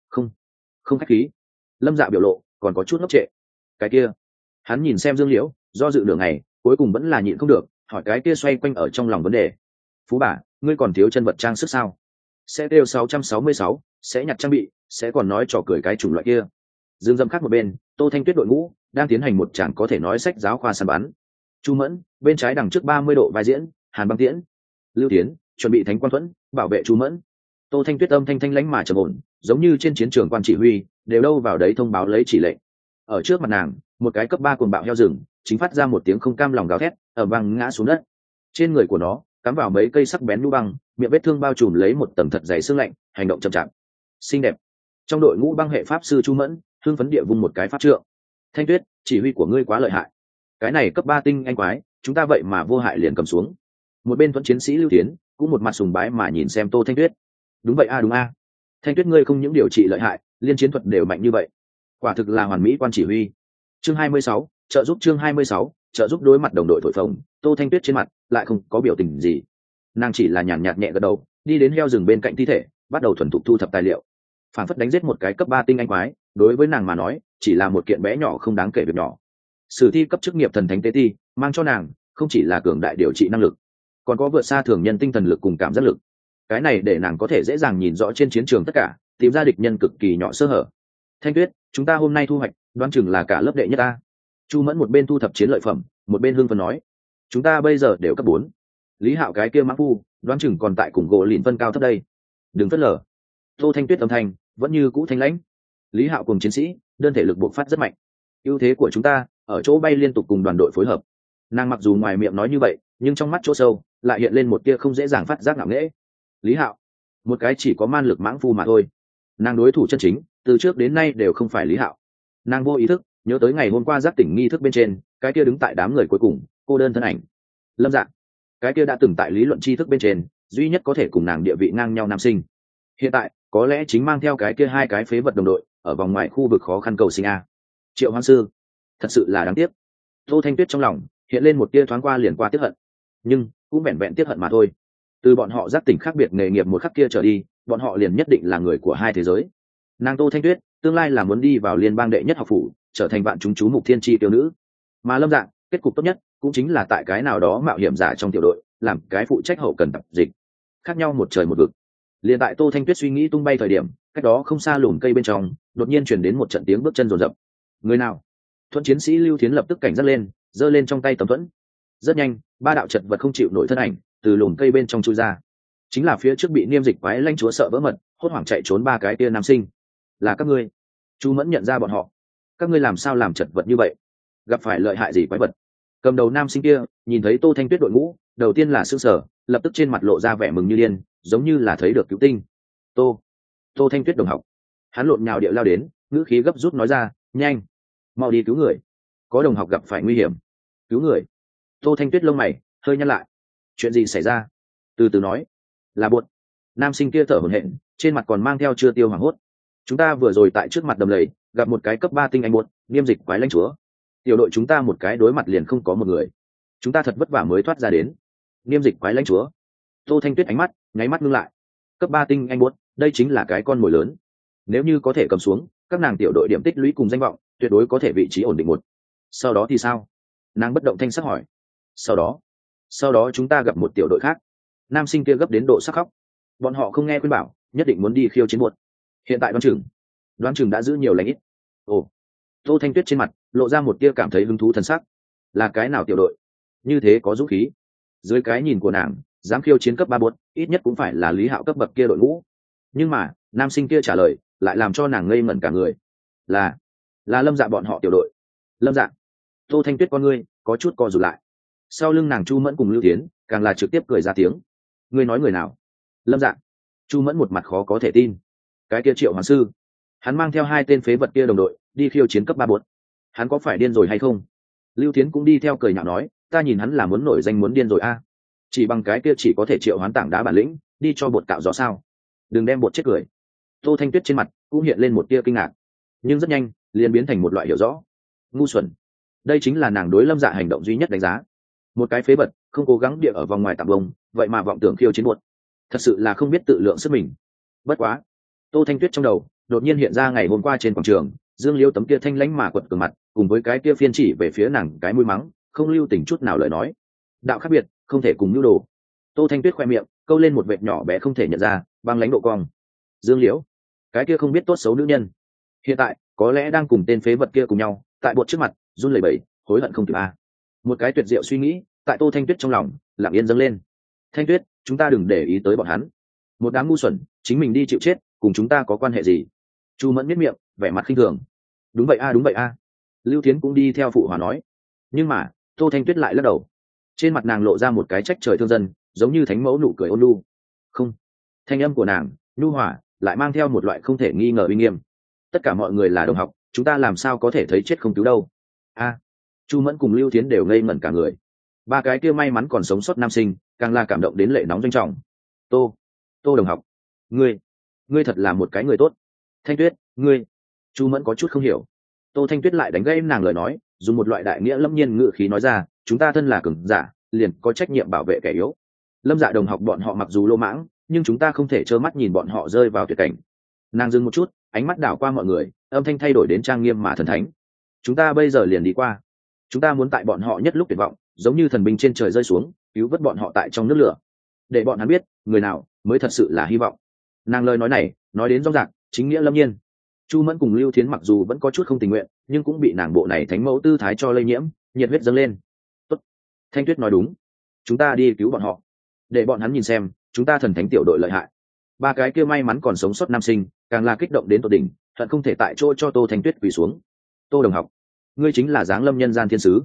Không khách khí. Lâm Dạ biểu lộ còn có chút ngốc trệ. Cái kia. Hắn nhìn xem Dương Liễu, do dự nửa ngày, cuối cùng vẫn là nhịn không được, hỏi cái kia xoay quanh ở trong lòng vấn đề. Phú bà, ngươi còn thiếu chân vật trang sức sao? Sẽ đều 666, sẽ nhặt trang bị, sẽ còn nói trò cười cái chủng loại kia. Dương Dâm khác một bên, Tô Thanh Tuyết đội ngũ đang tiến hành một tràng có thể nói sách giáo khoa săn bắn. Chu Mẫn bên trái đằng trước 30 độ vai diễn, Hàn Băng Tiễn, Lưu Tiến chuẩn bị Thánh Quan Thuẫn bảo vệ Chu Mẫn. Tô Thanh Tuyết âm thanh thanh lãnh mà trầm ổn, giống như trên chiến trường quan chỉ huy đều đâu vào đấy thông báo lấy chỉ lệnh. Ở trước mặt nàng, một cái cấp 3 cuồng bạo heo rừng chính phát ra một tiếng không cam lòng gào thét, ở băng ngã xuống đất. Trên người của nó cắm vào mấy cây sắc bén đu băng, miệng vết thương bao trùm lấy một tầng thật dày xương lạnh, hành động chậm chạp xinh đẹp. Trong đội ngũ băng hệ pháp sư Chu Mẫn hưng phấn địa vung một cái pháp trượng. Thanh Tuyết, chỉ huy của ngươi quá lợi hại, cái này cấp 3 tinh anh quái chúng ta vậy mà vô hại liền cầm xuống. Một bên thuẫn chiến sĩ Lưu Tiến cũng một mặt sùng bái mà nhìn xem Tô Thanh Tuyết. Đúng vậy a, đúng a. Thanh Tuyết ngươi không những điều trị lợi hại, liên chiến thuật đều mạnh như vậy, quả thực là hoàn mỹ quan chỉ huy. Chương 26, trợ giúp. Chương 26, trợ giúp. Đối mặt đồng đội thổi phồng, Tô Thanh Tuyết trên mặt lại không có biểu tình gì, nàng chỉ là nhàn nhạt nhẹ gật đầu, đi đến heo rừng bên cạnh thi thể, bắt đầu thuần thục thu thập tài liệu. Phản phất đánh giết một cái cấp 3 tinh anh quái, đối với nàng mà nói chỉ là một kiện bé nhỏ không đáng kể việc nhỏ. Sử thi cấp chức nghiệp thần thánh tế ti mang cho nàng không chỉ là cường đại điều trị năng lực, còn có vượt xa thường nhân tinh thần lực cùng cảm giác lực. Cái này để nàng có thể dễ dàng nhìn rõ trên chiến trường tất cả, tìm ra địch nhân cực kỳ nhỏ sơ hở. Thanh Tuyết, chúng ta hôm nay thu hoạch đoán chừng là cả lớp đệ nhất ta. Chu Mẫn một bên thu thập chiến lợi phẩm, một bên hưng phấn nói. Chúng ta bây giờ đều cấp 4. Lý Hạo cái kia mã phu đoán chừng còn tại cùng gỗ lìn phân cao thấp đây. Đừng phớt lờ. Tô Thanh Tuyết âm thanh vẫn như cũ thanh lãnh. Lý Hạo cùng chiến sĩ đơn thể lực bộc phát rất mạnh, ưu thế của chúng ta ở chỗ bay liên tục cùng đoàn đội phối hợp. Nàng mặc dù ngoài miệng nói như vậy, nhưng trong mắt chỗ sâu lại hiện lên một tia không dễ dàng phát giác ngạo nghễ. Lý Hạo, một cái chỉ có man lực mãng phu mà thôi. Nàng đối thủ chân chính từ trước đến nay đều không phải Lý Hạo. Nàng vô ý thức nhớ tới ngày hôm qua giác tỉnh nghi thức bên trên, cái kia đứng tại đám người cuối cùng, cô đơn thân ảnh. Lâm Dạ, cái kia đã từng tại lý luận tri thức bên trên duy nhất có thể cùng nàng địa vị ngang nhau nam sinh, hiện tại có lẽ chính mang theo cái kia hai cái phế vật đồng đội ở vòng ngoài khu vực khó khăn cầu sinh a. Triệu Hoan Sư, thật sự là đáng tiếc. Tô Thanh Tuyết trong lòng hiện lên một tia thoáng qua liền qua tiếc hận, nhưng cũng vẹn vẹn tiếc hận mà thôi. Từ bọn họ giác tỉnh khác biệt nghề nghiệp một khắc kia trở đi, bọn họ liền nhất định là người của hai thế giới. Nàng Tô Thanh Tuyết tương lai là muốn đi vào liên bang đệ nhất học phủ, trở thành vạn chúng chú mục thiên tri tiêu nữ. Mà Lâm Dạng kết cục tốt nhất cũng chính là tại cái nào đó mạo hiểm giả trong tiểu đội làm cái phụ trách hậu cần tập dịch. Khác nhau một trời một vực. Liền tại Tô Thanh Tuyết suy nghĩ tung bay thời điểm, cách đó không xa lùm cây bên trong đột nhiên chuyển đến một trận tiếng bước chân rồn rập. Người nào? Thuẫn chiến sĩ Lưu Thiến lập tức cảnh giác lên, giơ lên trong tay tấm thuẫn. Rất nhanh, ba đạo chật vật không chịu nổi thân ảnh từ lùm cây bên trong chui ra. Chính là phía trước bị Niêm Dịch quái lãnh chúa sợ vỡ mật, hốt hoảng chạy trốn ba cái kia nam sinh. Là các ngươi? Chu Mẫn nhận ra bọn họ. Các ngươi làm sao làm chật vật như vậy? Gặp phải lợi hại gì quái vật? Cầm đầu nam sinh kia nhìn thấy Tô Thanh Tuyết đội ngũ, đầu tiên là sững sờ, lập tức trên mặt lộ ra vẻ mừng như điên, giống như là thấy được cứu tinh. Tô Thanh Tuyết đồng học. Hắn lộn nhào điệu lao đến, ngữ khí gấp rút nói ra, nhanh, mau đi cứu người, có đồng học gặp phải nguy hiểm. Cứu người? Tô Thanh Tuyết lông mày hơi nhăn lại. Chuyện gì xảy ra? Từ từ nói. Là buột. Nam sinh kia thở hổn hển, trên mặt còn mang theo chưa tiêu hoảng hốt. Chúng ta vừa rồi tại trước mặt đầm lầy gặp một cái cấp 3 tinh anh buột, Niêm Dịch quái lãnh chúa. Tiểu đội chúng ta một cái đối mặt liền không có một người, chúng ta thật vất vả mới thoát ra đến. Niêm Dịch quái lãnh chúa. Tô Thanh Tuyết ánh mắt nháy mắt ngưng lại. Cấp 3 tinh anh buốt, đây chính là cái con mồi lớn. Nếu như có thể cầm xuống, các nàng tiểu đội điểm tích lũy cùng danh vọng tuyệt đối có thể vị trí ổn định một. Sau đó thì sao? Nàng bất động thanh sắc hỏi. Sau đó chúng ta gặp một tiểu đội khác. Nam sinh kia gấp đến độ sắc khóc. Bọn họ không nghe khuyên bảo, nhất định muốn đi khiêu chiến buột. Hiện tại đoán chừng đã giữ nhiều lãnh ít. Ồ. Tô Thanh Tuyết trên mặt lộ ra một tia cảm thấy hứng thú thần sắc. Là cái nào tiểu đội? Như thế có dũng khí. Dưới cái nhìn của nàng, dám khiêu chiến cấp 3 buột, ít nhất cũng phải là Lý Hạo cấp bậc kia đội ngũ. Nhưng mà, nam sinh kia trả lời lại làm cho nàng ngây ngẩn cả người. Là Lâm Dạ bọn họ tiểu đội. Lâm Dạ? Tô Thanh Tuyết con ngươi có chút co rụt lại. Sau lưng nàng Chu Mẫn cùng Lưu Tiến càng là trực tiếp cười ra tiếng. Ngươi nói người nào? Lâm Dạ. Chu Mẫn một mặt khó có thể tin. Cái kia Triệu Hoàng Sư, hắn mang theo hai tên phế vật kia đồng đội đi khiêu chiến cấp 3 buột. Hắn có phải điên rồi hay không? Lưu Tiến cũng đi theo cười nhạo nói, ta nhìn hắn là muốn nổi danh muốn điên rồi a. Chỉ bằng cái kia chỉ có thể triệu hoán tảng đá bản lĩnh, đi cho bột cạo rõ sao? Đừng đem bột chết cười. Tô Thanh Tuyết trên mặt cũng hiện lên một tia kinh ngạc, nhưng rất nhanh liền biến thành một loại hiểu rõ. Ngu xuẩn. Đây chính là nàng đối Lâm Dạ hành động duy nhất đánh giá. Một cái phế vật không cố gắng địa ở vòng ngoài tạm bông, vậy mà vọng tưởng khiêu chiến bột, thật sự là không biết tự lượng sức mình. Bất quá, Tô Thanh Tuyết trong đầu đột nhiên hiện ra ngày hôm qua trên quảng trường, Dương Liêu tấm kia thanh lãnh mà quật cường mặt, cùng với cái kia phiên chỉ về phía nàng cái mũi mắng, không lưu tình chút nào lời nói. Đạo khác biệt, không thể cùng nhu đồ. Tô Thanh Tuyết khoe miệng câu lên một vệt nhỏ bé không thể nhận ra, băng lãnh độ cong. Dương Liễu, cái kia không biết tốt xấu nữ nhân, hiện tại có lẽ đang cùng tên phế vật kia cùng nhau, tại bột trước mặt run lẩy bẩy, hối hận không kịp a. Một cái tuyệt diệu suy nghĩ tại Tô Thanh Tuyết trong lòng lặng yên dâng lên. Thanh Tuyết, chúng ta đừng để ý tới bọn hắn. Một đám ngu xuẩn, chính mình đi chịu chết, cùng chúng ta có quan hệ gì? Chu Mẫn miết miệng, vẻ mặt khinh thường. Đúng vậy a, đúng vậy a. Lưu Thiến cũng đi theo phụ hòa nói. Nhưng mà Tô Thanh Tuyết lại lắc đầu. Trên mặt nàng lộ ra một cái trách trời thương dân, giống như thánh mẫu nụ cười ôn nhu. Không. Thanh âm của nàng nhu hòa, lại mang theo một loại không thể nghi ngờ uy nghiêm. Tất cả mọi người là đồng học, chúng ta làm sao có thể thấy chết không cứu đâu? A. Chu Mẫn cùng Lưu Thiến đều ngây ngẩn cả người. Ba cái kia may mắn còn sống sót nam sinh càng là cảm động đến lệ nóng doanh trọng. Tô đồng học, ngươi thật là một cái người tốt. Thanh Tuyết, ngươi. Chu Mẫn có chút không hiểu. Tô Thanh Tuyết lại đánh gãy nàng lời nói, dùng một loại đại nghĩa lâm nhiên ngữ khí nói ra, chúng ta thân là cường giả, liền có trách nhiệm bảo vệ kẻ yếu. Lâm Dạ đồng học bọn họ mặc dù lô mãng, nhưng chúng ta không thể trơ mắt nhìn bọn họ rơi vào tuyệt cảnh. Nàng dừng một chút, ánh mắt đảo qua mọi người, âm thanh thay đổi đến trang nghiêm mà thần thánh. Chúng ta bây giờ liền đi qua. Chúng ta muốn tại bọn họ nhất lúc tuyệt vọng, giống như thần binh trên trời rơi xuống, cứu vớt bọn họ tại trong nước lửa, để bọn hắn biết người nào mới thật sự là hy vọng. Nàng lời nói này nói đến rõ ràng, chính nghĩa lâm nhiên. Chu Mẫn cùng Lưu Thiến mặc dù vẫn có chút không tình nguyện, nhưng cũng bị nàng bộ này thánh mẫu tư thái cho lây nhiễm, nhiệt huyết dâng lên. Tốt. Thanh Tuyết nói đúng, chúng ta đi cứu bọn họ, để bọn hắn nhìn xem chúng ta thần thánh tiểu đội lợi hại. Ba cái kia may mắn còn sống sót nam sinh càng là kích động đến tột đỉnh, hận không thể tại chỗ cho Tô Thanh Tuyết quỳ xuống. Tô đồng học, ngươi chính là giáng lâm nhân gian thiên sứ.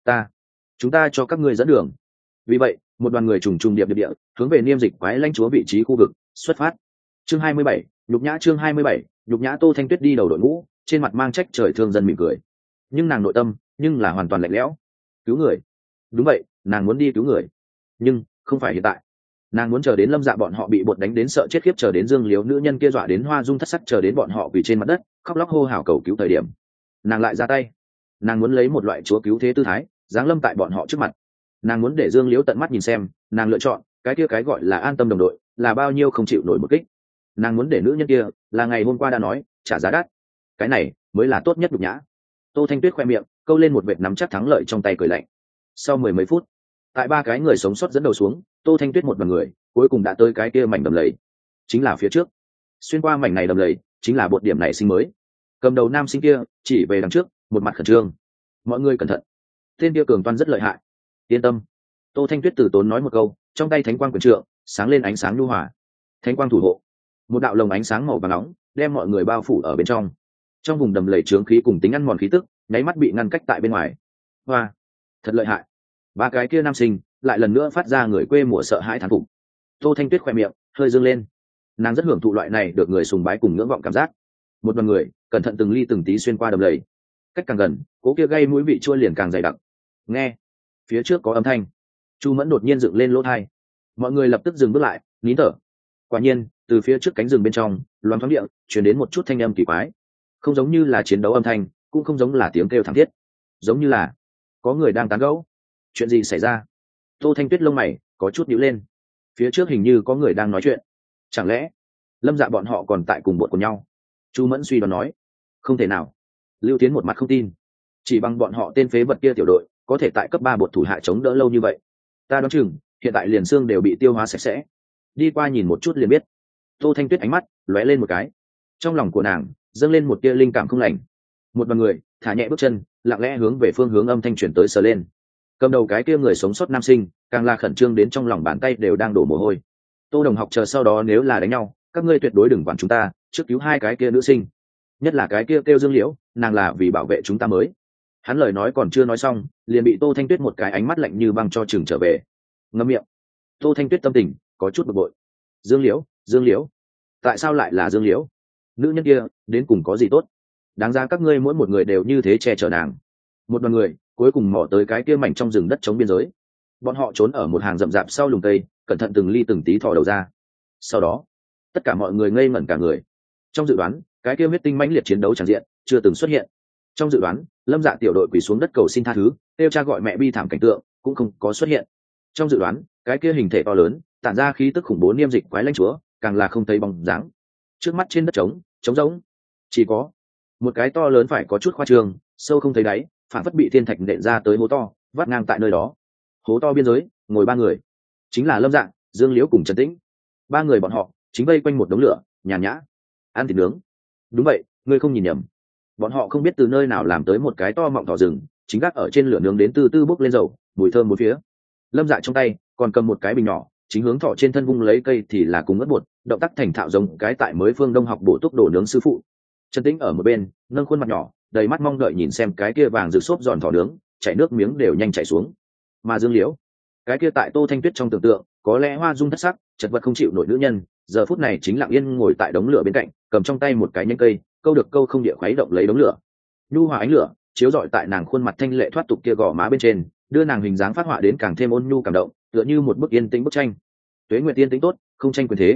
Chúng ta cho các ngươi dẫn đường. Vì vậy một đoàn người trùng trùng điệp điệp địa hướng về Niêm Dịch quái lãnh chúa vị trí khu vực xuất phát. Chương 27, nhục nhã. Chương 27, nhục nhã. Tô Thanh Tuyết đi đầu đội ngũ, trên mặt mang trách trời thương dân mỉm cười, nhưng nàng nội tâm nhưng là hoàn toàn lạnh lẽo. Cứu người? Đúng vậy, nàng muốn đi cứu người, nhưng không phải hiện tại. Nàng muốn chờ đến Lâm Dạ bọn họ bị bột đánh đến sợ chết khiếp, chờ đến Dương Liếu nữ nhân kia dọa đến hoa dung thất sắc, chờ đến bọn họ quỳ trên mặt đất khóc lóc hô hào cầu cứu thời điểm, nàng lại ra tay. Nàng muốn lấy một loại chúa cứu thế tư thái giáng lâm tại bọn họ trước mặt. Nàng muốn để Dương Liếu tận mắt nhìn xem nàng lựa chọn cái kia cái gọi là an tâm đồng đội là bao nhiêu không chịu nổi một kích. Nàng muốn để nữ nhân kia là ngày hôm qua đã nói trả giá đắt. Cái này mới là tốt nhất nhục nhã. Tô Thanh Tuyết khoe miệng câu lên một vệt nắm chắc thắng lợi trong tay cười lạnh. Sau mười mấy phút, tại ba cái người sống sót dẫn đầu xuống, Tô Thanh Tuyết một đoàn người cuối cùng đã tới cái kia mảnh đầm lầy. Chính là phía trước. Xuyên qua mảnh này đầm lầy chính là bột điểm này sinh mới. Cầm đầu nam sinh kia chỉ về đằng trước, một mặt khẩn trương. Mọi người cẩn thận, tên kia cường toan rất lợi hại. Yên tâm. Tô Thanh Tuyết từ tốn nói một câu, trong tay thánh quang quyền trượng sáng lên ánh sáng nhu hòa. Thánh quang thủ hộ, một đạo lồng ánh sáng màu vàng nóng đem mọi người bao phủ ở bên trong. Trong vùng đầm lầy chướng khí cùng tính ăn mòn khí tức nháy mắt bị ngăn cách tại bên ngoài. Hoa, thật lợi hại. Ba cái kia nam sinh lại lần nữa phát ra người quê mùa sợ hãi thán phục. Tô Thanh Tuyết khoe miệng hơi dương lên, nàng rất hưởng thụ loại này được người sùng bái cùng ngưỡng vọng cảm giác. Một đoàn người cẩn thận từng ly từng tí xuyên qua đầm lầy, cách càng gần cố kia gây mũi vị chua liền càng dày đặc. Nghe, phía trước có âm thanh. Chu Mẫn đột nhiên dựng lên lỗ tai. Mọi người lập tức dừng bước lại, nín thở. Quả nhiên từ phía trước cánh rừng bên trong loáng thoáng địa truyền đến một chút thanh âm kỳ quái, không giống như là chiến đấu âm thanh, cũng không giống là tiếng kêu thảm thiết, giống như là có người đang tán gẫu. Chuyện gì xảy ra? Tô Thanh Tuyết lông mày có chút nhíu lên. Phía trước hình như có người đang nói chuyện, chẳng lẽ Lâm Dạ bọn họ còn tại cùng bọn của nhau? Chu Mẫn suy đoán nói. Không thể nào. Lưu Tiến một mặt không tin. Chỉ bằng bọn họ tên phế vật kia tiểu đội có thể tại cấp 3 bột thủ hạ chống đỡ lâu như vậy, ta đoán chừng hiện tại liền xương đều bị tiêu hóa sạch sẽ. Đi qua nhìn một chút liền biết. Tô Thanh Tuyết ánh mắt lóe lên một cái, trong lòng của nàng dâng lên một tia linh cảm không lành. Một đoàn người thả nhẹ bước chân, lặng lẽ hướng về phương hướng âm thanh chuyển tới sờ lên. Cầm đầu cái kia người sống sót nam sinh càng là khẩn trương đến trong lòng bàn tay đều đang đổ mồ hôi. Tô đồng học, chờ sau đó nếu là đánh nhau các ngươi tuyệt đối đừng quản chúng ta, trước cứu hai cái kia nữ sinh, nhất là cái kia kêu Dương Liễu, nàng là vì bảo vệ chúng ta mới. Hắn lời nói còn chưa nói xong liền bị Tô Thanh Tuyết một cái ánh mắt lạnh như băng cho chừng trở về. Ngậm miệng. Tô Thanh Tuyết tâm tình có chút bực bội. Dương Liễu, tại sao lại là Dương Liễu? Nữ nhân kia đến cùng có gì tốt đáng ra các ngươi mỗi một người đều như thế che chở nàng? Một đoàn người cuối cùng mò tới cái kia mảnh trong rừng đất chống biên giới. Bọn họ trốn ở một hàng rậm rạp sau lùm cây, cẩn thận từng ly từng tí thò đầu ra. Sau đó tất cả mọi người ngây ngẩn cả người. Trong dự đoán cái kia huyết tinh mãnh liệt chiến đấu tràn diện chưa từng xuất hiện. Trong dự đoán Lâm Dạ tiểu đội quỳ xuống đất cầu xin tha thứ, kêu cha gọi mẹ bi thảm cảnh tượng cũng không có xuất hiện. Trong dự đoán cái kia hình thể to lớn tản ra khí tức khủng bố Niêm Dịch quái lãnh chúa càng là không thấy bóng dáng. Trước mắt trên đất trống rỗng, chỉ có một cái to lớn phải có chút khoa trương, sâu không thấy đáy, phản phất bị thiên thạch nện ra tới hố to vắt ngang tại nơi đó. Hố to biên giới ngồi ba người, chính là Lâm Dạ, Dương Liễu cùng Trần Tĩnh. Ba người bọn họ chính vây quanh một đống lửa nhàn nhã ăn thịt nướng. Đúng vậy, ngươi không nhìn nhầm, bọn họ không biết từ nơi nào làm tới một cái to mọng thỏ rừng, chính gác ở trên lửa nướng đến từ từ bốc lên dầu, mùi thơm bốn phía. Lâm Dạ trong tay còn cầm một cái bình nhỏ, chính hướng thỏ trên thân vung lấy cây thì là cùng ớt bột, động tác thành thạo giống cái tại mới phương Đông học bổ túc đồ nướng sư phụ. Trần Tĩnh ở một bên nâng khuôn mặt nhỏ đầy mắt mong đợi nhìn xem cái kia vàng rực xốp giòn thỏ nướng, chảy nước miếng đều nhanh chảy xuống. Mà Dương Liễu, cái kia tại Tô Thanh Tuyết trong tưởng tượng có lẽ hoa dung thất sắc, chật vật không chịu nổi nữ nhân, giờ phút này chính lặng yên ngồi tại đống lửa bên cạnh, cầm trong tay một cái nhánh cây, câu được câu không địa khuấy động lấy đống lửa. Nhu hòa ánh lửa chiếu rọi tại nàng khuôn mặt thanh lệ thoát tục kia gò má bên trên, đưa nàng hình dáng phát họa đến càng thêm ôn nhu cảm động, tựa như một bức yên tĩnh bức tranh. Tuế Nguyệt tiên tĩnh tốt, không tranh quyền thế.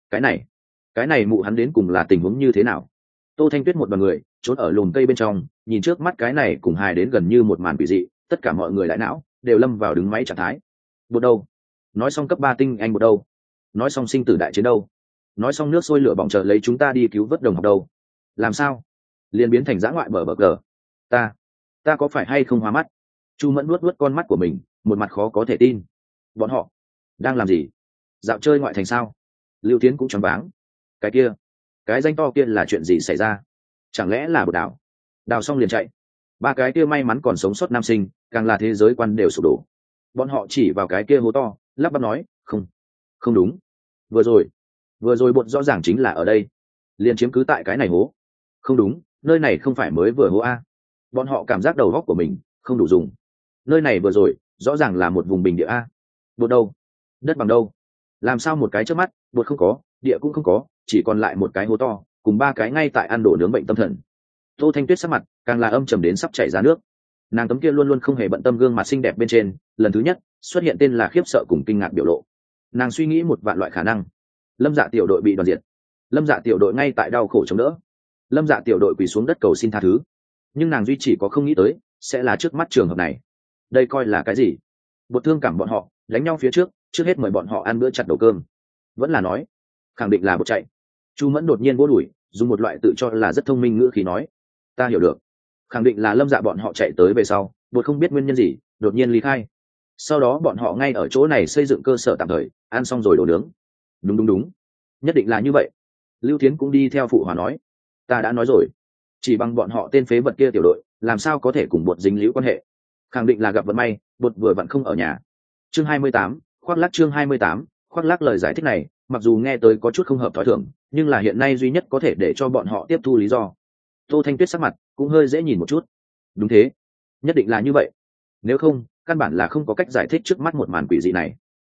Cái này mụ hắn đến cùng là tình huống như thế nào? Tô Thanh Tuyết một đoàn người trốn ở lùm cây bên trong, nhìn trước mắt cái này cùng hài đến gần như một màn quỷ dị, tất cả mọi người đại não đều lâm vào đứng máy trạng thái. Bột đâu? Nói xong cấp 3 tinh anh bột đâu? Nói xong sinh tử đại chiến đâu? Nói xong nước sôi lửa bỏng chờ lấy chúng ta đi cứu vớt đồng học đâu? Làm sao liền biến thành dã ngoại bờ cờ? Ta có phải hay không hoa mắt? Chu Mẫn nuốt con mắt của mình, một mặt khó có thể tin. Bọn họ đang làm gì? Dạo chơi ngoại thành sao? Lưu Tiến cũng choáng váng. Cái danh to kia là chuyện gì xảy ra? Chẳng lẽ là bột đào xong liền chạy? Ba cái kia may mắn còn sống sót nam sinh càng là thế giới quan đều sụp đổ. Bọn họ chỉ vào cái kia hố to lắp bắp nói, không đúng, vừa rồi bột rõ ràng chính là ở đây, liền chiếm cứ tại cái này hố. Không đúng, nơi này không phải mới vừa hố a. bọn họ cảm giác đầu góc của mình không đủ dùng. Nơi này vừa rồi rõ ràng là một vùng bình địa a. Bột đâu? Đất bằng đâu? Làm sao một cái trước mắt bột không có, địa cũng không có, chỉ còn lại một cái hố to cùng ba cái ngay tại ăn đổ nướng bệnh tâm thần. Tô Thanh Tuyết sắc mặt càng là âm trầm đến sắp chảy ra nước. Nàng tấm kia luôn luôn không hề bận tâm gương mặt xinh đẹp bên trên lần thứ nhất xuất hiện tên là khiếp sợ cùng kinh ngạc biểu lộ. Nàng suy nghĩ một vạn loại khả năng. Lâm Dạ tiểu đội bị đoàn diệt, Lâm Dạ tiểu đội ngay tại đau khổ chống đỡ, Lâm Dạ tiểu đội quỳ xuống đất cầu xin tha thứ. Nhưng nàng duy chỉ có không nghĩ tới sẽ là trước mắt trường hợp này. Đây coi là cái gì? Bột thương cảm bọn họ đánh nhau phía trước hết mời bọn họ ăn bữa chặt đầu cơm. Vẫn là nói khẳng định là bột chạy. Chu Mẫn đột nhiên vỗ đùi, dùng một loại tự cho là rất thông minh ngữ khí nói, ta hiểu được, khẳng định là Lâm Dạ bọn họ chạy tới về sau bột không biết nguyên nhân gì đột nhiên ly khai, sau đó bọn họ ngay ở chỗ này xây dựng cơ sở tạm thời, ăn xong rồi đổ nướng. Đúng, nhất định là như vậy. Lưu Thiến cũng đi theo phụ hòa nói, ta đã nói rồi, chỉ bằng bọn họ tên phế vật kia tiểu đội làm sao có thể cùng bột dính líu quan hệ, khẳng định là gặp vận may, bột vừa vặn không ở nhà. Chương 28, khoác lác. Chương 28, khoác lác. Lời giải thích này mặc dù nghe tới có chút không hợp thói thường, nhưng là hiện nay duy nhất có thể để cho bọn họ tiếp thu lý do. Tô Thanh Tuyết sắc mặt cũng hơi dễ nhìn một chút. Đúng thế, nhất định là như vậy, nếu không căn bản là không có cách giải thích trước mắt một màn quỷ dị này.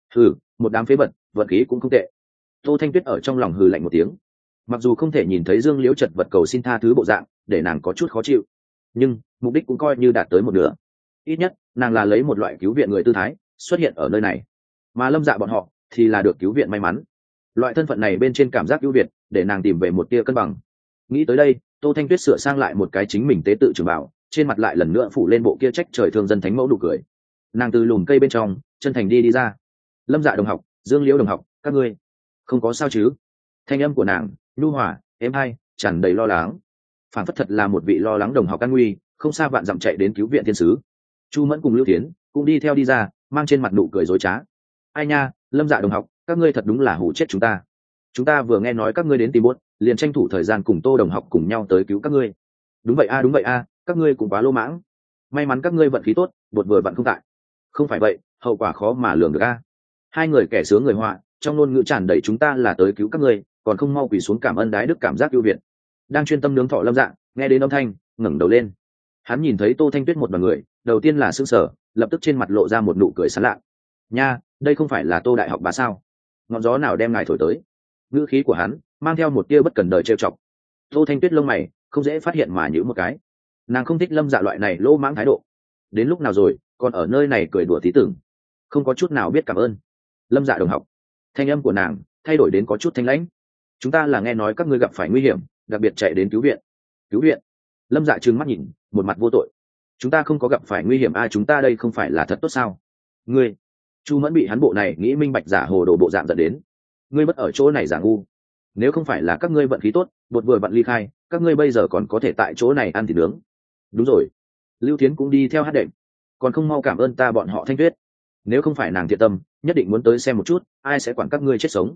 Một đám phế vật, vận khí cũng không tệ. Tô Thanh Tuyết ở trong lòng hừ lạnh một tiếng. Mặc dù không thể nhìn thấy Dương Liễu chật vật cầu xin tha thứ bộ dạng để nàng có chút khó chịu, nhưng mục đích cũng coi như đạt tới một nửa. Ít nhất nàng là lấy một loại cứu viện người tư thái xuất hiện ở nơi này, mà Lâm Dạ bọn họ thì là được cứu viện may mắn. Loại thân phận này bên trên cảm giác ưu việt để nàng tìm về một tia cân bằng. Nghĩ tới đây, Tô Thanh Tuyết sửa sang lại một cái chính mình tế tự trường bảo, trên mặt lại lần nữa phủ lên bộ kia trách trời thương dân thánh mẫu nụ cười. Nàng từ lùm cây bên trong chân thành đi ra. Lâm Dạ đồng học, Dương Liễu đồng học, các ngươi không có sao chứ? Thanh âm của nàng nhu hòa êm hay, tràn đầy lo lắng, phản phất thật là một vị lo lắng đồng học an nguy không xa vạn dặm chạy đến cứu viện thiên sứ. Chu Mẫn cùng Lưu Thiến cũng đi theo đi ra, mang trên mặt nụ cười dối trá. Ai nha, Lâm Dạ đồng học, các ngươi thật đúng là hù chết chúng ta vừa nghe nói các ngươi đến tìm bốt liền tranh thủ thời gian cùng Tô đồng học cùng nhau tới cứu các ngươi. Đúng vậy a, các ngươi cũng quá lô mãng, may mắn các ngươi vận khí tốt, bột vừa vặn không tại. Không phải vậy hậu quả khó mà lường được a. Hai người kẻ sướng người họa trong ngôn ngữ tràn đầy chúng ta là tới cứu các ngươi, còn không mau quỳ xuống cảm ơn đái đức cảm giác ưu việt. Đang chuyên tâm nướng thọ Lâm Dạ nghe đến âm thanh ngẩng đầu lên, hắn nhìn thấy Tô Thanh Tuyết một đoàn người, đầu tiên là sững sờ, lập tức trên mặt lộ ra một nụ cười sảng lạ. Nha, đây không phải là Tô đại học bá sao? Ngọn gió nào đem ngài thổi tới? Ngữ khí của hắn mang theo một tia bất cần đời trêu chọc. Tô Thanh Tuyết lông mày không dễ phát hiện mà nhíu một cái. Nàng không thích Lâm Dạ loại này lô mãng thái độ. Đến lúc nào rồi còn ở nơi này cười đùa tí tưởng, không có chút nào biết cảm ơn. Lâm Dạ đồng học, thanh âm của nàng thay đổi đến có chút thanh lãnh. Chúng ta là nghe nói các ngươi gặp phải nguy hiểm, đặc biệt chạy đến cứu viện. Cứu viện? Lâm Dạ trừng mắt nhìn, một mặt vô tội. Chúng ta không có gặp phải nguy hiểm, chúng ta đây không phải là thật tốt sao? Ngươi, Chu Mẫn bị hắn bộ này nghĩ minh bạch giả hồ đồ bộ dạng dẫn đến. Ngươi bất ở chỗ này giả ngu, nếu không phải là các ngươi vận khí tốt, bột vừa vặn ly khai, các ngươi bây giờ còn có thể tại chỗ này ăn thịt nướng. Đúng rồi, Lưu Thiến cũng đi theo hát đệm, còn không mau cảm ơn ta bọn họ Thanh Tuyết, nếu không phải nàng thiện tâm nhất định muốn tới xem một chút ai sẽ quản các ngươi chết sống.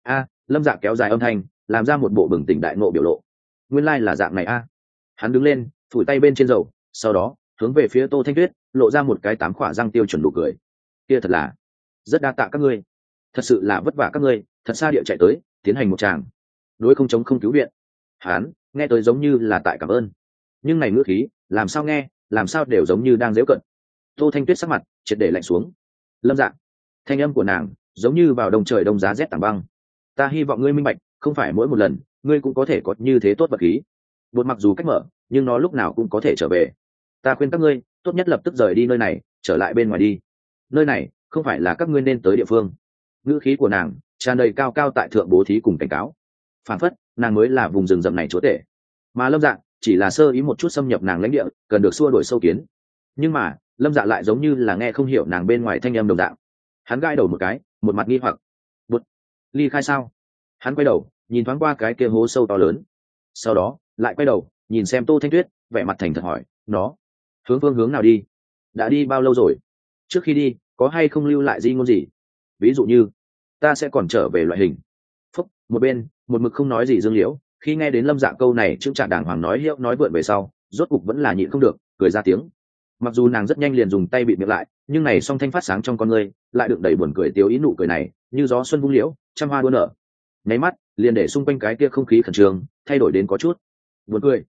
Lâm Dạ kéo dài âm thanh, làm ra một bộ bừng tỉnh đại ngộ biểu lộ. Nguyên lai là dạng này Hắn đứng lên, phủi tay bên trên dầu, sau đó hướng về phía Tô Thanh Tuyết lộ ra một cái 8 khỏa răng tiêu chuẩn nụ cười. Kia thật là rất đa tạ các ngươi, thật sự là vất vả các ngươi, thật xa địa chạy tới tiến hành một tràng đối không chống không cứu viện. Hắn nghe tới giống như là tại cảm ơn, nhưng này ngữ khí làm sao nghe làm sao đều giống như đang giễu cận. Tô Thanh Tuyết sắc mặt triệt để lạnh xuống. Lâm Dạ, thanh âm của nàng giống như vào đông trời đông giá rét tảng băng. Ta hy vọng ngươi minh bạch, không phải mỗi một lần ngươi cũng có thể có như thế tốt vật khí. Bột mặc dù cách mở, nhưng nó lúc nào cũng có thể trở về. Ta khuyên các ngươi tốt nhất lập tức rời đi nơi này, trở lại bên ngoài đi. Nơi này không phải là các ngươi nên tới địa phương. Ngữ khí của nàng tràn đầy cao cao tại thượng bố thí cùng cảnh cáo, phản phất nàng mới là vùng rừng rậm này chúa tể, mà Lâm Dạ chỉ là sơ ý một chút xâm nhập nàng lãnh địa, cần được xua đuổi sâu kiến. Nhưng mà Lâm Dạ lại giống như là nghe không hiểu nàng bên ngoài thanh âm đồng dạng. Hắn gãi đầu một cái, một mặt nghi hoặc. Bụt, ly khai sao? Hắn quay đầu nhìn thoáng qua cái kia hố sâu to lớn, sau đó lại quay đầu nhìn xem Tô Thanh Tuyết, vẻ mặt thành thật hỏi, nó hướng phương hướng nào đi? Đã đi bao lâu rồi? Trước khi đi có hay không lưu lại di ngôn gì, ví dụ như ta sẽ còn trở về loại hình. Phúc, một bên một mực không nói gì Dương Liễu khi nghe đến Lâm Dạ câu này chững chạc đàng hoàng nói hiệu nói vượn về sau, rốt cục vẫn là nhịn không được cười ra tiếng. Mặc dù nàng rất nhanh liền dùng tay bịt miệng lại, nhưng này song thanh phát sáng trong con ngươi lại đựng đầy buồn cười, tiêu ý nụ cười này như gió xuân vung liễu, trăm hoa đua nở, nháy mắt liền để xung quanh cái kia không khí khẩn trương thay đổi đến có chút buồn cười.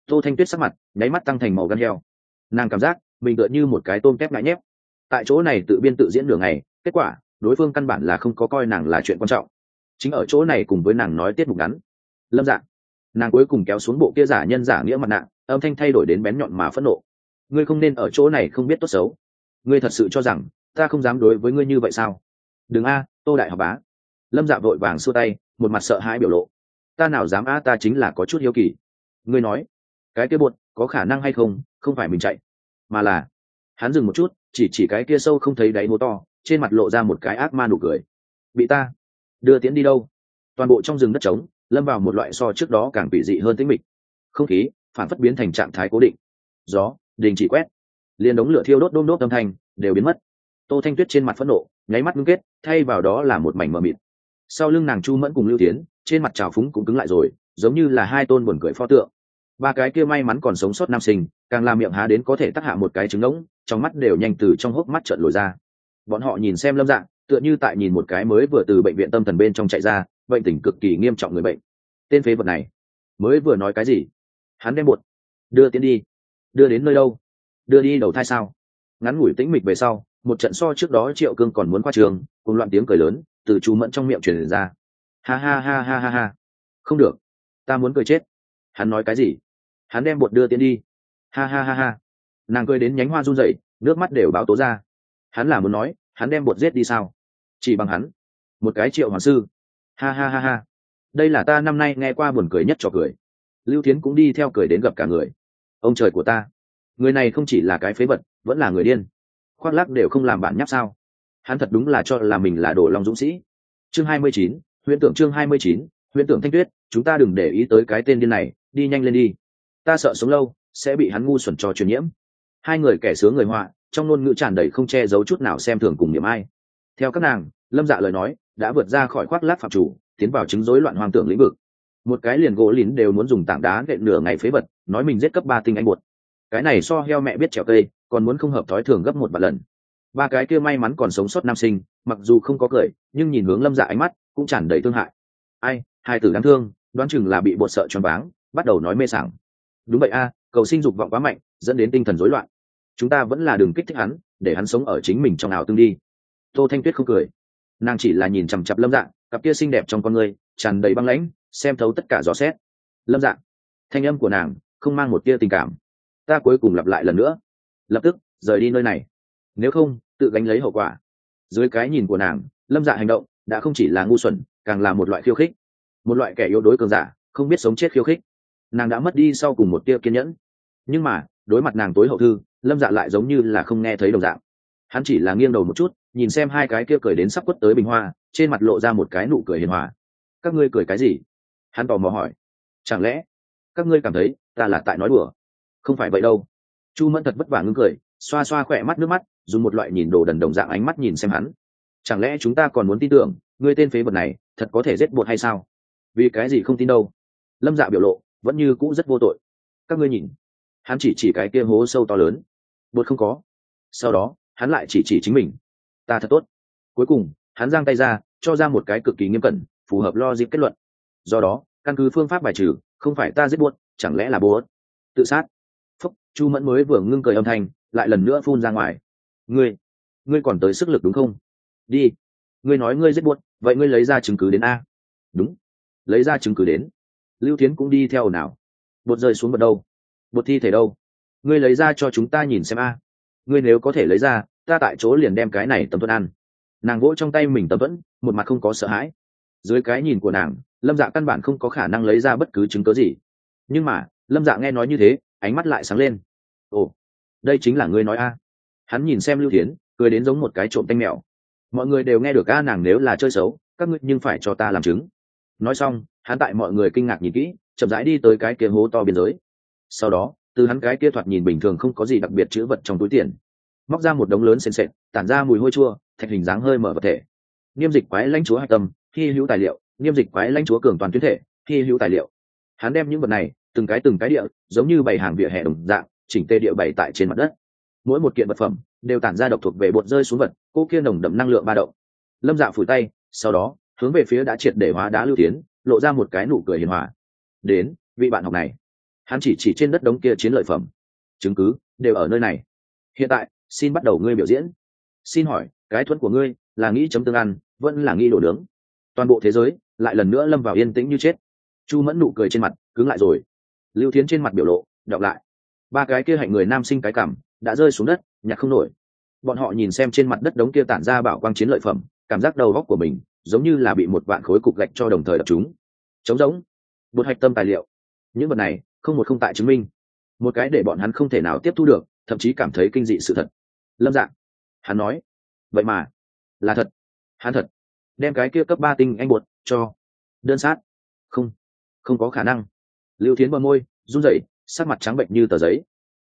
Tô Thanh Tuyết sắc mặt nháy mắt tăng thành màu gan heo. Nàng cảm giác mình tựa như một cái tôm tép ngại nhép, tại chỗ này tự biên tự diễn nửa ngày, kết quả đối phương căn bản là không có coi nàng là chuyện quan trọng, chính ở chỗ này cùng với nàng nói tiết mục ngắn. Lâm Dạ, nàng cuối cùng kéo xuống bộ kia giả nhân giả nghĩa mặt nạ, âm thanh thay đổi đến bén nhọn mà phẫn nộ. Ngươi không nên ở chỗ này không biết tốt xấu. Ngươi thật sự cho rằng ta không dám đối với ngươi như vậy sao? Đừng a, Tô đại học bá. Lâm Dạ vội vàng xua tay, một mặt sợ hãi biểu lộ. Ta nào dám a, ta chính là có chút hiếu kỳ. Ngươi nói cái kia buột có khả năng hay không, không phải mình chạy mà là. Hắn dừng một chút, chỉ cái kia sâu không thấy đáy hố to, trên mặt lộ ra một cái ác ma nụ cười. Bị ta đưa tiễn đi đâu? Toàn bộ trong rừng đất trống lâm vào một loại so trước đó càng bị dị hơn tĩnh mịch. Không khí phản phất biến thành trạng thái cố định, gió đình chỉ quét, liền đống lửa thiêu đốt đôm đốt âm thanh đều biến mất. Tô Thanh Tuyết trên mặt phẫn nộ nháy mắt ngưng kết, thay vào đó là một mảnh mờ mịt. Sau lưng nàng Chu Mẫn cùng Lưu Tiến, trên mặt trào phúng cũng cứng lại rồi, giống như là hai tôn buồn cười pho tượng. Ba cái kia may mắn còn sống sót nam sinh càng làm miệng há đến có thể tắc hạ một cái trứng ngỗng, trong mắt đều nhanh từ trong hốc mắt trợn lồi ra. Bọn họ nhìn xem Lâm Dạng, tựa như tại nhìn một cái mới vừa từ bệnh viện tâm thần bên trong chạy ra, bệnh tình cực kỳ nghiêm trọng người bệnh. Tên phế vật này mới vừa nói cái gì? Hắn đem bột đưa tiến đi. Đưa đến nơi đâu? Đưa đi đầu thai sao? Ngắn ngủi tĩnh mịch về sau, một trận so trước đó Triệu Cương còn muốn qua trường, cùng loạn tiếng cười lớn từ Chu Mẫn trong miệng truyền ra. Ha ha ha ha ha ha. Không được, ta muốn cười chết. Hắn nói cái gì? Hắn đem bột đưa tiến đi. Ha ha ha ha. Nàng cười đến nhánh hoa run rẩy, nước mắt đều báo tố ra. Hắn là muốn nói hắn đem bột giết đi sao? Chỉ bằng hắn một cái Triệu Hoàng sư. Ha ha ha ha. Đây là ta năm nay nghe qua buồn cười nhất trò cười. Lưu Thiến cũng đi theo cười đến gặp cả người. Ông trời của ta, người này không chỉ là cái phế vật, vẫn là người điên. Khoác lác đều không làm bạn nháp sao? Hắn thật đúng là cho là mình là Đồ Long dũng sĩ. Chương 29, huyễn tưởng. Chương 29, huyễn tưởng. Thanh Tuyết, chúng ta đừng để ý tới cái tên điên này, đi nhanh lên đi. Ta sợ sống lâu sẽ bị hắn ngu xuẩn cho truyền nhiễm. Hai người kẻ sướng người họa, trong ngôn ngữ tràn đầy không che giấu chút nào xem thường cùng niệm ai. Theo các nàng, Lâm Dạ lời nói đã vượt ra khỏi khoác lác phạm chủ, tiến vào chứng rối loạn hoang tưởng lĩnh vực. Một cái liền gỗ lín đều muốn dùng tảng đá đệm nửa ngày phế vật, nói mình giết cấp 3 tinh anh bột. Cái này so heo mẹ biết trèo cây, còn muốn không hợp thói thường gấp một vạn lần. Ba cái kia may mắn còn sống sót nam sinh, mặc dù không có cười, nhưng nhìn hướng Lâm Dạ ánh mắt cũng tràn đầy thương hại. Ai, hai tử đáng thương, đoán chừng là bị bột sợ choáng váng, bắt đầu nói mê sảng. Đúng vậy a, cầu sinh dục vọng quá mạnh, dẫn đến tinh thần rối loạn. Chúng ta vẫn là đừng kích thích hắn, để hắn sống ở chính mình trong ảo tương đi. Tô Thanh Tuyết không cười, nàng chỉ là nhìn chằm chằm Lâm Dạ, cặp kia xinh đẹp trong con người tràn đầy băng lãnh, xem thấu tất cả rõ xét. Lâm Dạ, thanh âm của nàng không mang một tia tình cảm. Ta cuối cùng lặp lại lần nữa, lập tức rời đi nơi này, nếu không tự gánh lấy hậu quả. Dưới cái nhìn của nàng, Lâm Dạ hành động đã không chỉ là ngu xuẩn, càng là một loại khiêu khích, một loại kẻ yếu đuối cường giả không biết sống chết khiêu khích. Nàng đã mất đi sau cùng một tia kiên nhẫn, nhưng mà đối mặt nàng tối hậu thư, Lâm Dạ lại giống như là không nghe thấy đồng dạng. Hắn chỉ là nghiêng đầu một chút, nhìn xem hai cái kia cười đến sắp quất tới bình hoa, trên mặt lộ ra một cái nụ cười hiền hòa. Các ngươi cười cái gì? Hắn tò mò hỏi. Chẳng lẽ các ngươi cảm thấy ta là tại nói đùa? Không phải vậy đâu. Chu Mẫn thật vất vả ngưng cười, xoa xoa khỏe mắt nước mắt, dùng một loại nhìn đồ đần đồng dạng ánh mắt nhìn xem hắn. Chẳng lẽ chúng ta còn muốn tin tưởng ngươi tên phế vật này thật có thể giết bột hay sao? Vì cái gì không tin đâu? Lâm Dạ biểu lộ vẫn như cũ rất vô tội. Các ngươi nhìn, hắn chỉ cái kia hố sâu to lớn, bột không có. Sau đó hắn lại chỉ chính mình. Ta thật tốt. Cuối cùng hắn giang tay ra, cho ra một cái cực kỳ nghiêm cẩn, phù hợp logic kết luận. Do đó căn cứ phương pháp bài trừ, không phải ta giết bột, chẳng lẽ là bột tự sát? Phúc, Chu Mẫn mới vừa ngưng cười âm thanh lại lần nữa phun ra ngoài. Ngươi còn tới sức lực đúng không? Đi, ngươi nói ngươi giết bột, vậy ngươi lấy ra chứng cứ đến a. Đúng, lấy ra chứng cứ đến. Lưu Thiến cũng đi theo nào. Bột rơi xuống bật đâu? Bột thi thể đâu? Ngươi lấy ra cho chúng ta nhìn xem a. Ngươi nếu có thể lấy ra, ta tại chỗ liền đem cái này tấm thuẫn ăn. Nàng vỗ trong tay mình tấm thuẫn, một mặt không có sợ hãi. Dưới cái nhìn của nàng, Lâm Dạ căn bản không có khả năng lấy ra bất cứ chứng cớ gì. Nhưng mà Lâm Dạ nghe nói như thế, ánh mắt lại sáng lên. Ồ, đây chính là ngươi nói a. Hắn nhìn xem Lưu Thiến, cười đến giống một cái trộm tanh mèo. Mọi người đều nghe được a, nàng nếu là chơi xấu, các ngươi nhưng phải cho ta làm chứng. Nói xong, hắn tại mọi người kinh ngạc nhìn kỹ, chậm rãi đi tới cái kia hố to biên giới. Sau đó từ hắn cái kia thoạt nhìn bình thường không có gì đặc biệt chữ vật trong túi tiền, móc ra một đống lớn sền sệt tản ra mùi hôi chua thạch hình dáng hơi mở vật thể. Niêm dịch quái lãnh chúa hạch tâm, hy hữu tài liệu. Niêm dịch quái lãnh chúa cường toàn tuyến thể, hy hữu tài liệu. Hắn đem những vật này từng cái địa, giống như bày hàng vỉa hè đồng dạng, chỉnh tề địa bày tại trên mặt đất. Mỗi một kiện vật phẩm đều tản ra độc thuộc về bột rơi xuống vật, cô kia nồng đậm năng lượng ba động. Lâm Dạ phủi tay, sau đó hướng về phía đã triệt để hóa đá Lưu Tiến, lộ ra một cái nụ cười hiền hòa. Đến, vị bạn học này, Hắn chỉ trên đất đống kia chiến lợi phẩm, chứng cứ đều ở nơi này. Hiện tại xin bắt đầu ngươi biểu diễn. Xin hỏi cái thuẫn của ngươi là nghĩ chấm tương ăn vẫn là nghĩ đổ nướng? Toàn bộ thế giới lại lần nữa lâm vào yên tĩnh như chết. Chu Mẫn nụ cười trên mặt cứng lại rồi. Lưu Thiến trên mặt biểu lộ đọc lại. Ba cái kia hạnh người nam sinh cái cảm đã rơi xuống đất, nhặt không nổi. Bọn họ nhìn xem trên mặt đất đống kia tản ra bảo quang chiến lợi phẩm, cảm giác đầu óc của mình giống như là bị một vạn khối cục gạch cho đồng thời đập chúng. Trống rỗng. Một hạch tâm tài liệu. Những vật này không một không tại chứng minh một cái để bọn hắn không thể nào tiếp thu được, thậm chí cảm thấy kinh dị sự thật. Lâm Dạng, hắn nói, vậy mà là thật. Hắn thật đem cái kia cấp 3 tinh anh bột cho đơn sát. Không có khả năng. Lưu Thiến bờ môi run rẩy, sắc mặt trắng bệnh như tờ giấy.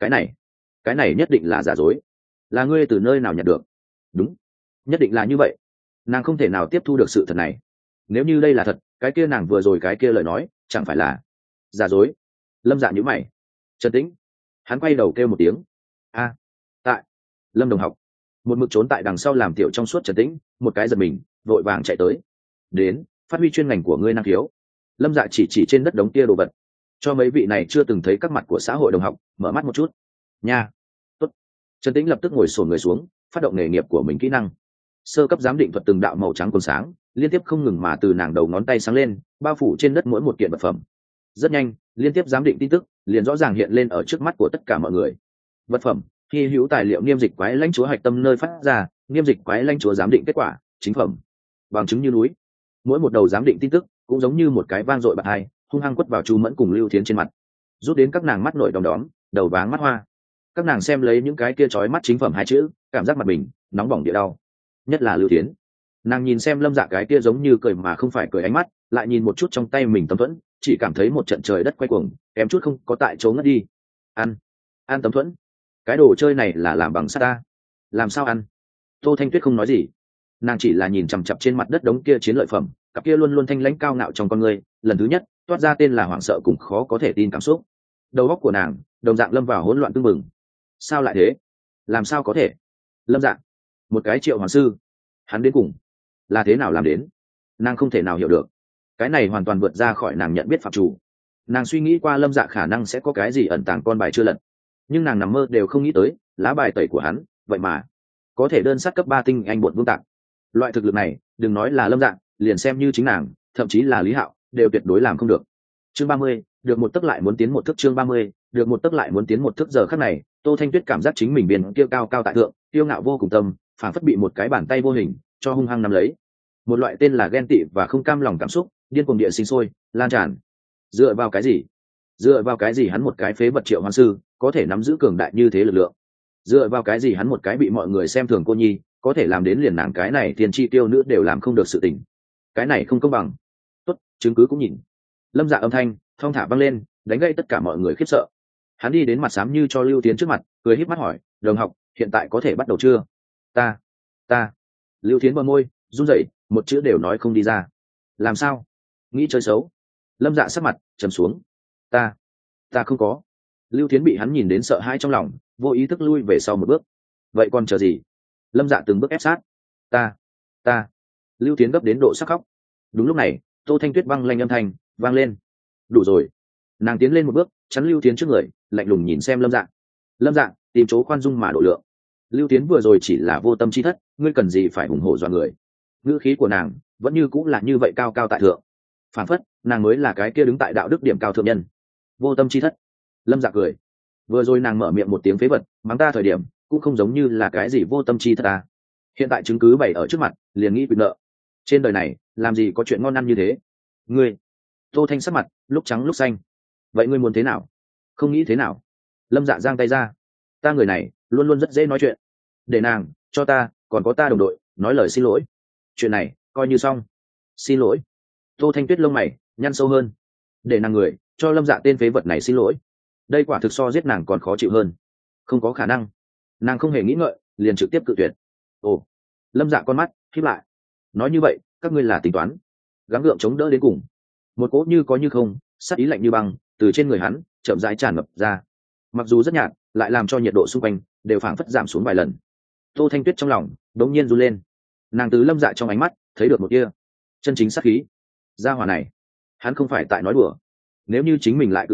Cái này nhất định là giả dối. Là ngươi từ nơi nào nhận được? Đúng, nhất định là như vậy. Nàng không thể nào tiếp thu được sự thật này. Nếu như đây là thật, cái kia nàng vừa rồi cái kia lời nói chẳng phải là giả dối. Lâm Dạ nhíu mày. Trần Tĩnh. Hắn quay đầu kêu một tiếng. A, tại. Lâm đồng học. Một mực trốn tại đằng sau làm tiểu trong suốt Trần Tĩnh, một cái giật mình, vội vàng chạy tới. Đến, phát huy chuyên ngành của ngươi năng khiếu. Lâm Dạ chỉ trên đất đống kia đồ vật, cho mấy vị này chưa từng thấy các mặt của xã hội đồng học mở mắt một chút. Nha. Tốt. Trần Tĩnh lập tức ngồi xổm người xuống, phát động nghề nghiệp của mình kỹ năng. Sơ cấp giám định thuật từng đạo màu trắng quần sáng liên tiếp không ngừng mà từ nàng đầu ngón tay sáng lên, bao phủ trên đất mỗi một kiện vật phẩm. Rất nhanh, liên tiếp giám định tin tức liền rõ ràng hiện lên ở trước mắt của tất cả mọi người. Vật phẩm: hy hữu tài liệu niêm dịch quái lãnh chúa hạch tâm nơi phát ra, niêm dịch quái lãnh chúa giám định kết quả, chính phẩm. Bằng chứng như núi. Mỗi một đầu giám định tin tức cũng giống như một cái vang dội bạc hai, hung hăng quất vào Chu Mẫn cùng Lưu Thiến trên mặt, rút đến các nàng mắt nổi đom đóm, đầu váng mắt hoa. Các nàng xem lấy những cái kia chói mắt chính phẩm hai chữ, cảm giác mặt mình nóng bỏng địa đau. Nhất là Lưu Thiến, nàng nhìn xem Lâm Dạ cái kia giống như cười mà không phải cười ánh mắt, lại nhìn một chút trong tay mình tấm thuẫn, chỉ cảm thấy một trận trời đất quay cuồng, kém chút không có tại chỗ ngất đi. Ăn tấm thuẫn, cái đồ chơi này là làm bằng sắt ta, làm sao ăn? Tô Thanh Tuyết không nói gì, nàng chỉ là nhìn chằm chằm trên mặt đất đống kia chiến lợi phẩm, cặp kia luôn luôn thanh lãnh cao ngạo trong con người lần thứ nhất toát ra tên là hoảng sợ cùng khó có thể tin cảm xúc. Đầu óc của nàng đồng dạng lâm vào hỗn loạn tương mừng. Sao lại thế? Làm sao có thể? Lâm Dạng, một cái triệu hoàng sư, hắn đến cùng là thế nào làm đến? Nàng không thể nào hiểu được. Cái này hoàn toàn vượt ra khỏi nàng nhận biết phạm chủ. Nàng suy nghĩ qua Lâm Dạ khả năng sẽ có cái gì ẩn tàng con bài chưa lật, nhưng nàng nằm mơ đều không nghĩ tới lá bài tẩy của hắn vậy mà có thể đơn sát cấp 3 tinh anh bột vương tạng. Loại thực lực này đừng nói là Lâm Dạng, liền xem như chính nàng, thậm chí là Lý Hạo đều tuyệt đối làm không được. Chương 30, được một tấc lại muốn tiến một thước. Chương 30, được một tấc lại muốn tiến một thước. Giờ khắc này, Tô Thanh Tuyết cảm giác chính mình biến kia cao cao tại thượng, kiêu ngạo vô cùng tâm, phảng phất bị một cái bàn tay vô hình cho hung hăng nắm lấy. Một loại tên là ghen tị và không cam lòng cảm xúc điên cuồng địa sinh sôi, lan tràn. Dựa vào cái gì? Dựa vào cái gì hắn một cái phế vật triệu hoán sư có thể nắm giữ cường đại như thế lực lượng? Dựa vào cái gì hắn một cái bị mọi người xem thường cô nhi có thể làm đến liền nàng cái này tiền chi tiêu nữ đều làm không được sự tình? Cái này không công bằng. Tốt, chứng cứ cũng nhìn. Lâm Dạ âm thanh thong thả vang lên, đánh gây tất cả mọi người khiếp sợ. Hắn đi đến mặt xám như cho Lưu Tiến trước mặt, cười híp mắt hỏi, đồng học, hiện tại có thể bắt đầu chưa? Ta. Lưu Tiến bờ môi run rẩy, một chữ đều nói không đi ra. Làm sao? Nghĩ chơi xấu? Lâm Dạ sắc mặt trầm xuống. Ta không có. Lưu Tiến bị hắn nhìn đến sợ hãi trong lòng, vô ý thức lui về sau một bước. Vậy còn chờ gì? Lâm Dạ từng bước ép sát. Ta. Lưu Tiến gấp đến độ sắc khóc. Đúng lúc này, Tô Thanh Tuyết văng lanh âm thanh vang lên. Đủ rồi. Nàng tiến lên một bước, chắn Lưu Tiến trước người, lạnh lùng nhìn xem Lâm Dạ. Lâm Dạ tìm chỗ khoan dung mà độ lượng. Lưu Tiến vừa rồi chỉ là vô tâm chi thất, ngươi cần gì phải hùng hổ dọa người? Ngữ khí của nàng vẫn như cũng là như vậy cao cao tại thượng, phản phất nàng mới là cái kia đứng tại đạo đức điểm cao thượng nhân. Vô tâm chi thất. Lâm Dạ cười. Vừa rồi nàng mở miệng một tiếng phế vật mắng ta thời điểm cũng không giống như là cái gì vô tâm chi thất ta. Hiện tại chứng cứ bày ở trước mặt, liền nghĩ quyền nợ. Trên đời này làm gì có chuyện ngon ăn như thế? Ngươi. Tô Thanh sắc mặt lúc trắng lúc xanh. Vậy ngươi muốn thế nào? Không nghĩ thế nào? Lâm Dạ giang tay ra. Ta người này luôn luôn rất dễ nói chuyện, để nàng cho ta còn có ta đồng đội nói lời xin lỗi. Chuyện này coi như xong. Xin lỗi? Tô Thanh Tuyết lông mày nhăn sâu hơn. Để nàng người cho Lâm Dạ tên phế vật này xin lỗi, đây quả thực so giết nàng còn khó chịu hơn. Không có khả năng. Nàng không hề nghĩ ngợi liền trực tiếp cự tuyệt. Ồ. Lâm Dạ con mắt khép lại. Nói như vậy các ngươi là tính toán gắng gượng chống đỡ đến cùng? Một cỗ như có như không sắc ý lạnh như băng từ trên người hắn chậm rãi tràn ngập ra, mặc dù rất nhạt lại làm cho nhiệt độ xung quanh đều phảng phất giảm xuống vài lần. Tô Thanh Tuyết trong lòng đống nhiên run lên. Nàng từ Lâm Dạ trong ánh mắt thấy được một kia chân chính sát khí. Gia hỏa này hắn không phải tại nói đùa. Nếu như chính mình lại cự tuyệt,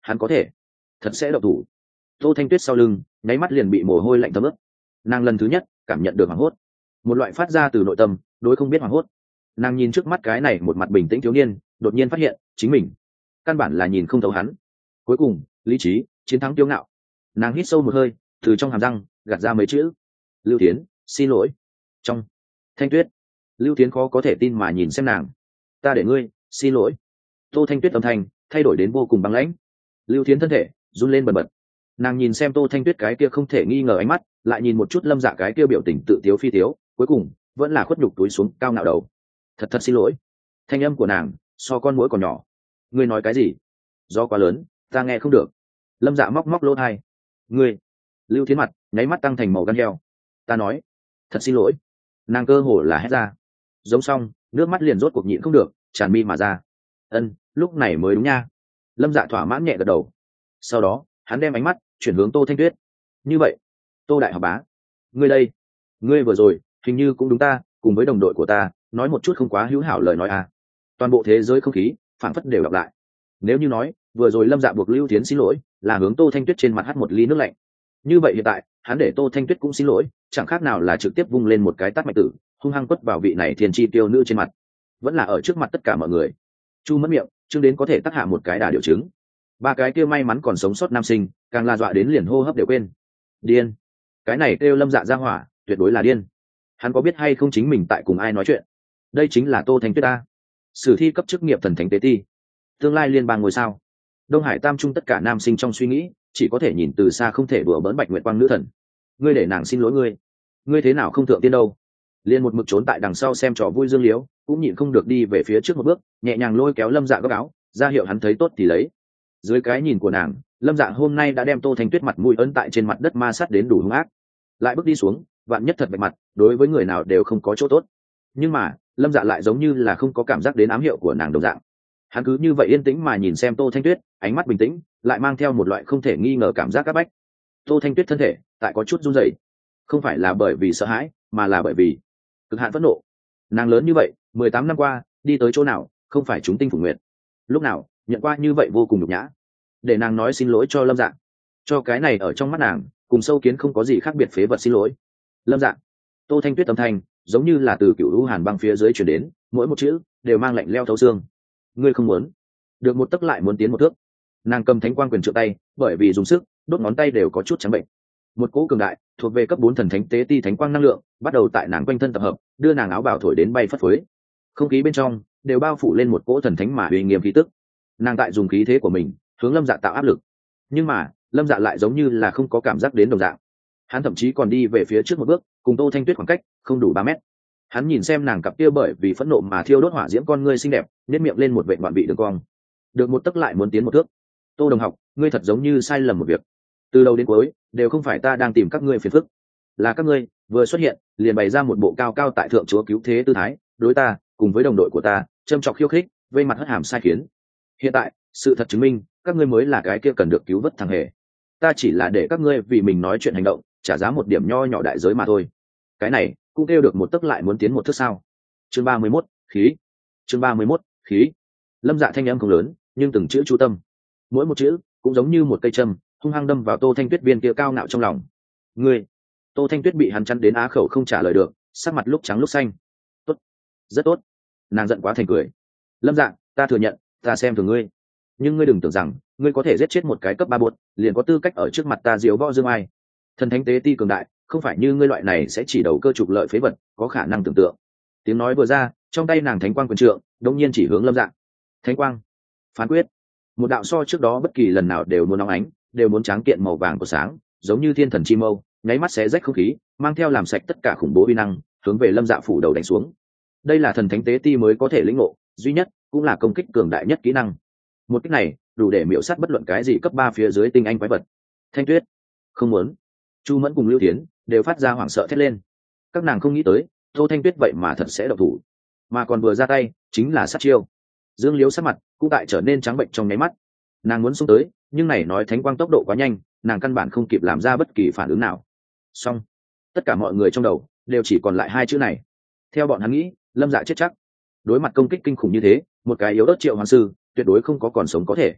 hắn có thể thật sẽ độc thủ. Tô Thanh Tuyết sau lưng nháy mắt liền bị mồ hôi lạnh thấm ướt. Nàng lần thứ nhất cảm nhận được hoảng hốt, một loại phát ra từ nội tâm đối không biết hoảng hốt. Nàng nhìn trước mắt cái này một mặt bình tĩnh thiếu niên, đột nhiên phát hiện chính mình căn bản là nhìn không thấu hắn. Cuối cùng lý trí chiến thắng kiêu ngạo. Nàng hít sâu một hơi, từ trong hàm răng gạt ra mấy chữ: Lưu Thiến, xin lỗi. Trong Thanh Tuyết, Lưu Thiến khó có thể tin mà nhìn xem nàng. Ta để ngươi xin lỗi. Tô Thanh Tuyết âm thanh thay đổi đến vô cùng băng lãnh. Lưu Thiến thân thể run lên bần bật. Nàng nhìn xem Tô Thanh Tuyết cái kia không thể nghi ngờ ánh mắt, lại nhìn một chút Lâm Dạ cái kia biểu tình tự tiếu phi tiếu, cuối cùng vẫn là khuất nhục túi xuống cao ngạo đầu. Thật thật xin lỗi. Thanh âm của nàng so con muỗi còn nhỏ. Ngươi nói cái gì? Do quá lớn, ta nghe không được. Lâm Dạ móc móc lỗ tai. Ngươi. Lưu Thiến mặt nháy mắt tăng thành màu gan heo. Ta nói thật xin lỗi. Nàng cơ hồ là hét ra. Giống xong, nước mắt liền rốt cuộc nhịn không được tràn mi mà ra. Lúc này mới đúng nha. Lâm Dạ thỏa mãn nhẹ gật đầu. Sau đó hắn đem ánh mắt chuyển hướng Tô Thanh Tuyết. Như vậy, Tô đại học bá, ngươi đây, ngươi vừa rồi hình như cũng đúng ta cùng với đồng đội của ta nói một chút không quá hữu hảo lời nói à. Toàn bộ thế giới không khí phảng phất đều đọc lại. Nếu như nói vừa rồi Lâm Dạ buộc Lưu Tiến xin lỗi là hướng Tô Thanh Tuyết trên mặt hắt một ly nước lạnh, như vậy hiện tại hắn để Tô Thanh Tuyết cũng xin lỗi chẳng khác nào là trực tiếp vung lên một cái tát mạnh tử, hung hăng quất vào vị này thiên chi tiêu nữ trên mặt, vẫn là ở trước mặt tất cả mọi người. Chu mất miệng chương đến có thể tác hạ một cái đà điều chứng. Ba cái kia may mắn còn sống sót nam sinh càng là dọa đến liền hô hấp đều quên. Điên. Cái này kêu Lâm Dạ ra hỏa tuyệt đối là điên. Hắn có biết hay không chính mình tại cùng ai nói chuyện? Đây chính là Tô Thanh Tuyết ta, sử thi cấp chức nghiệp thần thánh tế ti, tương lai liên bang ngôi sao. Đông Hải Tam Trung tất cả nam sinh trong suy nghĩ chỉ có thể nhìn từ xa không thể đùa bỡn Bạch Nguyệt Quang nữ thần. Ngươi để nàng xin lỗi ngươi thế nào không thượng tiên đâu? Liên một mực trốn tại đằng sau xem trò vui Dương Liễu cũng nhịn không được đi về phía trước một bước, nhẹ nhàng lôi kéo Lâm Dạ góc áo, ra hiệu hắn thấy tốt thì lấy. Dưới cái nhìn của nàng, Lâm Dạ hôm nay đã đem Tô Thanh Tuyết mặt mũi ấn tại trên mặt đất ma sát đến đủ hung ác, lại bước đi xuống vạn nhất thật bạch mặt đối với người nào đều không có chỗ tốt. Nhưng mà Lâm Dạ lại giống như là không có cảm giác đến ám hiệu của nàng đồng dạng. Hắn cứ như vậy yên tĩnh mà nhìn xem Tô Thanh Tuyết, ánh mắt bình tĩnh lại mang theo một loại không thể nghi ngờ cảm giác áp bách. Tô Thanh Tuyết thân thể tại có chút run rẩy, không phải là bởi vì sợ hãi mà là bởi vì cực hạn phẫn nộ. Nàng lớn như vậy 18 năm qua đi tới chỗ nào không phải chúng tinh phủ nguyệt, lúc nào nhận qua như vậy vô cùng nhục nhã. Để nàng nói xin lỗi cho Lâm Dạ, cho cái này ở trong mắt nàng cùng sâu kiến không có gì khác biệt phế vật xin lỗi. Lâm Dạ. Tô Thanh Tuyết âm thanh giống như là từ cựu lũ hàn băng phía dưới chuyển đến, mỗi một chữ đều mang lạnh leo thấu xương. Ngươi không muốn được một tấc lại muốn tiến một thước. Nàng cầm thánh quang quyền trượng tay, bởi vì dùng sức đốt ngón tay đều có chút trắng bệnh. Một cỗ cường đại thuộc về cấp 4 thần thánh tế ti thánh quang năng lượng bắt đầu tại nàng quanh thân tập hợp, đưa nàng áo bào thổi đến bay phất phới. Không khí bên trong đều bao phủ lên một cỗ thần thánh mà uy nghiêm khí tức. Nàng tại dùng khí thế của mình hướng Lâm Dạ tạo áp lực, nhưng mà Lâm Dạ lại giống như là không có cảm giác đến đồng dạng. Hắn thậm chí còn đi về phía trước một bước, cùng Tô Thanh Tuyết khoảng cách không đủ 3 mét. Hắn nhìn xem nàng cặp kia bởi vì phẫn nộ mà thiêu đốt hỏa diễm con ngươi xinh đẹp, nhếch miệng lên một vệt ngoạn vị đường cong. Được một tấc lại muốn tiến một thước. Tô đồng học, ngươi thật giống như sai lầm một việc. Từ đầu đến cuối đều không phải ta đang tìm các ngươi phiền phức, là các ngươi vừa xuất hiện liền bày ra một bộ cao cao tại thượng chúa cứu thế tư thái, đối ta cùng với đồng đội của ta châm chọc khiêu khích, vây mặt hất hàm sai khiến. Hiện tại sự thật chứng minh các ngươi mới là cái kia cần được cứu vớt thằng hề. Ta chỉ là để các ngươi vì mình nói chuyện hành động trả giá một điểm nho nhỏ đại giới mà thôi. Cái này cũng kêu được một tấc lại muốn tiến một thước sao? Chương 31, khí. Chương 31, khí. Lâm Dạ thanh âm không lớn, nhưng từng chữ chú tâm, mỗi một chữ cũng giống như một cây châm hung hăng đâm vào Tô Thanh Tuyết viên kia cao ngạo trong lòng. Ngươi. Tô Thanh Tuyết bị hắn chắn đến á khẩu không trả lời được, sắc mặt lúc trắng lúc xanh. Tốt, rất tốt. Nàng giận quá thành cười. Lâm Dạ, ta thừa nhận, ta xem thường ngươi, nhưng ngươi đừng tưởng rằng ngươi có thể giết chết một cái cấp 3 bột liền có tư cách ở trước mặt ta diếu võ dương ai. Thần thánh tế ti cường đại không phải như ngươi loại này sẽ chỉ đầu cơ trục lợi phế vật có khả năng tưởng tượng. Tiếng nói vừa ra, trong tay nàng thánh quang quyền trượng đống nhiên chỉ hướng Lâm Dạ. Thánh quang phán quyết, một đạo so trước đó bất kỳ lần nào đều muốn nóng ánh, đều muốn tráng kiện màu vàng của sáng, giống như thiên thần chi mâu, nháy mắt xé rách không khí, mang theo làm sạch tất cả khủng bố uy năng, hướng về Lâm Dạ phủ đầu đánh xuống. Đây là thần thánh tế ti mới có thể lĩnh ngộ duy nhất, cũng là công kích cường đại nhất kỹ năng. Một kích này đủ để miểu sát bất luận cái gì cấp 3 phía dưới tinh anh quái vật. Thanh Tuyết không muốn. Chu Mẫn cùng Lưu Tiến đều phát ra hoảng sợ thét lên. Các nàng không nghĩ tới Tô Thanh Tuyết vậy mà thật sẽ độc thủ, mà còn vừa ra tay chính là sát chiêu. Dương Liễu sắc mặt cũng tại trở nên trắng bệnh trong nháy mắt. Nàng muốn xông tới, nhưng này nói thánh quang tốc độ quá nhanh, nàng căn bản không kịp làm ra bất kỳ phản ứng nào. Xong, tất cả mọi người trong đầu đều chỉ còn lại hai chữ này. Theo bọn hắn nghĩ, Lâm Dạ chết chắc. Đối mặt công kích kinh khủng như thế, một cái yếu ớt triệu hoàng sư tuyệt đối không có còn sống có thể.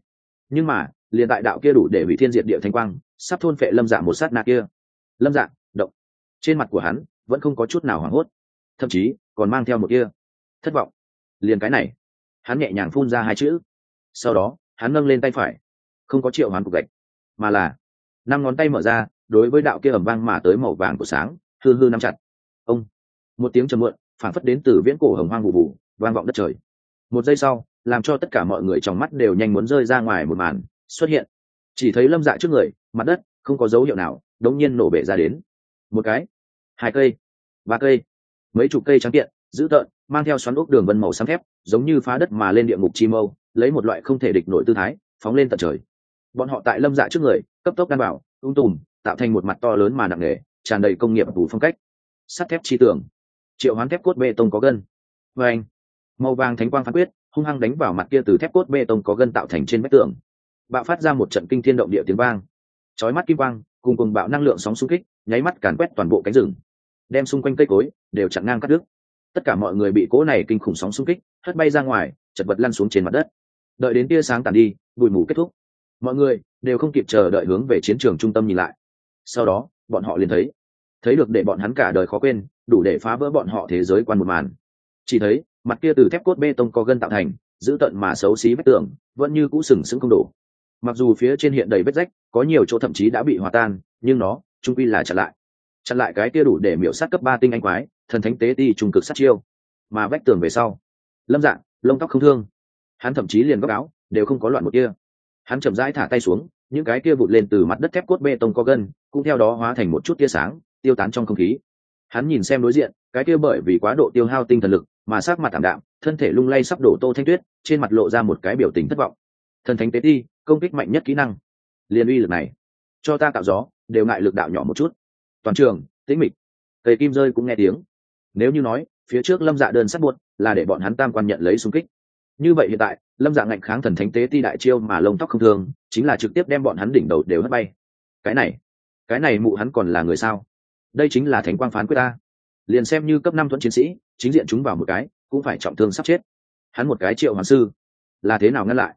Nhưng mà liền tại đạo kia đủ để hủy thiên diệt địa thanh quang sắp thôn phệ lâm dạ một sát na kia, lâm dạ động, trên mặt của hắn vẫn không có chút nào hoảng hốt, thậm chí còn mang theo một kia thất vọng. Liền cái này, hắn nhẹ nhàng phun ra hai chữ, sau đó hắn nâng lên tay phải, không có triệu hoán cục gạch, mà là năm ngón tay mở ra, đối với đạo kia ầm vang mà tới màu vàng của sáng hư hư nắm chặt. Ông, một tiếng trầm muộn phản phất đến từ viễn cổ hồng hoang vụ vụ vang vọng đất trời. Một giây sau, làm cho tất cả mọi người trong mắt đều nhanh muốn rơi ra ngoài một màn xuất hiện. Chỉ thấy lâm dạ trước người, mặt đất không có dấu hiệu nào đống nhiên nổ bể ra đến. Một cái, hai cây, ba cây, mấy chục cây trắng kiện dữ tợn, mang theo xoắn ốc đường vân màu xám thép, giống như phá đất mà lên địa ngục chi mâu, lấy một loại không thể địch nổi tư thái phóng lên tận trời. Bọn họ tại lâm dạ trước người cấp tốc đan bảo ung tùm, tạo thành một mặt to lớn mà nặng nề, tràn đầy công nghiệp đủ phong cách. Sắt thép chi tưởng, triệu hoán thép cốt bê tông có gân. Và anh, màu vàng thánh quang phán quyết hung hăng đánh vào mặt kia từ thép cốt bê tông có gân tạo thành trên vách tường, bạo phát ra một trận kinh thiên động địa tiếng vang. Chói mắt kim quang cùng bạo năng lượng sóng xung kích nháy mắt càn quét toàn bộ cánh rừng, đem xung quanh cây cối đều chặn ngang cắt đứt. Tất cả mọi người bị cỗ này kinh khủng sóng xung kích hất bay ra ngoài, chật vật lăn xuống trên mặt đất. Đợi đến tia sáng tàn đi, bụi mù kết thúc, mọi người đều không kịp chờ đợi hướng về chiến trường trung tâm nhìn lại. Sau đó bọn họ liền thấy được để bọn hắn cả đời khó quên, đủ để phá vỡ bọn họ thế giới quan một màn. Chỉ thấy mặt kia từ thép cốt bê tông có gân tạo thành dữ tợn mà xấu xí vách tường vẫn như cũ sừng sững không đổ. Mặc dù phía trên hiện đầy vết rách, có nhiều chỗ thậm chí đã bị hòa tan, nhưng nó trung quy là chặn lại cái kia đủ để miểu sát cấp 3 tinh anh quái thần thánh tế ti trung cực sát chiêu. Mà vách tường về sau, lâm dạng lông tóc không thương, hắn thậm chí liền góc áo đều không có loạn một kia. Hắn chậm rãi thả tay xuống, những cái kia vụt lên từ mặt đất thép cốt bê tông có gân cũng theo đó hóa thành một chút tia sáng tiêu tán trong không khí. Hắn nhìn xem đối diện cái kia bởi vì quá độ tiêu hao tinh thần lực mà sắc mặt thảm đạm, thân thể lung lay sắp đổ Tô Thanh Tuyết, trên mặt lộ ra một cái biểu tình thất vọng. Thần thánh tế ti, công kích mạnh nhất kỹ năng, liền uy lực này cho ta tạo gió đều ngại lực đạo nhỏ một chút. Toàn trường tĩnh mịch, cây kim rơi cũng nghe tiếng. Nếu như nói phía trước lâm dạ đơn sắt buộc là để bọn hắn tam quan nhận lấy xung kích, như vậy hiện tại lâm dạ ngạnh kháng thần thánh tế ti đại chiêu mà lông tóc không thương, chính là trực tiếp đem bọn hắn đỉnh đầu đều hất bay. Cái này mụ hắn còn là người sao? Đây chính là thánh quang phán quyết ta. Liền xem như cấp 5 thuẫn chiến sĩ chính diện chúng vào một cái cũng phải trọng thương sắp chết. Hắn một cái triệu hoàn sư là thế nào ngăn lại?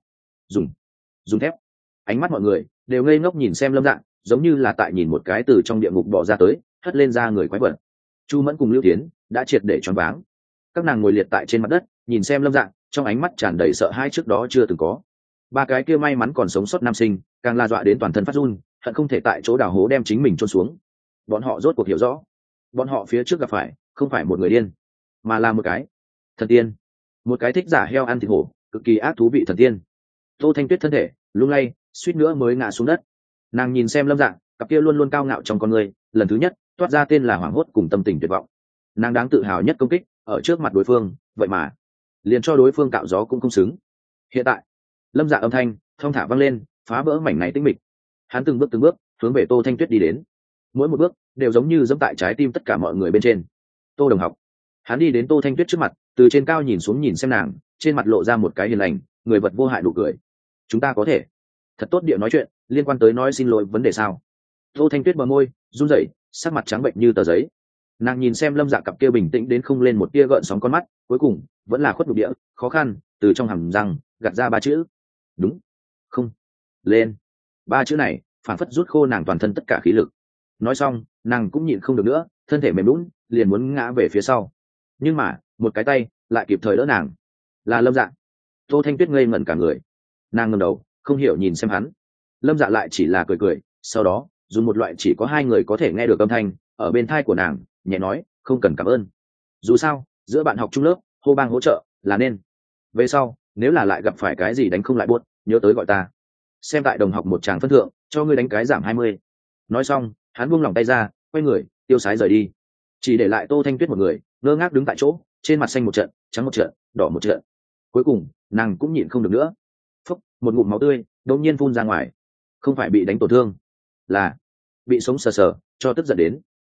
Dùng thép. Ánh mắt mọi người đều ngây ngốc nhìn xem lâm dạng, giống như là tại nhìn một cái từ trong địa ngục bỏ ra tới hất lên ra người quái vật. Chu Mẫn cùng Lưu Tiến đã triệt để choáng váng, các nàng ngồi liệt tại trên mặt đất nhìn xem lâm dạng, trong ánh mắt tràn đầy sợ hãi trước đó chưa từng có. Ba cái kia may mắn còn sống sót nam sinh càng la dọa đến toàn thân phát run, hận không thể tại chỗ đào hố đem chính mình chôn xuống. Bọn họ rốt cuộc hiểu rõ, bọn họ phía trước gặp phải không phải một người điên, mà là một cái thần tiên, một cái thích giả heo ăn thịt hổ, cực kỳ ác thú vị thần tiên. Tô Thanh Tuyết thân thể lung lay, suýt nữa mới ngã xuống đất. Nàng nhìn xem lâm dạng, cặp kia luôn luôn cao ngạo trong con người lần thứ nhất toát ra tên là hoảng hốt cùng tâm tình tuyệt vọng. Nàng đáng tự hào nhất công kích ở trước mặt đối phương, vậy mà liền cho đối phương cạo gió cũng không xứng. Hiện tại lâm dạ âm thanh thong thả vang lên, phá vỡ mảnh này tĩnh mịch. Hắn từng bước hướng về Tô Thanh Tuyết đi đến, mỗi một bước đều giống như dẫm tại trái tim tất cả mọi người bên trên. Tô đồng học. Hắn đi đến Tô Thanh Tuyết trước mặt, từ trên cao nhìn xuống nhìn xem nàng, trên mặt lộ ra một cái hiền lành người vật vô hại nụ cười. Chúng ta có thể thật tốt địa nói chuyện, liên quan tới nói xin lỗi vấn đề sao? Tô Thanh Tuyết bờ môi run rẩy, sắc mặt trắng bệnh như tờ giấy. Nàng nhìn xem lâm dạ cặp kia bình tĩnh đến không lên một tia gợn sóng con mắt, cuối cùng vẫn là khuất nhục địa khó khăn từ trong hàm răng gạt ra ba chữ: đúng, không, lên. Ba chữ này phản phất rút khô nàng toàn thân tất cả khí lực. Nói xong nàng cũng nhịn không được nữa, thân thể mềm lún liền muốn ngã về phía sau, nhưng mà một cái tay lại kịp thời đỡ nàng. Là lâm dạ. Tô Thanh Tuyết ngây ngẩn cả người, nàng ngẩng đầu không hiểu nhìn xem hắn. Lâm dạ lại chỉ là cười cười, sau đó dùng một loại chỉ có hai người có thể nghe được âm thanh ở bên thai của nàng nhẹ nói: không cần cảm ơn, dù sao giữa bạn học chung lớp hô bang hỗ trợ là nên. Về sau nếu là lại gặp phải cái gì đánh không lại buốt, nhớ tới gọi ta, xem tại đồng học một tràng phân thượng cho ngươi đánh cái giảm 20. Nói xong hắn buông lỏng tay ra, quay người tiêu sái rời đi, chỉ để lại Tô Thanh Tuyết một người ngơ ngác đứng tại chỗ, trên mặt xanh một trận trắng một trận đỏ một trận. Cuối cùng nàng cũng nhịn không được nữa, phốc một ngụm máu tươi đột nhiên phun ra ngoài. Không phải bị đánh tổn thương, là bị sống sờ sờ cho tức giận đến.